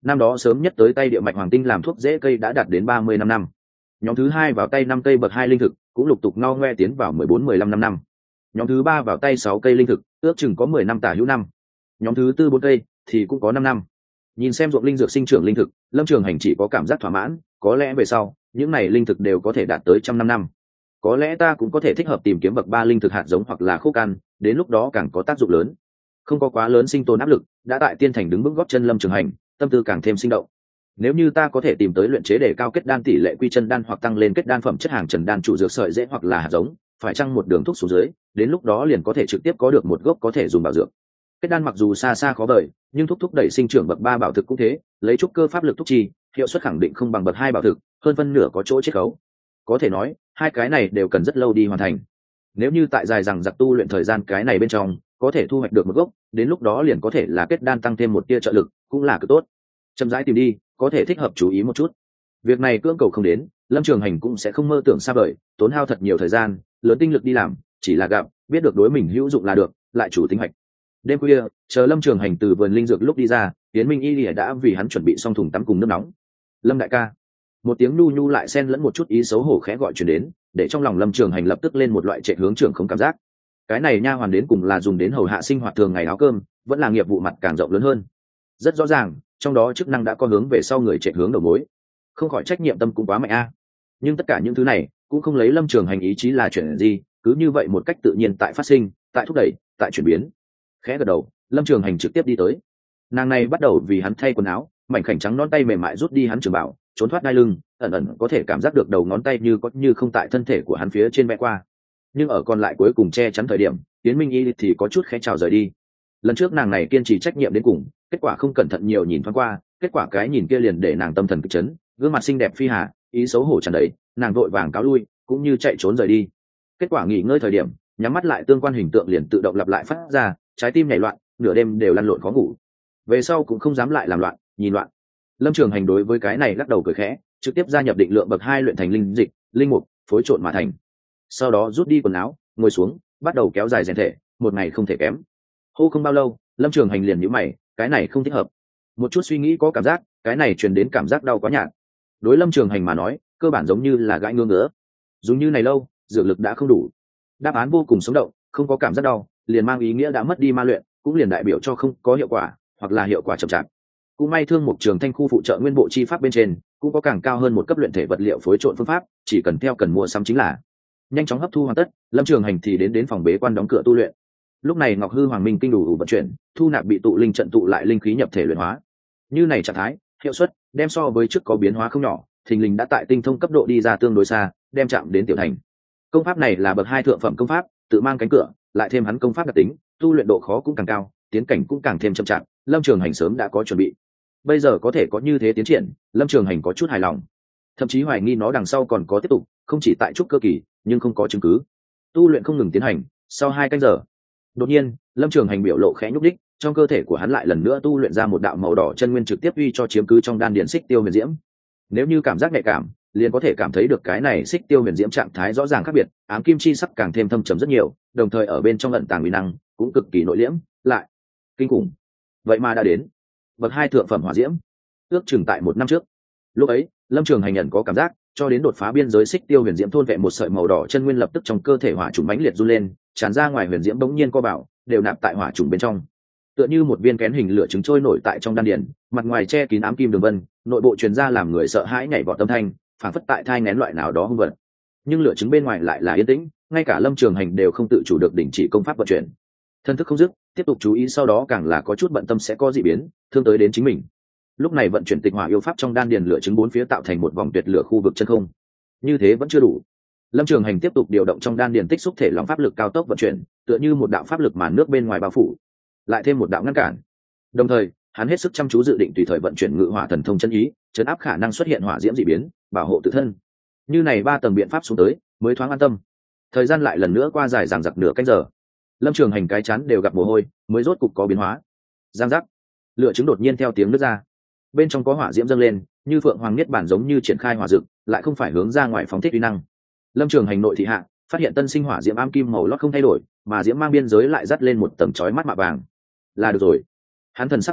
năm đó sớm nhất tới tay địa mạch hoàng tinh làm thuốc dễ cây đã đạt đến 35 năm. Nhóm thứ hai vào tay 5 cây bậc 2 linh thực cũng lục tục ngao ngoe tiến vào 14-15 năm. Nhóm thứ ba vào tay 6 cây linh thực ước chừng có 10 năm tả hữu năm. Nhóm thứ tư 4 cây thì cũng có 5 năm. Nhìn xem ruộng linh dược sinh trưởng linh thực, Lâm Trường Hành chỉ có cảm giác thỏa mãn, có lẽ về sau những này linh thực đều có thể đạt tới 100 năm. Có lẽ ta cũng có thể thích hợp tìm kiếm bậc 3 linh thực hạt giống hoặc là khô căn, đến lúc đó càng có tác dụng lớn. Không có quá lớn sinh tồn áp lực, đã tại tiên thành đứng vững gót chân Lâm Trường Hành, tâm tư càng thêm sinh động. Nếu như ta có thể tìm tới luyện chế để cao kết đan tỷ lệ quy chân đan hoặc tăng lên kết đan phẩm chất hàng trần đan chủ dược sợi dễ hoặc là hạt giống, phải chăng một đường thuốc xuống dưới, đến lúc đó liền có thể trực tiếp có được một gốc có thể dùng bảo dược. Kết đan mặc dù xa xa khó vời, nhưng thúc đẩy sinh trưởng bậc 3 bảo thực cũng thế, lấy trúc cơ pháp lực thúc chi, hiệu suất khẳng định không bằng bậc 2 bảo thực, hơn phân nửa có chỗ chiết khấu. Có thể nói, hai cái này đều cần rất lâu đi hoàn thành. Nếu như tại dài rằng giặc tu luyện thời gian cái này bên trong, có thể thu hoạch được một gốc, đến lúc đó liền có thể là kết đan tăng thêm một tia trợ lực, cũng là cực tốt. Chậm rãi tìm đi, có thể thích hợp chú ý một chút. Việc này cưỡng cầu không đến, Lâm Trường Hành cũng sẽ không mơ tưởng xa vời, tốn hao thật nhiều thời gian, lớn tinh lực đi làm, chỉ là gặp, biết được đối mình hữu dụng là được, lại chủ tính hoạch. Đêm khuya, chờ Lâm Trường Hành từ vườn linh dược lúc đi ra, Tiến Minh Y Lìa đã vì hắn chuẩn bị xong thùng tắm cùng nước nóng. Lâm đại ca. Một tiếng nhu nhu lại xen lẫn một chút ý xấu hổ khẽ gọi truyền đến, để trong lòng Lâm Trường Hành lập tức lên một loại trệ hướng trưởng không cảm giác. Cái này nha hoàn đến cùng là dùng đến hầu hạ sinh hoạt thường ngày áo cơm, vẫn là nghiệp vụ mặt càng rộng lớn hơn. Rất rõ ràng, trong đó chức năng đã có hướng về sau người trệ hướng đầu mối. Không khỏi trách nhiệm tâm cũng quá mạnh a. Nhưng tất cả những thứ này cũng không lấy Lâm Trường Hành ý chí là chuyện gì, cứ như vậy một cách tự nhiên tại phát sinh, tại thúc đẩy, tại chuyển biến. Khẽ gật đầu, Lâm Trường Hành trực tiếp đi tới. Nàng này bắt đầu vì hắn thay quần áo, mảnh khảnh trắng ngón tay mềm mại rút đi hắn trường bảo, trốn thoát đai lưng, ẩn ẩn có thể cảm giác được đầu ngón tay như có như không tại thân thể của hắn phía trên vẽ qua. Nhưng ở còn lại cuối cùng che chắn thời điểm, Tiến Minh Y thì có chút khẽ chào rời đi. Lần trước nàng này kiên trì trách nhiệm đến cùng, kết quả không cẩn thận nhiều nhìn thoáng qua, kết quả cái nhìn kia liền để nàng tâm thần kịch chấn, gương mặt xinh đẹp phi hà, ý xấu hổ tràn đầy, nàng vội vàng cáo lui, cũng như chạy trốn rời đi. Kết quả nghỉ ngơi thời điểm, nhắm mắt lại tương quan hình tượng liền tự động lặp lại phát ra, trái tim nhảy loạn, nửa đêm đều lăn lộn khó ngủ. Về sau cũng không dám lại làm loạn, nhìn loạn. Lâm Trường Hành đối với cái này lắc đầu cười khẽ, trực tiếp gia nhập định lượng bậc 2 luyện thành linh dịch, linh mục, phối trộn mà thành. Sau đó rút đi quần áo, ngồi xuống, bắt đầu kéo dài rèn thể, một ngày không thể kém. Hô không bao lâu, Lâm Trường Hành liền nhíu mày, cái này không thích hợp. Một chút suy nghĩ có cảm giác, cái này truyền đến cảm giác đau quá nhạt. Đối Lâm Trường Hành mà nói, cơ bản giống như là gãi ngứa ngứa. Dùng như này lâu, dược lực đã không đủ. Đáp án vô cùng sống động, không có cảm giác đau, liền mang ý nghĩa đã mất đi ma luyện, cũng liền đại biểu cho không có hiệu quả, hoặc là hiệu quả chậm chạp. Cũng may Thương Mục Trường Thanh khu phụ trợ nguyên bộ chi pháp bên trên, cũng có càng cao hơn một cấp luyện thể vật liệu phối trộn phương pháp, chỉ cần theo cần mua sắm chính là. Nhanh chóng hấp thu hoàn tất, Lâm Trường Hành thì đến phòng bế quan đóng cửa tu luyện. Lúc này Ngọc Hư Hoàng Minh kinh đủ vận chuyển, thu nạp bị tụ linh trận tụ lại linh khí nhập thể luyện hóa. Như này trạng thái, hiệu suất đem so với trước có biến hóa không nhỏ, thình lình đã tại tinh thông cấp độ đi ra tương đối xa, đem chạm đến tiểu thành. Công pháp này là bậc 2 thượng phẩm công pháp, tự mang cánh cửa, lại thêm hắn công pháp đặc tính, tu luyện độ khó cũng càng cao, tiến cảnh cũng càng thêm chậm chạp, Lâm Trường Hành sớm đã có chuẩn bị. Bây giờ có thể có như thế tiến triển, Lâm Trường Hành có chút hài lòng, thậm chí hoài nghi nó đằng sau còn có tiếp tục, không chỉ tại trúc cơ kỳ, nhưng không có chứng cứ. Tu luyện không ngừng tiến hành, sau 2 canh giờ, đột nhiên, Lâm Trường Hành biểu lộ khẽ nhúc đích, trong cơ thể của hắn lại lần nữa tu luyện ra một đạo màu đỏ chân nguyên trực tiếp uy cho chiếm cứ trong đan điền xích tiêu huyền diễm. Nếu như cảm giác nhạy cảm, liền có thể cảm thấy được cái này xích tiêu huyền diễm trạng thái rõ ràng khác biệt, ám kim chi sắc càng thêm thâm trầm rất nhiều, đồng thời ở bên trong ẩn tàng uy năng cũng cực kỳ nội liễm, lại kinh khủng. Vậy mà đã đến bậc 2 thượng phẩm hỏa diễm, ước chừng tại 1 năm trước. Lúc ấy, Lâm Trường Hành nhận có cảm giác, cho đến đột phá biên giới xích tiêu huyền diễm thôn vệ một sợi màu đỏ chân nguyên lập tức trong cơ thể hỏa trùng mãnh liệt run lên, tràn ra ngoài huyền diễm bỗng nhiên co bảo, đều nạp tại hỏa trùng bên trong. Tựa như một viên kén hình lửa trứng trôi nổi tại trong đan điền, mặt ngoài che kín ám kim đường vân, nội bộ truyền ra làm người sợ hãi nhảy vọt tâm thanh, phản phất tại thai nghén loại nào đó hung vật. Nhưng lửa trứng bên ngoài lại là yên tĩnh, ngay cả Lâm Trường Hành đều không tự chủ được đình chỉ công pháp vận chuyển. Thân thức không dứt, tiếp tục chú ý, sau đó càng là có chút bận tâm sẽ có dị biến, thương tới đến chính mình. Lúc này vận chuyển tịch hỏa yêu pháp trong đan điền lửa trứng 4 phía tạo thành một vòng tuyệt lửa khu vực chân không. Như thế vẫn chưa đủ. Lâm Trường Hành tiếp tục điều động trong đan điền tích xúc thể lòng pháp lực cao tốc vận chuyển, tựa như một đạo pháp lực màn nước bên ngoài bao phủ, lại thêm một đạo ngăn cản. Đồng thời, hắn hết sức chăm chú dự định tùy thời vận chuyển ngự hỏa thần thông chân ý, chấn áp khả năng xuất hiện hỏa diễm dị biến, bảo hộ tự thân. Như này 3 tầng biện pháp xuống tới, mới thoáng an tâm. Thời gian lại lần nữa qua dài dằng dặc nửa canh giờ. Lâm Trường Hành cái chán đều gặp mồ hôi, mới rốt cục có biến hóa. Giang giác, lửa trứng đột nhiên theo tiếng nứt ra. Bên trong có hỏa diễm dâng lên, như phượng hoàng niết bản giống như triển khai hỏa dược, lại không phải hướng ra ngoài phóng thích uy năng. Lâm Trường Hành nội thị hạ, phát hiện tân sinh hỏa diễm ám kim màu lót không thay đổi, mà diễm mang biên giới lại dắt lên một tầng chói mắt mạ vàng. Là được rồi. Hắn thần sắc hơi động,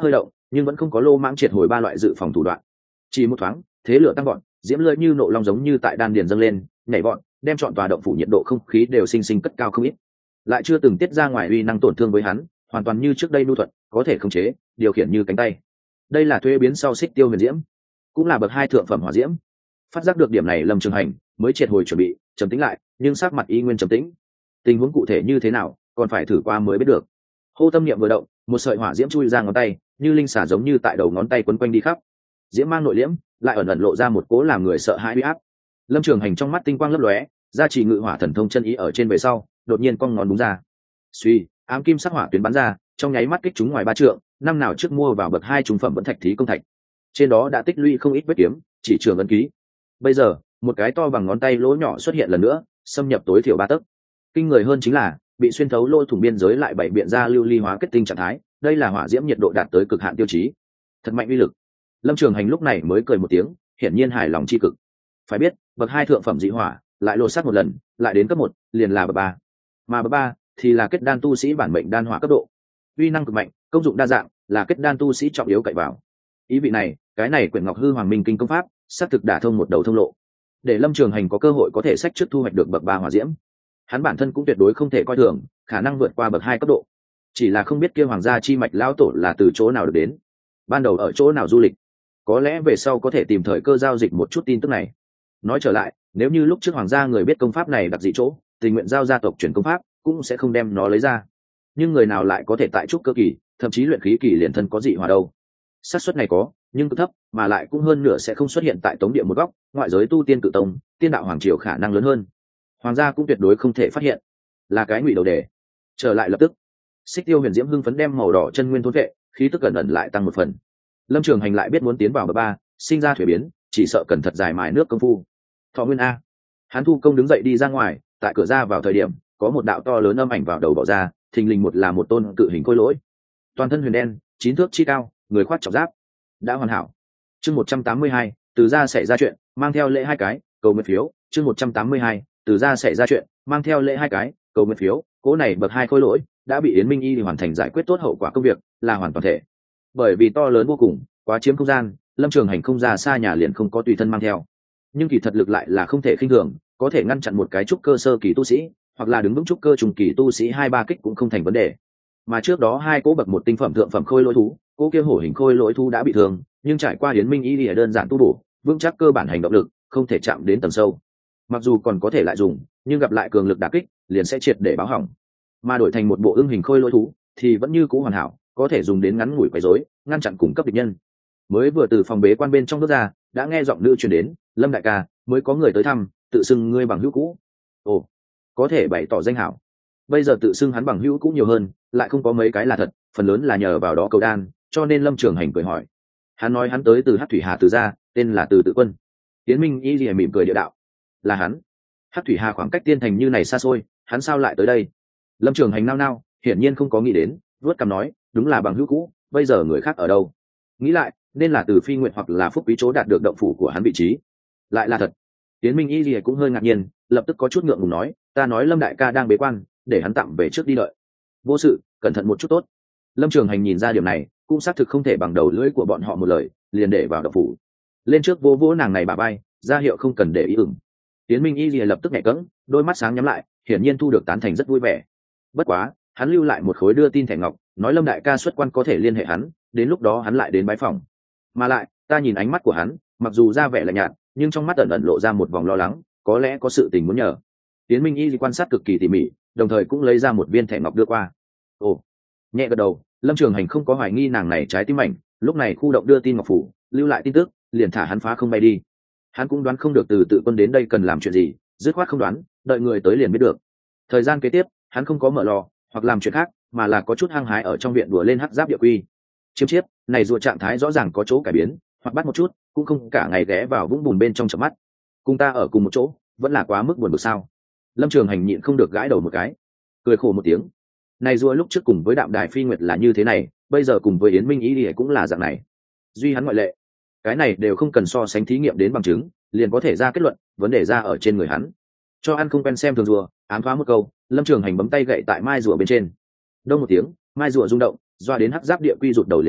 nhưng vẫn không có lô mãng triệt hồi ba loại dự phòng thủ đoạn. Chỉ một thoáng, thế lửa tăng vọt, diễm lưỡi như nộ long giống như tại đan điền dâng lên, nhảy vọt, đem trọn tòa động phủ nhiệt độ không khí đều sinh sinh cất cao không ít. Lại chưa từng tiết ra ngoài uy năng tổn thương với hắn, hoàn toàn như trước đây nhu thuận, có thể khống chế, điều khiển như cánh tay. Đây là thuế biến sau xích tiêu huyền diễm, cũng là bậc 2 thượng phẩm hỏa diễm. Phát giác được điểm này, Lâm Trường Hành mới triệt hồi chuẩn bị, trầm tĩnh lại, nhưng sắc mặt y nguyên trầm tĩnh. Tình huống cụ thể như thế nào, còn phải thử qua mới biết được. Hô tâm niệm vừa động, một sợi hỏa diễm chui ra ngón tay, như linh xả giống như tại đầu ngón tay quấn quanh đi khắp. Diễm mang nội liễm, lại ẩn ẩn lộ ra một cố làm người sợ hãi uy áp. Lâm Trường Hành trong mắt tinh quang lấp lóe, gia trì ngự hỏa thần thông chân ý ở trên về sau, đột nhiên cong ngón đúng ra. Suy, ám kim sắc hỏa tuyến bắn ra, trong nháy mắt kích chúng ngoài 3 trượng, năm nào trước mua vào bậc 2 trung phẩm vẫn thạch thí công thạch. Trên đó đã tích lũy không ít vết kiếm, chỉ trường ấn ký. Bây giờ, một cái to bằng ngón tay lỗ nhỏ xuất hiện lần nữa, xâm nhập tối thiểu 3 tấc. Kinh người hơn chính là, bị xuyên thấu lỗ thủng biên giới lại bảy biện ra lưu ly hóa kết tinh trạng thái, đây là hỏa diễm nhiệt độ đạt tới cực hạn tiêu chí. Thật mạnh uy lực. Lâm Trường Hành lúc này mới cười một tiếng, hiển nhiên hài lòng chi cực. Phải biết, bậc 2 thượng phẩm dị hỏa, lại lột xác một lần, lại đến cấp 1, liền là bậc 3. Mà bậc 3 thì là kết đan tu sĩ bản mệnh đan hỏa cấp độ. Uy năng cực mạnh, công dụng đa dạng, là kết đan tu sĩ trọng yếu cậy vào. Ý vị này, cái này quyển Ngọc Hư Hoàng Minh Kinh công pháp, xác thực đả thông một đầu thông lộ. Để Lâm Trường Hành có cơ hội có thể sách trước thu hoạch được bậc 3 hỏa diễm. Hắn bản thân cũng tuyệt đối không thể coi thường, khả năng vượt qua bậc 2 cấp độ. Chỉ là không biết kia hoàng gia chi mạch lão tổ là từ chỗ nào được đến, ban đầu ở chỗ nào du lịch. Có lẽ về sau có thể tìm thời cơ giao dịch một chút tin tức này. Nói trở lại, nếu như lúc trước hoàng gia người biết công pháp này đặt dị chỗ, tình nguyện giao gia tộc chuyển công pháp, cũng sẽ không đem nó lấy ra. Nhưng người nào lại có thể tại trúc cơ kỳ, thậm chí luyện khí kỳ liền thân có dị hỏa đâu? Xác suất này có, nhưng cực thấp, mà lại cũng hơn nửa sẽ không xuất hiện tại tống địa một góc, ngoại giới tu tiên cự tông, tiên đạo hoàng triều khả năng lớn hơn. Hoàng gia cũng tuyệt đối không thể phát hiện, là cái ngụy đầu đề. Trở lại lập tức, xích tiêu huyền diễm hưng phấn đem màu đỏ chân nguyên thôn vệ, khí tức cẩn ẩn lại tăng một phần. Lâm Trường Hành lại biết muốn tiến vào bậc 3, sinh ra thuế biến, chỉ sợ cần thật dài mài nước công phu. Thọ nguyên a. Hắn thu công đứng dậy đi ra ngoài, tại cửa ra vào thời điểm, có một đạo to lớn âm ảnh vào đầu bỏ ra, thình lình một là một tôn cự hình khôi lỗi. Toàn thân huyền đen, 9 thước chi cao, người khoác trọng giáp. Đã hoàn hảo. Chương 182, từ ra xảy ra chuyện, mang theo lễ 2 cái, cầu nguyện phiếu. Chương 182, từ ra xảy ra chuyện, mang theo lễ 2 cái, cầu nguyện phiếu. Cố này bậc 2 khôi lỗi đã bị Yến Minh Y hoàn thành giải quyết tốt hậu quả công việc, là hoàn toàn thể. Bởi vì to lớn vô cùng, quá chiếm không gian, Lâm Trường Hành không ra xa nhà liền không có tùy thân mang theo. Nhưng kỳ thật lực lại là không thể khinh thường, có thể ngăn chặn một cái trúc cơ sơ kỳ tu sĩ, hoặc là đứng vững trúc cơ trùng kỳ tu sĩ 2-3 kích cũng không thành vấn đề. Mà trước đó 2 cố bậc 1 tinh phẩm thượng phẩm khôi lỗi thú, cô kia hổ hình khôi lỗi thú đã bị thương, nhưng trải qua Yến Minh Y lìa đơn giản tu bổ, vững chắc cơ bản hành động lực, không thể chạm đến tầng sâu. Mặc dù còn có thể lại dùng, nhưng gặp lại cường lực đả kích, liền sẽ triệt để báo hỏng. Mà đổi thành một bộ ưng hình khôi lỗi thú, thì vẫn như cũ hoàn hảo, có thể dùng đến ngắn ngủi quấy rối, ngăn chặn cùng cấp địch nhân. Mới vừa từ phòng bế quan bên trong bước ra, đã nghe giọng nữ truyền đến, Lâm đại ca, mới có người tới thăm, tự xưng ngươi bằng hữu cũ. Ồ, có thể bày tỏ danh hảo. Bây giờ tự xưng hắn bằng hữu cũ nhiều hơn, lại không có mấy cái là thật, phần lớn là nhờ vào đó cầu đan, cho nên Lâm Trường Hành cười hỏi. Hắn nói hắn tới từ Hắc Thủy Hà Từ gia, tên là Từ Tự Quân. Tiến Minh Y lìa mỉm cười địa đạo. Là hắn. Hắc Thủy Hà khoảng cách tiên thành như này xa xôi, hắn sao lại tới đây? Lâm Trường Hành nao nao, hiển nhiên không có nghĩ đến, vuốt cằm nói, đúng là bằng hữu cũ, bây giờ người khác ở đâu? Nghĩ lại, nên là từ Phi Nguyện hoặc là Phúc Quý chỗ đạt được động phủ của hắn vị trí. Lại là thật. Tiến Minh Y lìa cũng hơi ngạc nhiên, lập tức có chút ngượng ngùng nói, ta nói Lâm đại ca đang bế quan, để hắn tạm về trước đi đợi. Vô sự, cẩn thận một chút tốt. Lâm Trường Hành nhìn ra điểm này, cũng xác thực không thể bằng đầu lưỡi của bọn họ một lời, liền để vào động phủ. Lên trước vỗ vỗ nàng này bà bay, ra hiệu không cần để ý ửng. Tiến Minh Y lìa lập tức nhẹ cẫng, đôi mắt sáng nhắm lại, hiển nhiên thu được tán thành rất vui vẻ. Bất quá, hắn lưu lại một khối đưa tin thẻ ngọc, nói Lâm đại ca xuất quan có thể liên hệ hắn, đến lúc đó hắn lại đến bái phòng. Mà lại, ta nhìn ánh mắt của hắn, mặc dù ra vẻ lạnh nhạt, nhưng trong mắt ẩn ẩn lộ ra một vòng lo lắng, có lẽ có sự tình muốn nhờ. Tiến Minh Y quan sát cực kỳ tỉ mỉ, đồng thời cũng lấy ra một viên thẻ ngọc đưa qua. Ồ, nhẹ gật đầu, Lâm Trường Hành không có hoài nghi nàng này trái tim mảnh, lúc này khu động đưa tin ngọc phủ, lưu lại tin tức, liền thả hắn phá không bay đi. Hắn cũng đoán không được Từ Tự Quân đến đây cần làm chuyện gì, dứt khoát không đoán, đợi người tới liền biết được. Thời gian kế tiếp, hắn không có mở lò hoặc làm chuyện khác, mà là có chút hăng hái ở trong viện đùa lên hắc giáp địa quy. Chiếm chiếp, này rùa trạng thái rõ ràng có chỗ cải biến, hoặc bắt một chút, cũng không cả ngày ghé vào vũng bùn bên trong chợp mắt. Cùng ta ở cùng một chỗ, vẫn là quá mức buồn bực sao? Lâm Trường Hành nhịn không được gãi đầu một cái, cười khổ một tiếng. Này rùa lúc trước cùng với Đạm Đài Phi Nguyệt là như thế này, bây giờ cùng với Yến Minh Ý thì cũng là dạng này. Duy hắn ngoại lệ. Cái này đều không cần so sánh thí nghiệm đến bằng chứng, liền có thể ra kết luận, vấn đề ra ở trên người hắn. Cho ăn không quen xem thường rùa, ám thoá một câu, Lâm Trường Hành bấm tay gậy tại mai rùa bên trên. Đông một tiếng, mai rùa rung động, doa đến hắc giáp địa quy rụt đầu liền chạy,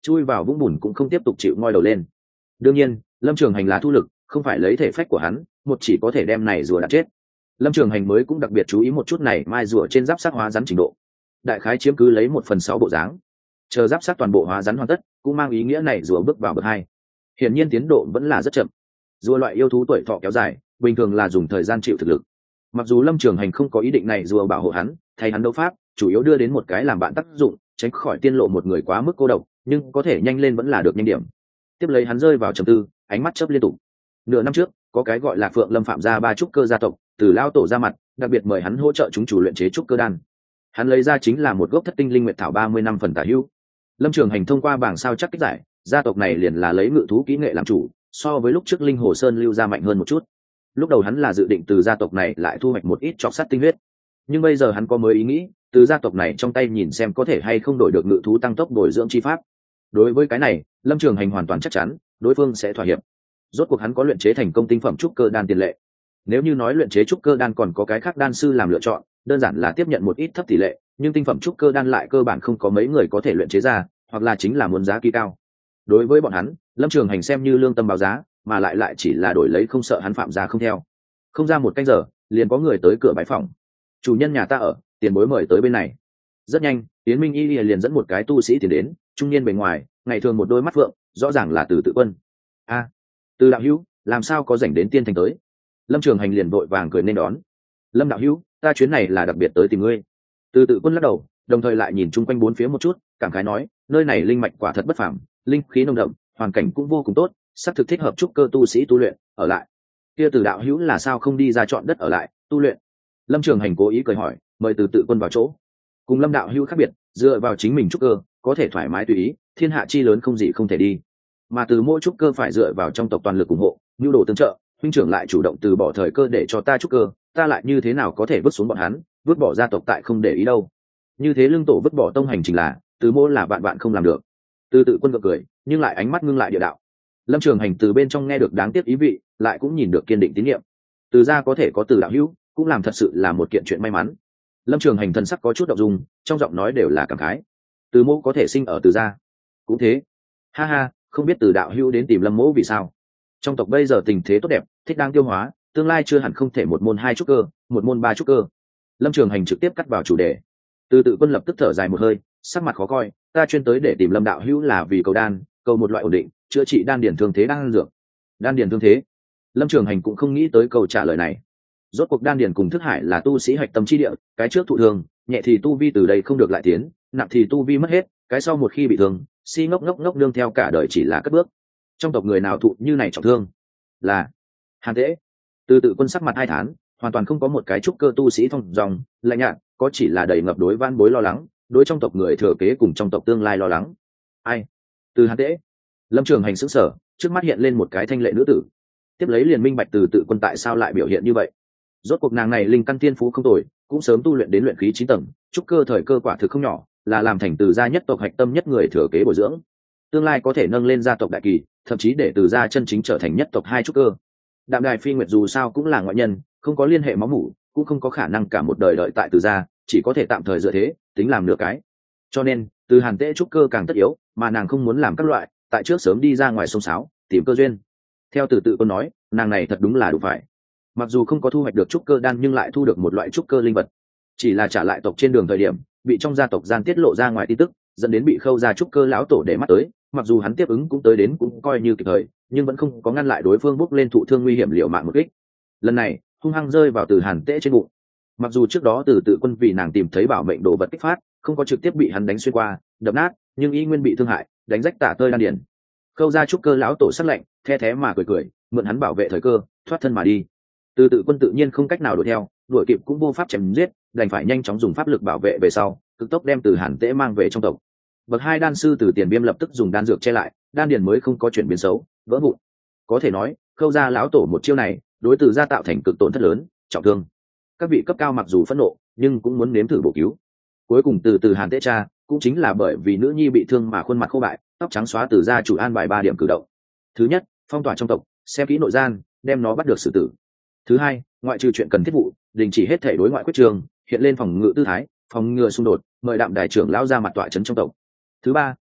chui vào vũng bùn cũng không tiếp tục chịu ngoi đầu lên. Đương nhiên Lâm Trường Hành là thu lực, không phải lấy thể phách của hắn, một chỉ có thể đem này rùa đã chết. Lâm Trường Hành mới cũng đặc biệt chú ý một chút này mai rùa trên giáp sát hóa rắn trình độ, đại khái chiếm cứ lấy 1/6 bộ dáng. Chờ giáp sát toàn bộ hóa rắn hoàn tất, cũng mang ý nghĩa này rùa bước vào bậc 2. Hiển nhiên tiến độ vẫn là rất chậm. Rùa loại yêu thú tuổi thọ kéo dài, bình thường là dùng thời gian chịu thực lực. Mặc dù Lâm Trường Hành không có ý định này rùa bảo hộ hắn, thay hắn đấu pháp, chủ yếu đưa đến một cái làm bạn tác dụng, tránh khỏi tiên lộ một người quá mức cô độc, nhưng có thể nhanh lên vẫn là được nhanh điểm. Tiếp lấy hắn rơi vào trầm tư, ánh mắt chớp liên tục. Nửa năm trước, có cái gọi là Phượng Lâm Phạm gia 3 trúc cơ gia tộc, từ lao tổ ra mặt, đặc biệt mời hắn hỗ trợ chúng chủ luyện chế trúc cơ đan. Hắn lấy ra chính là một gốc Thất Tinh Linh Nguyệt thảo 30 năm phần tả hữu. Lâm Trường Hành thông qua bảng sao chắc kích giải, gia tộc này liền là lấy ngự thú kỹ nghệ làm chủ, so với lúc trước Linh Hồ Sơn lưu ra mạnh hơn một chút. Lúc đầu hắn là dự định từ gia tộc này lại thu hoạch một ít trọc sắt tinh huyết, nhưng bây giờ hắn có mới ý nghĩ, từ gia tộc này trong tay nhìn xem có thể hay không đổi được ngự thú tăng tốc bồi dưỡng chi pháp. Đối với cái này, Lâm Trường Hành hoàn toàn chắc chắn đối phương sẽ thỏa hiệp. Rốt cuộc hắn có luyện chế thành công tinh phẩm trúc cơ đan tiền lệ. Nếu như nói luyện chế trúc cơ đan còn có cái khác đan sư làm lựa chọn, đơn giản là tiếp nhận một ít thấp tỷ lệ, nhưng tinh phẩm trúc cơ đan lại cơ bản không có mấy người có thể luyện chế ra, hoặc là chính là muốn giá kỳ cao. Đối với bọn hắn, Lâm Trường Hành xem như lương tâm báo giá, mà lại chỉ là đổi lấy không sợ hắn phạm giá không theo. Không ra một canh giờ, liền có người tới cửa bái phòng. Chủ nhân nhà ta ở, tiền bối mời tới bên này. Rất nhanh, Yến Minh Y liền dẫn một cái tu sĩ tiến đến, trung niên bề ngoài, ngày thường một đôi mắt phượng, rõ ràng là Từ Tự Quân. A, Từ đạo hữu, làm sao có rảnh đến tiên thành tới? Lâm Trường Hành liền vội vàng cười nên đón. Lâm đạo hữu, ta chuyến này là đặc biệt tới tìm ngươi. Từ Tự Quân lắc đầu, đồng thời lại nhìn chung quanh bốn phía một chút, cảm khái nói, nơi này linh mạch quả thật bất phàm, linh khí nồng đậm, hoàn cảnh cũng vô cùng tốt, sắp thực thích hợp trúc cơ tu sĩ tu luyện, ở lại. Kia Từ đạo hữu là sao không đi ra chọn đất ở lại tu luyện? Lâm Trường Hành cố ý cười hỏi, mời Từ Tự Quân vào chỗ. Cùng Lâm đạo hữu khác biệt, dựa vào chính mình trúc cơ, có thể thoải mái tùy ý, thiên hạ chi lớn không gì không thể đi. Mà từ mỗi trúc cơ phải dựa vào trong tộc toàn lực ủng hộ, nhu đồ tương trợ, huynh trưởng lại chủ động từ bỏ thời cơ để cho ta trúc cơ, ta lại như thế nào có thể vứt xuống bọn hắn, vứt bỏ gia tộc tại không để ý đâu. Như thế lương tổ vứt bỏ tông hành trình là, từ mỗi là bạn bạn không làm được. Từ Tự Quân gật cười, nhưng lại ánh mắt ngưng lại địa đạo. Lâm Trường Hành từ bên trong nghe được đáng tiếc ý vị, lại cũng nhìn được kiên định tín nhiệm. Từ gia có thể có Từ đạo hữu, cũng làm thật sự là một kiện chuyện may mắn. Lâm Trường Hành thân sắc có chút động dung, trong giọng nói đều là cảm khái. Từ mẫu có thể sinh ở Từ gia, cũng thế. Ha ha, không biết Từ đạo hữu đến tìm Lâm mẫu vì sao? Trong tộc bây giờ tình thế tốt đẹp, thích đang tiêu hóa, tương lai chưa hẳn không thể một môn 2 trúc cơ, một môn 3 trúc cơ. Lâm Trường Hành trực tiếp cắt vào chủ đề. Từ Tự Quân lập tức thở dài một hơi, sắc mặt khó coi, ta chuyên tới để tìm Lâm đạo hữu là vì cầu đan, cầu một loại ổn định, chữa trị đan điền thương thế đang dược. Đan điền thương thế? Lâm Trường Hành cũng không nghĩ tới câu trả lời này. Rốt cuộc đan điền cùng thức hải là tu sĩ hạch tâm chi địa, cái trước thụ thương, nhẹ thì tu vi từ đây không được lại tiến, nặng thì tu vi mất hết, cái sau một khi bị thương, si ngốc ngốc ngốc đương theo cả đời chỉ là cất bước. Trong tộc người nào thụ như này trọng thương? Là Hàn Tễ. Từ Tự Quân sắc mặt hai tháng, hoàn toàn không có một cái trúc cơ tu sĩ thông dòng, lạnh nhạt, có chỉ là đầy ngập đối van bối lo lắng, đối trong tộc người thừa kế cùng trong tộc tương lai lo lắng. Ai? Từ Hàn Tễ. Lâm Trường Hành sững sờ, trước mắt hiện lên một cái thanh lệ nữ tử. Tiếp lấy liền minh bạch Từ Tự Quân tại sao lại biểu hiện như vậy. Rốt cuộc nàng này linh căn tiên phú không tồi, cũng sớm tu luyện đến luyện khí 9 tầng, trúc cơ thời cơ quả thực không nhỏ, là làm thành Từ gia nhất tộc hạch tâm nhất người thừa kế bồi dưỡng, tương lai có thể nâng lên gia tộc đại kỳ, thậm chí để Từ gia chân chính trở thành nhất tộc 2 trúc cơ. Đạm Đài Phi Nguyệt dù sao cũng là ngoại nhân, không có liên hệ máu mủ, cũng không có khả năng cả một đời đợi tại Từ gia, chỉ có thể tạm thời dựa thế, tính làm nửa cái. Cho nên, Từ Hàn Tễ trúc cơ càng tất yếu, mà nàng không muốn làm các loại, tại trước sớm đi ra ngoài sông sáo, tìm cơ duyên. Theo Từ Tự Quân nói, nàng này thật đúng là đủ phải. Mặc dù không có thu hoạch được trúc cơ đan nhưng lại thu được một loại trúc cơ linh vật, chỉ là trả lại tộc trên đường thời điểm bị trong gia tộc gian tiết lộ ra ngoài tin tức, dẫn đến bị Khâu gia trúc cơ lão tổ để mắt tới. Mặc dù hắn tiếp ứng cũng tới đến cũng coi như kịp thời, nhưng vẫn không có ngăn lại đối phương bốc lên thụ thương nguy hiểm liều mạng một kích. Lần này hung hăng rơi vào Từ Hàn Tễ trên bụng. Mặc dù trước đó Từ Tự Quân vì nàng tìm thấy bảo mệnh đồ vật kích phát, không có trực tiếp bị hắn đánh xuyên qua đập nát, nhưng y nguyên bị thương hại, đánh rách tả tơi đan điền. Khâu gia trúc cơ lão tổ sắc lạnh, the thé mà cười, mượn hắn bảo vệ thời cơ, thoát thân mà đi. Từ Tự Quân tự nhiên không cách nào đuổi theo, đuổi kịp cũng vô pháp chém giết, đành phải nhanh chóng dùng pháp lực bảo vệ về sau, cực tốc đem Từ Hàn Tễ mang về trong tộc. Bậc 2 đan sư Từ Tiền Viêm lập tức dùng đan dược che lại, đan điền mới không có chuyển biến xấu, vỡ vụn. Có thể nói, Khâu gia lão tổ một chiêu này, đối Từ gia tạo thành cực tổn thất lớn, trọng thương. Các vị cấp cao mặc dù phẫn nộ, nhưng cũng muốn nếm thử bổ cứu. Cuối cùng Từ Hàn Tễ cha, cũng chính là bởi vì nữ nhi bị thương mà khuôn mặt khô bại, tóc trắng xóa, Từ gia chủ an bài 3 điểm cử động. Thứ nhất, phong tỏa trong tộc, xem kỹ nội gian, đem nó bắt được xử tử. Thứ hai, ngoại trừ chuyện cần thiết vụ, đình chỉ hết thể đối ngoại quyết trường, hiện lên phòng ngự tư thái, phòng ngừa xung đột, mời Đạm Đài trưởng lão ra mặt tọa trấn trong tộc. Thứ ba,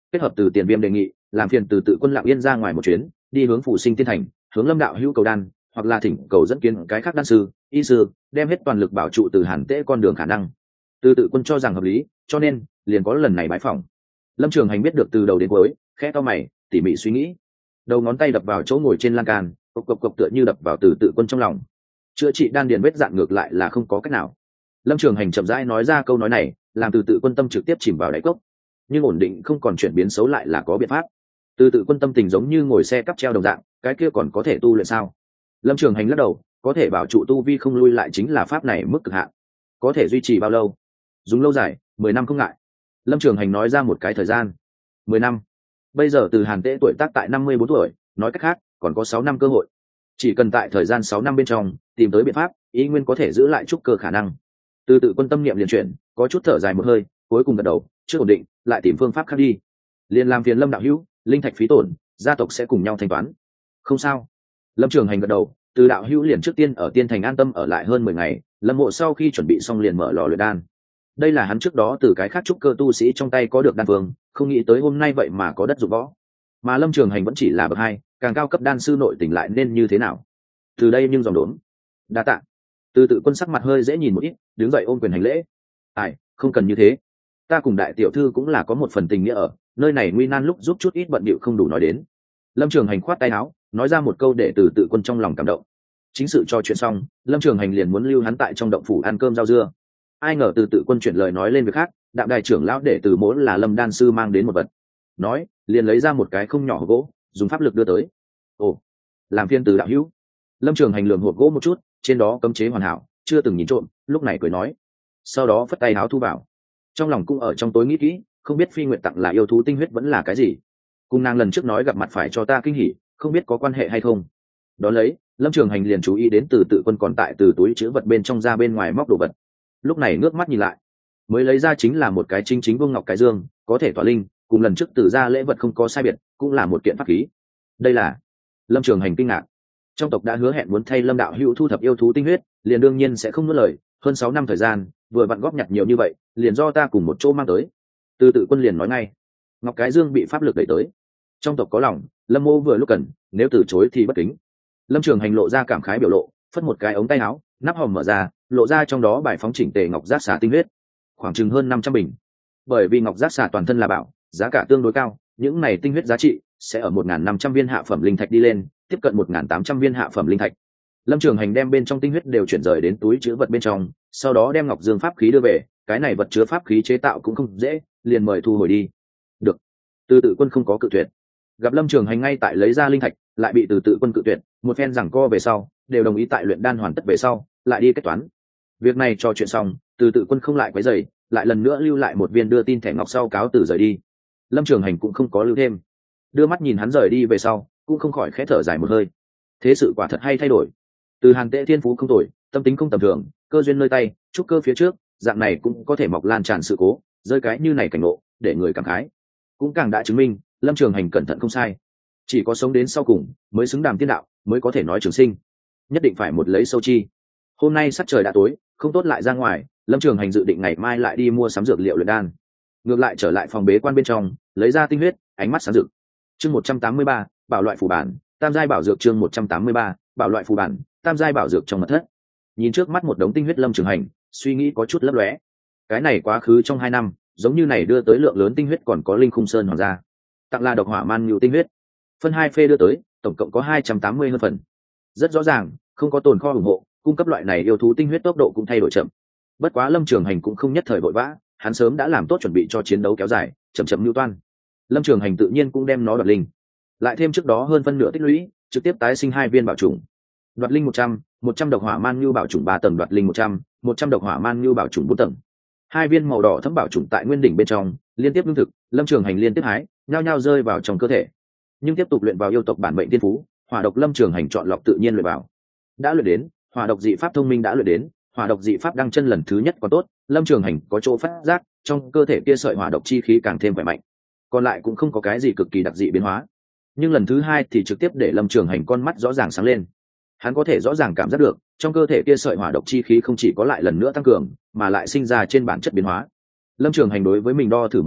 kết hợp Từ Tiền Viêm đề nghị, làm phiền Từ Tự Quân lặng yên ra ngoài một chuyến, đi hướng Phủ Sinh Tiên Thành, hướng Lâm đạo hữu cầu đan, hoặc là thỉnh cầu dẫn kiến cái khác đan sư, y sư, đem hết toàn lực bảo trụ Từ Hàn Tễ con đường khả năng. Từ Tự Quân cho rằng hợp lý, cho nên liền có lần này bái phỏng. Lâm Trường Hành biết được từ đầu đến cuối, khẽ cau mày, tỉ mỉ suy nghĩ, đầu ngón tay đập vào chỗ ngồi trên lan can, cộc cộc cộc tựa như đập vào Từ Tự Quân trong lòng. Chữa trị đan điền vết dạn ngược lại là không có cách nào. Lâm Trường Hành chậm rãi nói ra câu nói này, làm Từ Tự Quân tâm trực tiếp chìm vào đáy cốc, nhưng ổn định không còn chuyển biến xấu lại là có biện pháp. Từ Tự Quân tâm tình giống như ngồi xe cắp treo đồng dạng, cái kia còn có thể tu luyện sao? Lâm Trường Hành lắc đầu, có thể bảo trụ tu vi không lui lại chính là pháp này mức cực hạn. Có thể duy trì bao lâu? Dùng lâu dài, 10 năm không ngại. Lâm Trường Hành nói ra một cái thời gian. 10 năm. Bây giờ Từ Hàn Tễ tuổi tác tại 54 tuổi, nói cách khác, còn có 6 năm cơ hội. Chỉ cần tại thời gian 6 năm bên trong tìm tới biện pháp, ý nguyên có thể giữ lại trúc cơ khả năng. Từ Tự Quân tâm niệm liền chuyển, có chút thở dài một hơi, cuối cùng gật đầu, chưa ổn định, lại tìm phương pháp khác đi. Liền làm phiền Lâm đạo hữu, linh thạch phí tổn, gia tộc sẽ cùng nhau thanh toán. Không sao. Lâm Trường Hành gật đầu, Từ đạo hữu liền trước tiên ở Tiên Thành an tâm ở lại hơn 10 ngày, Lâm Mộ sau khi chuẩn bị xong liền mở lò luyện đan. Đây là hắn trước đó từ cái khác trúc cơ tu sĩ trong tay có được đan phương, không nghĩ tới hôm nay vậy mà có đất dụng võ. Mà Lâm Trường Hành vẫn chỉ là bậc 2, càng cao cấp đan sư nội tình lại nên như thế nào? Từ đây nhưng dòng đốn. Đa tạ. Từ Tự Quân sắc mặt hơi dễ nhìn một ít, đứng dậy ôm quyền hành lễ. Ai, không cần như thế. Ta cùng đại tiểu thư cũng là có một phần tình nghĩa ở, nơi này nguy nan lúc giúp chút ít bận bịu không đủ nói đến. Lâm Trường Hành khoát tay áo, nói ra một câu để Từ Tự Quân trong lòng cảm động. Chính sự cho chuyện xong, Lâm Trường Hành liền muốn lưu hắn tại trong động phủ ăn cơm rau dưa. Ai ngờ Từ Tự Quân chuyển lời nói lên việc khác, đạm đài trưởng lão để Từ Mỗ là Lâm đan sư mang đến một vật. Nói, liền lấy ra một cái không nhỏ hộp gỗ, dùng pháp lực đưa tới. Ồ, làm phiên Từ đạo hữu. Lâm Trường Hành lườm hộp gỗ một chút, trên đó cấm chế hoàn hảo, chưa từng nhìn trộm, lúc này cười nói. Sau đó phất tay áo thu vào. Trong lòng cũng ở trong tối nghĩ kỹ, không biết Phi Nguyệt tặng là yêu thú tinh huyết vẫn là cái gì. Cùng nàng lần trước nói gặp mặt phải cho ta kinh hỉ, không biết có quan hệ hay không. Đó lấy, Lâm Trường Hành liền chú ý đến Từ Tự Quân còn tại từ túi chứa vật bên trong ra bên ngoài móc đồ vật. Lúc này ngước mắt nhìn lại, mới lấy ra chính là một cái chính vương ngọc cái dương, có thể tỏa linh, cùng lần trước Từ ra lễ vật không có sai biệt, cũng là một kiện pháp khí. Đây là... Lâm Trường Hành kinh ngạc. Trong tộc đã hứa hẹn muốn thay Lâm đạo hữu thu thập yêu thú tinh huyết, liền đương nhiên sẽ không nuốt lời, hơn 6 năm thời gian, vừa vặn góp nhặt nhiều như vậy, liền do ta cùng một chỗ mang tới. Từ Tự Quân liền nói ngay. Ngọc cái dương bị pháp lực đẩy tới. Trong tộc có lòng, Lâm Mô vừa lúc cần, nếu từ chối thì bất kính. Lâm Trường Hành lộ ra cảm khái biểu lộ, phất một cái ống tay áo, nắp hòm mở ra, lộ ra trong đó bài phóng chỉnh tề ngọc giác xà tinh huyết, khoảng chừng hơn 500 bình. Bởi vì ngọc giác xà toàn thân là bảo, giá cả tương đối cao, những này tinh huyết giá trị sẽ ở 1.500 viên hạ phẩm linh thạch đi lên, tiếp cận 1.800 viên hạ phẩm linh thạch. Lâm Trường Hành đem bên trong tinh huyết đều chuyển rời đến túi chứa vật bên trong, sau đó đem ngọc dương pháp khí đưa về, cái này vật chứa pháp khí chế tạo cũng không dễ, liền mời thu hồi đi. Được. Từ Tự Quân không có cự tuyệt. Gặp Lâm Trường Hành ngay tại lấy ra linh thạch, lại bị Từ Tự Quân cự tuyệt, một phen giằng co về sau, đều đồng ý tại luyện đan hoàn tất về sau, lại đi kết toán. Việc này cho chuyện xong, Từ Tự Quân không lại quấy rầy, lại lần nữa lưu lại một viên đưa tin thẻ ngọc sau cáo từ rời đi. Lâm Trường Hành cũng không có lưu thêm, đưa mắt nhìn hắn rời đi về sau, cũng không khỏi khẽ thở dài một hơi. Thế sự quả thật hay thay đổi. Từ Hàn Tễ thiên phú không tồi, tâm tính không tầm thường, cơ duyên nơi tay, trúc cơ phía trước, dạng này cũng có thể mọc lan tràn sự cố, rơi cái như này cảnh ngộ, để người cảm khái. Cũng càng đã chứng minh, Lâm Trường Hành cẩn thận không sai. Chỉ có sống đến sau cùng, mới xứng đàm tiên đạo, mới có thể nói trường sinh. Nhất định phải một lấy sâu chi. Hôm nay sắc trời đã tối, không tốt lại ra ngoài, Lâm Trường Hành dự định ngày mai lại đi mua sắm dược liệu luyện đan. Ngược lại trở lại phòng bế quan bên trong, lấy ra tinh huyết, ánh mắt sáng rực. Chương 183, bảo loại phù bản, tam giai bảo dược. Chương 183, bảo loại phù bản, tam giai bảo dược trong mật thất. Nhìn trước mắt một đống tinh huyết, Lâm Trường Hành suy nghĩ có chút lấp lóe. Cái này quá khứ trong 2 năm, giống như này đưa tới lượng lớn tinh huyết còn có linh khung sơn hoàng gia, tặng là độc hỏa man nhu tinh huyết, phân 2 phê đưa tới, tổng cộng có 280 hơn phần. Rất rõ ràng, không có tồn kho ủng hộ, cung cấp loại này yêu thú tinh huyết tốc độ cũng thay đổi chậm. Bất quá Lâm Trường Hành cũng không nhất thời vội vã, hắn sớm đã làm tốt chuẩn bị cho chiến đấu kéo dài, chậm chậm lưu toan. Lâm Trường Hành tự nhiên cũng đem nó đoạt linh, lại thêm trước đó hơn phân nửa tích lũy, trực tiếp tái sinh 2 viên bảo trùng. Đoạt linh 100 độc hỏa man nhu bảo trùng 3 tầng, đoạt linh 100 độc hỏa man nhu bảo trùng 4 tầng. 2 viên màu đỏ thấm bảo trùng tại nguyên đỉnh bên trong, liên tiếp lương thực, Lâm Trường Hành liên tiếp hái, nhao nhao rơi vào trong cơ thể. Nhưng tiếp tục luyện vào yêu tộc bản mệnh tiên phú, hỏa độc Lâm Trường Hành chọn lọc tự nhiên luyện vào. Đã luyện đến, hỏa độc dị pháp thông minh đã luyện đến, hỏa độc dị pháp đăng chân lần thứ nhất còn tốt, Lâm Trường Hành có chỗ phát giác, trong cơ thể kia sợi hỏa độc chi khí càng thêm khỏe mạnh. Còn lại cũng không có cái gì cực kỳ đặc dị biến hóa. Nhưng lần thứ 2 thì trực tiếp để Lâm Trường Hành con mắt rõ ràng sáng lên. Hắn có thể rõ ràng cảm giác được, trong cơ thể kia sợi hỏa độc chi khí không chỉ có lại lần nữa tăng cường, mà lại sinh ra trên bản chất biến hóa. Lâm Trường Hành đối với mình đo thử một chút,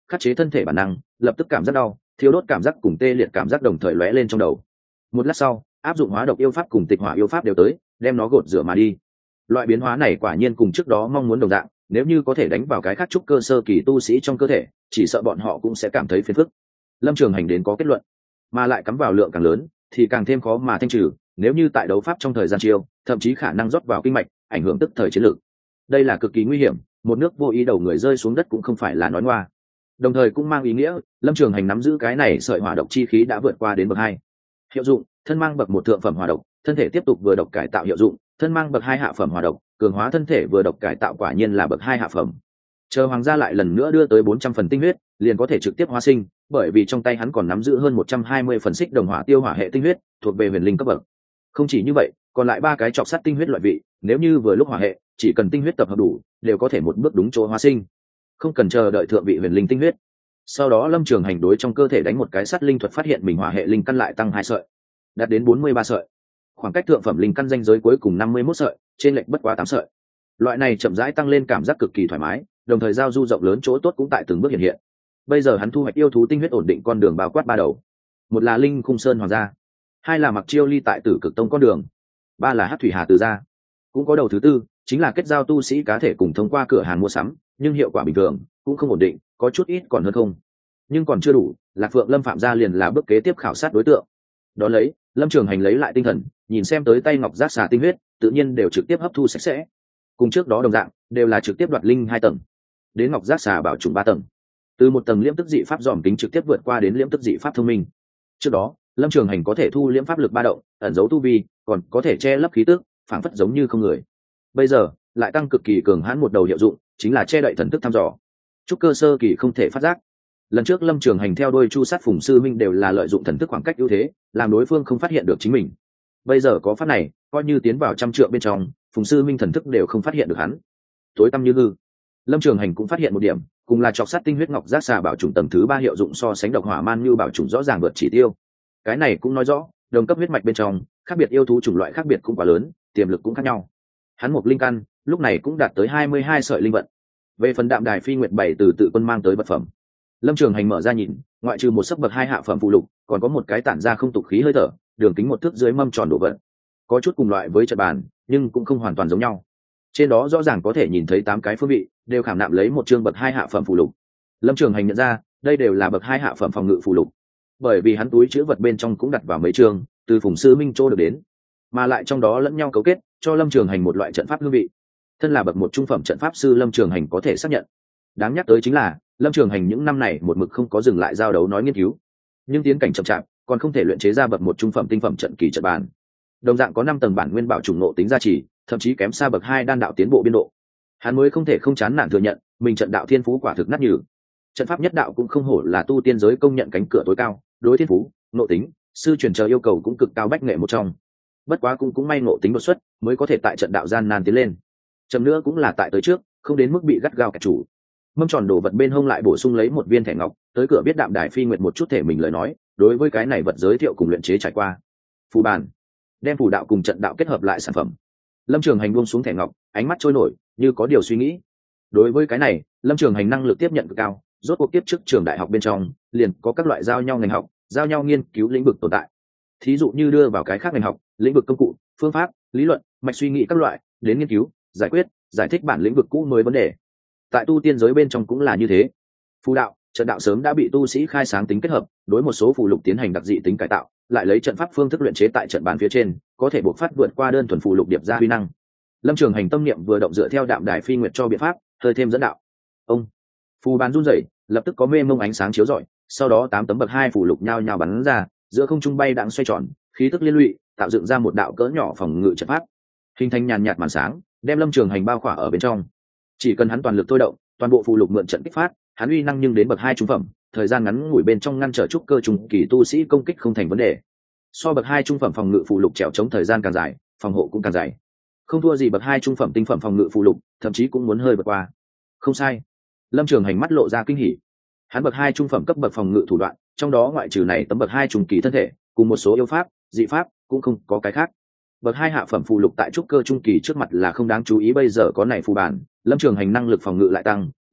khắc chế thân thể bản năng, lập tức cảm giác đau, thiếu đốt cảm giác cùng tê liệt cảm giác đồng thời lóe lên trong đầu. Một lát sau, áp dụng hóa độc yêu pháp cùng tịch hỏa yêu pháp đều tới, đem nó gột rửa mà đi. Loại biến hóa này quả nhiên cùng trước đó mong muốn đồng dạng, nếu như có thể đánh vào cái khác trúc cơ sơ kỳ tu sĩ trong cơ thể, chỉ sợ bọn họ cũng sẽ cảm thấy phiền phức. Lâm Trường Hành đến có kết luận, mà lại cắm vào lượng càng lớn thì càng thêm khó mà thanh trừ, nếu như tại đấu pháp trong thời gian chiêu, thậm chí khả năng rót vào kinh mạch, ảnh hưởng tức thời chiến lược. Đây là cực kỳ nguy hiểm, một nước vô ý đầu người rơi xuống đất cũng không phải là nói ngoa. Đồng thời cũng mang ý nghĩa, Lâm Trường Hành nắm giữ cái này sợi hỏa độc chi khí đã vượt qua đến bậc 2. Hiệu dụng: thân mang bậc 1 thượng phẩm hỏa độc, thân thể tiếp tục vừa độc cải tạo hiệu dụng, thân mang bậc 2 hạ phẩm hỏa độc, cường hóa thân thể vừa độc cải tạo quả nhiên là bậc 2 hạ phẩm. Chờ hoàng gia lại lần nữa đưa tới 400 phần tinh huyết, liền có thể trực tiếp hóa sinh, bởi vì trong tay hắn còn nắm giữ hơn 120 phần xích đồng hỏa tiêu hỏa hệ tinh huyết, thuộc về huyền linh cấp bậc. Không chỉ như vậy, còn lại 3 cái trọc sắt tinh huyết loại vị, nếu như vừa lúc hỏa hệ, chỉ cần tinh huyết tập hợp đủ, đều có thể một bước đúng chỗ hóa sinh, không cần chờ đợi thượng vị huyền linh tinh huyết. Sau đó Lâm Trường Hành đối trong cơ thể đánh một cái sát linh thuật, phát hiện mình hỏa hệ linh căn lại tăng 2 sợi, đạt đến 43 sợi. Khoảng cách thượng phẩm linh căn danh giới cuối cùng 51 sợi, trên lệch bất quá 8 sợi. Loại này chậm rãi tăng lên cảm giác cực kỳ thoải mái, đồng thời giao du rộng lớn chỗ tốt cũng tại từng bước hiện hiện. Bây giờ hắn thu hoạch yêu thú tinh huyết ổn định con đường bao quát 3 đầu. Một là Linh Khung Sơn hoàng gia, 2 là Mặc Chiêu Ly tại Tử Cực Tông con đường, 3 là Hắc Thủy Hà Từ gia. Cũng có đầu thứ tư, chính là kết giao tu sĩ cá thể cùng thông qua cửa hàng mua sắm, nhưng hiệu quả bình thường, cũng không ổn định, có chút ít còn hơn không. Nhưng còn chưa đủ, Lạc Phượng Lâm Phạm gia liền là bước kế tiếp khảo sát đối tượng. Đó lấy, Lâm Trường Hành lấy lại tinh thần, nhìn xem tới tay ngọc giác xà tinh huyết, tự nhiên đều trực tiếp hấp thu sạch sẽ. Cùng trước đó đồng dạng, đều là trực tiếp đoạt linh 2 tầng, đến ngọc giác xà bảo trùng 3 tầng. Từ 1 tầng liễm tức dị pháp dòm kính trực tiếp vượt qua đến liễm tức dị pháp thông minh. Trước đó, Lâm Trường Hành có thể thu liễm pháp lực 3 động, ẩn giấu tu vi, còn có thể che lấp khí tức, phảng phất giống như không người. Bây giờ, lại tăng cực kỳ cường hãn một đầu hiệu dụng, chính là che đậy thần thức thăm dò. Trúc cơ sơ kỳ không thể phát giác. Lần trước Lâm Trường Hành theo đôi Chu Sát Phùng Sư Minh đều là lợi dụng thần thức khoảng cách ưu thế, làm đối phương không phát hiện được chính mình. Bây giờ có pháp này, coi như tiến vào trăm trượng bên trong, Phùng Sư Minh thần thức đều không phát hiện được hắn. Tối tăm như hư. Lâm Trường Hành cũng phát hiện một điểm, cùng là chọc sát tinh huyết ngọc giác xà bảo trùng tầng thứ 3 hiệu dụng so sánh độc hỏa man như bảo trùng rõ ràng vượt chỉ tiêu. Cái này cũng nói rõ, đồng cấp huyết mạch bên trong, khác biệt yêu thú chủng loại khác biệt cũng quá lớn, tiềm lực cũng khác nhau. Hắn một linh căn, lúc này cũng đạt tới 22 sợi linh vận. Về phần Đạm Đài Phi Nguyệt 7 từ tự quân mang tới vật phẩm, Lâm Trường Hành mở ra nhìn, ngoại trừ một sấp bậc 2 hạ phẩm phụ lục, còn có một cái tản ra không tục khí hơi thở, đường kính 1 thước dưới mâm tròn đổ vật. Có chút cùng loại với trận bàn, nhưng cũng không hoàn toàn giống nhau. Trên đó rõ ràng có thể nhìn thấy 8 cái phương vị, đều khảm nạm lấy một chương bậc 2 hạ phẩm phụ lục. Lâm Trường Hành nhận ra, đây đều là bậc 2 hạ phẩm phòng ngự phụ lục. Bởi vì hắn túi chứa vật bên trong cũng đặt vào mấy chương, từ Phùng Sư Minh Trô được đến, mà lại trong đó lẫn nhau cấu kết, cho Lâm Trường Hành một loại trận pháp hương vị. Thân là bậc 1 trung phẩm trận pháp sư, Lâm Trường Hành có thể xác nhận. Đáng nhắc tới chính là, Lâm Trường Hành những năm này một mực không có dừng lại giao đấu nói nghiên cứu, nhưng tiến cảnh chậm chạp, còn không thể luyện chế ra bậc 1 trung phẩm tinh phẩm trận kỳ trận bàn. Đồng dạng có 5 tầng bản nguyên bảo trùng nộ tính gia trì, thậm chí kém xa bậc 2 đan đạo tiến bộ biên độ. Hắn mới không thể không chán nản thừa nhận, mình trận đạo thiên phú quả thực nát nhừ. Trận pháp nhất đạo cũng không hổ là tu tiên giới công nhận cánh cửa tối cao, đối thiên phú, nộ tính, sư truyền chờ yêu cầu cũng cực cao bách nghệ một trong. Bất quá cũng may nộ tính đột xuất, mới có thể tại trận đạo gian nan tiến lên. Chậm nữa cũng là tại tới trước, không đến mức bị gắt gao kẻ chủ. Mâm tròn đổ vật bên hông lại bổ sung lấy một viên thẻ ngọc, tới cửa biết Đạm Đài Phi Nguyệt một chút thể mình lời nói, đối với cái này vật giới thiệu cùng luyện chế trải qua. Phù bản, đem phù đạo cùng trận đạo kết hợp lại sản phẩm. Lâm Trường Hành buông xuống thẻ ngọc, ánh mắt trôi nổi, như có điều suy nghĩ. Đối với cái này, Lâm Trường Hành năng lực tiếp nhận cực cao, rốt cuộc tiếp trước trường đại học bên trong, liền có các loại giao nhau ngành học, giao nhau nghiên cứu lĩnh vực tồn tại. Thí dụ như đưa vào cái khác ngành học, lĩnh vực công cụ, phương pháp, lý luận, mạch suy nghĩ các loại, đến nghiên cứu, giải quyết, giải thích bản lĩnh vực cũ mới vấn đề. Tại tu tiên giới bên trong cũng là như thế. Phù đạo, trận đạo sớm đã bị tu sĩ khai sáng tính kết hợp, đối một số phù lục tiến hành đặc dị tính cải tạo, lại lấy trận pháp phương thức luyện chế tại trận bàn phía trên, có thể bộc phát vượt qua đơn thuần phù lục điệp ra huy năng. Lâm Trường Hành tâm niệm vừa động dựa theo Đạm Đài Phi Nguyệt cho biện pháp, hơi thêm dẫn đạo. Ông, phù bàn run rẩy, lập tức có mê mông ánh sáng chiếu rọi, sau đó 8 tấm bậc 2 phù lục nhao nhao bắn ra, giữa không trung bay đãng xoay tròn, khí tức liên lụy, tạo dựng ra một đạo cỡ nhỏ phòng ngự trận pháp, hình thành nhàn nhạt màn sáng, đem Lâm Trường Hành bao khỏa ở bên trong. Chỉ cần hắn toàn lực thôi động, toàn bộ phù lục mượn trận kích phát, hắn uy năng nhưng đến bậc 2 trung phẩm, thời gian ngắn ngủi bên trong ngăn trở trúc cơ trung kỳ tu sĩ công kích không thành vấn đề. So bậc 2 trung phẩm phòng ngự phù lục trèo chống thời gian càng dài, phòng hộ cũng càng dày. Không thua gì bậc 2 trung phẩm tinh phẩm phòng ngự phù lục, thậm chí cũng muốn hơi vượt qua. Không sai. Lâm Trường Hành mắt lộ ra kinh hỉ. Hắn bậc 2 trung phẩm cấp bậc phòng ngự thủ đoạn, trong đó ngoại trừ này tấm bậc 2 trung kỳ thân thể, cùng một số yêu pháp, dị pháp, cũng không có cái khác. Bậc 2 hạ phẩm phù lục tại trúc cơ trung kỳ trước mặt là không đáng chú ý, bây giờ có này phù bản, Lâm Trường Hành năng lực phòng ngự lại tăng,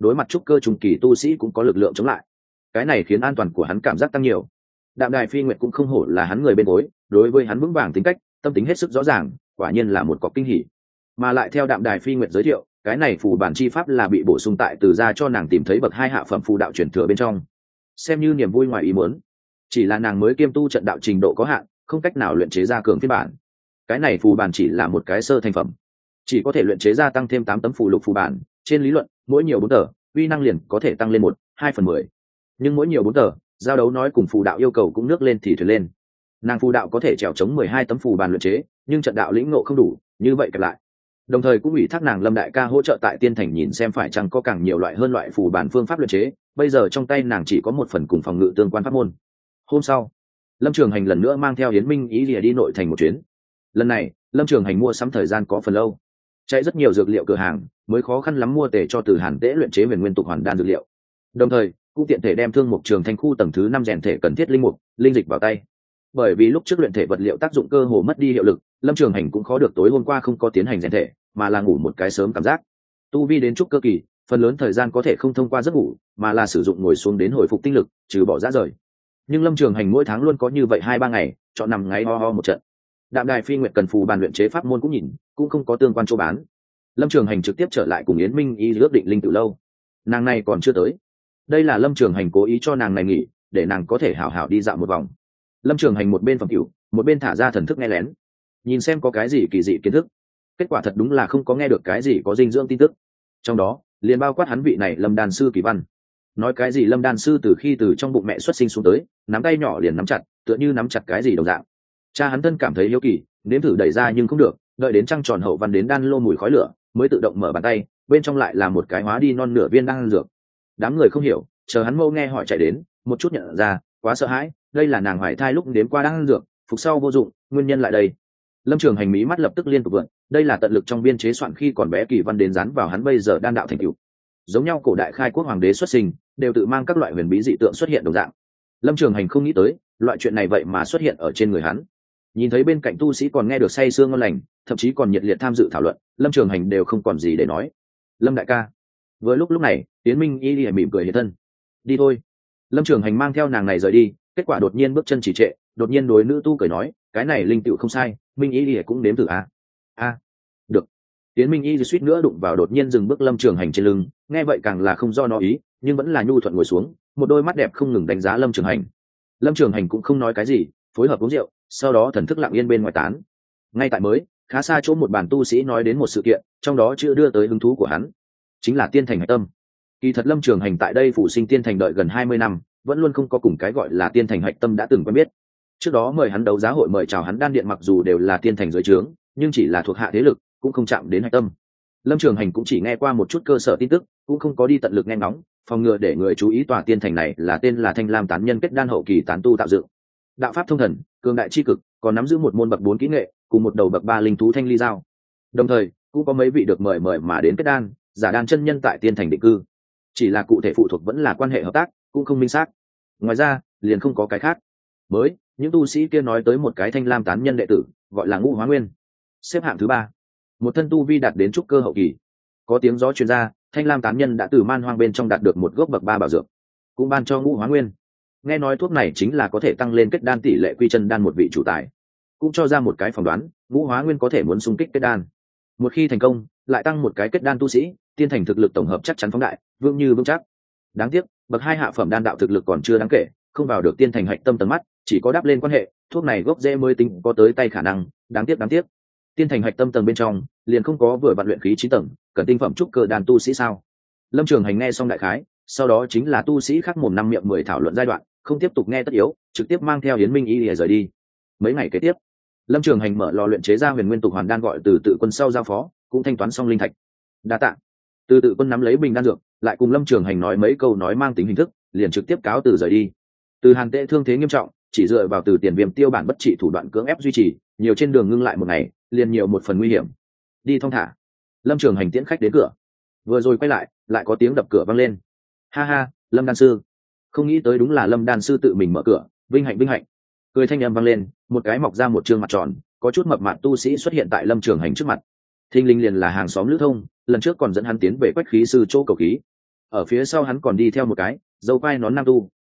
đối mặt trúc cơ trung kỳ tu sĩ cũng có lực lượng chống lại. Cái này khiến an toàn của hắn cảm giác tăng nhiều. Đạm Đài Phi Nguyệt cũng không hổ là hắn người bên gối, đối với hắn vững vàng tính cách, tâm tính hết sức rõ ràng, quả nhiên là một cọc kinh hỉ. Mà lại theo Đạm Đài Phi Nguyệt giới thiệu, cái này phù bản chi pháp là bị bổ sung tại từ gia cho nàng tìm thấy bậc 2 hạ phẩm phù đạo truyền thừa bên trong, xem như niềm vui ngoài ý muốn. Chỉ là nàng mới kiêm tu trận đạo trình độ có hạn, không cách nào luyện chế ra cường phiên bản. Cái này phù bản chỉ là một cái sơ thành phẩm, chỉ có thể luyện chế ra tăng thêm 8 tấm phù lục phù bản, trên lý luận, mỗi nhiều 4 tờ, uy năng liền có thể tăng lên 1/2/10. Nhưng mỗi nhiều 4 tờ, giao đấu nói cùng phù đạo yêu cầu cũng nước lên thì thuyền lên. Nàng phù đạo có thể trèo chống 12 tấm phù bản luyện chế, nhưng trận đạo lĩnh ngộ không đủ, như vậy kẹp lại. Đồng thời cũng ủy thác nàng Lâm đại ca hỗ trợ tại Tiên Thành nhìn xem phải chăng có càng nhiều loại hơn loại phù bản phương pháp luyện chế, bây giờ trong tay nàng chỉ có một phần cùng phòng ngự tương quan pháp môn. Hôm sau, Lâm Trường Hành lần nữa mang theo Yến Minh Ý Lìa đi nội thành một chuyến. Lần này, Lâm Trường Hành mua sắm thời gian có phần lâu, chạy rất nhiều dược liệu cửa hàng, mới khó khăn lắm mua tể cho từ Hàn Tế luyện chế Huyền Nguyên Tục Hoàn Đan dược liệu. Đồng thời, cũng tiện thể đem Thương Mục Trường Thành khu tầng thứ 5 rèn thể cần thiết linh mục, linh dịch vào tay. Bởi vì lúc trước luyện thể vật liệu tác dụng cơ hồ mất đi hiệu lực, Lâm Trường Hành cũng khó được tối hôm qua không có tiến hành rèn thể, mà là ngủ một cái sớm cảm giác. Tu vi đến trúc cơ kỳ, phần lớn thời gian có thể không thông qua giấc ngủ, mà là sử dụng ngồi xuống đến hồi phục tinh lực, trừ bỏ rã rời. Nhưng Lâm Trường Hành mỗi tháng luôn có như vậy 2-3 ngày, chọn nằm ngáy ho ho một trận. Đạm Đài Phi Nguyệt cần phù bàn luyện chế pháp môn cũng nhìn, cũng không có tương quan chỗ bán. Lâm Trường Hành trực tiếp trở lại cùng Yến Minh Y ước định linh tự lâu. Nàng này còn chưa tới. Đây là Lâm Trường Hành cố ý cho nàng này nghỉ, để nàng có thể hảo hảo đi dạo một vòng. Lâm Trường Hành một bên phẩm cửu, một bên thả ra thần thức nghe lén, nhìn xem có cái gì kỳ dị kiến thức. Kết quả thật đúng là không có nghe được cái gì có dinh dưỡng tin tức. Trong đó, liền bao quát hắn vị này Lâm đan sư Kỳ Văn. Nói cái gì Lâm đan sư từ khi từ trong bụng mẹ xuất sinh xuống tới, nắm tay nhỏ liền nắm chặt, tựa như nắm chặt cái gì đồng dạng. Cha hắn thân cảm thấy hiếu kỳ, nếm thử đẩy ra nhưng không được, đợi đến trăng tròn hậu văn đến đan lô mùi khói lửa, mới tự động mở bàn tay, bên trong lại là một cái hóa đi non nửa viên đan dược. Đám người không hiểu, chờ hắn mâu nghe hỏi chạy đến, một chút nhận ra, quá sợ hãi, đây là nàng hoài thai lúc nếm qua đan dược, phục sau vô dụng, nguyên nhân lại đây. Lâm Trường Hành mí mắt lập tức liên tục vượn, đây là tận lực trong biên chế soạn khi còn bé Kỳ Văn đến dán vào hắn bây giờ đan đạo thành tựu. Giống nhau cổ đại khai quốc hoàng đế xuất sinh, đều tự mang các loại huyền bí dị tượng xuất hiện đồng dạng. Lâm Trường Hành không nghĩ tới, loại chuyện này vậy mà xuất hiện ở trên người hắn. Nhìn thấy bên cạnh tu sĩ còn nghe được say sương ngon lành, thậm chí còn nhiệt liệt tham dự thảo luận, Lâm Trường Hành đều không còn gì để nói. Lâm đại ca. Vừa lúc này, Tiến Minh Y lìa mỉm cười hiện thân. Đi thôi. Lâm Trường Hành mang theo nàng này rời đi, kết quả đột nhiên bước chân trì trệ, đột nhiên đối nữ tu cười nói, cái này linh tựu không sai, Minh Y lìa cũng nếm thử a. Được. Tiến Minh Y suýt nữa đụng vào đột nhiên dừng bước Lâm Trường Hành trên lưng, nghe vậy càng là không do nó ý, nhưng vẫn là nhu thuận ngồi xuống, một đôi mắt đẹp không ngừng đánh giá Lâm Trường Hành. Lâm Trường Hành cũng không nói cái gì, phối hợp uống rượu, sau đó thần thức lặng yên bên ngoài tán. Ngay tại mới khá xa chỗ một bàn tu sĩ nói đến một sự kiện, trong đó chưa đưa tới hứng thú của hắn, chính là Tiên Thành Hạch Tâm. Kỳ thật Lâm Trường Hành tại đây phụ sinh Tiên Thành đợi gần 20 năm, vẫn luôn không có cùng cái gọi là Tiên Thành Hạch Tâm đã từng quen biết. Trước đó mời hắn đấu giá hội mời chào hắn đan điện mặc dù đều là Tiên Thành dưới trướng, nhưng chỉ là thuộc hạ thế lực, cũng không chạm đến Hạch Tâm. Lâm Trường Hành cũng chỉ nghe qua một chút cơ sở tin tức, cũng không có đi tận lực nghe ngóng, phòng ngừa để người chú ý tòa Tiên Thành này là tên là Thanh Lam tán nhân kết đan hậu kỳ tán tu tạo dựng. Đạo pháp thông thần, cường đại chi cực, còn nắm giữ một môn bậc 4 kỹ nghệ, cùng một đầu bậc 3 linh thú thanh ly giao. Đồng thời, cũng có mấy vị được mời mà đến kết đan, giả đan chân nhân tại Tiên Thành định cư. Chỉ là cụ thể phụ thuộc vẫn là quan hệ hợp tác, cũng không minh xác. Ngoài ra, liền không có cái khác. Mới, những tu sĩ kia nói tới một cái Thanh Lam tán nhân đệ tử, gọi là Ngũ Hóa Nguyên, xếp hạng thứ 3. Một thân tu vi đạt đến trúc cơ hậu kỳ. Có tiếng gió truyền ra, Thanh Lam tán nhân đã từ man hoang bên trong đạt được một gốc bậc 3 bảo dược, cũng ban cho Ngũ Hóa Nguyên. Nghe nói thuốc này chính là có thể tăng lên kết đan tỷ lệ quy chân đan một vị chủ tài, cũng cho ra một cái phỏng đoán, Ngũ Hóa Nguyên có thể muốn xung kích kết đan. Một khi thành công, lại tăng một cái kết đan tu sĩ, Tiên Thành thực lực tổng hợp chắc chắn phóng đại, vững như vững chắc. Đáng tiếc, bậc 2 hạ phẩm đan đạo thực lực còn chưa đáng kể, không vào được Tiên Thành Hạch Tâm tầng mắt, chỉ có đáp lên quan hệ, thuốc này gốc rễ mới tính có tới tay khả năng, đáng tiếc. Tiên Thành Hạch Tâm tầng bên trong, liền không có vừa vặn luyện khí 9 tầng, cần tinh phẩm trúc cơ đan tu sĩ sao? Lâm Trường Hành nghe xong đại khái, sau đó chính là tu sĩ khác mồm năm miệng 10 thảo luận giai đoạn, không tiếp tục nghe tất yếu, trực tiếp mang theo Yến Minh Y lìa rời đi. Mấy ngày kế tiếp, Lâm Trường Hành mở lò luyện chế ra Huyền Nguyên Tục Hoàn Đan gọi từ tự quân sau giao phó, cũng thanh toán xong linh thạch. Đa tạ. Từ tự quân nắm lấy bình đan dược, lại cùng Lâm Trường Hành nói mấy câu nói mang tính hình thức, liền trực tiếp cáo từ rời đi. Từ Hàn Tệ thương thế nghiêm trọng, chỉ dựa vào từ tiền viêm tiêu bản bất trị thủ đoạn cưỡng ép duy trì, nhiều trên đường ngưng lại một ngày, liền nhiều một phần nguy hiểm. Đi thong thả. Lâm Trường Hành tiễn khách đến cửa, vừa rồi quay lại có tiếng đập cửa vang lên. Ha ha, Lâm đan sư. Không nghĩ tới đúng là Lâm đan sư tự mình mở cửa, vinh hạnh. Cười thanh âm vang lên, một cái mọc ra một trương mặt tròn, có chút mập mạp tu sĩ xuất hiện tại Lâm Trường Hành trước mặt. Thinh linh liền là hàng xóm Lữ Thông, lần trước còn dẫn hắn tiến về Quách khí sư chỗ cầu khí. ở phía sau hắn còn đi theo một cái dâu quai nón nam tu,